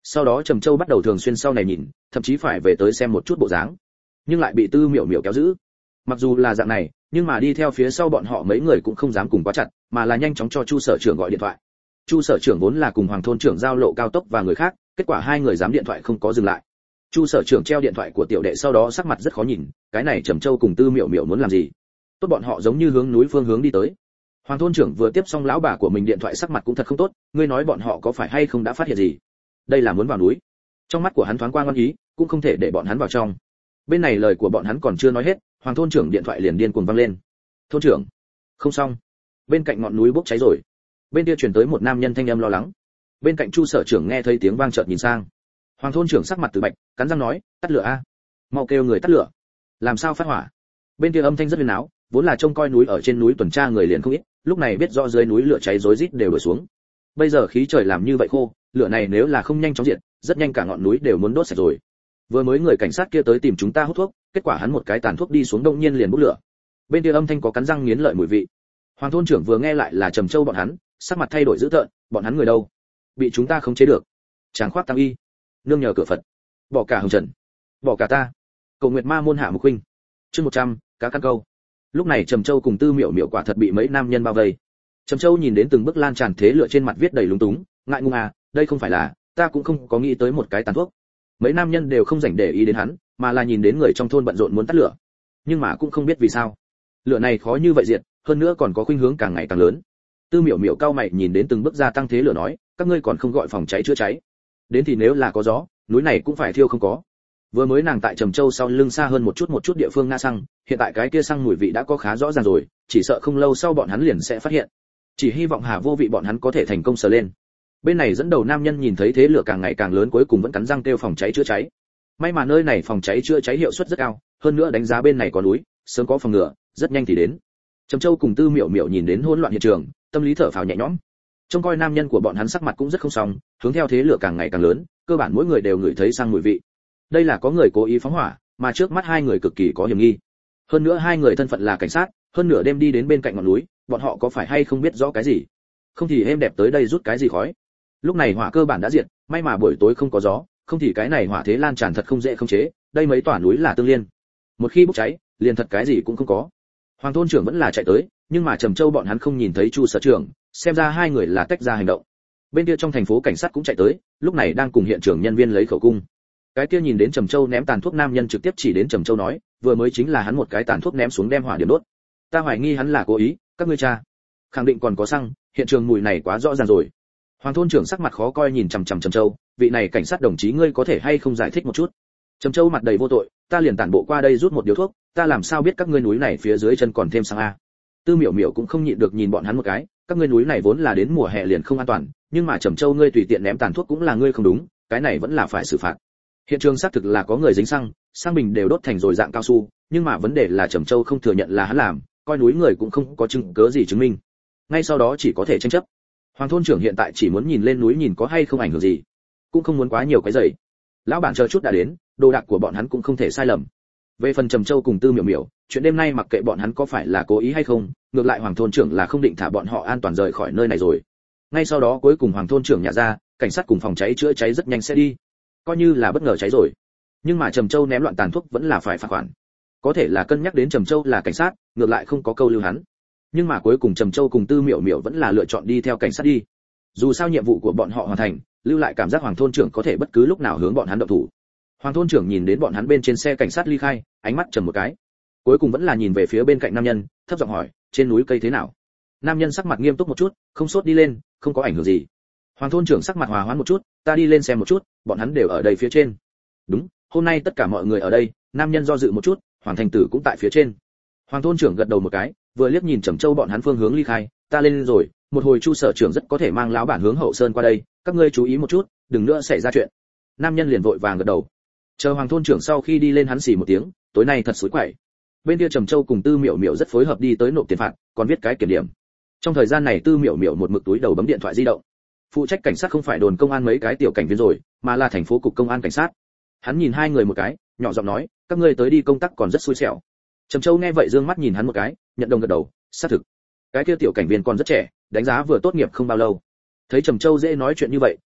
Sau đó Trầm Châu bắt đầu thường xuyên sau này nhìn, thậm chí phải về tới xem một chút bộ dáng, nhưng lại bị Tư Miểu Miểu kéo giữ. Mặc dù là dạng này, nhưng mà đi theo phía sau bọn họ mấy người cũng không dám cùng quá chặt, mà là nhanh chóng cho Chu sở trưởng gọi điện thoại. Chu sở trưởng vốn là cùng Hoàng thôn trưởng giao lộ cao tốc và người khác, kết quả hai người dám điện thoại không có dừng lại. Chu sở trưởng treo điện thoại của tiểu đệ sau đó sắc mặt rất khó nhìn, cái này Trầm Châu cùng Tư Miểu Miểu muốn làm gì? Tốt, bọn họ giống như hướng núi phương hướng đi tới. Hoàng thôn trưởng vừa tiếp xong lão bà của mình điện thoại, sắc mặt cũng thật không tốt, ngươi nói bọn họ có phải hay không đã phát hiện gì? Đây là muốn vào núi. Trong mắt của hắn thoáng qua ngoan ý, cũng không thể để bọn hắn vào trong. Bên này lời của bọn hắn còn chưa nói hết, Hoàng thôn trưởng điện thoại liền điên cuồng vang lên. Thôn trưởng, không xong, bên cạnh ngọn núi bốc cháy rồi. Bên kia truyền tới một nam nhân thanh âm lo lắng. Bên cạnh Chu sở trưởng nghe thấy tiếng vang chợt nhìn sang. Hoàng thôn trưởng sắc mặt từ bạch, cắn răng nói, tắt lửa a, mau kêu người tắt lửa. Làm sao phát hỏa? Bên kia âm thanh rất huyền áo, vốn là trông coi núi ở trên núi tuần tra người liền không ít, lúc này biết rõ dưới núi lửa cháy rối rít đều đổ xuống. Bây giờ khí trời làm như vậy khô, lửa này nếu là không nhanh chóng diệt, rất nhanh cả ngọn núi đều muốn đốt sạch rồi. Vừa mới người cảnh sát kia tới tìm chúng ta hút thuốc, kết quả hắn một cái tàn thuốc đi xuống đông nhiên liền bốc lửa. Bên kia âm thanh có cắn răng nghiến lợi mùi vị. Hoàng thôn trưởng vừa nghe lại là Trầm Châu bọn hắn, sắc mặt thay đổi dữ tợn, bọn hắn người đâu? Bị chúng ta khống chế được. Tráng khoát tăng y, nương nhờ cửa Phật, bỏ cả hồng trần, bỏ cả ta. Cầu Nguyệt Ma môn hạ mục huynh. Chương một trăm, cá căn câu. Lúc này Trầm Châu cùng Tư Miểu Miểu quả thật bị mấy nam nhân bao vây. Trầm Châu nhìn đến từng bước lan tràn thế lửa trên mặt viết đầy lúng túng, ngại ngùng à, đây không phải là, ta cũng không có nghĩ tới một cái tàn thuốc. Mấy nam nhân đều không rảnh để ý đến hắn, mà là nhìn đến người trong thôn bận rộn muốn tắt lửa, nhưng mà cũng không biết vì sao lửa này khó như vậy diệt, hơn nữa còn có khuynh hướng càng ngày càng lớn. Tư Miểu Miểu cao mày nhìn đến từng bước gia tăng thế lửa nói, các ngươi còn không gọi phòng cháy chữa cháy? Đến thì nếu là có gió, núi này cũng phải thiêu không có. Vừa mới nàng tại Trầm Châu sau lưng xa hơn một chút một chút địa phương nga xăng, hiện tại cái kia xăng mùi vị đã có khá rõ ràng rồi, chỉ sợ không lâu sau bọn hắn liền sẽ phát hiện. Chỉ hy vọng Hà Vô Vị bọn hắn có thể thành công sờ lên. Bên này dẫn đầu nam nhân nhìn thấy thế lửa càng ngày càng lớn, cuối cùng vẫn cắn răng kêu phòng cháy chữa cháy. May mà nơi này phòng cháy chữa cháy hiệu suất rất cao, hơn nữa đánh giá bên này có núi, sớm có phòng ngừa, rất nhanh thì đến. Trầm Châu cùng Tư Miểu Miểu nhìn đến hỗn loạn hiện trường, tâm lý thở phào nhẹ nhõm. Trông coi nam nhân của bọn hắn sắc mặt cũng rất không xong, hướng theo thế lửa càng ngày càng lớn, cơ bản mỗi người đều ngửi thấy sang mùi vị. Đây là có người cố ý phóng hỏa, mà trước mắt hai người cực kỳ có hiểm nghi. Hơn nữa hai người thân phận là cảnh sát, hơn nửa đêm đi đến bên cạnh ngọn núi, bọn họ có phải hay không biết rõ cái gì? Không thì êm đẹp tới đây rút cái gì khói. Lúc này hỏa cơ bản đã diệt, may mà buổi tối không có gió, không thì cái này hỏa thế lan tràn thật không dễ khống chế, đây mấy tòa núi là tương liên. Một khi bốc cháy, liền thật cái gì cũng không có. Hoàng thôn trưởng vẫn là chạy tới, nhưng mà Trầm Châu bọn hắn không nhìn thấy Chu sở trưởng, xem ra hai người là tách ra hành động. Bên kia trong thành phố cảnh sát cũng chạy tới, lúc này đang cùng hiện trường nhân viên lấy khẩu cung. Cái kia nhìn đến Trầm Châu ném tàn thuốc nam nhân trực tiếp chỉ đến Trầm Châu nói, vừa mới chính là hắn một cái tàn thuốc ném xuống đem hỏa điểm đốt. Ta hoài nghi hắn là cố ý, các ngươi tra. Khẳng định còn có xăng, hiện trường mùi này quá rõ ràng rồi. Hoàng thôn trưởng sắc mặt khó coi nhìn chằm chằm Trầm Châu, vị này cảnh sát đồng chí ngươi có thể hay không giải thích một chút? Trầm Châu mặt đầy vô tội, ta liền tản bộ qua đây rút một điếu thuốc, ta làm sao biết các ngươi núi này phía dưới chân còn thêm xăng a? Tư Miểu Miểu cũng không nhịn được nhìn bọn hắn một cái, các ngươi núi này vốn là đến mùa hè liền không an toàn, nhưng mà Trầm Châu ngươi tùy tiện ném tàn thuốc cũng là ngươi không đúng, cái này vẫn là phải xử phạt. Hiện trường xác thực là có người dính xăng, xăng bình đều đốt thành rồi dạng cao su, nhưng mà vấn đề là Trầm Châu không thừa nhận là hắn làm, coi núi người cũng không có chứng cứ gì chứng minh. Ngay sau đó chỉ có thể tranh chấp. Hoàng thôn trưởng hiện tại chỉ muốn nhìn lên núi nhìn có hay không ảnh hưởng gì, cũng không muốn quá nhiều cái rầy. Lão bản chờ chút đã đến, đồ đạc của bọn hắn cũng không thể sai lầm. Về phần Trầm Châu cùng Tư Miểu Miểu, chuyện đêm nay mặc kệ bọn hắn có phải là cố ý hay không, ngược lại Hoàng thôn trưởng là không định thả bọn họ an toàn rời khỏi nơi này rồi. Ngay sau đó cuối cùng Hoàng thôn trưởng nhả ra, cảnh sát cùng phòng cháy chữa cháy rất nhanh sẽ đi. Coi như là bất ngờ cháy rồi. Nhưng mà Trầm Châu ném loạn tàn thuốc vẫn là phải phạt khoản. Có thể là cân nhắc đến Trầm Châu là cảnh sát, ngược lại không có câu lưu hắn. Nhưng mà cuối cùng Trầm Châu cùng Tư Miểu Miểu vẫn là lựa chọn đi theo cảnh sát đi. Dù sao nhiệm vụ của bọn họ hoàn thành, lưu lại cảm giác Hoàng thôn trưởng có thể bất cứ lúc nào hướng bọn hắn động thủ. Hoàng thôn trưởng nhìn đến bọn hắn bên trên xe cảnh sát ly khai, ánh mắt trầm một cái. Cuối cùng vẫn là nhìn về phía bên cạnh nam nhân, thấp giọng hỏi, trên núi cây thế nào? Nam nhân sắc mặt nghiêm túc một chút, không sốt đi lên, không có ảnh hưởng gì. Hoàng thôn trưởng sắc mặt hòa hoãn một chút, ta đi lên xem một chút, bọn hắn đều ở đây phía trên. Đúng, hôm nay tất cả mọi người ở đây. Nam nhân do dự một chút, Hoàng thành tử cũng tại phía trên. Hoàng thôn trưởng gật đầu một cái, vừa liếc nhìn Trầm Châu bọn hắn phương hướng ly khai, ta lên rồi, một hồi Chu sở trưởng rất có thể mang lão bản hướng hậu sơn qua đây, các ngươi chú ý một chút, đừng nữa xảy ra chuyện. Nam nhân liền vội vàng gật đầu. Chờ Hoàng thôn trưởng sau khi đi lên hắn xì một tiếng, tối nay thật xối quậy. Bên kia Trầm Châu cùng Tư Miểu Miểu rất phối hợp đi tới nộp tiền phạt, còn viết cái kiểm điểm. Trong thời gian này Tư Miểu Miểu một mực túi đầu bấm điện thoại di động. Phụ trách cảnh sát không phải đồn công an mấy cái tiểu cảnh viên rồi, mà là thành phố cục công an cảnh sát. Hắn nhìn hai người một cái, nhỏ giọng nói, các ngươi tới đi công tác còn rất xui xẻo. Trầm Châu nghe vậy dương mắt nhìn hắn một cái, nhận đồng gật đầu, xác thực. Cái kia tiểu cảnh viên còn rất trẻ, đánh giá vừa tốt nghiệp không bao lâu. Thấy Trầm Châu dễ nói chuyện như vậy,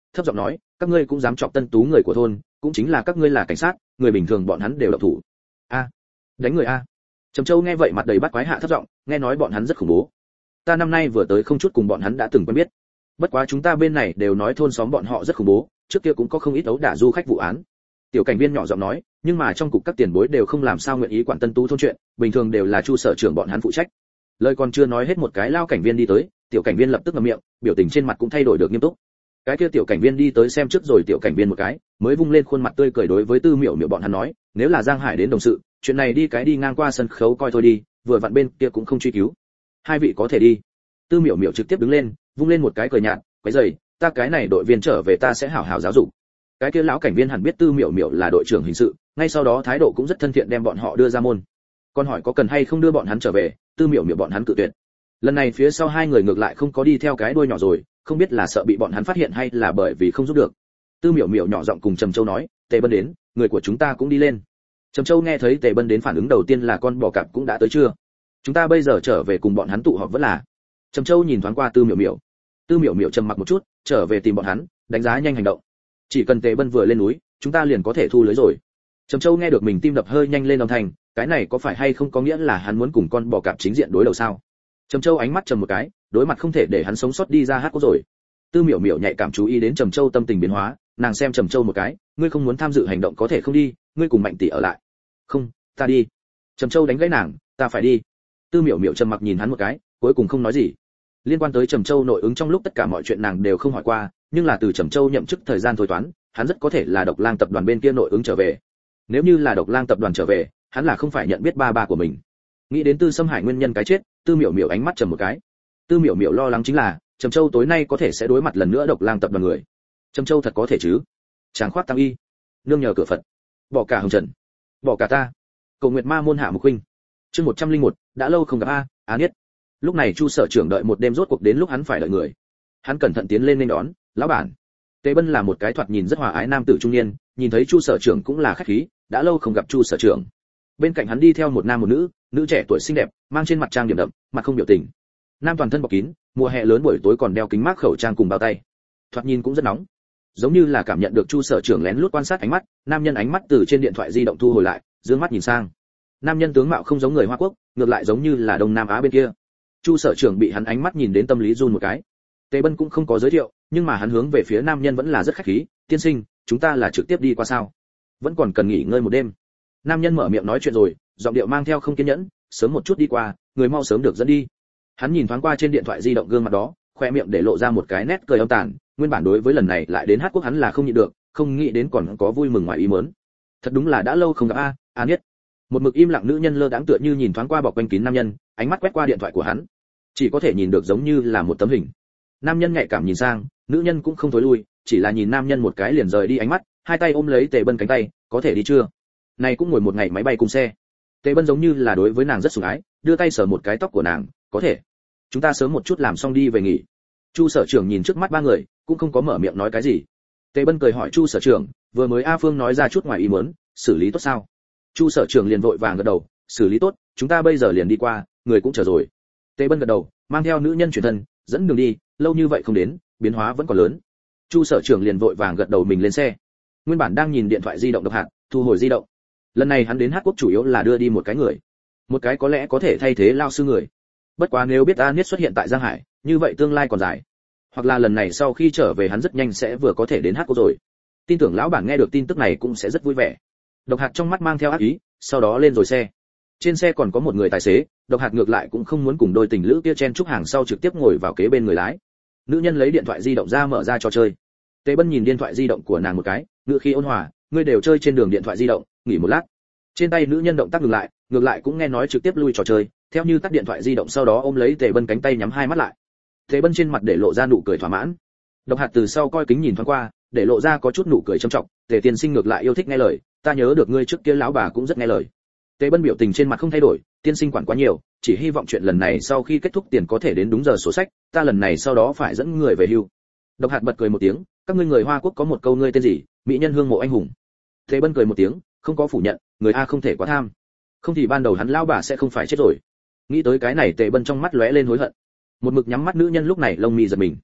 thấp giọng nói, các ngươi cũng dám chọc Tân Tú người của thôn, cũng chính là các ngươi là cảnh sát, người bình thường bọn hắn đều động thủ. A, đánh người a. Trầm Châu nghe vậy mặt đầy bắt quái hạ thấp giọng, nghe nói bọn hắn rất khủng bố. Ta năm nay vừa tới không chút cùng bọn hắn đã từng quen biết. Bất quá chúng ta bên này đều nói thôn xóm bọn họ rất khủng bố, trước kia cũng có không ít ấu đả du khách vụ án. Tiểu cảnh viên nhỏ giọng nói, nhưng mà trong cục các tiền bối đều không làm sao nguyện ý quản Tân Tú thôn chuyện, bình thường đều là Chu sở trưởng bọn hắn phụ trách. Lời còn chưa nói hết một cái lao cảnh viên đi tới, tiểu cảnh viên lập tức ngậm miệng, biểu tình trên mặt cũng thay đổi được nghiêm túc. Cái kia tiểu cảnh viên đi tới xem trước rồi tiểu cảnh viên một cái, mới vung lên khuôn mặt tươi cười đối với Tư Miểu Miểu bọn hắn nói, nếu là Giang Hải đến đồng sự, chuyện này đi cái đi ngang qua sân khấu coi thôi đi, vừa vặn bên kia cũng không truy cứu. Hai vị có thể đi. Tư Miểu Miểu trực tiếp đứng lên, vung lên một cái cười nhạt, quấy rầy, ta cái này đội viên trở về ta sẽ hảo hảo giáo dục. Cái kia lão cảnh viên hẳn biết Tư Miểu Miểu là đội trưởng hình sự, ngay sau đó thái độ cũng rất thân thiện đem bọn họ đưa ra môn. Còn hỏi có cần hay không đưa bọn hắn trở về, Tư Miểu Miểu bọn hắn cự tuyệt. Lần này phía sau hai người ngược lại không có đi theo cái đuôi nhỏ rồi, không biết là sợ bị bọn hắn phát hiện hay là bởi vì không giúp được. Tư Miểu Miểu nhỏ giọng cùng Trầm Châu nói, Tề Bân đến, người của chúng ta cũng đi lên. Trầm Châu nghe thấy Tề Bân đến phản ứng đầu tiên là con bò cạp cũng đã tới chưa? Chúng ta bây giờ trở về cùng bọn hắn tụ họp vẫn là. Trầm Châu nhìn thoáng qua Tư Miểu Miểu. Tư Miểu Miểu trầm mặc một chút, trở về tìm bọn hắn, đánh giá nhanh hành động. Chỉ cần Tề Bân vừa lên núi, chúng ta liền có thể thu lưới rồi. Trầm Châu nghe được mình tim đập hơi nhanh lên âm thanh, cái này có phải hay không có nghĩa là hắn muốn cùng con bò cạp chính diện đối đầu sao? Trầm Châu ánh mắt trầm một cái, đối mặt không thể để hắn sống sót đi ra hát có rồi. Tư Miểu Miểu nhạy cảm chú ý đến Trầm Châu tâm tình biến hóa, nàng xem Trầm Châu một cái, ngươi không muốn tham dự hành động có thể không đi, ngươi cùng Mạnh tỷ ở lại. Không, ta đi. Trầm Châu đánh gãy nàng, ta phải đi. Tư Miểu Miểu trầm mặc nhìn hắn một cái, cuối cùng không nói gì. Liên quan tới Trầm Châu nội ứng trong lúc tất cả mọi chuyện nàng đều không hỏi qua, nhưng là từ Trầm Châu nhậm chức thời gian thôi toán, hắn rất có thể là Độc Lang tập đoàn bên kia nội ứng trở về. Nếu như là Độc Lang tập đoàn trở về, hắn là không phải nhận biết ba ba của mình. Nghĩ đến Tư Sâm Hải nguyên nhân cái chết, Tư Miểu Miểu ánh mắt trầm một cái. Tư Miểu Miểu lo lắng chính là Trầm Châu tối nay có thể sẽ đối mặt lần nữa Độc Lang tập đoàn người. Trầm Châu thật có thể chứ? Tráng khoát tăng y, nương nhờ cửa Phật, bỏ cả hồng trần, bỏ cả ta. Cầu Nguyệt Ma môn hạ mục huynh. Chương một trăm linh một, đã lâu không gặp a, Á Niết. Lúc này Chu sở trưởng đợi một đêm rốt cuộc đến lúc hắn phải đợi người. Hắn cẩn thận tiến lên nên đón, lão bản. Tề Bân là một cái thoạt nhìn rất hòa ái nam tử trung niên, nhìn thấy Chu sở trưởng cũng là khách khí, đã lâu không gặp Chu sở trưởng. Bên cạnh hắn đi theo một nam một nữ, nữ trẻ tuổi xinh đẹp, mang trên mặt trang điểm đậm, mặt không biểu tình. Nam toàn thân bọc kín, mùa hè lớn buổi tối còn đeo kính mát khẩu trang cùng bao tay. Thoạt nhìn cũng rất nóng. Giống như là cảm nhận được Chu sở trưởng lén lút quan sát ánh mắt, nam nhân ánh mắt từ trên điện thoại di động thu hồi lại, dương mắt nhìn sang. Nam nhân tướng mạo không giống người Hoa Quốc, ngược lại giống như là Đông Nam Á bên kia. Chu sở trưởng bị hắn ánh mắt nhìn đến tâm lý run một cái. Tề Bân cũng không có giới thiệu, nhưng mà hắn hướng về phía nam nhân vẫn là rất khách khí, tiên sinh, chúng ta là trực tiếp đi qua sao? Vẫn còn cần nghỉ ngơi một đêm. Nam nhân mở miệng nói chuyện rồi, giọng điệu mang theo không kiên nhẫn, sớm một chút đi qua, người mau sớm được dẫn đi. Hắn nhìn thoáng qua trên điện thoại di động gương mặt đó, khoe miệng để lộ ra một cái nét cười âm tàn, nguyên bản đối với lần này lại đến Hát Quốc hắn là không nhịn được, không nghĩ đến còn có vui mừng ngoài ý muốn. Thật đúng là đã lâu không gặp a, a Niết. Một mực im lặng nữ nhân lơ đãng tựa như nhìn thoáng qua bọc quanh kín nam nhân, ánh mắt quét qua điện thoại của hắn, chỉ có thể nhìn được giống như là một tấm hình. Nam nhân nhạy cảm nhìn sang, nữ nhân cũng không thối lui, chỉ là nhìn nam nhân một cái liền rời đi ánh mắt, hai tay ôm lấy Tề Bân cánh tay, có thể đi chưa? Này cũng ngồi một ngày máy bay cùng xe. Tề Bân giống như là đối với nàng rất sủng ái, đưa tay sờ một cái tóc của nàng, có thể. Chúng ta sớm một chút làm xong đi về nghỉ. Chu sở trưởng nhìn trước mắt ba người, cũng không có mở miệng nói cái gì. Tề Bân cười hỏi Chu sở trưởng, vừa mới A Phương nói ra chút ngoài ý muốn, xử lý tốt sao? Chu sở trưởng liền vội vàng gật đầu, xử lý tốt, chúng ta bây giờ liền đi qua, người cũng chờ rồi. Tề Bân gật đầu, mang theo nữ nhân chuyển thân, dẫn đường đi, lâu như vậy không đến, biến hóa vẫn còn lớn. Chu sở trưởng liền vội vàng gật đầu mình lên xe. Nguyên bản đang nhìn điện thoại di động độc hạt, thu hồi di động. Lần này hắn đến Hát Quốc chủ yếu là đưa đi một cái người, một cái có lẽ có thể thay thế lao sư người. Bất quá nếu biết A Niết xuất hiện tại Giang Hải, như vậy tương lai còn dài. Hoặc là lần này sau khi trở về hắn rất nhanh sẽ vừa có thể đến Hát Quốc rồi. Tin tưởng lão bản nghe được tin tức này cũng sẽ rất vui vẻ. Độc hạt trong mắt mang theo ác ý, sau đó lên rồi xe. Trên xe còn có một người tài xế, độc hạt ngược lại cũng không muốn cùng đôi tình lữ kia chen chúc hàng sau trực tiếp ngồi vào kế bên người lái. Nữ nhân lấy điện thoại di động ra mở ra trò chơi. Tề Bân nhìn điện thoại di động của nàng một cái, ngữ khí ôn hòa, ngươi đều chơi trên đường điện thoại di động, nghỉ một lát. Trên tay nữ nhân động tác ngừng lại, ngược lại cũng nghe nói trực tiếp lui trò chơi, theo như tắt điện thoại di động sau đó ôm lấy Tề Bân cánh tay nhắm hai mắt lại. Tề Bân trên mặt để lộ ra nụ cười thỏa mãn. Độc hạt từ sau coi kính nhìn thoáng qua, để lộ ra có chút nụ cười trầm trọng, Tề tiên sinh ngược lại yêu thích nghe lời, ta nhớ được ngươi trước kia lão bà cũng rất nghe lời. Tề Bân biểu tình trên mặt không thay đổi, tiên sinh quản quá nhiều, chỉ hy vọng chuyện lần này sau khi kết thúc tiền có thể đến đúng giờ sổ sách, ta lần này sau đó phải dẫn người về hưu. Độc hạt bật cười một tiếng, các ngươi người Hoa Quốc có một câu ngươi tên gì, mỹ nhân hương mộ anh hùng. Tề Bân cười một tiếng, không có phủ nhận, người a không thể quá tham, không thì ban đầu hắn lão bà sẽ không phải chết rồi. Nghĩ tới cái này Tề Bân trong mắt lóe lên hối hận. Một mực nhắm mắt nữ nhân lúc này lông mi giật mình.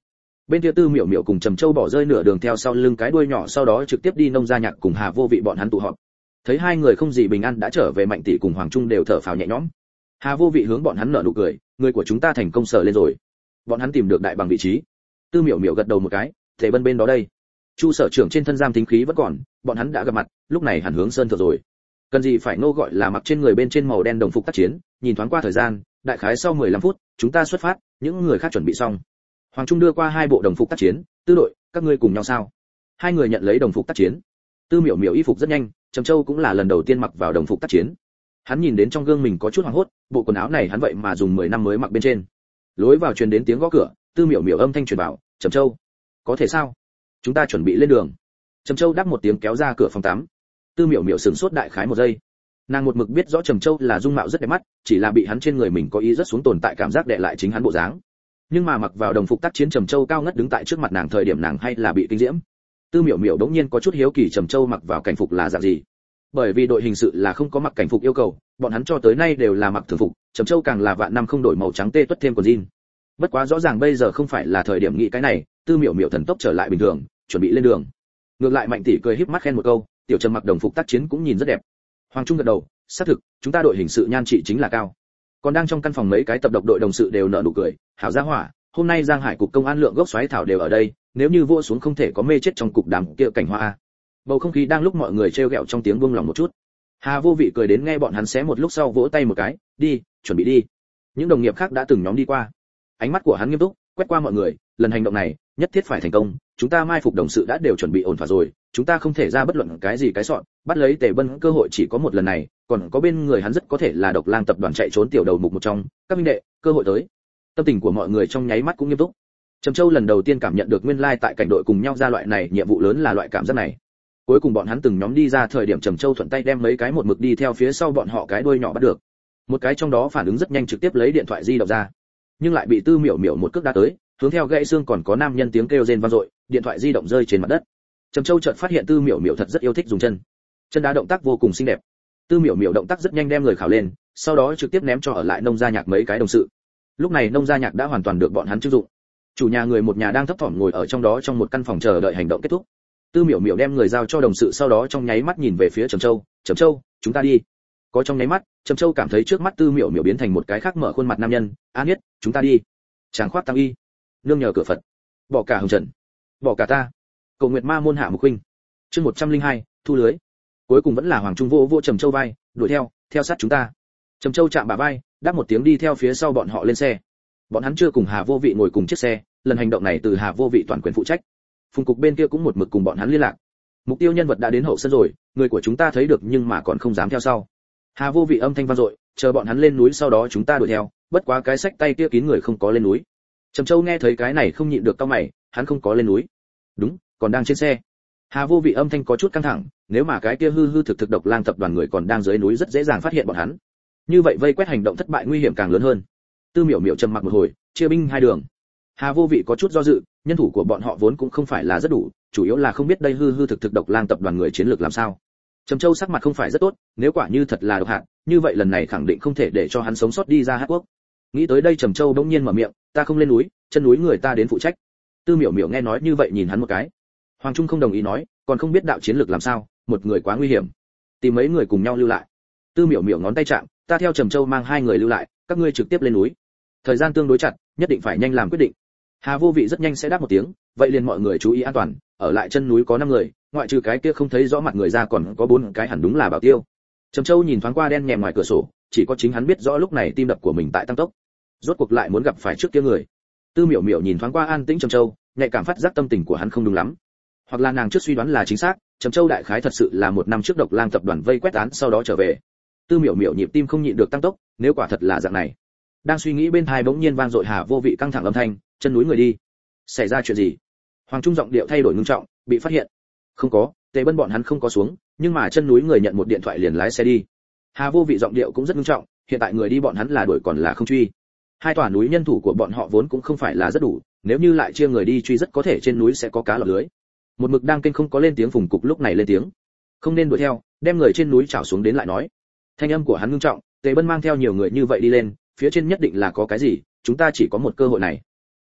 Bên kia Tư Miểu Miểu cùng Trầm Châu bỏ rơi nửa đường theo sau lưng cái đuôi nhỏ, sau đó trực tiếp đi nông gia nhạc cùng Hà Vô Vị bọn hắn tụ họp. Thấy hai người không gì bình an đã trở về, Mạnh tỷ cùng Hoàng Trung đều thở phào nhẹ nhõm. Hà Vô Vị hướng bọn hắn nở nụ cười, người của chúng ta thành công sở lên rồi. Bọn hắn tìm được đại bằng vị trí. Tư Miểu Miểu gật đầu một cái, Tề Bân bên đó đây. Chu sở trưởng trên thân giam tính khí vẫn còn, bọn hắn đã gặp mặt, lúc này hẳn hướng sơn thượng rồi. Cần gì phải nô gọi là mặc trên người bên trên màu đen đồng phục tác chiến, nhìn thoáng qua thời gian, đại khái sau mười lăm phút, chúng ta xuất phát, những người khác chuẩn bị xong. Hoàng Trung đưa qua hai bộ đồng phục tác chiến, Tư đội, các ngươi cùng nhau sao? Hai người nhận lấy đồng phục tác chiến. Tư Miểu Miểu y phục rất nhanh, Trầm Châu cũng là lần đầu tiên mặc vào đồng phục tác chiến. Hắn nhìn đến trong gương mình có chút hoảng hốt, bộ quần áo này hắn vậy mà dùng mười năm mới mặc bên trên. Lối vào truyền đến tiếng gõ cửa, Tư Miểu Miểu âm thanh truyền bảo, "Trầm Châu, có thể sao? Chúng ta chuẩn bị lên đường." Trầm Châu đáp một tiếng kéo ra cửa phòng tắm. Tư Miểu Miểu sửng sốt đại khái một giây. Nàng một mực biết rõ Trầm Châu là dung mạo rất đẹp mắt, chỉ là bị hắn trên người mình có ý rất xuống tồn tại cảm giác đè lại chính hắn bộ dáng. Nhưng mà mặc vào đồng phục tác chiến, Trầm Châu cao ngất đứng tại trước mặt nàng thời điểm nàng hay là bị kinh diễm. Tư Miểu Miểu đống nhiên có chút hiếu kỳ Trầm Châu mặc vào cảnh phục là dạng gì. Bởi vì đội hình sự là không có mặc cảnh phục yêu cầu, bọn hắn cho tới nay đều là mặc thường phục, Trầm Châu càng là vạn năm không đổi màu trắng tê tuất thêm quần jean. Bất quá rõ ràng bây giờ không phải là thời điểm nghĩ cái này, Tư Miểu Miểu thần tốc trở lại bình thường, chuẩn bị lên đường. Ngược lại Mạnh tỷ cười híp mắt khen một câu, tiểu Trầm mặc đồng phục tác chiến cũng nhìn rất đẹp. Hoàng Trung gật đầu, xác thực, chúng ta đội hình sự nhan trị chính là cao. Còn đang trong căn phòng mấy cái tập độc đội đồng sự đều nở nụ cười, hảo gia hỏa, hôm nay Giang Hải cục công an lượng gốc xoáy thảo đều ở đây, nếu như vua xuống không thể có mê chết trong cục đàm kia cảnh hoa a. Bầu không khí đang lúc mọi người trêu ghẹo trong tiếng buông lòng một chút. Hà Vô Vị cười đến nghe bọn hắn xé một lúc sau vỗ tay một cái, đi, chuẩn bị đi. Những đồng nghiệp khác đã từng nhóm đi qua. Ánh mắt của hắn nghiêm túc, quét qua mọi người, lần hành động này nhất thiết phải thành công, chúng ta mai phục đồng sự đã đều chuẩn bị ổn thỏa rồi, chúng ta không thể ra bất luận cái gì cái sọn, bắt lấy Tề Bân cơ hội chỉ có một lần này, còn có bên người hắn rất có thể là Độc Lang tập đoàn chạy trốn tiểu đầu mục một trong, các minh đệ, cơ hội tới. Tâm tình của mọi người trong nháy mắt cũng nghiêm túc. Trầm Châu lần đầu tiên cảm nhận được nguyên lai tại cảnh đội cùng nhau ra loại này nhiệm vụ lớn là loại cảm giác này. Cuối cùng bọn hắn từng nhóm đi ra thời điểm Trầm Châu thuận tay đem mấy cái một mực đi theo phía sau bọn họ cái đuôi nhỏ bắt được. Một cái trong đó phản ứng rất nhanh trực tiếp lấy điện thoại di động ra, nhưng lại bị Tư Miểu Miểu một cước đá tới, hướng theo gãy xương còn có nam nhân tiếng kêu rên vang dội, điện thoại di động rơi trên mặt đất. Trầm Châu chợt phát hiện Tư Miểu Miểu thật rất yêu thích dùng chân. Chân đá động tác vô cùng xinh đẹp. Tư Miểu Miểu động tác rất nhanh đem người khảo lên, sau đó trực tiếp ném cho ở lại nông gia nhạc mấy cái đồng sự. Lúc này nông gia nhạc đã hoàn toàn được bọn hắn trưng dụng. Chủ nhà người một nhà đang thấp thỏm ngồi ở trong đó trong một căn phòng chờ đợi hành động kết thúc. Tư Miểu Miểu đem người giao cho đồng sự, sau đó trong nháy mắt nhìn về phía Trầm Châu, "Trầm Châu, chúng ta đi." Có trong nháy mắt, Trầm Châu cảm thấy trước mắt Tư Miểu Miểu biến thành một cái khác mở khuôn mặt nam nhân, "A Niết, chúng ta đi." Tràng khoát tăng y, nương nhờ cửa Phật, bỏ cả hồng trần, bỏ cả ta. Cầu nguyệt ma môn hạ mục huynh. Chương một trăm linh hai, thu lưới. Cuối cùng vẫn là Hoàng Trung vô vô Trầm Châu vai, đuổi theo, theo sát chúng ta. Trầm Châu chạm bả vai, đáp một tiếng đi theo phía sau bọn họ lên xe. Bọn hắn chưa cùng Hà Vô Vị ngồi cùng chiếc xe, lần hành động này từ Hà Vô Vị toàn quyền phụ trách. Phùng cục bên kia cũng một mực cùng bọn hắn liên lạc. Mục tiêu nhân vật đã đến hậu sân rồi, người của chúng ta thấy được nhưng mà còn không dám theo sau. Hà Vô Vị âm thanh vang dội, chờ bọn hắn lên núi sau đó chúng ta đuổi theo, bất quá cái sách tay kia kín người không có lên núi. Trầm Châu nghe thấy cái này không nhịn được cau mày, hắn không có lên núi. Đúng, còn đang trên xe. Hà Vô Vị âm thanh có chút căng thẳng, nếu mà cái kia hư hư thực thực Độc Lang tập đoàn người còn đang dưới núi rất dễ dàng phát hiện bọn hắn. Như vậy vây quét hành động thất bại nguy hiểm càng lớn hơn. Tư Miểu Miểu trầm mặc một hồi, chia binh hai đường. Hà Vô Vị có chút do dự, nhân thủ của bọn họ vốn cũng không phải là rất đủ, chủ yếu là không biết đây hư hư thực thực Độc Lang tập đoàn người chiến lược làm sao. Trầm Châu sắc mặt không phải rất tốt, nếu quả như thật là độc hạt, như vậy lần này khẳng định không thể để cho hắn sống sót đi ra Hát Quốc. Nghĩ tới đây Trầm Châu bỗng nhiên mở miệng, ta không lên núi, chân núi người ta đến phụ trách. Tư Miểu Miểu nghe nói như vậy nhìn hắn một cái. Hoàng Trung không đồng ý nói, còn không biết đạo chiến lược làm sao, một người quá nguy hiểm, tìm mấy người cùng nhau lưu lại. Tư Miểu Miểu ngón tay chạm, ta theo Trầm Châu mang hai người lưu lại, các ngươi trực tiếp lên núi. Thời gian tương đối chặt, nhất định phải nhanh làm quyết định. Hà Vô Vị rất nhanh sẽ đáp một tiếng, vậy liền mọi người chú ý an toàn, ở lại chân núi có năm người, ngoại trừ cái kia không thấy rõ mặt người ra còn có bốn cái hẳn đúng là bảo tiêu. Trầm Châu nhìn thoáng qua đen nhèm ngoài cửa sổ, chỉ có chính hắn biết rõ lúc này tim đập của mình tại tăng tốc. Rốt cuộc lại muốn gặp phải trước kia người. Tư Miểu Miểu nhìn thoáng qua an tĩnh Trầm Châu, nhạy cảm phát giác tâm tình của hắn không đúng lắm. Hoặc là nàng trước suy đoán là chính xác, Trầm Châu đại khái thật sự là một năm trước Độc Lang tập đoàn vây quét án sau đó trở về. Tư Miểu Miểu nhịp tim không nhịn được tăng tốc, nếu quả thật là dạng này. Đang suy nghĩ bên tai bỗng nhiên vang dội Hà Vô Vị căng thẳng âm thanh, chân núi người đi. Xảy ra chuyện gì? Hoàng Trung giọng điệu thay đổi ngưng trọng, bị phát hiện. Không có, Tề Bân bọn hắn không có xuống, nhưng mà chân núi người nhận một điện thoại liền lái xe đi. Hà Vô Vị giọng điệu cũng rất ngưng trọng, hiện tại người đi bọn hắn là đuổi còn là không truy. Hai tòa núi nhân thủ của bọn họ vốn cũng không phải là rất đủ, nếu như lại chia người đi truy rất có thể trên núi sẽ có cá lọt lưới. Một mực đang kinh không có lên tiếng Phùng cục lúc này lên tiếng, không nên đuổi theo, đem người trên núi trảo xuống đến lại nói. Thanh âm của hắn ngưng trọng, Tề Bân mang theo nhiều người như vậy đi lên, phía trên nhất định là có cái gì, chúng ta chỉ có một cơ hội này.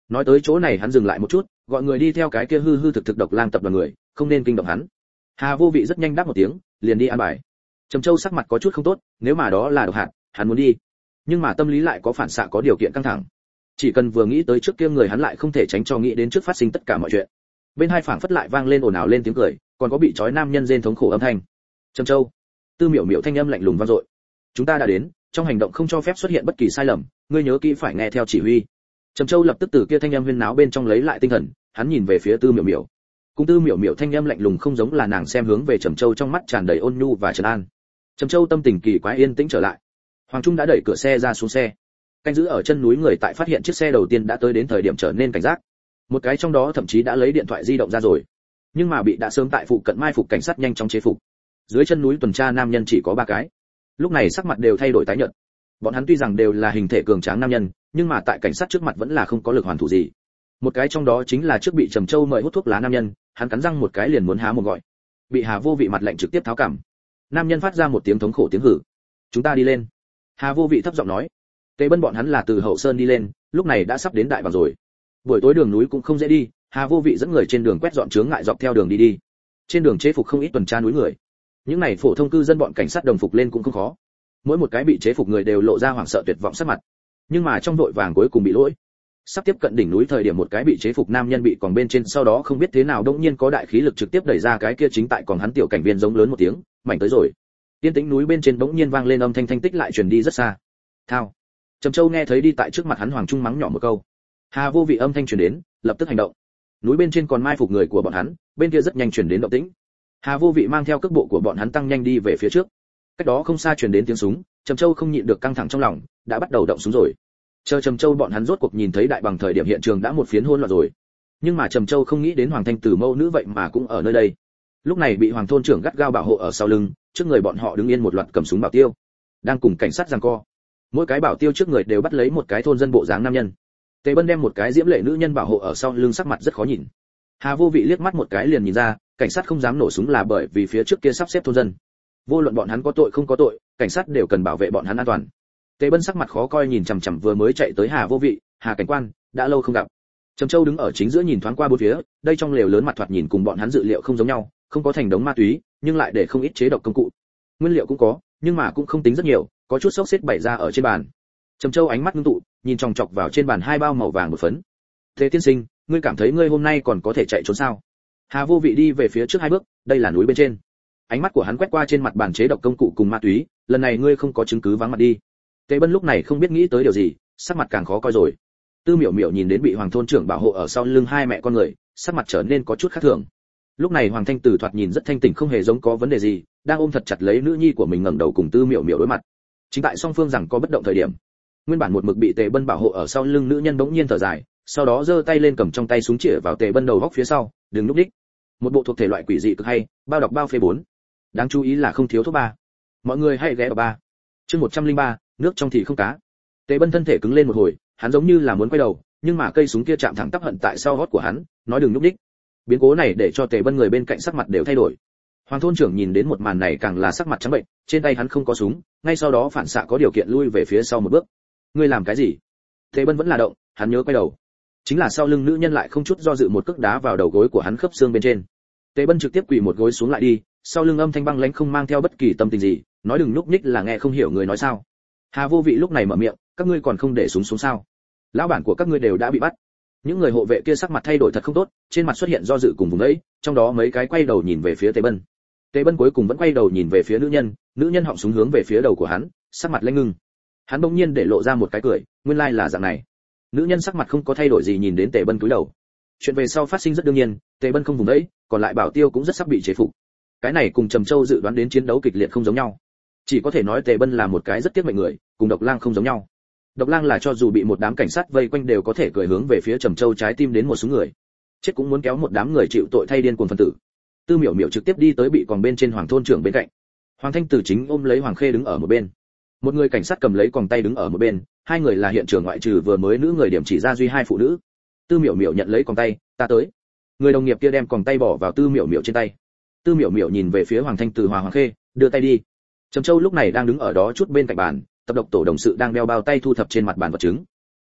Nói tới chỗ này hắn dừng lại một chút, gọi người đi theo cái kia hư hư thực thực độc lang tập đoàn người, không nên kinh động hắn. Hà Vô Vị rất nhanh đáp một tiếng, liền đi an bài. Trầm Châu sắc mặt có chút không tốt, nếu mà đó là độc hạt, hắn muốn đi, nhưng mà tâm lý lại có phản xạ có điều kiện căng thẳng. Chỉ cần vừa nghĩ tới trước kia người hắn lại không thể tránh cho nghĩ đến trước phát sinh tất cả mọi chuyện. Bên hai phảng phất lại vang lên ồn ào lên tiếng cười, còn có bị trói nam nhân rên thống khổ âm thanh. Trầm Châu, Tư Miểu Miểu thanh âm lạnh lùng vang dội. Chúng ta đã đến, trong hành động không cho phép xuất hiện bất kỳ sai lầm, ngươi nhớ kỹ phải nghe theo chỉ huy. Trầm Châu lập tức từ kia thanh âm huyên náo bên trong lấy lại tinh thần, hắn nhìn về phía Tư Miểu Miểu. Cùng Tư Miểu Miểu thanh âm lạnh lùng không giống là nàng xem hướng về Trầm Châu trong mắt tràn đầy ôn nhu và trấn an. Trầm Châu tâm tình kỳ quái yên tĩnh trở lại. Hoàng Trung đã đẩy cửa xe ra xuống xe. Canh giữ ở chân núi người tại phát hiện chiếc xe đầu tiên đã tới đến thời điểm trở nên cảnh giác. Một cái trong đó thậm chí đã lấy điện thoại di động ra rồi, nhưng mà bị đã sớm tại phụ cận mai phục cảnh sát nhanh chóng chế phục. Dưới chân núi tuần tra nam nhân chỉ có ba cái, lúc này sắc mặt đều thay đổi tái nhợt. Bọn hắn tuy rằng đều là hình thể cường tráng nam nhân, nhưng mà tại cảnh sát trước mặt vẫn là không có lực hoàn thủ gì. Một cái trong đó chính là trước bị Trầm Châu mời hút thuốc lá nam nhân, hắn cắn răng một cái liền muốn há một gọi, bị Hà Vô Vị mặt lạnh trực tiếp tháo cằm. Nam nhân phát ra một tiếng thống khổ tiếng hử. Chúng ta đi lên. Hà Vô Vị thấp giọng nói. Tề Bân bọn hắn là từ hậu sơn đi lên, lúc này đã sắp đến đại bằng rồi. Buổi tối đường núi cũng không dễ đi, Hà Vô Vị dẫn người trên đường quét dọn chướng ngại dọc theo đường đi đi. Trên đường chế phục không ít tuần tra núi người. Những này phổ thông cư dân bọn cảnh sát đồng phục lên cũng không khó. Mỗi một cái bị chế phục người đều lộ ra hoảng sợ tuyệt vọng sắc mặt. Nhưng mà trong vội vàng cuối cùng bị lỗi. Sắp tiếp cận đỉnh núi thời điểm một cái bị chế phục nam nhân bị còn bên trên, sau đó không biết thế nào đột nhiên có đại khí lực trực tiếp đẩy ra cái kia chính tại còn hắn tiểu cảnh viên giống lớn một tiếng, mảnh tới rồi. Tiên tĩnh núi bên trên bỗng nhiên vang lên âm thanh thanh tích lại truyền đi rất xa. Thao. Trầm Châu nghe thấy đi tại trước mặt hắn Hoàng Trung mắng nhỏ một câu. Hà Vô Vị âm thanh truyền đến, lập tức hành động. Núi bên trên còn mai phục người của bọn hắn, bên kia rất nhanh truyền đến động tĩnh. Hà Vô Vị mang theo cước bộ của bọn hắn tăng nhanh đi về phía trước. Cách đó không xa truyền đến tiếng súng, Trầm Châu không nhịn được căng thẳng trong lòng, đã bắt đầu động súng rồi. Chờ Trầm Châu bọn hắn rốt cuộc nhìn thấy đại bằng thời điểm hiện trường đã một phiến hỗn loạn rồi. Nhưng mà Trầm Châu không nghĩ đến Hoàng Thanh Tử mâu nữ vậy mà cũng ở nơi đây. Lúc này bị Hoàng thôn trưởng gắt gao bảo hộ ở sau lưng, trước người bọn họ đứng yên một loạt cầm súng bảo tiêu, đang cùng cảnh sát giằng co. Mỗi cái bảo tiêu trước người đều bắt lấy một cái thôn dân bộ dáng nam nhân. Tề Bân đem một cái diễm lệ nữ nhân bảo hộ ở sau lưng, sắc mặt rất khó nhìn. Hà Vô Vị liếc mắt một cái liền nhìn ra, cảnh sát không dám nổ súng là bởi vì phía trước kia sắp xếp thôn dân. Vô luận bọn hắn có tội không có tội, cảnh sát đều cần bảo vệ bọn hắn an toàn. Tề Bân sắc mặt khó coi nhìn chằm chằm vừa mới chạy tới Hà Vô Vị, Hà cảnh quan, đã lâu không gặp. Trầm Châu đứng ở chính giữa nhìn thoáng qua bốn phía, đây trong lều lớn mặt thoạt nhìn cùng bọn hắn dự liệu không giống nhau, không có thành đống ma túy, nhưng lại để không ít chế độc công cụ. Nguyên liệu cũng có, nhưng mà cũng không tính rất nhiều, có chút xốc xếp bày ra ở trên bàn. Trầm Châu ánh mắt ngưng tụ, nhìn chòng chọc vào trên bàn hai bao màu vàng một phấn. Thế tiên sinh, ngươi cảm thấy ngươi hôm nay còn có thể chạy trốn sao? Hà Vô Vị đi về phía trước hai bước, đây là núi bên trên. Ánh mắt của hắn quét qua trên mặt bàn chế độc công cụ cùng ma túy, lần này ngươi không có chứng cứ vắng mặt đi. Tề Bân lúc này không biết nghĩ tới điều gì, sắc mặt càng khó coi rồi. Tư Miểu Miểu nhìn đến bị Hoàng thôn trưởng bảo hộ ở sau lưng hai mẹ con người, sắc mặt trở nên có chút khác thường. Lúc này Hoàng Thanh Tử thoạt nhìn rất thanh tỉnh không hề giống có vấn đề gì, đang ôm thật chặt lấy nữ nhi của mình ngẩng đầu cùng Tư Miểu Miểu đối mặt. Chính tại song phương rằng có bất động thời điểm, nguyên bản một mực bị Tề Bân bảo hộ ở sau lưng nữ nhân bỗng nhiên thở dài, sau đó giơ tay lên cầm trong tay súng chĩa vào Tề Bân đầu góc phía sau, đừng lúc đích. Một bộ thuộc thể loại quỷ dị cực hay, bao đọc bao phê bốn. Đáng chú ý là không thiếu thuốc ba. Mọi người hãy ghé vào ba. Chương một trăm linh ba, nước trong thì không cá. Tề Bân thân thể cứng lên một hồi, hắn giống như là muốn quay đầu, nhưng mà cây súng kia chạm thẳng tắp hận tại sau gót của hắn, nói đừng lúc đích. Biến cố này để cho Tề Bân người bên cạnh sắc mặt đều thay đổi. Hoàng thôn trưởng nhìn đến một màn này càng là sắc mặt trắng bệnh, trên tay hắn không có súng, ngay sau đó phản xạ có điều kiện lui về phía sau một bước. Ngươi làm cái gì? Tề Bân vẫn là động, hắn nhớ quay đầu. Chính là sau lưng nữ nhân lại không chút do dự một cước đá vào đầu gối của hắn khớp xương bên trên. Tề Bân trực tiếp quỳ một gối xuống lại đi, sau lưng âm thanh băng lãnh không mang theo bất kỳ tâm tình gì, nói đừng lúc nhích là nghe không hiểu người nói sao. Hà Vô Vị lúc này mở miệng, các ngươi còn không để súng xuống sao? Lão bản của các ngươi đều đã bị bắt. Những người hộ vệ kia sắc mặt thay đổi thật không tốt, trên mặt xuất hiện do dự cùng vùng đấy, trong đó mấy cái quay đầu nhìn về phía Tề Bân. Tề Bân cuối cùng vẫn quay đầu nhìn về phía nữ nhân, nữ nhân họng súng hướng về phía đầu của hắn, sắc mặt lênh ngưng. Hắn bỗng nhiên để lộ ra một cái cười, nguyên lai là dạng này. Nữ nhân sắc mặt không có thay đổi gì nhìn đến Tề Bân cúi đầu. Chuyện về sau phát sinh rất đương nhiên, Tề Bân không vùng đấy, còn lại bảo tiêu cũng rất sắp bị chế phục. Cái này cùng Trầm Châu dự đoán đến chiến đấu kịch liệt không giống nhau. Chỉ có thể nói Tề Bân là một cái rất tiếc mệnh người, cùng Độc Lang không giống nhau. Độc Lang là cho dù bị một đám cảnh sát vây quanh đều có thể cười hướng về phía Trầm Châu trái tim đến một số người. Chết cũng muốn kéo một đám người chịu tội thay điên cuồng phân tử. Tư Miểu Miểu trực tiếp đi tới bị còn bên trên Hoàng thôn trưởng bên cạnh. Hoàng Thanh Tử chính ôm lấy Hoàng Khê đứng ở một bên. Một người cảnh sát cầm lấy còng tay đứng ở một bên, hai người là hiện trường ngoại trừ vừa mới nữ người điểm chỉ ra duy hai phụ nữ. Tư Miểu Miểu nhận lấy còng tay, ta tới. Người đồng nghiệp kia đem còng tay bỏ vào Tư Miểu Miểu trên tay. Tư Miểu Miểu nhìn về phía Hoàng Thanh Tử hòa Hoàng Khê, đưa tay đi. Trầm Châu lúc này đang đứng ở đó chút bên cạnh bàn, tập độc tổ đồng sự đang đeo bao tay thu thập trên mặt bàn vật chứng.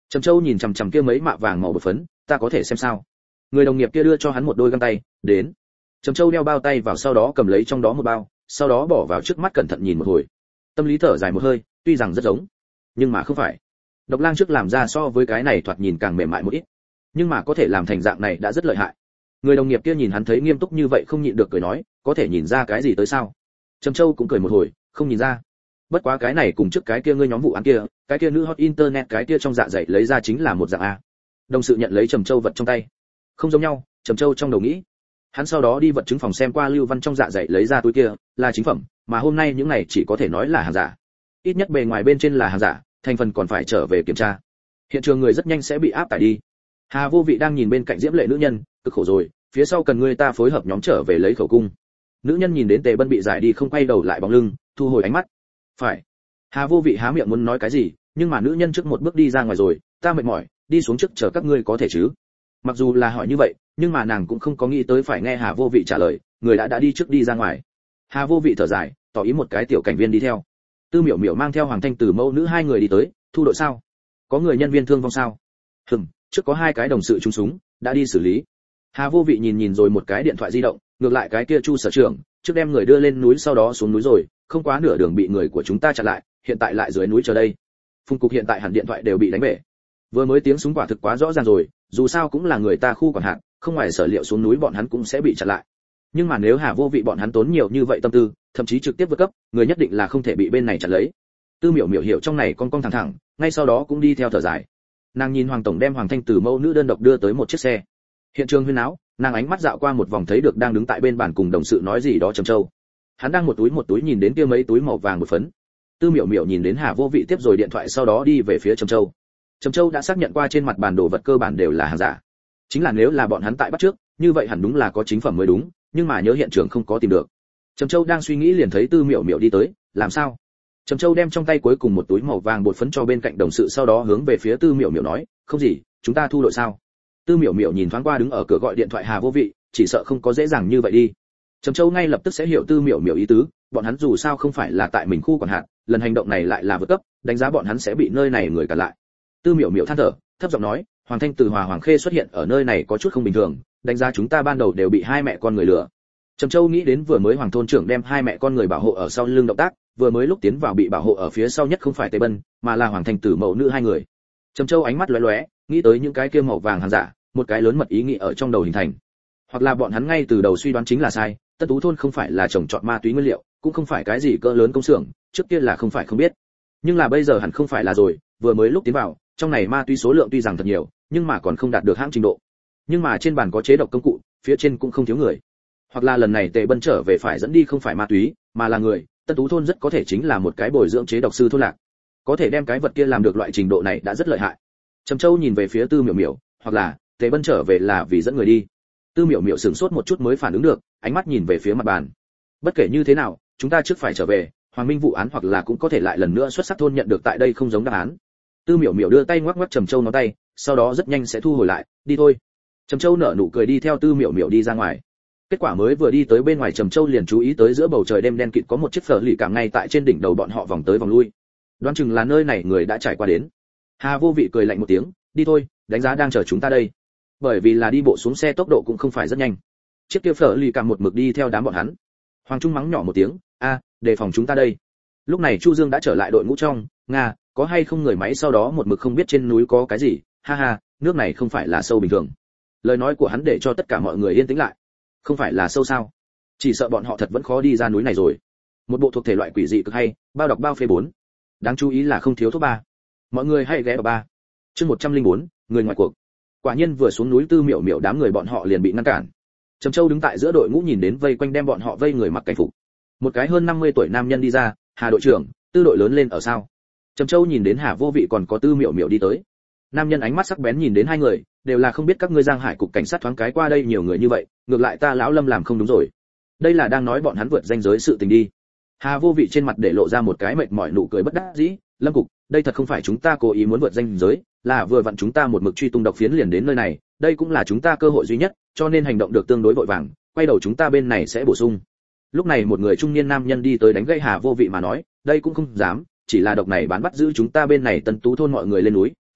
Trầm Châu nhìn chằm chằm kia mấy mạ vàng màu bột phấn, ta có thể xem sao? Người đồng nghiệp kia đưa cho hắn một đôi găng tay, đến. Trầm Châu đeo bao tay vào, sau đó cầm lấy trong đó một bao, sau đó bỏ vào trước mắt cẩn thận nhìn một hồi. Tâm lý thở dài một hơi, tuy rằng rất giống, nhưng mà không phải. Độc Lang trước làm ra so với cái này thoạt nhìn càng mềm mại một ít, nhưng mà có thể làm thành dạng này đã rất lợi hại. Người đồng nghiệp kia nhìn hắn thấy nghiêm túc như vậy không nhịn được cười nói, có thể nhìn ra cái gì tới sao? Trầm Châu cũng cười một hồi, không nhìn ra. Bất quá cái này cùng trước cái kia ngươi nhóm vụ án kia, cái kia nữ hot internet cái kia trong dạ dày lấy ra chính là một dạng a. Đồng sự nhận lấy Trầm Châu vật trong tay. Không giống nhau, Trầm Châu trong đầu nghĩ. Hắn sau đó đi vật chứng phòng xem qua Lưu Văn trong dạ dày lấy ra túi kia, là chính phẩm, mà hôm nay những này chỉ có thể nói là hàng giả. Ít nhất bề ngoài bên trên là hàng giả, thành phần còn phải trở về kiểm tra. Hiện trường người rất nhanh sẽ bị áp tải đi. Hà Vô Vị đang nhìn bên cạnh diễm lệ nữ nhân, cực khổ rồi, phía sau cần người ta phối hợp nhóm trở về lấy khẩu cung. Nữ nhân nhìn đến Tề Bân bị giải đi không quay đầu lại bóng lưng, thu hồi ánh mắt. Phải. Hà Vô Vị há miệng muốn nói cái gì, nhưng mà nữ nhân trước một bước đi ra ngoài rồi, ta mệt mỏi, đi xuống trước chờ các ngươi có thể chứ? Mặc dù là hỏi như vậy, nhưng mà nàng cũng không có nghĩ tới phải nghe Hà Vô Vị trả lời, người đã đã đi trước đi ra ngoài. Hà Vô Vị thở dài, tỏ ý một cái tiểu cảnh viên đi theo. Tư Miểu Miểu mang theo Hoàng Thanh Từ mẫu nữ hai người đi tới, thu đội sao? Có người nhân viên thương vong sao? Hừm, trước có hai cái đồng sự trúng súng, đã đi xử lý. Hà Vô Vị nhìn nhìn rồi một cái điện thoại di động, ngược lại cái kia Chu sở trưởng, trước đem người đưa lên núi sau đó xuống núi rồi, không quá nửa đường bị người của chúng ta chặn lại, hiện tại lại dưới núi chờ đây. Phùng cục hiện tại hẳn điện thoại đều bị đánh bể. Vừa mới tiếng súng quả thực quá rõ ràng rồi, dù sao cũng là người ta khu quản hạt, không ngoài sở liệu xuống núi bọn hắn cũng sẽ bị chặn lại. Nhưng mà nếu Hà Vô Vị bọn hắn tốn nhiều như vậy tâm tư, thậm chí trực tiếp vượt cấp, người nhất định là không thể bị bên này chặn lấy. Tư Miểu Miểu hiểu trong này con con thẳng thẳng, ngay sau đó cũng đi theo thở dài. Nàng nhìn Hoàng tổng đem Hoàng Thanh Từ mẫu nữ đơn độc đưa tới một chiếc xe. Hiện trường huyên náo, nàng ánh mắt dạo qua một vòng thấy được đang đứng tại bên bàn cùng đồng sự nói gì đó Trầm Châu. Hắn đang một túi một túi nhìn đến kia mấy túi màu vàng một phấn. Tư Miểu Miểu nhìn đến Hà Vô Vị tiếp rồi điện thoại sau đó đi về phía Trầm Châu. Trầm Châu đã xác nhận qua trên mặt bàn đồ vật cơ bản đều là hàng giả. Chính là nếu là bọn hắn tại bắt trước, như vậy hẳn đúng là có chính phẩm mới đúng, nhưng mà nhớ hiện trường không có tìm được. Trầm Châu đang suy nghĩ liền thấy Tư Miểu Miểu đi tới, làm sao? Trầm Châu đem trong tay cuối cùng một túi màu vàng bột phấn cho bên cạnh đồng sự sau đó hướng về phía Tư Miểu Miểu nói, không gì, chúng ta thu đội sao? Tư Miểu Miểu nhìn thoáng qua đứng ở cửa gọi điện thoại Hà Vô Vị, chỉ sợ không có dễ dàng như vậy đi. Trầm Châu ngay lập tức sẽ hiểu Tư Miểu Miểu ý tứ, bọn hắn dù sao không phải là tại mình khu quản hạt, lần hành động này lại là vượt cấp, đánh giá bọn hắn sẽ bị nơi này người cản lại. Tư Miểu Miểu than thở, thấp giọng nói, Hoàng Thanh Từ Hòa Hoàng Khê xuất hiện ở nơi này có chút không bình thường, đánh giá chúng ta ban đầu đều bị hai mẹ con người lừa. Trầm Châu nghĩ đến vừa mới Hoàng thôn trưởng đem hai mẹ con người bảo hộ ở sau lưng động tác, vừa mới lúc tiến vào bị bảo hộ ở phía sau nhất không phải Tề Bân, mà là Hoàng Thanh Tử mẫu nữ hai người. Trầm Châu ánh mắt lóe lóe, nghĩ tới những cái kia màu vàng hàng giả, một cái lớn mật ý nghĩ ở trong đầu hình thành. Hoặc là bọn hắn ngay từ đầu suy đoán chính là sai, Tân Tú thôn không phải là trồng trọt ma túy nguyên liệu, cũng không phải cái gì cỡ lớn công xưởng, trước kia là không phải không biết. Nhưng là bây giờ hẳn không phải là rồi, vừa mới lúc tiến vào, trong này ma túy số lượng tuy rằng thật nhiều, nhưng mà còn không đạt được hãng trình độ. Nhưng mà trên bàn có chế độc công cụ, phía trên cũng không thiếu người. Hoặc là lần này Tề Bân trở về phải dẫn đi không phải ma túy, mà là người, Tân Tú thôn rất có thể chính là một cái bồi dưỡng chế độc sư thôn lạc. Có thể đem cái vật kia làm được loại trình độ này đã rất lợi hại. Trầm Châu nhìn về phía Tư Miểu Miểu, hoặc là Tề Bân trở về là vì dẫn người đi. Tư Miểu Miểu sửng sốt một chút mới phản ứng được, ánh mắt nhìn về phía mặt bàn. Bất kể như thế nào, chúng ta trước phải trở về, Hoàng Minh vụ án hoặc là cũng có thể lại lần nữa xuất sắc thôn nhận được tại đây không giống đáp án. Tư Miểu Miểu đưa tay ngoắc ngoắc Trầm Châu nó tay, sau đó rất nhanh sẽ thu hồi lại, đi thôi. Trầm Châu nở nụ cười đi theo Tư Miểu Miểu đi ra ngoài. Kết quả mới vừa đi tới bên ngoài Trầm Châu liền chú ý tới giữa bầu trời đêm đen kịt có một chiếc phở lì cảm ngay tại trên đỉnh đầu bọn họ vòng tới vòng lui. Đoán chừng là nơi này người đã trải qua đến. Hà Vô Vị cười lạnh một tiếng, đi thôi, đánh giá đang chờ chúng ta đây. Bởi vì là đi bộ xuống xe tốc độ cũng không phải rất nhanh. Chiếc kia phở lì cảm một mực đi theo đám bọn hắn. Hoàng Trung mắng nhỏ một tiếng, a, đề phòng chúng ta đây. Lúc này Chu Dương đã trở lại đội ngũ trong, nga, có hay không người máy sau đó một mực không biết trên núi có cái gì, ha ha, nước này không phải là sâu bình thường. Lời nói của hắn để cho tất cả mọi người yên tĩnh lại. Không phải là sâu sao? Chỉ sợ bọn họ thật vẫn khó đi ra núi này rồi. Một bộ thuộc thể loại quỷ dị cực hay, bao đọc bao phê bốn. Đáng chú ý là không thiếu thuốc ba. Mọi người hãy ghé vào ba. Chương một trăm lẻ bốn, người ngoài cuộc. Quả nhiên vừa xuống núi Tư Miểu Miểu đám người bọn họ liền bị ngăn cản. Trầm Châu đứng tại giữa đội ngũ nhìn đến vây quanh đem bọn họ vây người mặc cảnh phục. Một cái hơn năm mươi tuổi nam nhân đi ra, Hà đội trưởng, Tư đội lớn lên ở sao? Trầm Châu nhìn đến Hà Vô Vị còn có Tư Miểu Miểu đi tới. Nam nhân ánh mắt sắc bén nhìn đến hai người, đều là không biết các ngươi Giang Hải cục cảnh sát thoáng cái qua đây nhiều người như vậy, ngược lại ta lão Lâm làm không đúng rồi. Đây là đang nói bọn hắn vượt ranh giới sự tình đi. Hà Vô Vị trên mặt để lộ ra một cái mệt mỏi nụ cười bất đắc dĩ, Lâm cục, đây thật không phải chúng ta cố ý muốn vượt ranh giới, là vừa vặn chúng ta một mực truy tung độc phiến liền đến nơi này, đây cũng là chúng ta cơ hội duy nhất, cho nên hành động được tương đối vội vàng, quay đầu chúng ta bên này sẽ bổ sung. Lúc này một người trung niên nam nhân đi tới đánh gãy Hà Vô Vị mà nói, đây cũng không dám, chỉ là độc này bán bắt giữ chúng ta bên này Tân Tú thôn mọi người lên núi,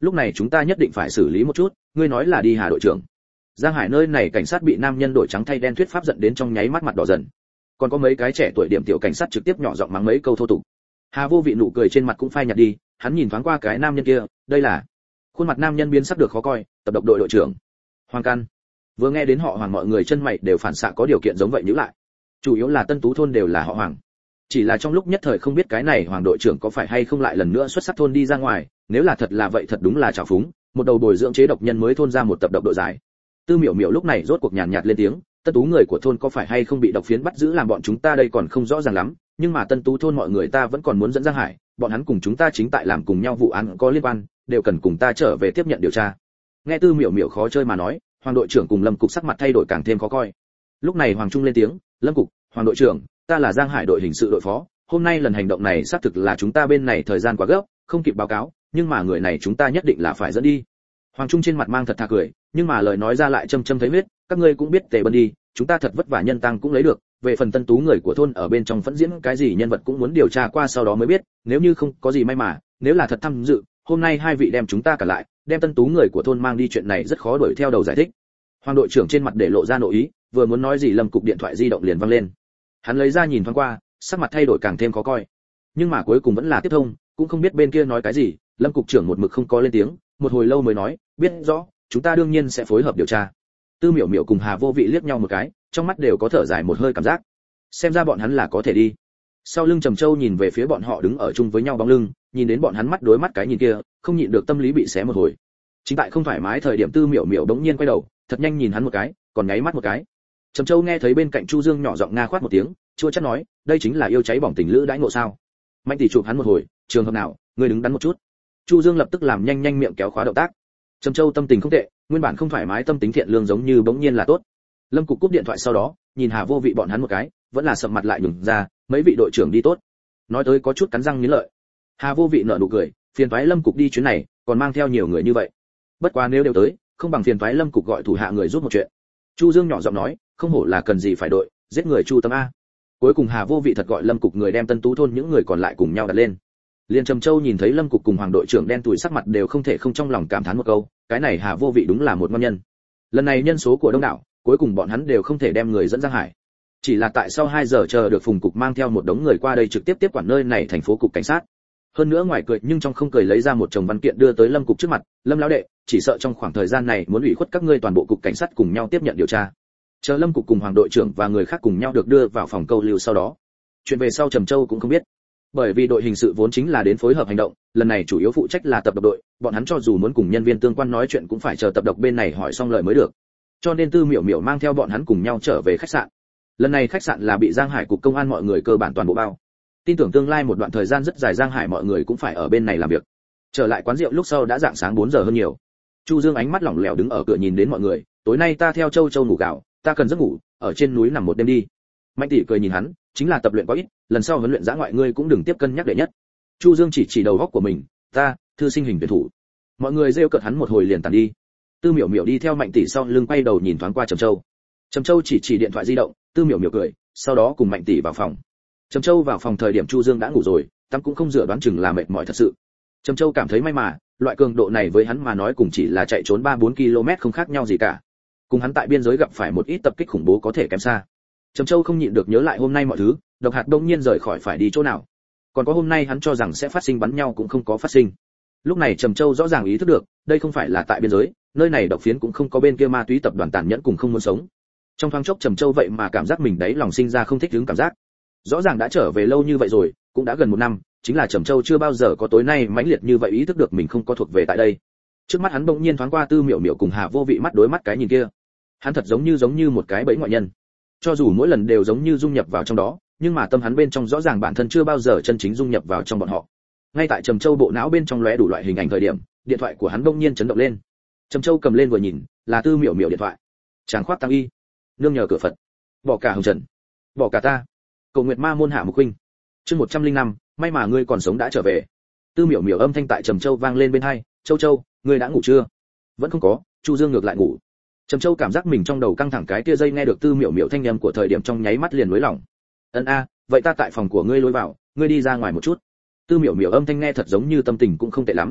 lúc này chúng ta nhất định phải xử lý một chút, ngươi nói là đi Hà đội trưởng. Giang Hải nơi này cảnh sát bị nam nhân đổi trắng thay đen thuyết pháp giận đến trong nháy mắt mặt đỏ dần. Còn có mấy cái trẻ tuổi điểm tiểu cảnh sát trực tiếp nhỏ giọng mắng mấy câu thô tục. Hà Vô Vị nụ cười trên mặt cũng phai nhạt đi, hắn nhìn thoáng qua cái nam nhân kia, đây là khuôn mặt nam nhân biến sắc được khó coi, tập độc đội đội trưởng Hoàng Căn. Vừa nghe đến họ Hoàng mọi người chân mày đều phản xạ có điều kiện giống vậy nhíu lại. Chủ yếu là Tân Tú thôn đều là họ Hoàng. Chỉ là trong lúc nhất thời không biết cái này Hoàng đội trưởng có phải hay không lại lần nữa xuất sắc thôn đi ra ngoài, nếu là thật là vậy thật đúng là trào phúng, một đầu bồi dưỡng chế độc nhân mới thôn ra một tập độc đội giải. Tư Miểu Miểu lúc này rốt cuộc nhàn nhạt lên tiếng, Tân Tú người của thôn có phải hay không bị độc phiến bắt giữ làm bọn chúng ta đây còn không rõ ràng lắm, nhưng mà Tân Tú thôn mọi người ta vẫn còn muốn dẫn Giang Hải, bọn hắn cùng chúng ta chính tại làm cùng nhau vụ án có liên quan, đều cần cùng ta trở về tiếp nhận điều tra. Nghe Tư Miểu Miểu khó chơi mà nói, Hoàng đội trưởng cùng Lâm cục sắc mặt thay đổi càng thêm khó coi. Lúc này Hoàng Trung lên tiếng, Lâm cục, Hoàng đội trưởng, ta là Giang Hải đội hình sự đội phó, hôm nay lần hành động này xác thực là chúng ta bên này thời gian quá gấp, không kịp báo cáo, nhưng mà người này chúng ta nhất định là phải dẫn đi. Hoàng Trung trên mặt mang thật thà cười, nhưng mà lời nói ra lại châm châm thấy huyết, các ngươi cũng biết Tề Bân đi, chúng ta thật vất vả nhân tăng cũng lấy được, về phần Tân Tú người của thôn ở bên trong phẫn diễn cái gì nhân vật cũng muốn điều tra qua sau đó mới biết, nếu như không có gì may mà, nếu là thật tham dự, hôm nay hai vị đem chúng ta cả lại, đem Tân Tú người của thôn mang đi chuyện này rất khó đuổi theo đầu giải thích. Hoàng đội trưởng trên mặt để lộ ra nội ý, vừa muốn nói gì Lâm cục điện thoại di động liền vang lên. Hắn lấy ra nhìn thoáng qua, sắc mặt thay đổi càng thêm khó coi. Nhưng mà cuối cùng vẫn là tiếp thông, cũng không biết bên kia nói cái gì, Lâm cục trưởng một mực không có lên tiếng, một hồi lâu mới nói, biết rõ, chúng ta đương nhiên sẽ phối hợp điều tra. Tư Miểu Miểu cùng Hà Vô Vị liếc nhau một cái, trong mắt đều có thở dài một hơi cảm giác. Xem ra bọn hắn là có thể đi. Sau lưng Trầm Châu nhìn về phía bọn họ đứng ở chung với nhau bóng lưng, nhìn đến bọn hắn mắt đối mắt cái nhìn kia, không nhịn được tâm lý bị xé một hồi. Chính tại không thoải mái thời điểm Tư Miểu Miểu đống nhiên quay đầu, thật nhanh nhìn hắn một cái, còn nháy mắt một cái. Trầm Châu nghe thấy bên cạnh Chu Dương nhỏ giọng nga khoát một tiếng, chua chát nói, đây chính là yêu cháy bỏng tình lữ đãi ngộ sao? Mạnh tỷ chụp hắn một hồi, trường hợp nào, ngươi đứng đắn một chút. Chu Dương lập tức làm nhanh nhanh miệng kéo khóa động tác. Trầm Châu tâm tình không tệ, nguyên bản không thoải mái tâm tính thiện lương giống như bỗng nhiên là tốt. Lâm cục cúp điện thoại sau đó, nhìn Hà Vô Vị bọn hắn một cái, vẫn là sầm mặt lại nhường ra, mấy vị đội trưởng đi tốt. Nói tới có chút cắn răng nghiến lợi. Hà Vô Vị nở nụ cười, phiền toái Lâm cục đi chuyến này, còn mang theo nhiều người như vậy. Bất quá nếu đều tới, không bằng phiền toái Lâm cục gọi thủ hạ người giúp một chuyện. Chu Dương nhỏ giọng nói, không hổ là cần gì phải đội, giết người Chu Tâm a. Cuối cùng Hà Vô Vị thật gọi Lâm cục người đem Tân Tú thôn những người còn lại cùng nhau đặt lên. Liên Trầm Châu nhìn thấy Lâm cục cùng Hoàng đội trưởng đen tủi sắc mặt đều không thể không trong lòng cảm thán một câu, cái này Hà Vô Vị đúng là một ngon nhân. Lần này nhân số của đông đảo, cuối cùng bọn hắn đều không thể đem người dẫn Giang Hải. Chỉ là tại sau hai giờ chờ được Phùng cục mang theo một đống người qua đây trực tiếp tiếp quản nơi này thành phố cục cảnh sát. Hơn nữa ngoài cười nhưng trong không cười lấy ra một chồng văn kiện đưa tới Lâm cục trước mặt, Lâm lão đệ, chỉ sợ trong khoảng thời gian này muốn ủy khuất các ngươi toàn bộ cục cảnh sát cùng nhau tiếp nhận điều tra. Chờ Lâm cục cùng Hoàng đội trưởng và người khác cùng nhau được đưa vào phòng câu lưu sau đó. Chuyện về sau Trầm Châu cũng không biết. Bởi vì đội hình sự vốn chính là đến phối hợp hành động, lần này chủ yếu phụ trách là tập độc đội, bọn hắn cho dù muốn cùng nhân viên tương quan nói chuyện cũng phải chờ tập độc bên này hỏi xong lời mới được. Cho nên Tư Miểu Miểu mang theo bọn hắn cùng nhau trở về khách sạn. Lần này khách sạn là bị Giang Hải cục công an mọi người cơ bản toàn bộ bao. Tin tưởng tương lai một đoạn thời gian rất dài Giang Hải mọi người cũng phải ở bên này làm việc. Trở lại quán rượu lúc sau đã dạng sáng bốn giờ hơn nhiều. Chu Dương ánh mắt lỏng lẻo đứng ở cửa nhìn đến mọi người, tối nay ta theo Châu Châu ngủ gạo, ta cần giấc ngủ, ở trên núi nằm một đêm đi. Mạnh tỷ cười nhìn hắn, chính là tập luyện quá ít, lần sau huấn luyện dã ngoại ngươi cũng đừng tiếp cân nhắc đệ nhất. Chu Dương chỉ chỉ đầu góc của mình, ta, thư sinh hình tuyển thủ. Mọi người rêu cợt hắn một hồi liền tàn đi. Tư Miểu Miểu đi theo Mạnh tỷ sau lưng quay đầu nhìn thoáng qua Trầm Châu. Trầm Châu chỉ chỉ điện thoại di động, Tư Miểu Miểu cười, sau đó cùng Mạnh tỷ vào phòng. Trầm Châu vào phòng thời điểm Chu Dương đã ngủ rồi, tắm cũng không rửa đoán chừng là mệt mỏi thật sự. Trầm Châu cảm thấy may mà, loại cường độ này với hắn mà nói cùng chỉ là chạy trốn ba bốn ki lô mét không khác nhau gì cả. Cùng hắn tại biên giới gặp phải một ít tập kích khủng bố có thể kém xa. Trầm Châu không nhịn được nhớ lại hôm nay mọi thứ, độc hạt đông nhiên rời khỏi phải đi chỗ nào. Còn có hôm nay hắn cho rằng sẽ phát sinh bắn nhau cũng không có phát sinh. Lúc này Trầm Châu rõ ràng ý thức được, đây không phải là tại biên giới, nơi này độc phiến cũng không có bên kia ma túy tập đoàn tàn nhẫn cùng không muốn sống. Trong thoáng chốc Trầm Châu vậy mà cảm giác mình đấy lòng sinh ra không thích ứng cảm giác. Rõ ràng đã trở về lâu như vậy rồi, cũng đã gần một năm, chính là Trầm Châu chưa bao giờ có tối nay mãnh liệt như vậy ý thức được mình không có thuộc về tại đây. Trước mắt hắn bỗng nhiên thoáng qua Tư Miểu Miểu cùng Hà Vô Vị mắt đối mắt cái nhìn kia. Hắn thật giống như giống như một cái bẫy ngoại nhân. Cho dù mỗi lần đều giống như dung nhập vào trong đó, nhưng mà tâm hắn bên trong rõ ràng bản thân chưa bao giờ chân chính dung nhập vào trong bọn họ. Ngay tại Trầm Châu bộ não bên trong lóe đủ loại hình ảnh thời điểm, điện thoại của hắn bỗng nhiên chấn động lên. Trầm Châu cầm lên vừa nhìn, là Tư Miểu Miểu điện thoại. Tràng khoát tăng y, nương nhờ cửa Phật, bỏ cả hồng trần, bỏ cả ta. Cầu nguyệt ma môn hạ mục huynh. Chương một trăm linh năm, may mà ngươi còn sống đã trở về. Tư Miểu Miểu âm thanh tại Trầm Châu vang lên bên tai, "Châu Châu, ngươi đã ngủ chưa?" "Vẫn không có." Chu Dương ngược lại ngủ. Trầm Châu cảm giác mình trong đầu căng thẳng cái kia dây nghe được Tư Miểu Miểu thanh âm của thời điểm trong nháy mắt liền nới lỏng. "Ân a, vậy ta tại phòng của ngươi lối vào, ngươi đi ra ngoài một chút." Tư Miểu Miểu âm thanh nghe thật giống như tâm tình cũng không tệ lắm.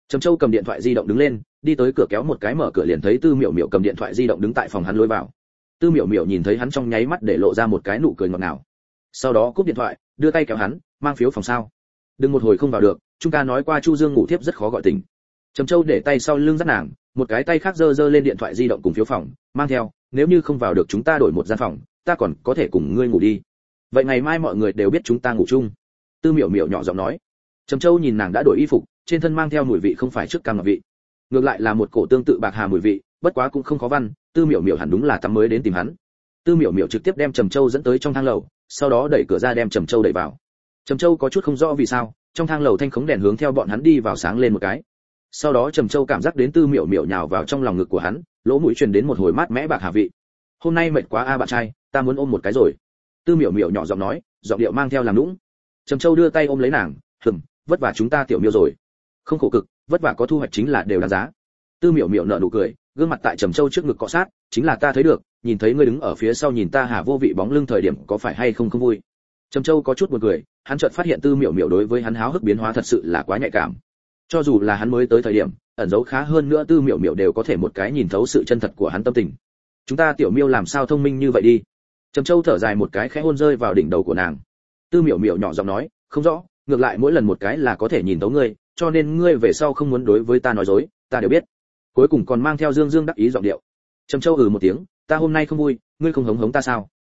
Trầm Châu cầm điện thoại di động đứng lên, đi tới cửa kéo một cái mở cửa liền thấy Tư Miểu Miểu cầm điện thoại di động đứng tại phòng hắn lối vào. Tư Miểu Miểu nhìn thấy hắn trong nháy mắt để lộ ra một cái nụ cười ngọt ngào. Sau đó cúp điện thoại, đưa tay kéo hắn, mang phiếu phòng sao? Đừng một hồi không vào được, chúng ta nói qua Chu Dương ngủ thiếp rất khó gọi tỉnh. Trầm Châu để tay sau lưng dắt nàng, một cái tay khác giơ giơ lên điện thoại di động cùng phiếu phòng, mang theo, nếu như không vào được chúng ta đổi một gian phòng, ta còn có thể cùng ngươi ngủ đi. Vậy ngày mai mọi người đều biết chúng ta ngủ chung. Tư Miểu Miểu nhỏ giọng nói. Trầm Châu nhìn nàng đã đổi y phục, trên thân mang theo mùi vị không phải trước cam ngọt vị, ngược lại là một cổ tương tự bạc hà mùi vị, bất quá cũng không khó văn, Tư Miểu Miểu hẳn đúng là tắm mới đến tìm hắn. Tư Miểu Miểu trực tiếp đem Trầm Châu dẫn tới trong thang lầu, sau đó đẩy cửa ra đem Trầm Châu đẩy vào. Trầm Châu có chút không rõ vì sao, trong thang lầu thanh khống đèn hướng theo bọn hắn đi vào sáng lên một cái. Sau đó Trầm Châu cảm giác đến Tư Miểu Miểu nhào vào trong lòng ngực của hắn, lỗ mũi truyền đến một hồi mát mẽ bạc hà vị. Hôm nay mệt quá a bạn trai, ta muốn ôm một cái rồi. Tư Miểu Miểu nhỏ giọng nói, giọng điệu mang theo làm nũng. Trầm Châu đưa tay ôm lấy nàng, hừm, vất vả chúng ta tiểu miêu rồi. Không khổ cực, vất vả có thu hoạch chính là đều đáng giá. Tư Miểu Miểu nở nụ cười, gương mặt tại Trầm Châu trước ngực cọ sát, chính là ta thấy được, nhìn thấy ngươi đứng ở phía sau nhìn ta hà vô vị bóng lưng thời điểm có phải hay không không vui. Trầm Châu có chút buồn cười, hắn chợt phát hiện Tư Miểu Miểu đối với hắn háo hức biến hóa thật sự là quá nhạy cảm. Cho dù là hắn mới tới thời điểm, ẩn giấu khá hơn nữa Tư Miểu Miểu đều có thể một cái nhìn thấu sự chân thật của hắn tâm tình. Chúng ta tiểu miêu làm sao thông minh như vậy đi. Trầm Châu thở dài một cái khẽ hôn rơi vào đỉnh đầu của nàng. Tư Miểu Miểu nhỏ giọng nói, không rõ, ngược lại mỗi lần một cái là có thể nhìn thấu ngươi, cho nên ngươi về sau không muốn đối với ta nói dối, ta đều biết. Cuối cùng còn mang theo dương dương đắc ý giọng điệu. Trầm Châu ừ một tiếng, ta hôm nay không vui, ngươi không hống hống ta sao?